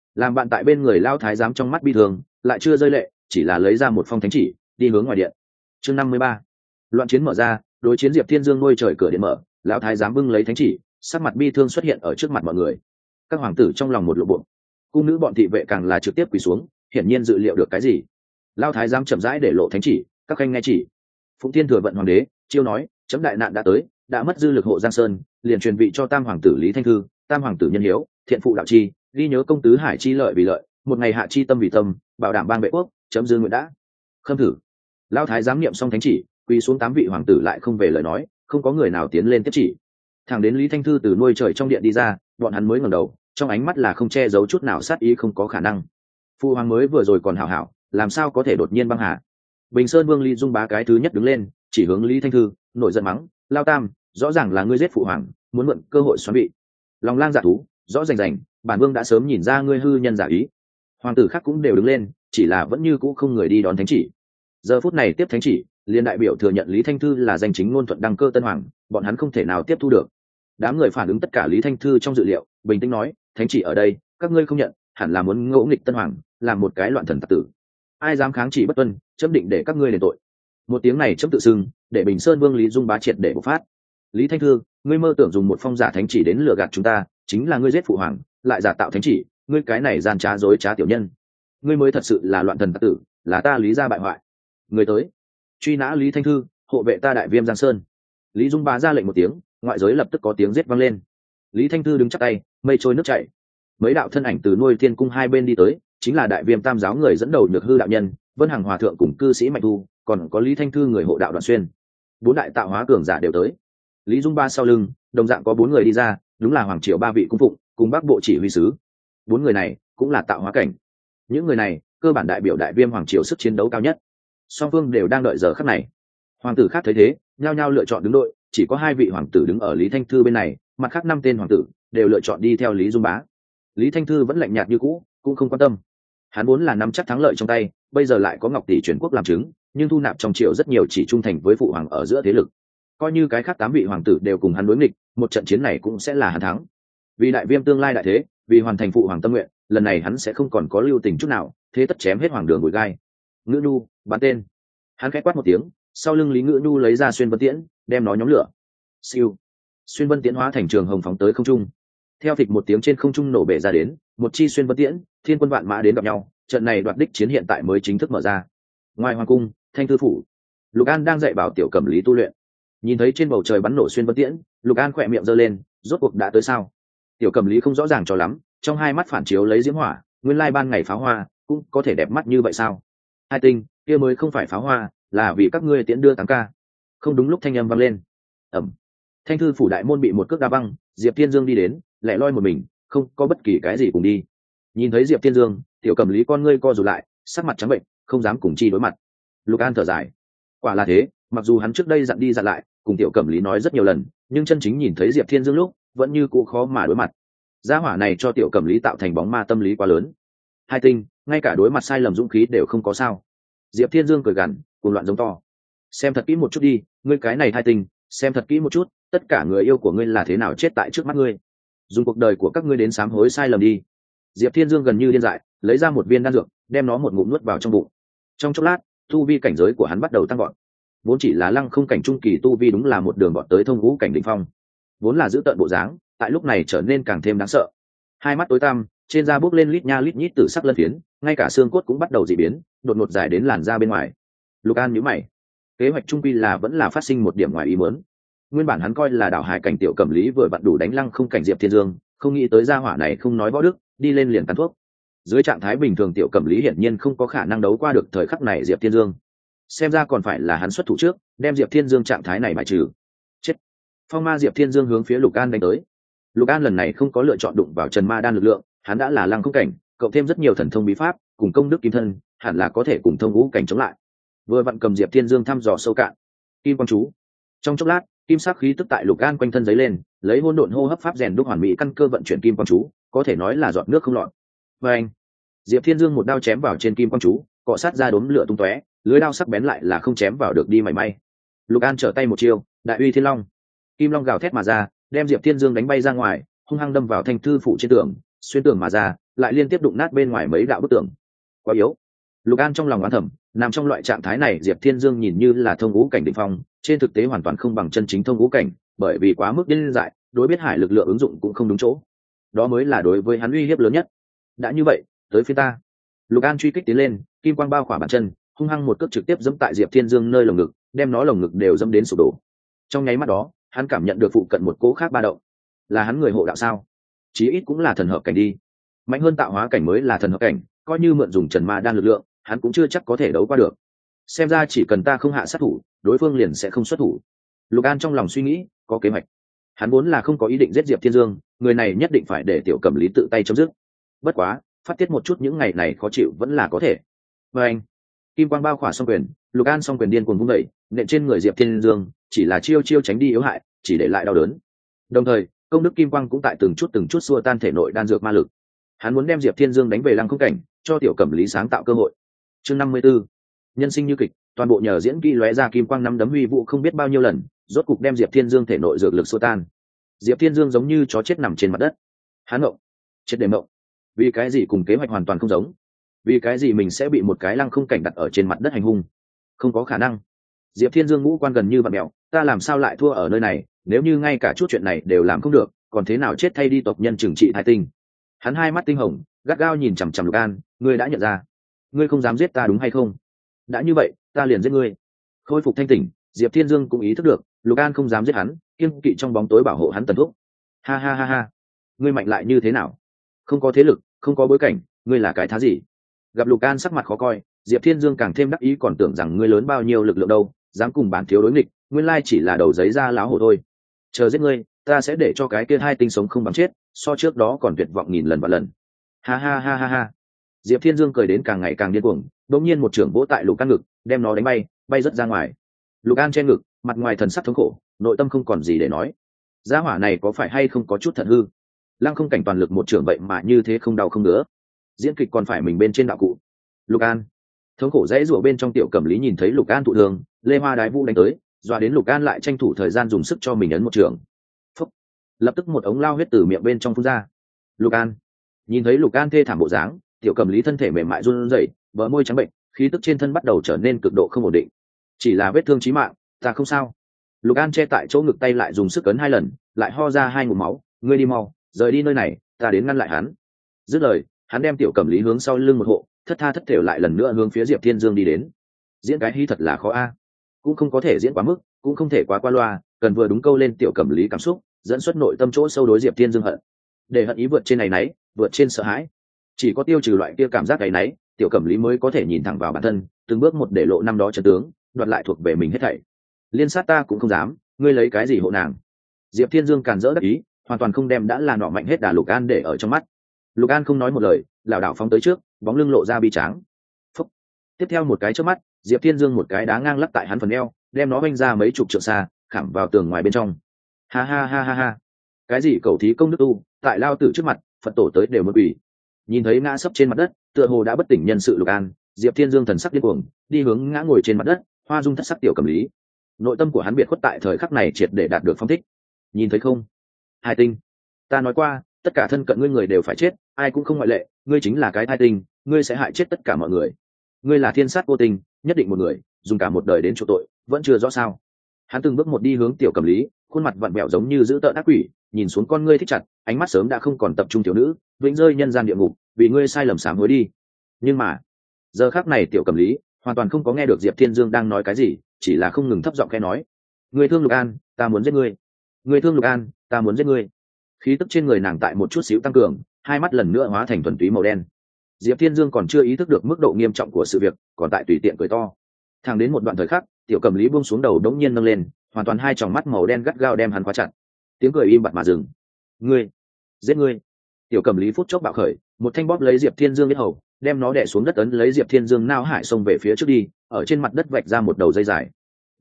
làm bạn tại bên người lao thái giám trong mắt bi thường lại chưa rơi lệ, chỉ là lấy ra một phong thánh chỉ đi hướng ngoài điện. Chương 53. Loạn chiến mở ra, đối chiến Diệp Thiên Dương nuôi trời cửa điện mở, lão thái giám bưng lấy thánh chỉ, sắc mặt bi thương xuất hiện ở trước mặt mọi người. Các hoàng tử trong lòng một lộ bộ, cung nữ bọn thị vệ càng là trực tiếp quỳ xuống, hiển nhiên dự liệu được cái gì. Lão thái giám chậm rãi để lộ thánh chỉ, các khanh nghe chỉ. Phụng Thiên thừa vận hoàng đế chiêu nói, chấm đại nạn đã tới, đã mất dư lực hộ Giang Sơn, liền truyền vị cho tam hoàng tử Lý Thanh Thư, tam hoàng tử Nhân Hiếu, thiện phụ đạo chi, ghi nhớ công tứ hải chi lợi vì lợi, một ngày hạ chi tâm vì tâm, bảo đảm bang vệ quốc, chấm dư nguyện đã. Khâm thử. Lão thái giám niệm xong thánh chỉ, quỳ xuống 8 vị hoàng tử lại không về lời nói, không có người nào tiến lên tiếp chỉ. Thẳng đến Lý Thanh Thư từ nuôi trời trong điện đi ra, bọn hắn mới ngẩng đầu, trong ánh mắt là không che giấu chút nào sát ý, không có khả năng. Phụ hoàng mới vừa rồi còn hảo hảo, làm sao có thể đột nhiên băng hà. Bình Sơn Vương Lý Dung Bá cái thứ nhất đứng lên, chỉ hướng Lý Thanh Thư, nổi giận mắng, lao tam, rõ ràng là ngươi giết phụ hoàng, muốn mượn cơ hội xoắn vị. Lòng lang dạ thú, rõ rành rành, bản vương đã sớm nhìn ra ngươi hư nhân giả ý. Hoàng tử khác cũng đều đứng lên, chỉ là vẫn như cũ không người đi đón thánh chỉ. Giờ phút này tiếp thánh chỉ, liên đại biểu thừa nhận Lý Thanh Thư là danh chính ngôn thuận đăng cơ tân hoàng, bọn hắn không thể nào tiếp thu được. Đám người phản ứng tất cả Lý Thanh Thư trong dự liệu, bình tĩnh nói, thánh chỉ ở đây, các ngươi không nhận, hẳn là muốn ngỗ nghịch tân hoàng, làm một cái loạn thần tặc tử. Ai dám kháng chỉ bất tuân, chấm định để các ngươi đền tội. Một tiếng này chấm tự xưng, để Bình Sơn Vương Lý Dung Bá triệt để bộc phát. Lý Thanh Thư, ngươi mơ tưởng dùng một phong giả thánh chỉ đến lừa gạt chúng ta, chính là ngươi giết phụ hoàng, lại giả tạo thánh chỉ, ngươi cái này gian trá dối trá tiểu nhân, ngươi mới thật sự là loạn thần tặc tử, là ta Lý gia bại hoại. Người tới, truy nã Lý Thanh Thư, hộ vệ ta đại viêm Giang Sơn. Lý Dung Bá ra lệnh một tiếng, ngoại giới lập tức có tiếng giết vang lên. Lý Thanh Thư đứng chắc tay, mây trôi nước chảy. Mấy đạo thân ảnh từ nuôi thiên cung hai bên đi tới, chính là đại viêm tam giáo người dẫn đầu Nhược Hư đạo nhân, Vân Hằng hòa thượng cùng cư sĩ Mạnh Thu, còn có Lý Thanh Thư người hộ đạo Đoạn Xuyên. 4 đại tạo hóa cường giả đều tới. Lý Dung Bá sau lưng, đồng dạng có 4 người đi ra, đúng là hoàng triều 3 vị cung phụng, cùng Bắc Bộ chỉ huy sứ. 4 người này cũng là tạo hóa cảnh. Những người này, cơ bản đại biểu đại viêm hoàng triều sức chiến đấu cao nhất. Song phương đều đang đợi giờ khắc này. Hoàng tử khác thấy thế, nhao nhao lựa chọn đứng đội, chỉ có 2 vị hoàng tử đứng ở Lý Thanh Thư bên này, mặt khác 5 tên hoàng tử đều lựa chọn đi theo Lý Dung Bá. Lý Thanh Thư vẫn lạnh nhạt như cũ, cũng không quan tâm. Hắn vốn là nắm chắc thắng lợi trong tay, bây giờ lại có Ngọc tỷ chuyển quốc làm chứng, nhưng thu nạp trong triều rất nhiều chỉ trung thành với phụ hoàng ở giữa thế lực. Coi như cái khác 8 vị hoàng tử đều cùng hắn đối nghịch, một trận chiến này cũng sẽ là hắn thắng. Vì đại viêm tương lai đại thế, vì hoàn thành phụ hoàng tâm nguyện, lần này hắn sẽ không còn có lưu tình chút nào, thế tất chém hết hoàng đường bụi gai. Ngữ Nhu, bắn tên. Hắn khẽ quát một tiếng, sau lưng Lý Ngữ Nhu lấy ra xuyên vân tiễn, đem nó nhóm lửa. Siêu. Xuyên vân tiễn hóa thành trường hồng phóng tới không trung. Theo phịch một tiếng trên không trung nổ bể ra đến, một chi xuyên vân tiễn, thiên quân vạn mã đến gặp nhau, trận này đoạt đích chiến hiện tại mới chính thức mở ra. Ngoài hoàng cung, Thanh Thư phủ, Lục An đang dạy bảo Tiểu Cẩm Lý tu luyện. Nhìn thấy trên bầu trời bắn nổ xuyên vân tiễn, Lục An khỏe miệng giơ lên, rốt cuộc đã tới sao? Tiểu Cẩm Lý không rõ ràng cho lắm, trong hai mắt phản chiếu lấy diễm hỏa, nguyên lai ban ngày pháo hoa cũng có thể đẹp mắt như vậy sao? Hai tinh, kia mới không phải pháo hoa, là vì các ngươi tiễn đưa tăng ca. Không đúng lúc thanh âm vang lên. Ầm. Thanh Thư phủ đại môn bị một cước đá văng, Diệp Thiên Dương đi đến, lẻ loi một mình, không có bất kỳ cái gì cùng đi. Nhìn thấy Diệp Thiên Dương, Tiểu Cẩm Lý con ngươi co rụt lại, sắc mặt trắng bệnh, không dám cùng chi đối mặt. Lục An thở dài. Quả là thế, mặc dù hắn trước đây dặn đi dặn lại, cùng Tiểu Cẩm Lý nói rất nhiều lần, nhưng chân chính nhìn thấy Diệp Thiên Dương lúc, vẫn như cũ khó mà đối mặt. Gia hỏa này cho Tiểu Cẩm Lý tạo thành bóng ma tâm lý quá lớn. Hai tinh, ngay cả đối mặt sai lầm dũng khí đều không có sao. Diệp Thiên Dương cười gằn, cuồng loạn giống to. Xem thật kỹ một chút đi, ngươi cái này hai tinh, xem thật kỹ một chút, tất cả người yêu của ngươi là thế nào chết tại trước mắt ngươi. Dùng cuộc đời của các ngươi đến sám hối sai lầm đi. Diệp Thiên Dương gần như điên dại, lấy ra một viên đan dược, đem nó một ngụm nuốt vào trong bụng. Trong chốc lát, tu vi cảnh giới của hắn bắt đầu tăng vọt. Vốn chỉ là lăng không cảnh trung kỳ tu vi, đúng là một đường vọt tới thông ngũ cảnh đỉnh phong. Vốn là giữ tợn bộ dáng, tại lúc này trở nên càng thêm đáng sợ. Hai mắt tối tăm, trên da bốc lên lít nha lít nhít tử sắc lân phiến, ngay cả xương cốt cũng bắt đầu dị biến, đột ngột dài đến làn da bên ngoài. Lục An nhíu mày, kế hoạch trung quy là vẫn là phát sinh một điểm ngoài ý muốn. Nguyên bản hắn coi là đảo hải cảnh Tiểu Cẩm Lý vừa vặn đủ đánh lăng không cảnh Diệp Thiên Dương, không nghĩ tới gia hỏa này không nói võ đức, đi lên liền cắn thuốc. Dưới trạng thái bình thường Tiểu Cẩm Lý hiển nhiên không có khả năng đấu qua được thời khắc này Diệp Thiên Dương. Xem ra còn phải là hắn xuất thủ trước, đem Diệp Thiên Dương trạng thái này bài trừ. Chết. Phong ma Diệp Thiên Dương hướng phía Lục An đánh tới. Lục An lần này không có lựa chọn đụng vào Trần Ma đan lực lượng, hắn đã là lăng không cảnh, cộng thêm rất nhiều thần thông bí pháp, cùng công đức kim thân, hẳn là có thể cùng thông ngũ cảnh chống lại. Vừa vặn cầm Diệp Thiên Dương thăm dò sâu cạn. Kim quang chú. Trong chốc lát, kim sắc khí tức tại Lục An quanh thân giấy lên, lấy hỗn độn hô hấp pháp rèn đúc hoàn mỹ căn cơ vận chuyển kim quang chú, có thể nói là giọt nước không lọt. Và anh, Diệp Thiên Dương một đao chém vào trên kim quang chú, cọ sát ra đốm lửa tung tóe, lưới đao sắc bén lại là không chém vào được đi mảy may. Lục An trở tay một chiêu, đại uy thiên long, kim long gào thét mà ra, đem Diệp Thiên Dương đánh bay ra ngoài, hung hăng đâm vào Thanh Thư phủ trên tường, xuyên tường mà ra, lại liên tiếp đụng nát bên ngoài mấy đạo bức tường. Quá yếu. Lục An trong lòng oán thầm, nằm trong loại trạng thái này Diệp Thiên Dương nhìn như là thông ngũ cảnh đỉnh phong, trên thực tế hoàn toàn không bằng chân chính thông ngũ cảnh, bởi vì quá mức điên dại, đối biết hải lực lượng ứng dụng cũng không đúng chỗ. Đó mới là đối với hắn uy hiếp lớn nhất. Đã như vậy, tới phía ta. Lục An truy kích tiến lên, kim quang bao khỏa bàn chân, hung hăng một cước trực tiếp giẫm tại Diệp Thiên Dương nơi lồng ngực, đem nó lồng ngực đều giẫm đến sụp đổ. Trong nháy mắt đó, hắn cảm nhận được phụ cận một cỗ khác ba động. Là hắn người hộ đạo sao? Chí ít cũng là thần hợp cảnh đi. Mạnh hơn tạo hóa cảnh mới là thần hợp cảnh, coi như mượn dùng Trần Ma đan lực lượng, hắn cũng chưa chắc có thể đấu qua được. Xem ra chỉ cần ta không hạ sát thủ, đối phương liền sẽ không xuất thủ. Lục An trong lòng suy nghĩ, có kế hoạch. Hắn vốn là không có ý định giết Diệp Thiên Dương, người này nhất định phải để Tiểu Cẩm Lý tự tay chấm dứt. Bất quá, phát tiết một chút những ngày này khó chịu vẫn là có thể. Và anh, kim quang bao khỏa song quyền, Lục An song quyền điên cuồng vung đẩy, nện trên người Diệp Thiên Dương, chỉ là chiêu chiêu tránh đi yếu hại, chỉ để lại đau đớn. Đồng thời, công đức kim quang cũng tại từng chút xua tan thể nội đan dược ma lực. Hắn muốn đem Diệp Thiên Dương đánh về lăng không cảnh, cho Tiểu Cẩm Lý sáng tạo cơ hội. Chương 54. Nhân sinh như kịch, toàn bộ nhờ diễn kỹ lóe ra kim quang năm đấm huy vũ không biết bao nhiêu lần, rốt cục đem Diệp Thiên Dương thể nội dược lực xua tan. Diệp Thiên Dương giống như chó chết nằm trên mặt đất. Hắn ngộng, chết để ngộng. Vì cái gì cùng kế hoạch hoàn toàn không giống? Vì cái gì mình sẽ bị một cái lăng không cảnh đặt ở trên mặt đất hành hung? Không có khả năng. Diệp Thiên Dương ngũ quan gần như vặn mèo, ta làm sao lại thua ở nơi này, nếu như ngay cả chút chuyện này đều làm không được, còn thế nào chết thay đi tộc nhân trừng trị thai tinh. Hắn hai mắt tinh hồng, gắt gao nhìn chằm chằm Lục An, ngươi đã nhận ra, ngươi không dám giết ta đúng hay không? Đã như vậy, ta liền giết ngươi. Khôi phục thanh tỉnh, Diệp Thiên Dương cũng ý thức được, Lục An không dám giết hắn, kiên kỵ trong bóng tối bảo hộ hắn tần thúc. Ha ha ha ha, ngươi mạnh lại như thế nào? Không có thế lực, không có bối cảnh, ngươi là cái thá gì? Gặp Lục An sắc mặt khó coi, Diệp Thiên Dương càng thêm đắc ý, còn tưởng rằng ngươi lớn bao nhiêu lực lượng đâu, dám cùng bản thiếu đối nghịch, nguyên lai chỉ là đầu giấy ra láo hổ thôi. Chờ giết ngươi, ta sẽ để cho cái kia hai tinh sống không bằng chết, so trước đó còn tuyệt vọng nghìn lần và lần. Ha ha ha ha ha. Diệp Thiên Dương cười đến càng ngày càng điên cuồng, đột nhiên một chưởng vỗ tại Lục An ngực, đem nó đánh bay, bay rất ra ngoài. Lục An che ngực, mặt ngoài thần sắc thống khổ, nội tâm không còn gì để nói. Gia hỏa này có phải hay không có chút thật hư? Lăng không cảnh toàn lực một chưởng vậy mà như thế không đau không nữa. Diễn kịch còn phải mình bên trên đạo cụ. Lục An, thống khổ dãy rủa bên trong Tiểu Cẩm Lý nhìn thấy Lục An thụ thương, Lê Hoa Đái Vũ đánh tới, dọa đến Lục An lại tranh thủ thời gian dùng sức cho mình ấn một chưởng. Phúc. Lập tức một ống lao huyết từ miệng bên trong phun ra. Lục An, nhìn thấy Lục An thê thảm bộ dáng, Tiểu Cẩm Lý thân thể mềm mại run rẩy, bờ môi trắng bệnh, khí tức trên thân bắt đầu trở nên cực độ không ổn định. Chỉ là vết thương chí mạng, ta không sao. Lục An che tại chỗ ngực tay lại dùng sức ấn hai lần, lại ho ra hai ngụm máu, ngươi đi mau, rời đi nơi này, ta đến ngăn lại hắn. Dứt lời, hắn đem Tiểu Cẩm Lý hướng sau lưng một hộ, thất tha thất thểu lại lần nữa hướng phía Diệp Thiên Dương đi đến. Diễn cái hy thật là khó a, cũng không có thể diễn quá mức, cũng không thể quá qua loa, cần vừa đúng câu lên Tiểu Cẩm Lý cảm xúc, dẫn xuất nội tâm chỗ sâu đối Diệp Thiên Dương hận. Để hận ý vượt trên này nấy, vượt trên sợ hãi. Chỉ có tiêu trừ loại kia cảm giác cái nấy, Tiểu Cẩm Lý mới có thể nhìn thẳng vào bản thân, từng bước một để lộ năm đó chân tướng, đoạt lại thuộc về mình hết thảy. Liên sát ta cũng không dám, ngươi lấy cái gì hộ nàng? Diệp Thiên Dương càn rỡ đắc ý, hoàn toàn không đem đã là nọ mạnh hết đà Lục An để ở trong mắt. Lục An không nói một lời, lảo đảo phóng tới trước, bóng lưng lộ ra bi tráng. Phúc. Tiếp theo một cái chớp mắt, Diệp Thiên Dương một cái đá ngang lắc tại hắn phần eo, đem nó vênh ra mấy chục trượng xa, khảm vào tường ngoài bên trong. Ha ha ha ha ha. Cái gì cầu thí công đức tu, tại lao tử trước mặt, Phật tổ tới đều mất ủy. Nhìn thấy ngã sấp trên mặt đất, tựa hồ đã bất tỉnh nhân sự Lục An, Diệp Thiên Dương thần sắc điên cuồng, đi hướng ngã ngồi trên mặt đất, hoa dung thất sắc Tiểu Cẩm Lý. Nội tâm của hắn biệt khuất tại thời khắc này triệt để đạt được phong thích. Nhìn thấy không? Hai tinh, ta nói qua, tất cả thân cận ngươi người đều phải chết, ai cũng không ngoại lệ, ngươi chính là cái thai tinh, ngươi sẽ hại chết tất cả mọi người. Ngươi là thiên sát vô tình, nhất định một người, dùng cả một đời đến chỗ tội, vẫn chưa rõ sao? Hắn từng bước một đi hướng Tiểu Cẩm Lý, khuôn mặt vặn vẹo giống như giữ tợn ác quỷ, nhìn xuống con ngươi thích chặt, ánh mắt sớm đã không còn tập trung thiếu nữ, vĩnh rơi nhân gian địa ngục, vì ngươi sai lầm sám hối đi. Nhưng mà, giờ khắc này Tiểu Cẩm Lý hoàn toàn không có nghe được Diệp Thiên Dương đang nói cái gì, chỉ là không ngừng thấp giọng khẽ nói: "Ngươi thương Lục An, ta muốn giết ngươi. Ngươi thương Lục An, ta muốn giết ngươi." Khí tức trên người nàng tại một chút xíu tăng cường, hai mắt lần nữa hóa thành thuần túy màu đen. Diệp Thiên Dương còn chưa ý thức được mức độ nghiêm trọng của sự việc, còn tại tùy tiện cười to. Thẳng đến một đoạn thời khắc, Tiểu Cẩm Lý buông xuống đầu đống nhiên nâng lên, hoàn toàn hai tròng mắt màu đen gắt gao đem hắn khóa chặt. Tiếng cười im bặt mà dừng. "Ngươi, giết ngươi!" Tiểu Cẩm Lý phút chốc bạo khởi, một thanh bóp lấy Diệp Thiên Dương biết hầu, đem nó đè xuống đất, ấn lấy Diệp Thiên Dương nao hải xông về phía trước đi, ở trên mặt đất vạch ra một đầu dây dài.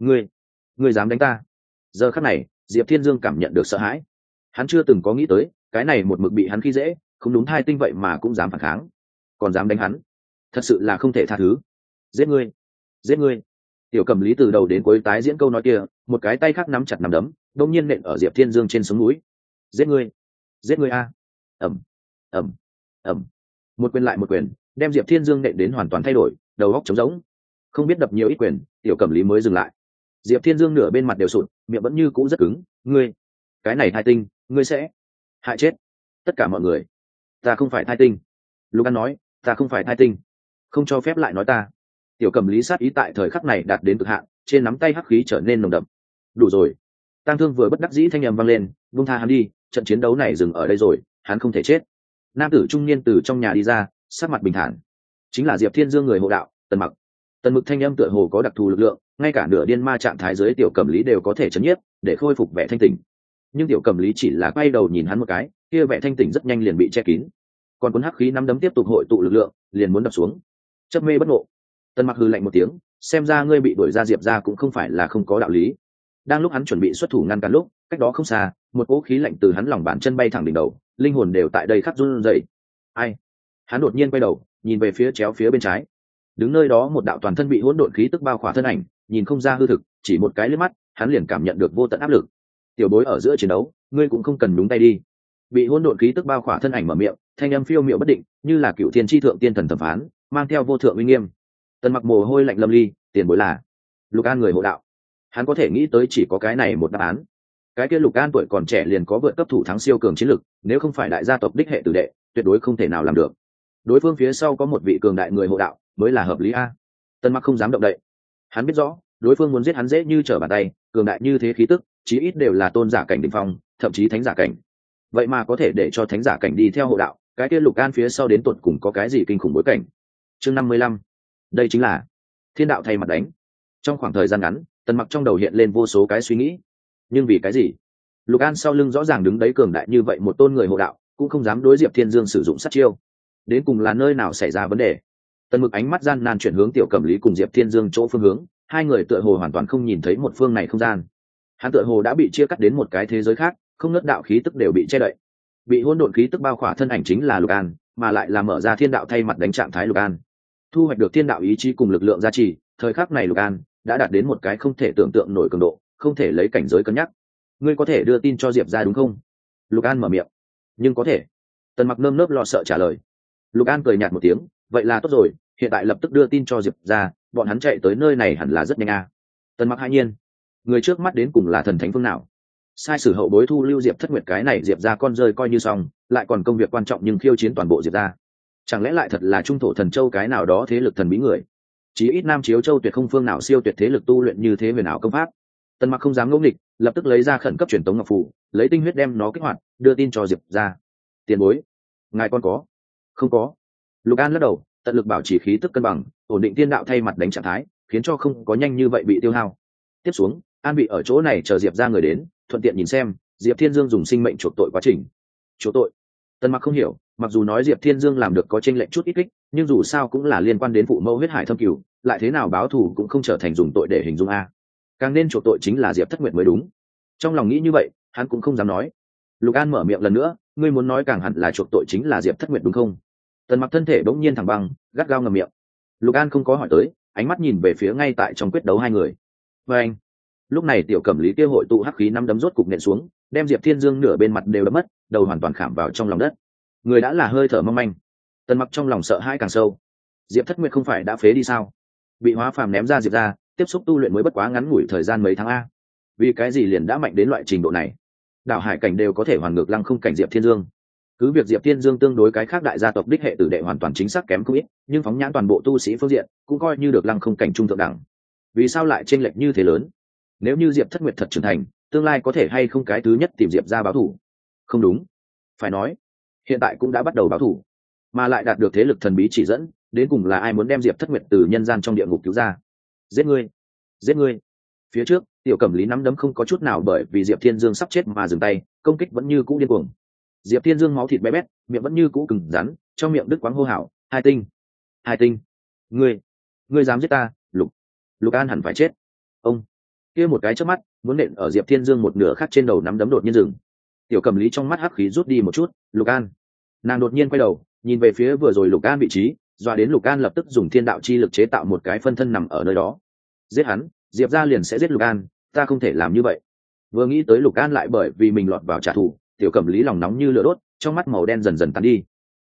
Ngươi dám đánh ta?" Giờ khắc này, Diệp Thiên Dương cảm nhận được sợ hãi. Hắn chưa từng có nghĩ tới, cái này một mực bị hắn khi dễ, không đúng thai tinh vậy mà cũng dám phản kháng, còn dám đánh hắn, thật sự là không thể tha thứ. "Giết ngươi, giết ngươi!" Tiểu Cẩm Lý từ đầu đến cuối tái diễn câu nói kia, một cái tay khác nắm chặt nắm đấm, đột nhiên nện ở Diệp Thiên Dương trên sống núi. "Giết ngươi, giết ngươi a!" Ầm. ẩm ẩm, một quyền lại một quyền đem Diệp Thiên Dương nện đến hoàn toàn thay đổi, đầu óc trống rỗng. Không biết đập nhiều ít quyền, tiểu cẩm lý mới dừng lại. Diệp Thiên Dương nửa bên mặt đều sụt, miệng vẫn như cũ rất cứng. Ngươi, cái này thai tinh, ngươi sẽ hại chết tất cả mọi người. Ta không phải thai tinh. Lục An nói, ta không phải thai tinh, không cho phép lại nói ta. Tiểu cẩm lý sát ý tại thời khắc này đạt đến cực hạn, trên nắm tay hắc khí trở nên nồng đậm. Đủ rồi. Tang Thương vừa bất đắc dĩ thanh âm vang lên, buông tha hắn đi, trận chiến đấu này dừng ở đây rồi, hắn không thể chết. Nam tử trung niên từ trong nhà đi ra, sắc mặt bình thản, chính là Diệp Thiên Dương người hộ đạo, Tần Mặc. Tần Mực thanh âm tựa hồ có đặc thù lực lượng, ngay cả nửa điên ma trạng thái dưới tiểu cẩm lý đều có thể chấn nhiếp, để khôi phục vẻ thanh tỉnh. Nhưng tiểu cẩm lý chỉ là quay đầu nhìn hắn một cái, kia vẻ thanh tỉnh rất nhanh liền bị che kín. Còn cuốn hắc khí năm đấm tiếp tục hội tụ lực lượng, liền muốn đập xuống. Chấp mê bất ngộ. Tần Mặc hừ lạnh một tiếng, xem ra ngươi bị đuổi ra Diệp ra cũng không phải là không có đạo lý. Đang lúc hắn chuẩn bị xuất thủ ngăn cản lúc, cách đó không xa, một cỗ khí lạnh từ hắn lòng bàn chân bay thẳng đỉnh đầu, linh hồn đều tại đây khắc run rẩy. Ai? Hắn đột nhiên quay đầu, nhìn về phía chéo phía bên trái. Đứng nơi đó một đạo toàn thân bị hỗn độn khí tức bao khỏa thân ảnh, nhìn không ra hư thực, chỉ một cái liếc mắt, hắn liền cảm nhận được vô tận áp lực. Tiểu bối ở giữa chiến đấu, ngươi cũng không cần đúng tay đi. Bị hỗn độn khí tức bao khỏa thân ảnh mở miệng, thanh âm phiêu miệu bất định, như là cựu thiên chi thượng tiên thần thẩm phán, mang theo vô thượng uy nghiêm. Tần Mặc mồ hôi lạnh lâm ly, tiền bối là Lục An người hộ đạo. Hắn có thể nghĩ tới chỉ có cái này một đáp án. Cái kia Lục An tuổi còn trẻ liền có vượt cấp thủ thắng siêu cường chiến lực, nếu không phải đại gia tộc đích hệ tử đệ, tuyệt đối không thể nào làm được. Đối phương phía sau có một vị cường đại người hộ đạo, mới là hợp lý a. Tần Mặc không dám động đậy. Hắn biết rõ, đối phương muốn giết hắn dễ như trở bàn tay, cường đại như thế khí tức, chí ít đều là tôn giả cảnh đỉnh phong, thậm chí thánh giả cảnh. Vậy mà có thể để cho thánh giả cảnh đi theo hộ đạo, cái kia Lục An phía sau đến tột cùng có cái gì kinh khủng bối cảnh. Chương 55. Đây chính là thiên đạo thay mặt đánh. Trong khoảng thời gian ngắn, Tần Mặc trong đầu hiện lên vô số cái suy nghĩ. Nhưng vì cái gì? Lục An sau lưng rõ ràng đứng đấy cường đại như vậy một tôn người hộ đạo, cũng không dám đối Diệp Thiên Dương sử dụng sát chiêu. Đến cùng là nơi nào xảy ra vấn đề? Tần Mực ánh mắt gian nan chuyển hướng tiểu cẩm lý cùng Diệp Thiên Dương chỗ phương hướng, hai người tựa hồ hoàn toàn không nhìn thấy một phương này không gian. Hắn tựa hồ đã bị chia cắt đến một cái thế giới khác, không ngớt đạo khí tức đều bị che đậy. Bị hỗn độn khí tức bao khỏa thân ảnh chính là Lục An, mà lại là mở ra thiên đạo thay mặt đánh trạng thái Lục An. Thu hoạch được thiên đạo ý chí cùng lực lượng gia trì, thời khắc này Lục An đã đạt đến một cái không thể tưởng tượng nổi cường độ, không thể lấy cảnh giới cân nhắc. Ngươi có thể đưa tin cho Diệp ra đúng không? Lục An mở miệng. Nhưng có thể. Tần Mặc nơm nớp lo sợ trả lời. Lục An cười nhạt một tiếng, vậy là tốt rồi, hiện tại lập tức đưa tin cho Diệp ra, bọn hắn chạy tới nơi này hẳn là rất nhanh a. Tần Mặc hãi nhiên, người trước mắt đến cùng là thần thánh phương nào? Sai sử hậu bối thu lưu Diệp Thất Nguyệt cái này Diệp ra con rơi coi như xong, lại còn công việc quan trọng nhưng khiêu chiến toàn bộ Diệp ra. Chẳng lẽ lại thật là trung thổ thần châu cái nào đó thế lực thần bí người? Chí ít Nam Chiếu Châu tuyệt không phương nào siêu tuyệt thế lực tu luyện như thế huyền ảo công pháp. Tần Mặc không dám ngẫu nghịch, lập tức lấy ra khẩn cấp truyền tống ngọc phù, lấy tinh huyết đem nó kích hoạt, đưa tin cho Diệp ra. Tiền bối, ngài con có? Không có. Lục An lắc đầu, tận lực bảo trì khí tức cân bằng, ổn định tiên đạo thay mặt đánh trạng thái, khiến cho không có nhanh như vậy bị tiêu hao. Tiếp xuống, An bị ở chỗ này chờ Diệp ra người đến, thuận tiện nhìn xem Diệp Thiên Dương dùng sinh mệnh chuộc tội quá trình. Chuộc tội? Tần Mặc không hiểu, mặc dù nói Diệp Thiên Dương làm được có chênh lệch chút ít kích, nhưng dù sao cũng là liên quan đến phụ mẫu huyết hải thâm cửu, lại thế nào báo thù cũng không trở thành dùng tội để hình dung a. Càng nên chuộc tội chính là Diệp Thất Nguyệt mới đúng. Trong lòng nghĩ như vậy, hắn cũng không dám nói. Lục An mở miệng lần nữa, ngươi muốn nói càng hẳn là chuộc tội chính là Diệp Thất Nguyệt đúng không? Tần Mặc thân thể bỗng nhiên thẳng băng, gắt gao ngậm miệng. Lục An không có hỏi tới, ánh mắt nhìn về phía ngay tại trong quyết đấu hai người. Và anh, lúc này tiểu cẩm lý kia hội tụ hắc khí năm đấm rốt cục nện xuống, đem Diệp Thiên Dương nửa bên mặt đều đấm mất, đầu hoàn toàn khảm vào trong lòng đất. Người đã là hơi thở mong manh. Tần Mặc trong lòng sợ hãi càng sâu. Diệp Thất Nguyệt không phải đã phế đi sao? Bị hóa phàm ném ra Diệp ra, tiếp xúc tu luyện mới bất quá ngắn ngủi thời gian mấy tháng a. Vì cái gì liền đã mạnh đến loại trình độ này? Đảo hải cảnh đều có thể hoàn ngược lăng không cảnh Diệp Thiên Dương. Cứ việc Diệp Thiên Dương tương đối cái khác đại gia tộc đích hệ tử đệ hoàn toàn chính xác kém không ít, nhưng phóng nhãn toàn bộ tu sĩ phương diện, cũng coi như được lăng không cảnh trung thượng đẳng. Vì sao lại chênh lệch như thế lớn? Nếu như Diệp Thất Nguyệt thật trưởng thành, tương lai có thể hay không cái thứ nhất tìm Diệp ra báo thù? Không đúng, phải nói, hiện tại cũng đã bắt đầu báo thù, mà lại đạt được thế lực thần bí chỉ dẫn, đến cùng là ai muốn đem Diệp Thất Nguyệt từ nhân gian trong địa ngục cứu ra? Giết ngươi, giết ngươi! Phía trước, tiểu cẩm lý nắm đấm không có chút nào bởi vì Diệp Thiên Dương sắp chết mà dừng tay, công kích vẫn như cũ điên cuồng. Diệp Thiên Dương máu thịt bé bét, miệng vẫn như cũ cứng rắn, trong miệng đứt quãng hô hào, hai tinh, hai tinh, ngươi dám giết ta? Lục An hẳn phải chết. Ông kia một cái chớp mắt, muốn nện ở Diệp Thiên Dương một nửa khác trên đầu nắm đấm đột nhiên dừng. Tiểu cẩm lý trong mắt hắc khí rút đi một chút. Lục An, nàng đột nhiên quay đầu, nhìn về phía vừa rồi Lục An vị trí, dọa đến Lục An lập tức dùng thiên đạo chi lực chế tạo một cái phân thân nằm ở nơi đó. Giết hắn, Diệp ra liền sẽ giết Lục An, ta không thể làm như vậy. Vừa nghĩ tới Lục An lại bởi vì mình lọt vào trả thù, tiểu cẩm lý lòng nóng như lửa đốt, trong mắt màu đen dần dần tàn đi,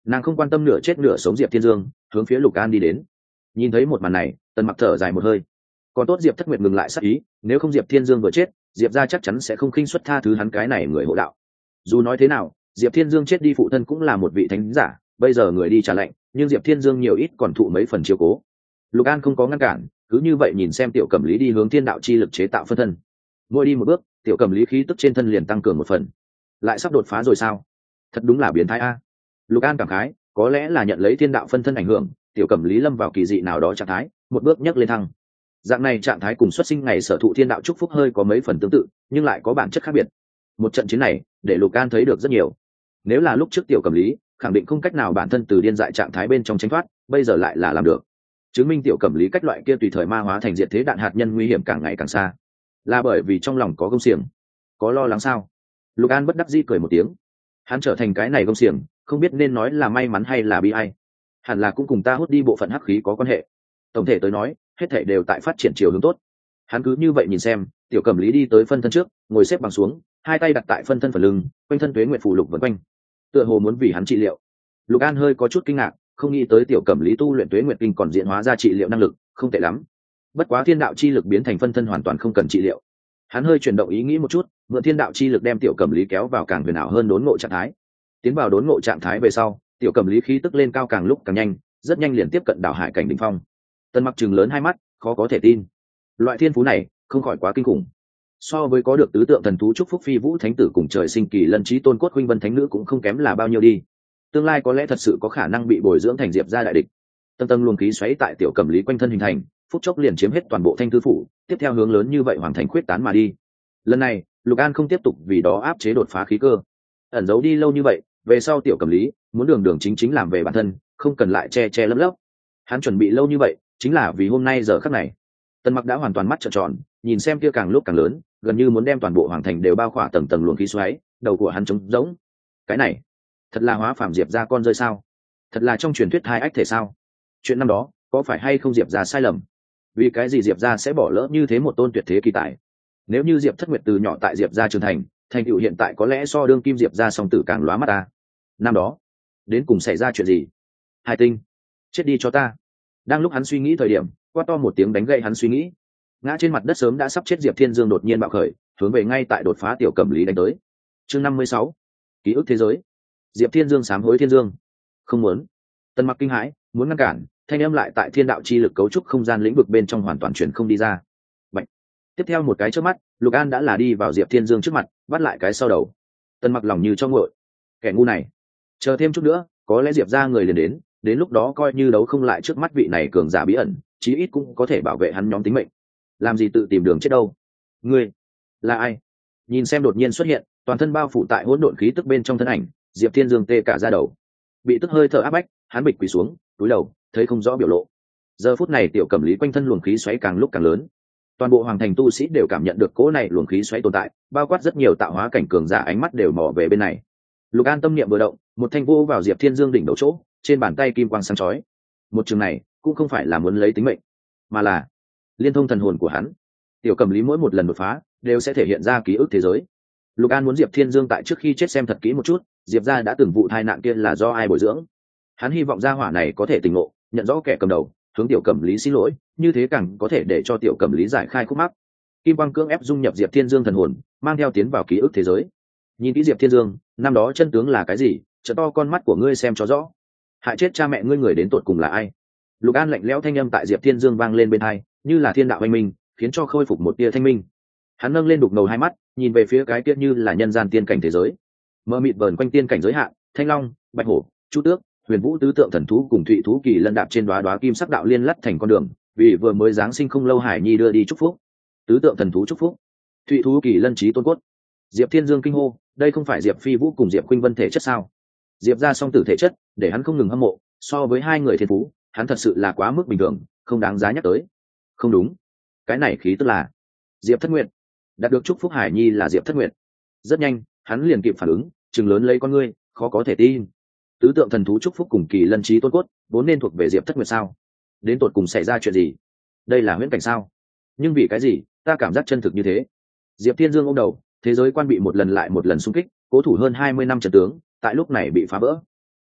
Nàng không quan tâm nửa chết nửa sống Diệp Thiên Dương, hướng phía Lục An đi đến. Nhìn thấy một màn này, Tần Mặc thở dài một hơi. Còn tốt Diệp Thất Nguyệt ngừng lại sát ý, nếu không Diệp Thiên Dương vừa chết, Diệp gia chắc chắn sẽ không khinh suất tha thứ hắn cái này người hộ đạo. Dù nói thế nào, Diệp Thiên Dương chết đi phụ thân cũng là một vị thánh giả, bây giờ người đi trả lệnh, nhưng Diệp Thiên Dương nhiều ít còn thụ mấy phần chiếu cố. Lục An không có ngăn cản, cứ như vậy nhìn xem Tiểu Cẩm Lý đi hướng thiên đạo chi lực chế tạo phân thân. Mỗi đi một bước, Tiểu Cẩm Lý khí tức trên thân liền tăng cường một phần. Lại sắp đột phá rồi sao? Thật đúng là biến thái a. Lục An cảm khái, có lẽ là nhận lấy thiên đạo phân thân ảnh hưởng, Tiểu Cẩm Lý lâm vào kỳ dị nào đó trạng thái, một bước nhấc lên thăng. Dạng này trạng thái cùng xuất sinh ngày sở thụ thiên đạo chúc phúc hơi có mấy phần tương tự, nhưng lại có bản chất khác biệt. Một trận chiến này, để Lục An thấy được rất nhiều. Nếu là lúc trước Tiểu Cẩm Lý, khẳng định không cách nào bản thân từ điên dại trạng thái bên trong tránh thoát, bây giờ lại là làm được. Chứng minh Tiểu Cẩm Lý cách loại kia tùy thời ma hóa thành diệt thế đạn hạt nhân nguy hiểm càng ngày càng xa. Là bởi vì trong lòng có gông xiềng. Có lo lắng sao? Lục An bất đắc dĩ cười một tiếng. Hắn trở thành cái này gông xiềng, không biết nên nói là may mắn hay là bi ai. Hẳn là cũng cùng ta hút đi bộ phận hắc khí có quan hệ. Tổng thể tới nói, hết thảy đều tại phát triển chiều hướng tốt. Hắn cứ như vậy nhìn xem, Tiểu Cẩm Lý đi tới phân thân trước, ngồi xếp bằng xuống, hai tay đặt tại phân thân phần lưng, quanh thân tuế nguyệt phù lục vần quanh, tựa hồ muốn vì hắn trị liệu. Lục An hơi có chút kinh ngạc, không nghĩ tới Tiểu Cẩm Lý tu luyện tuế nguyệt kinh còn diễn hóa ra trị liệu năng lực, không tệ lắm. Bất quá thiên đạo chi lực biến thành phân thân hoàn toàn không cần trị liệu. Hắn hơi chuyển động ý nghĩ một chút, mượn thiên đạo chi lực đem Tiểu Cẩm Lý kéo vào càng huyền ảo hơn đốn ngộ trạng thái. Tiến vào đốn ngộ trạng thái về sau, Tiểu Cẩm Lý khí tức lên cao càng lúc càng nhanh, rất nhanh liền tiếp cận đảo hải cảnh đỉnh phong. Tần Mặc trừng lớn hai mắt, khó có thể tin. Loại thiên phú này, không khỏi quá kinh khủng. So với có được tứ tượng thần thú chúc phúc phi vũ thánh tử cùng trời sinh kỳ lân trí tôn cốt huynh vân thánh nữ cũng không kém là bao nhiêu đi. Tương lai có lẽ thật sự có khả năng bị bồi dưỡng thành Diệp gia đại địch. Tầng tầng luồng khí xoáy tại Tiểu Cẩm Lý quanh thân hình thành, phút chốc liền chiếm hết toàn bộ Thanh Thư phủ, tiếp theo hướng lớn như vậy hoàn thành khuyết tán mà đi. Lần này, Lục An không tiếp tục vì đó áp chế đột phá khí cơ. Ẩn giấu đi lâu như vậy, về sau Tiểu Cẩm Lý muốn đường đường chính chính làm về bản thân, không cần lại che che lấp lấp. Hắn chuẩn bị lâu như vậy, chính là vì hôm nay giờ khắc này. Tần Mặc đã hoàn toàn mắt trợn tròn, nhìn xem kia càng lúc càng lớn, gần như muốn đem toàn bộ hoàng thành đều bao khỏa tầng tầng luồng khí xoáy, đầu của hắn trống rỗng. Cái này, thật là hóa phàm Diệp gia con rơi sao? Thật là trong truyền thuyết hai ách thể sao? Chuyện năm đó, có phải hay không Diệp gia sai lầm? Vì cái gì Diệp gia sẽ bỏ lỡ như thế một tôn tuyệt thế kỳ tài? Nếu như Diệp Thất Nguyệt từ nhỏ tại Diệp gia trưởng thành tựu hiện tại có lẽ so đương kim Diệp gia song tử càng lóa mắt ta. Năm đó, đến cùng xảy ra chuyện gì? Hai Tinh, chết đi cho ta! Đang lúc hắn suy nghĩ thời điểm, quát to một tiếng đánh gậy hắn suy nghĩ. Ngã trên mặt đất sớm đã sắp chết Diệp Thiên Dương đột nhiên bạo khởi, hướng về ngay tại đột phá Tiểu Cẩm Lý đánh tới. Chương 56, ký ức thế giới. Diệp Thiên Dương sám hối Thiên Dương. Không muốn. Tần Mặc kinh hãi, muốn ngăn cản, thanh âm lại tại thiên đạo chi lực cấu trúc không gian lĩnh vực bên trong hoàn toàn chuyển không đi ra. Bạch. Tiếp theo một cái chớp mắt, Lục An đã là đi vào Diệp Thiên Dương trước mặt, bắt lại cái sau đầu. Tần Mặc lòng như cho nguội. Kẻ ngu này, chờ thêm chút nữa, có lẽ Diệp gia người liền đến lúc đó coi như đấu không lại trước mắt vị này cường giả bí ẩn, chí ít cũng có thể bảo vệ hắn nhóm tính mệnh. Làm gì tự tìm đường chết đâu? Ngươi là ai? Nhìn xem đột nhiên xuất hiện, toàn thân bao phủ tại hỗn độn khí tức bên trong thân ảnh, Diệp Thiên Dương tê cả da đầu. Bị tức hơi thở áp bách, hắn bịch quỳ xuống, cúi đầu, thấy không rõ biểu lộ. Giờ phút này Tiểu Cẩm Lý quanh thân luồng khí xoáy càng lúc càng lớn. Toàn bộ hoàng thành tu sĩ đều cảm nhận được cỗ này luồng khí xoáy tồn tại, bao quát rất nhiều tạo hóa cảnh cường giả ánh mắt đều mò về bên này. Lục An tâm niệm vừa động, một thanh vô vào Diệp Thiên Dương đỉnh đầu chỗ, trên bàn tay kim quang sáng chói. Một trường này cũng không phải là muốn lấy tính mệnh, mà là liên thông thần hồn của hắn. Tiểu Cẩm Lý mỗi một lần đột phá đều sẽ thể hiện ra ký ức thế giới. Lục An muốn Diệp Thiên Dương tại trước khi chết xem thật kỹ một chút, Diệp gia đã từng vụ tai nạn kia là do ai bồi dưỡng. Hắn hy vọng gia hỏa này có thể tỉnh ngộ, nhận rõ kẻ cầm đầu, hướng Tiểu Cẩm Lý xin lỗi, như thế càng có thể để cho Tiểu Cẩm Lý giải khai khúc mắc. Kim quang cưỡng ép dung nhập Diệp Thiên Dương thần hồn, mang theo tiến vào ký ức thế giới. Nhìn kỹ Diệp Thiên Dương, năm đó chân tướng là cái gì, trợ to con mắt của ngươi xem cho rõ. Hại chết cha mẹ ngươi người đến tột cùng là ai? Lục An lạnh lẽo thanh âm tại Diệp Thiên Dương vang lên bên tai, như là thiên đạo oanh minh, khiến cho khôi phục một tia thanh minh. Hắn nâng lên đục ngầu hai mắt, nhìn về phía cái kia như là nhân gian tiên cảnh thế giới. Mơ mịt vờn quanh tiên cảnh giới hạn, thanh long, bạch hổ, chu tước, huyền vũ tứ tượng thần thú cùng thụy thú kỳ lân đạp trên đóa đóa kim sắc đạo liên lắt thành con đường, vì vừa mới giáng sinh không lâu hải nhi đưa đi chúc phúc. Tứ tượng thần thú chúc phúc, thụy thú kỳ lân chí tôn cốt. Diệp Thiên Dương kinh hô, đây không phải Diệp Phi Vũ cùng Diệp Khuynh Vân thể chất sao? Diệp gia song tử thể chất, để hắn không ngừng hâm mộ, so với hai người thiên phú, hắn thật sự là quá mức bình thường, không đáng giá nhắc tới. Không đúng, cái này khí tức là Diệp Thất Nguyệt. Đạt được chúc phúc hải nhi là Diệp Thất Nguyệt. Rất nhanh, hắn liền kịp phản ứng, trừng lớn lấy con ngươi, khó có thể tin. Tứ tượng thần thú chúc phúc cùng kỳ lân chí tôn cốt, vốn nên thuộc về Diệp Thất Nguyệt sao? Đến tột cùng xảy ra chuyện gì? Đây là huyễn cảnh sao? Nhưng vì cái gì, ta cảm giác chân thực như thế? Diệp Thiên Dương ôm đầu, thế giới quan bị một lần lại một lần xung kích, cố thủ hơn 20 năm trận tướng, tại lúc này bị phá vỡ.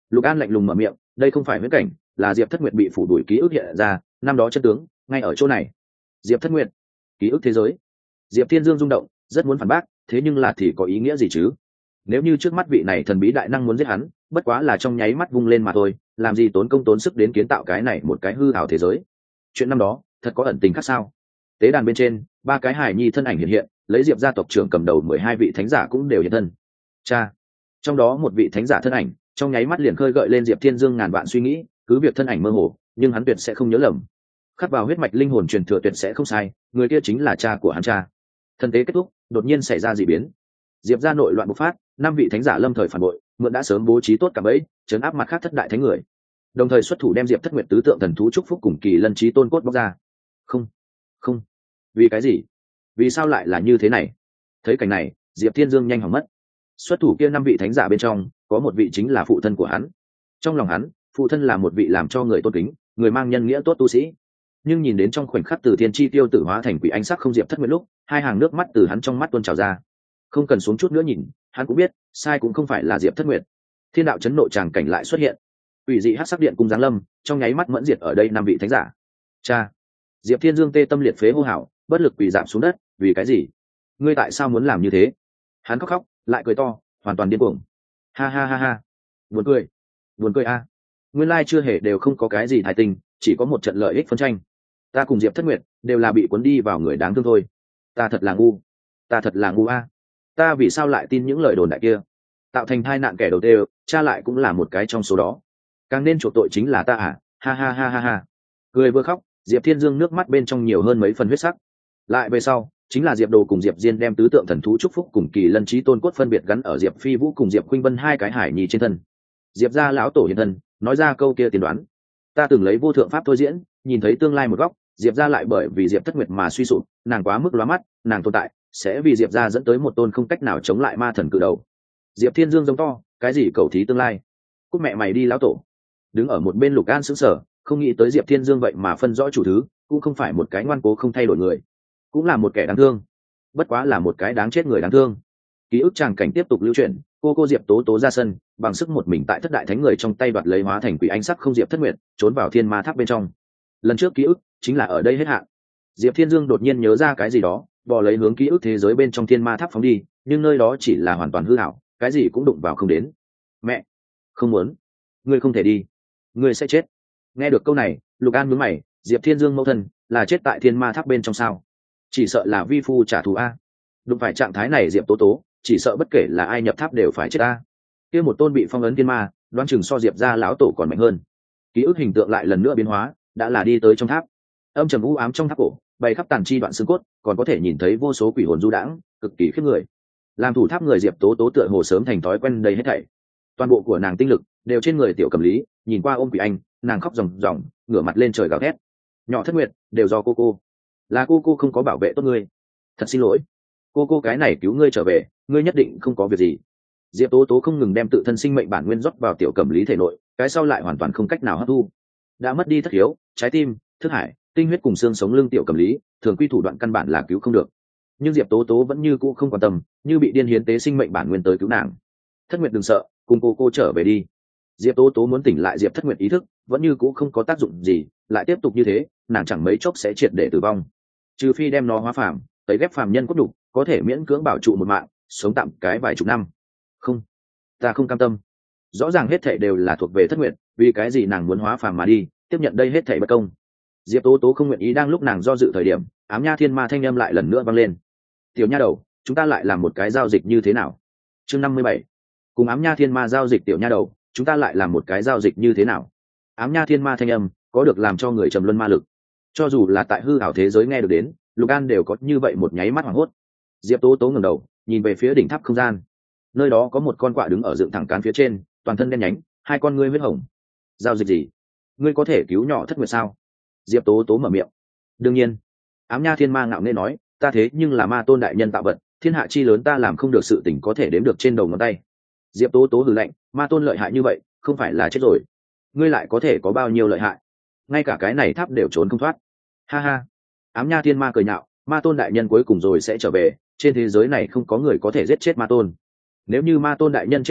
Lục An lạnh lùng mở miệng, đây không phải huyễn cảnh, là Diệp Thất Nguyệt bị phủ đuổi ký ức hiện ra, năm đó chân tướng ngay ở chỗ này. Diệp Thất Nguyệt, ký ức thế giới. Diệp Thiên Dương rung động, rất muốn phản bác, thế nhưng là thì có ý nghĩa gì chứ? Nếu như trước mắt vị này thần bí đại năng muốn giết hắn, bất quá là trong nháy mắt vung lên mà thôi, làm gì tốn công tốn sức đến kiến tạo cái này một cái hư ảo thế giới. Chuyện năm đó thật có ẩn tình khác sao? Tế đàn bên trên, ba cái hài nhi thân ảnh hiện hiện, lấy Diệp gia tộc trưởng cầm đầu 12 vị thánh giả cũng đều hiện thân. Cha, trong đó một vị thánh giả thân ảnh trong nháy mắt liền khơi gợi lên Diệp Thiên Dương ngàn vạn suy nghĩ, cứ việc thân ảnh mơ hồ, nhưng hắn tuyệt sẽ không nhớ lầm. Khắc vào huyết mạch linh hồn truyền thừa tuyệt sẽ không sai, người kia chính là cha của hắn cha. Thân tế kết thúc, đột nhiên xảy ra dị biến. Diệp gia nội loạn bộc phát, 5 vị thánh giả lâm thời phản bội, mượn đã sớm bố trí tốt cả bẫy, trấn áp mặt khác thất đại thánh người. Đồng thời xuất thủ đem Diệp Thất Nguyệt tứ tượng thần thú chúc phúc cùng kỳ lân trí tôn cốt bóc ra. Không, không, vì cái gì? Vì sao lại là như thế này? Thấy cảnh này, Diệp Thiên Dương nhanh hỏng mất. Xuất thủ kia 5 vị thánh giả bên trong, có một vị chính là phụ thân của hắn. Trong lòng hắn, phụ thân là một vị làm cho người tôn kính, người mang nhân nghĩa tốt tu sĩ. Nhưng nhìn đến trong khoảnh khắc từ thiên chi tiêu tử hóa thành quỷ ánh sắc không Diệp Thất Nguyệt lúc, hai hàng nước mắt từ hắn trong mắt tuôn trào ra. Không cần xuống chút nữa nhìn, hắn cũng biết, sai cũng không phải là Diệp Thất Nguyệt. Thiên đạo chấn nộ tràng cảnh lại xuất hiện. Quỷ dị hắc sắc điện cung giáng lâm, trong nháy mắt mẫn diệt ở đây 5 vị thánh giả. Cha, Diệp Thiên Dương tê tâm liệt phế hô hào, bất lực quỳ rạp xuống đất, vì cái gì? Ngươi tại sao muốn làm như thế? Hắn khóc khóc, lại cười to, hoàn toàn điên cuồng. Ha ha ha ha, buồn cười a. Nguyên lai chưa hề đều không có cái gì thái tình, chỉ có một trận lợi ích phân tranh. Ta cùng Diệp Thất Nguyệt đều là bị cuốn đi vào người đáng thương thôi. Ta thật là ngu a. Ta vì sao lại tin những lời đồn đại kia? Tạo thành tai nạn kẻ đầu tiên, cha lại cũng là một cái trong số đó. Càng nên chuộc tội chính là ta à? Ha ha ha ha ha. Cười vừa khóc, Diệp Thiên Dương nước mắt bên trong nhiều hơn mấy phần huyết sắc. Lại về sau, chính là Diệp Đồ cùng Diệp Diên đem tứ tượng thần thú chúc phúc cùng kỳ lân trí tôn cốt phân biệt gắn ở Diệp Phi Vũ cùng Diệp Khuynh Vân hai cái hải nhi trên thân. Diệp gia lão tổ hiện thân, nói ra câu kia tiên đoán. Ta từng lấy vô thượng pháp thôi diễn, nhìn thấy tương lai một góc, Diệp gia lại bởi vì Diệp Thất Nguyệt mà suy sụp, nàng quá mức lóa mắt, nàng tồn tại sẽ vì Diệp gia dẫn tới một tôn không cách nào chống lại ma thần cự đầu. Diệp Thiên Dương giống to, cái gì cầu thí tương lai? Cút mẹ mày đi lão tổ. Đứng ở một bên Lục An sững sờ, không nghĩ tới Diệp Thiên Dương vậy mà phân rõ chủ thứ, cũng không phải một cái ngoan cố không thay đổi người, cũng là một kẻ đáng thương, bất quá là một cái đáng chết người đáng thương. Ký ức tràng cảnh tiếp tục lưu truyền, cô Diệp Tố Tố ra sân, bằng sức một mình tại thất đại thánh người trong tay đoạt lấy hóa thành quỷ ánh sắc không Diệp Thất Nguyệt, trốn vào thiên ma tháp bên trong. Lần trước ký ức chính là ở đây hết hạn. Diệp Thiên Dương đột nhiên nhớ ra cái gì đó, bò lấy hướng ký ức thế giới bên trong thiên ma tháp phóng đi, nhưng nơi đó chỉ là hoàn toàn hư ảo, cái gì cũng đụng vào không đến. Mẹ, không muốn, ngươi không thể đi, ngươi sẽ chết. Nghe được câu này, Lục An nhướng mày, Diệp Thiên Dương mẫu thân là chết tại thiên ma tháp bên trong sao? Chỉ sợ là vi phu trả thù a. Đụng phải trạng thái này Diệp Tố Tố, chỉ sợ bất kể là ai nhập tháp đều phải chết a. Kia một tôn bị phong ấn thiên ma, đoán chừng so Diệp gia lão tổ còn mạnh hơn. Ký ức hình tượng lại lần nữa biến hóa, đã là đi tới trong tháp. Âm trầm u ám trong tháp cổ, bày khắp tàn chi đoạn xương cốt, còn có thể nhìn thấy vô số quỷ hồn du đãng, cực kỳ khiếp người. Làm thủ tháp người Diệp Tố Tố tựa hồ sớm thành thói quen đầy hết thảy. Toàn bộ của nàng tinh lực đều trên người tiểu Cẩm Lý, nhìn qua ôm quỷ anh, nàng khóc ròng ròng, ngửa mặt lên trời gào thét. Nhỏ Thất Nguyệt, đều do cô, là cô không có bảo vệ tốt ngươi, thật xin lỗi. Cô cái này cứu ngươi trở về, ngươi nhất định không có việc gì. Diệp Tố Tố không ngừng đem tự thân sinh mệnh bản nguyên rót vào tiểu Cẩm Lý thể nội, cái sau lại hoàn toàn không cách nào hấp thu. Đã mất đi thất hiếu, trái tim, thức hải, tinh huyết cùng xương sống lưng tiểu Cẩm Lý, thường quy thủ đoạn căn bản là cứu không được. Nhưng Diệp Tố Tố vẫn như cũ không quan tâm, như bị điên hiến tế sinh mệnh bản nguyên tới cứu nàng. Thất Nguyệt đừng sợ, cùng cô trở về đi. Diệp Tố Tố muốn tỉnh lại Diệp Thất Nguyệt ý thức, vẫn như cũ không có tác dụng gì, lại tiếp tục như thế, nàng chẳng mấy chốc sẽ triệt để tử vong. Trừ phi đem nó hóa phàm, tấy ghép phàm nhân cốt đục, có thể miễn cưỡng bảo trụ một mạng, sống tạm cái vài chục năm. Không, ta không cam tâm. Rõ ràng hết thảy đều là thuộc về Thất Nguyệt, vì cái gì nàng muốn hóa phàm mà đi, tiếp nhận đây hết thảy bất công. Diệp Tố Tố không nguyện ý, đang lúc nàng do dự thời điểm, ám nha thiên ma thanh âm lại lần nữa vang lên. Tiểu nha đầu, chúng ta lại làm một cái giao dịch như thế nào? Chương 57. Cùng ám nha thiên ma giao dịch. Tiểu nha đầu, chúng ta lại làm một cái giao dịch như thế nào? Ám nha thiên ma thanh âm có được làm cho người trầm luân ma lực, cho dù là tại hư ảo thế giới nghe được đến, Lục An đều có như vậy một nháy mắt hoảng hốt. Diệp Tố Tố ngẩng đầu, nhìn về phía đỉnh tháp không gian, nơi đó có một con quạ đứng ở dựng thẳng cán phía trên, toàn thân đen nhánh, hai con ngươi huyết hồng. Giao dịch gì? Ngươi có thể cứu nhỏ Thất Nguyệt sao? Diệp Tố Tố mở miệng. Đương nhiên. Ám nha thiên ma ngạo nghễ nói, ta thế nhưng là ma tôn đại nhân tạo vật, thiên hạ chi lớn ta làm không được sự tình có thể đếm được trên đầu ngón tay. Diệp Tố Tố hừ lạnh, ma tôn lợi hại như vậy, không phải là chết rồi, ngươi lại có thể có bao nhiêu lợi hại? Ngay cả cái này tháp đều trốn không thoát. Ha ha. Ám nha thiên ma cười nhạo, ma tôn đại nhân cuối cùng rồi sẽ trở về, trên thế giới này không có người có thể giết chết ma tôn. Nếu như ma tôn đại nhân chết rồi,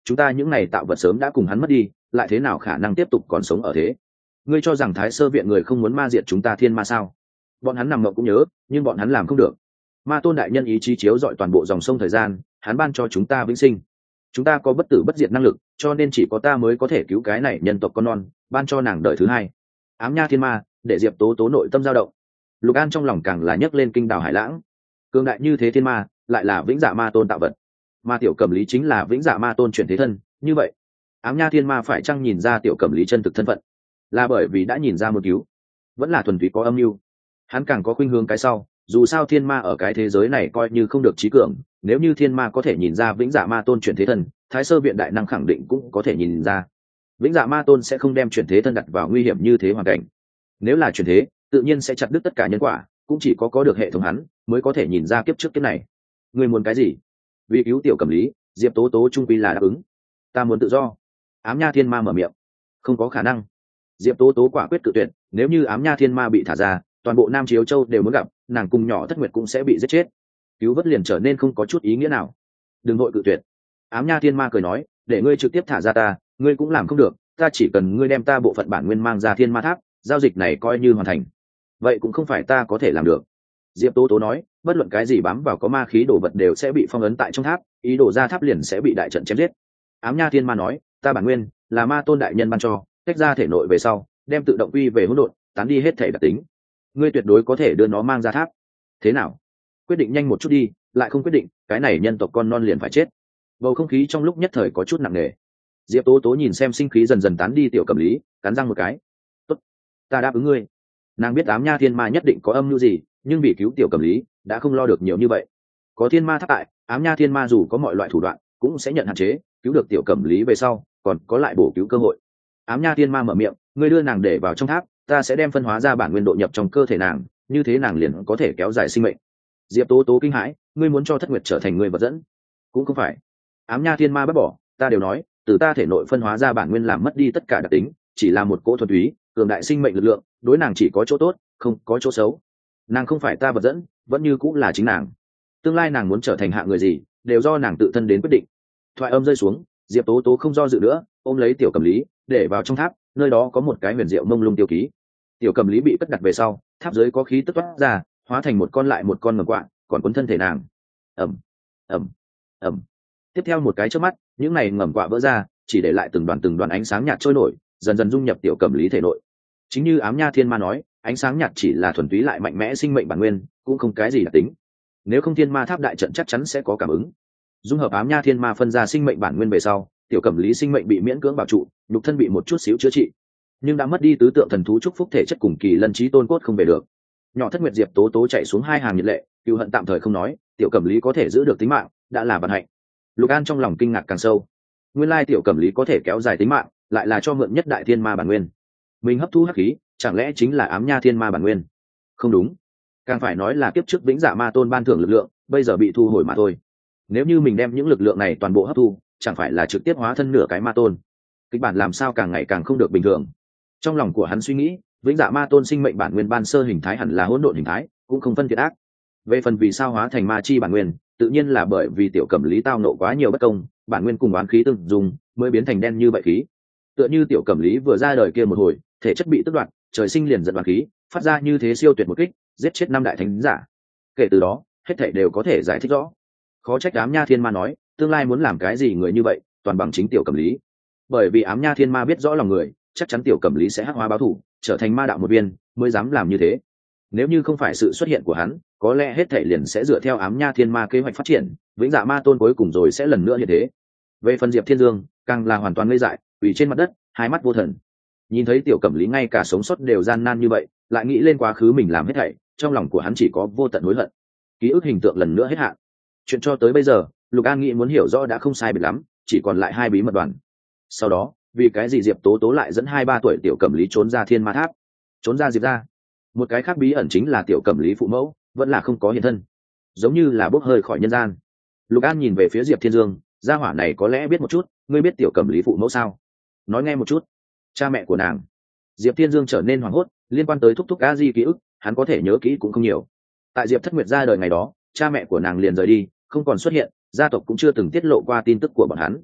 chúng ta những này tạo vật sớm đã cùng hắn mất đi, lại thế nào khả năng tiếp tục còn sống ở thế? Ngươi cho rằng Thái Sơ viện người không muốn ma diệt chúng ta thiên ma sao? Bọn hắn nằm mộng cũng nhớ, nhưng bọn hắn làm không được. Ma tôn đại nhân ý chí chiếu dọi toàn bộ dòng sông thời gian, hắn ban cho chúng ta vĩnh sinh. Chúng ta có bất tử bất diệt năng lực, cho nên chỉ có ta mới có thể cứu cái này nhân tộc con non, ban cho nàng đời thứ hai. Ám nha thiên ma, để Diệp Tố Tố nội tâm dao động. Lục An trong lòng càng là nhấc lên kinh đào hải lãng. Cường đại như thế thiên ma, lại là vĩnh dạ ma tôn tạo vật. Ma tiểu cẩm lý chính là vĩnh dạ ma tôn chuyển thế thân, như vậy, ám nha thiên ma phải chăng nhìn ra tiểu cẩm lý chân thực thân phận? Là bởi vì đã nhìn ra một cứu, vẫn là thuần túy có âm mưu? Hắn càng có khuynh hướng cái sau, dù sao thiên ma ở cái thế giới này coi như không được trí cường, nếu như thiên ma có thể nhìn ra vĩnh dạ ma tôn chuyển thế thân, Thái Sơ viện đại năng khẳng định cũng có thể nhìn ra. Vĩnh dạ ma tôn sẽ không đem chuyển thế thân đặt vào nguy hiểm như thế hoàn cảnh. Nếu là chuyển thế, tự nhiên sẽ chặt đứt tất cả nhân quả, cũng chỉ có được hệ thống hắn mới có thể nhìn ra kiếp trước kiếp này. Người muốn cái gì? Vì cứu tiểu cẩm lý, Diệp Tố Tố trung quy là đáp ứng. Ta muốn tự do. Ám nha thiên ma mở miệng. Không có khả năng. Diệp Tố Tố quả quyết cự tuyệt, nếu như ám nha thiên ma bị thả ra, toàn bộ Nam Chiếu Châu đều muốn gặp, nàng cùng nhỏ Thất Nguyệt cũng sẽ bị giết chết. Cứu vớt liền trở nên không có chút ý nghĩa nào. Đừng vội cự tuyệt. Ám nha thiên ma cười nói, để ngươi trực tiếp thả ra ta, ngươi cũng làm không được, ta chỉ cần ngươi đem ta bộ phận bản nguyên mang ra thiên ma tháp, giao dịch này coi như hoàn thành. Vậy cũng không phải ta có thể làm được. Diệp Tố Tố nói, bất luận cái gì bám vào có ma khí đồ vật đều sẽ bị phong ấn tại trong tháp, ý đồ ra tháp liền sẽ bị đại trận chém giết. Ám nha thiên ma nói, ta bản nguyên là ma tôn đại nhân ban cho, tách ra thể nội về sau, đem tự động quy về hỗn độn, tán đi hết thể đặc tính. Ngươi tuyệt đối có thể đưa nó mang ra tháp. Thế nào? Quyết định nhanh một chút đi, lại không quyết định, cái này nhân tộc con non liền phải chết. Bầu không khí trong lúc nhất thời có chút nặng nề. Diệp Tố Tố nhìn xem sinh khí dần dần tán đi tiểu cẩm lý, cắn răng một cái. Tốt, ta đáp ứng ngươi. Nàng biết ám nha thiên ma nhất định có âm mưu gì, nhưng vì cứu tiểu cẩm lý, đã không lo được nhiều như vậy. Có thiên ma tháp tại, ám nha thiên ma dù có mọi loại thủ đoạn, cũng sẽ nhận hạn chế, cứu được tiểu cẩm lý về sau, còn có lại bổ cứu cơ hội. Ám nha thiên ma mở miệng, ngươi đưa nàng để vào trong tháp, ta sẽ đem phân hóa ra bản nguyên độ nhập trong cơ thể nàng, như thế nàng liền có thể kéo dài sinh mệnh. Diệp Tố Tố kinh hãi, ngươi muốn cho Thất Nguyệt trở thành người vật dẫn? Cũng không phải. Ám nha thiên ma bác bỏ, ta đều nói, từ ta thể nội phân hóa ra bản nguyên làm mất đi tất cả đặc tính, chỉ là một cỗ thuần túy cường đại sinh mệnh lực lượng, đối nàng chỉ có chỗ tốt, không có chỗ xấu. Nàng không phải ta vật dẫn, vẫn như cũng là chính nàng. Tương lai nàng muốn trở thành hạng người gì, đều do nàng tự thân đến quyết định. Thoại âm rơi xuống, Diệp Tố Tố không do dự nữa, ôm lấy tiểu cẩm lý, để vào trong tháp, nơi đó có một cái huyền diệu mông lung tiêu ký. Tiểu cẩm lý bị cất đặt về sau, tháp dưới có khí tức toát ra, hóa thành một con lại một con ngầm quạ, còn cuốn thân thể nàng. Ẩm, ẩm, ẩm. Tiếp theo một cái chớp mắt, những này ngầm quạ vỡ ra, chỉ để lại từng đoàn ánh sáng nhạt trôi nổi, dần dần dung nhập tiểu cẩm lý thể nội. Chính như ám nha thiên ma nói, ánh sáng nhạt chỉ là thuần túy lại mạnh mẽ sinh mệnh bản nguyên, cũng không cái gì đặc tính. Nếu không thiên ma tháp đại trận chắc chắn sẽ có cảm ứng. Dung hợp ám nha thiên ma phân ra sinh mệnh bản nguyên về sau, tiểu cẩm lý sinh mệnh bị miễn cưỡng bảo trụ, nhục thân bị một chút xíu chữa trị, nhưng đã mất đi tứ tượng thần thú chúc phúc thể chất cùng kỳ lân trí tôn cốt không về được. Nhỏ Thất Nguyệt Diệp Tố Tố chạy xuống hai hàng nhiệt lệ, cựu hận tạm thời không nói, tiểu cẩm lý có thể giữ được tính mạng, đã là vận hạnh. Lục An trong lòng kinh ngạc càng sâu. Nguyên lai tiểu cẩm lý có thể kéo dài tính mạng, lại là cho mượn nhất đại thiên ma bản nguyên. Mình hấp thu hắc khí, chẳng lẽ chính là ám nha thiên ma bản nguyên? Không đúng, càng phải nói là kiếp trước vĩnh dạ ma tôn ban thưởng lực lượng, bây giờ bị thu hồi mà thôi. Nếu như mình đem những lực lượng này toàn bộ hấp thu, chẳng phải là trực tiếp hóa thân nửa cái ma tôn? Kịch bản làm sao càng ngày càng không được bình thường. Trong lòng của hắn suy nghĩ, vĩnh dạ ma tôn sinh mệnh bản nguyên ban sơ hình thái hẳn là hỗn độn hình thái, cũng không phân thiện ác. Về phần vì sao hóa thành ma chi bản nguyên, tự nhiên là bởi vì tiểu cẩm lý tao nộ quá nhiều bất công, bản nguyên cùng oán khí tương dùng, mới biến thành đen như vậy khí. Tựa như tiểu cẩm lý vừa ra đời kia một hồi, thể chất bị tước đoạt, trời sinh liền giận oán khí, phát ra như thế siêu tuyệt một kích, giết chết năm đại thánh giả. Kể từ đó, hết thảy đều có thể giải thích rõ. Khó trách ám nha thiên ma nói, tương lai muốn làm cái gì người như vậy, toàn bằng chính tiểu cẩm lý. Bởi vì ám nha thiên ma biết rõ lòng người, chắc chắn tiểu cẩm lý sẽ hắc hóa báo thù, trở thành ma đạo một viên, mới dám làm như thế. Nếu như không phải sự xuất hiện của hắn, có lẽ hết thảy liền sẽ dựa theo ám nha thiên ma kế hoạch phát triển, vĩnh dạ ma tôn cuối cùng rồi sẽ lần nữa như thế. Về phần Diệp Thiên Dương, càng là hoàn toàn ngây dại, quỳ trên mặt đất, hai mắt vô thần. Nhìn thấy tiểu cẩm lý ngay cả sống sót đều gian nan như vậy, lại nghĩ lên quá khứ mình làm hết thảy, trong lòng của hắn chỉ có vô tận hối hận. Ký ức hình tượng lần nữa hết hạn. Chuyện cho tới bây giờ, Lục An nghĩ muốn hiểu rõ đã không sai biệt lắm, chỉ còn lại hai bí mật đoàn. Sau đó, vì cái gì Diệp Tố Tố lại dẫn 2-3 tuổi tiểu cẩm lý trốn ra thiên ma tháp, trốn ra Diệp ra? Một cái khác bí ẩn chính là tiểu cẩm lý phụ mẫu vẫn là không có hiện thân, giống như là bốc hơi khỏi nhân gian. Lục An nhìn về phía Diệp Thiên Dương, gia hỏa này có lẽ biết một chút, ngươi biết tiểu cẩm lý phụ mẫu sao? Nói nghe một chút. Cha mẹ của nàng. Diệp Thiên Dương trở nên hoảng hốt, liên quan tới thúc thúc a di ký ức, hắn có thể nhớ kỹ cũng không nhiều. Tại Diệp Thất Nguyệt ra đời ngày đó, cha mẹ của nàng liền rời đi, không còn xuất hiện, gia tộc cũng chưa từng tiết lộ qua tin tức của bọn hắn.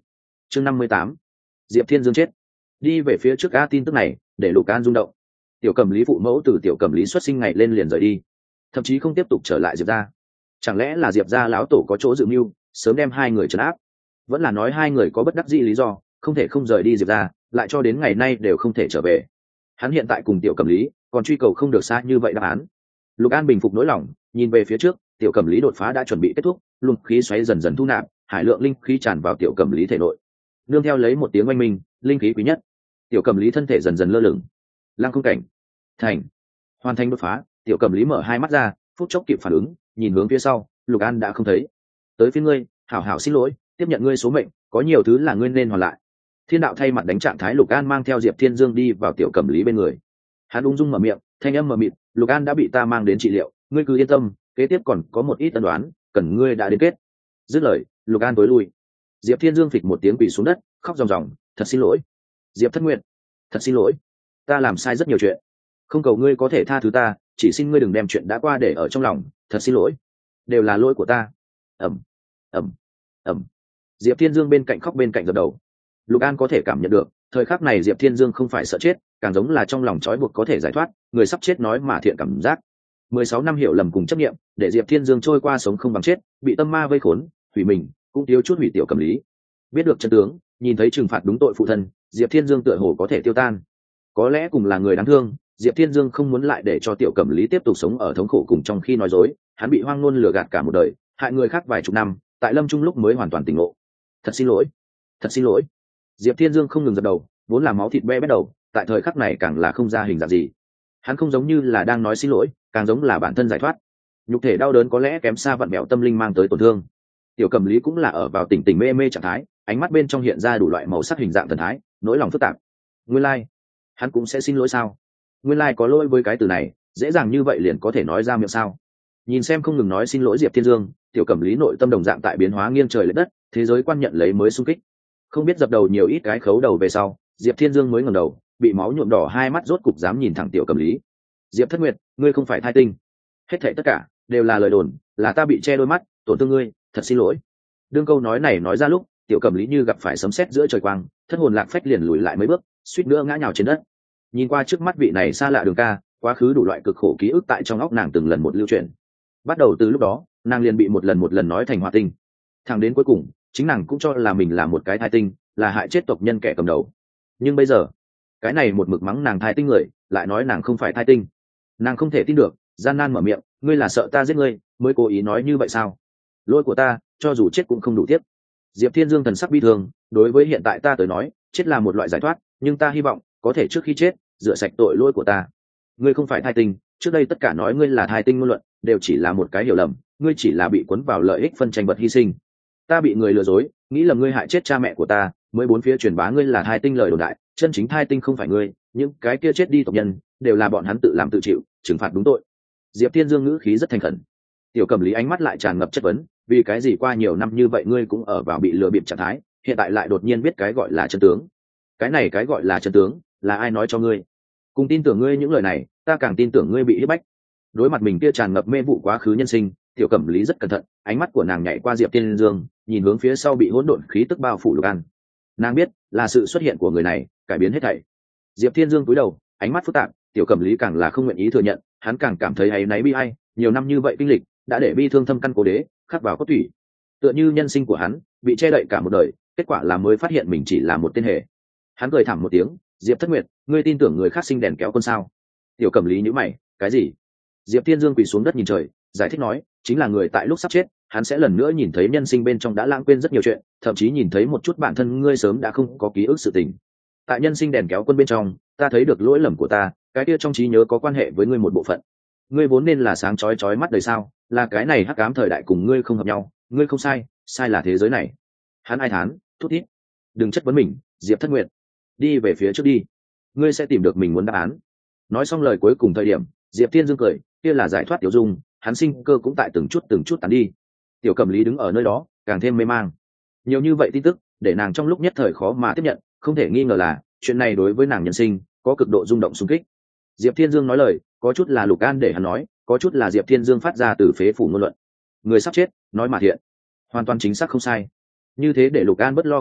chương 58. Diệp Thiên Dương chết. Đi về phía trước tin tức này để Lục An rung động. Tiểu Cẩm Lý phụ mẫu từ Tiểu Cẩm Lý xuất sinh ngày lên liền rời đi, thậm chí không tiếp tục trở lại Diệp gia. Chẳng lẽ là Diệp gia lão tổ có chỗ dự mưu, sớm đem hai người trấn áp? Vẫn là nói hai người có bất đắc dĩ lý do, không thể không rời đi Diệp gia, lại cho đến ngày nay đều không thể trở về. Hắn hiện tại cùng Tiểu Cẩm Lý còn truy cầu không được xa như vậy đáp án. Lục An bình phục nỗi lòng, nhìn về phía trước, Tiểu Cẩm Lý đột phá đã chuẩn bị kết thúc, luồng khí xoáy dần dần thu nạp, hải lượng linh khí tràn vào Tiểu Cẩm Lý thể nội. Nương theo lấy một tiếng oanh minh, linh khí quý nhất, Tiểu Cẩm Lý thân thể dần dần lơ lửng. Lăng không cảnh thành, hoàn thành đột phá. Tiểu Cẩm Lý mở hai mắt ra, phút chốc kịp phản ứng, nhìn hướng phía sau, Lục An đã không thấy. Tới phía ngươi, hảo hảo xin lỗi, tiếp nhận ngươi số mệnh, có nhiều thứ là ngươi nên hoàn lại. Thiên đạo thay mặt đánh trạng thái, Lục An mang theo Diệp Thiên Dương đi vào Tiểu Cẩm Lý bên người. Hắn ung dung mở miệng, thanh âm mờ mịt, Lục An đã bị ta mang đến trị liệu, ngươi cứ yên tâm, kế tiếp còn có một ít tân đoán cần ngươi đã đến kết. Dứt lời, Lục An tối lui. Diệp Thiên Dương phịch một tiếng quỳ xuống đất, khóc ròng ròng, thật xin lỗi Diệp Thất Nguyệt, thật xin lỗi, ta làm sai rất nhiều chuyện, không cầu ngươi có thể tha thứ ta, chỉ xin ngươi đừng đem chuyện đã qua để ở trong lòng, thật xin lỗi, đều là lỗi của ta. ẩm ẩm ẩm Diệp Thiên Dương bên cạnh khóc bên cạnh gật đầu. Lục An có thể cảm nhận được thời khắc này Diệp Thiên Dương không phải sợ chết, càng giống là trong lòng trói buộc có thể giải thoát, người sắp chết nói mà thiện cảm giác. 16 năm hiểu lầm cùng chấp nghiệm để Diệp Thiên Dương trôi qua sống không bằng chết, bị tâm ma vây khốn, hủy mình cũng thiếu chút hủy Tiểu Cẩm Lý. Biết được chân tướng, nhìn thấy trừng phạt đúng tội phụ thân, Diệp Thiên Dương tựa hồ có thể tiêu tan. Có lẽ cùng là người đáng thương, Diệp Thiên Dương không muốn lại để cho Tiểu Cẩm Lý tiếp tục sống ở thống khổ cùng trong khi nói dối. Hắn bị hoang ngôn lừa gạt cả một đời, hại người khác vài chục năm, tại lâm trung lúc mới hoàn toàn tỉnh ngộ. Thật xin lỗi, thật xin lỗi. Diệp Thiên Dương không ngừng dập đầu, vốn là máu thịt be bét đầu, tại thời khắc này càng là không ra hình dạng gì. Hắn không giống như là đang nói xin lỗi, càng giống là bản thân giải thoát. Nhục thể đau đớn có lẽ kém xa vặn bẹo tâm linh mang tới tổn thương. Tiểu Cẩm Lý cũng là ở vào tỉnh tỉnh mê mê trạng thái, ánh mắt bên trong hiện ra đủ loại màu sắc hình dạng thần thái, nỗi lòng phức tạp. Nguyên lai, hắn cũng sẽ xin lỗi sao? Nguyên lai có lỗi với cái từ này, dễ dàng như vậy liền có thể nói ra miệng sao? Nhìn xem không ngừng nói xin lỗi Diệp Thiên Dương, Tiểu Cẩm Lý nội tâm đồng dạng tại biến hóa nghiêng trời lệch đất, thế giới quan nhận lấy mới xung kích. Không biết dập đầu nhiều ít cái khấu đầu về sau, Diệp Thiên Dương mới ngẩng đầu, bị máu nhuộm đỏ hai mắt rốt cục dám nhìn thẳng Tiểu Cẩm Lý. Diệp Thất Nguyệt, ngươi không phải thai tinh, hết thảy tất cả đều là lời đồn, là ta bị che đôi mắt, tổn thương ngươi, thật xin lỗi. Đương câu nói này nói ra lúc, Tiểu Cẩm Lý như gặp phải sấm sét giữa trời quang, thất hồn lạc phách liền lùi lại mấy bước, suýt nữa ngã nhào trên đất. Nhìn qua trước mắt vị này xa lạ đường ca, quá khứ đủ loại cực khổ ký ức tại trong óc nàng từng lần một lưu truyền. Bắt đầu từ lúc đó, nàng liền bị một lần nói thành hoa tinh, thẳng đến cuối cùng chính nàng cũng cho là mình là một cái thai tinh, là hại chết tộc nhân kẻ cầm đầu. Nhưng bây giờ, cái này một mực mắng nàng thai tinh người lại nói nàng không phải thai tinh. Nàng không thể tin được, gian nan mở miệng, ngươi là sợ ta giết ngươi mới cố ý nói như vậy sao? Lỗi của ta, cho dù chết cũng không đủ tiếc. Diệp Thiên Dương thần sắc bi thương, đối với hiện tại ta tới nói, chết là một loại giải thoát, nhưng ta hy vọng có thể trước khi chết rửa sạch tội lỗi của ta. Ngươi không phải thai tinh, trước đây tất cả nói ngươi là thai tinh ngôn luận đều chỉ là một cái hiểu lầm, ngươi chỉ là bị cuốn vào lợi ích phân tranh vật hy sinh. Ta bị người lừa dối, nghĩ là ngươi hại chết cha mẹ của ta, mới bốn phía truyền bá ngươi là thai tinh lời đồn đại, chân chính thai tinh không phải ngươi, những cái kia chết đi tộc nhân đều là bọn hắn tự làm tự chịu, trừng phạt đúng tội. Diệp Thiên Dương ngữ khí rất thành khẩn. Tiểu Cẩm Lý ánh mắt lại tràn ngập chất vấn, vì cái gì qua nhiều năm như vậy ngươi cũng ở vào bị lừa bịp trạng thái, hiện tại lại đột nhiên biết cái gọi là chân tướng? Cái này cái gọi là chân tướng là ai nói cho ngươi? Cùng tin tưởng ngươi những lời này, ta càng tin tưởng ngươi bị hiếp bách. Đối mặt mình kia tràn ngập mê vụ quá khứ nhân sinh, Tiểu Cẩm Lý rất cẩn thận, ánh mắt của nàng nhảy qua Diệp Thiên Dương, nhìn hướng phía sau bị hỗn độn khí tức bao phủ Lục An. Nàng biết, là sự xuất hiện của người này cải biến hết thảy. Diệp Thiên Dương cúi đầu, ánh mắt phức tạp, Tiểu Cẩm Lý càng là không nguyện ý thừa nhận, hắn càng cảm thấy áy náy bi ai, nhiều năm như vậy kinh lịch đã để bi thương thâm căn cố đế, khắc vào cốt tủy. Tựa như nhân sinh của hắn bị che đậy cả một đời, kết quả là mới phát hiện mình chỉ là một tên hề. Hắn cười thảm một tiếng, Diệp Thất Nguyệt, ngươi tin tưởng người khác sinh đèn kéo quân sao? Tiểu Cẩm Lý nhíu mày, cái gì? Diệp Thiên Dương quỳ xuống đất nhìn trời, giải thích nói, chính là người tại lúc sắp chết, hắn sẽ lần nữa nhìn thấy nhân sinh bên trong đã lãng quên rất nhiều chuyện, thậm chí nhìn thấy một chút bản thân ngươi sớm đã không có ký ức sự tình. Tại nhân sinh đèn kéo quân bên trong, ta thấy được lỗi lầm của ta, cái kia trong trí nhớ có quan hệ với ngươi một bộ phận. Ngươi vốn nên là sáng chói chói mắt đời sao, là cái này hắc ám thời đại cùng ngươi không hợp nhau, ngươi không sai, sai là thế giới này. Hắn ai thán, thút thít. Đừng chất vấn mình, Diệp Thất Nguyệt, đi về phía trước đi, ngươi sẽ tìm được mình muốn đáp án. Nói xong lời cuối cùng thời điểm, Diệp Thiên Dương cười, kia là giải thoát Tiểu Dung, hắn sinh cơ cũng tại từng chút tán đi. Tiểu Cẩm Lý đứng ở nơi đó, càng thêm mê mang. Nhiều như vậy tin tức, để nàng trong lúc nhất thời khó mà tiếp nhận, không thể nghi ngờ là chuyện này đối với nàng nhân sinh có cực độ rung động xung kích. Diệp Thiên Dương nói lời, có chút là Lục An để hắn nói, có chút là Diệp Thiên Dương phát ra từ phế phủ ngôn luận. Người sắp chết, nói mà thiện, hoàn toàn chính xác không sai. Như thế để Lục An bất lo không ít,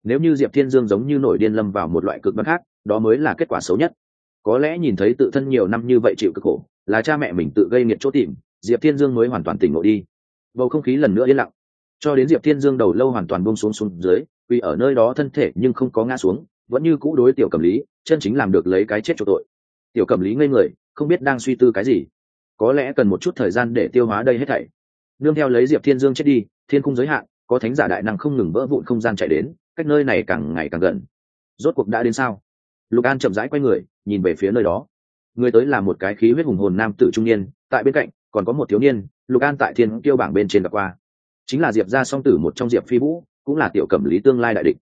Nếu như Diệp Thiên Dương giống như nổi điên lâm vào một loại cực đoan khác, đó mới là kết quả xấu nhất. Có lẽ nhìn thấy tự thân nhiều năm như vậy chịu cực khổ, là cha mẹ mình tự gây nghiệt chỗ tìm, Diệp Thiên Dương mới hoàn toàn tỉnh ngộ đi. Bầu không khí lần nữa yên lặng, cho đến Diệp Thiên Dương đầu lâu hoàn toàn buông xuống dưới, vì ở nơi đó thân thể nhưng không có ngã xuống, vẫn như cũ đối Tiểu Cẩm Lý, chân chính làm được lấy cái chết chỗ tội. Tiểu Cẩm Lý ngây người, không biết đang suy tư cái gì, có lẽ cần một chút thời gian để tiêu hóa đây hết thảy. Nương theo lấy Diệp Thiên Dương chết đi, thiên cung giới hạn, có thánh giả đại năng không ngừng vỡ vụn không gian chạy đến, cách nơi này càng ngày càng gần. Rốt cuộc đã đến sao? Lục An chậm rãi quay người, nhìn về phía nơi đó. Người tới là một cái khí huyết hùng hồn nam tử trung niên, tại bên cạnh còn có một thiếu niên, Lục An tại thiên kiêu bảng bên trên gặp qua, chính là Diệp gia song tử một trong Diệp Phi Vũ, cũng là Tiểu Cẩm Lý tương lai đại địch.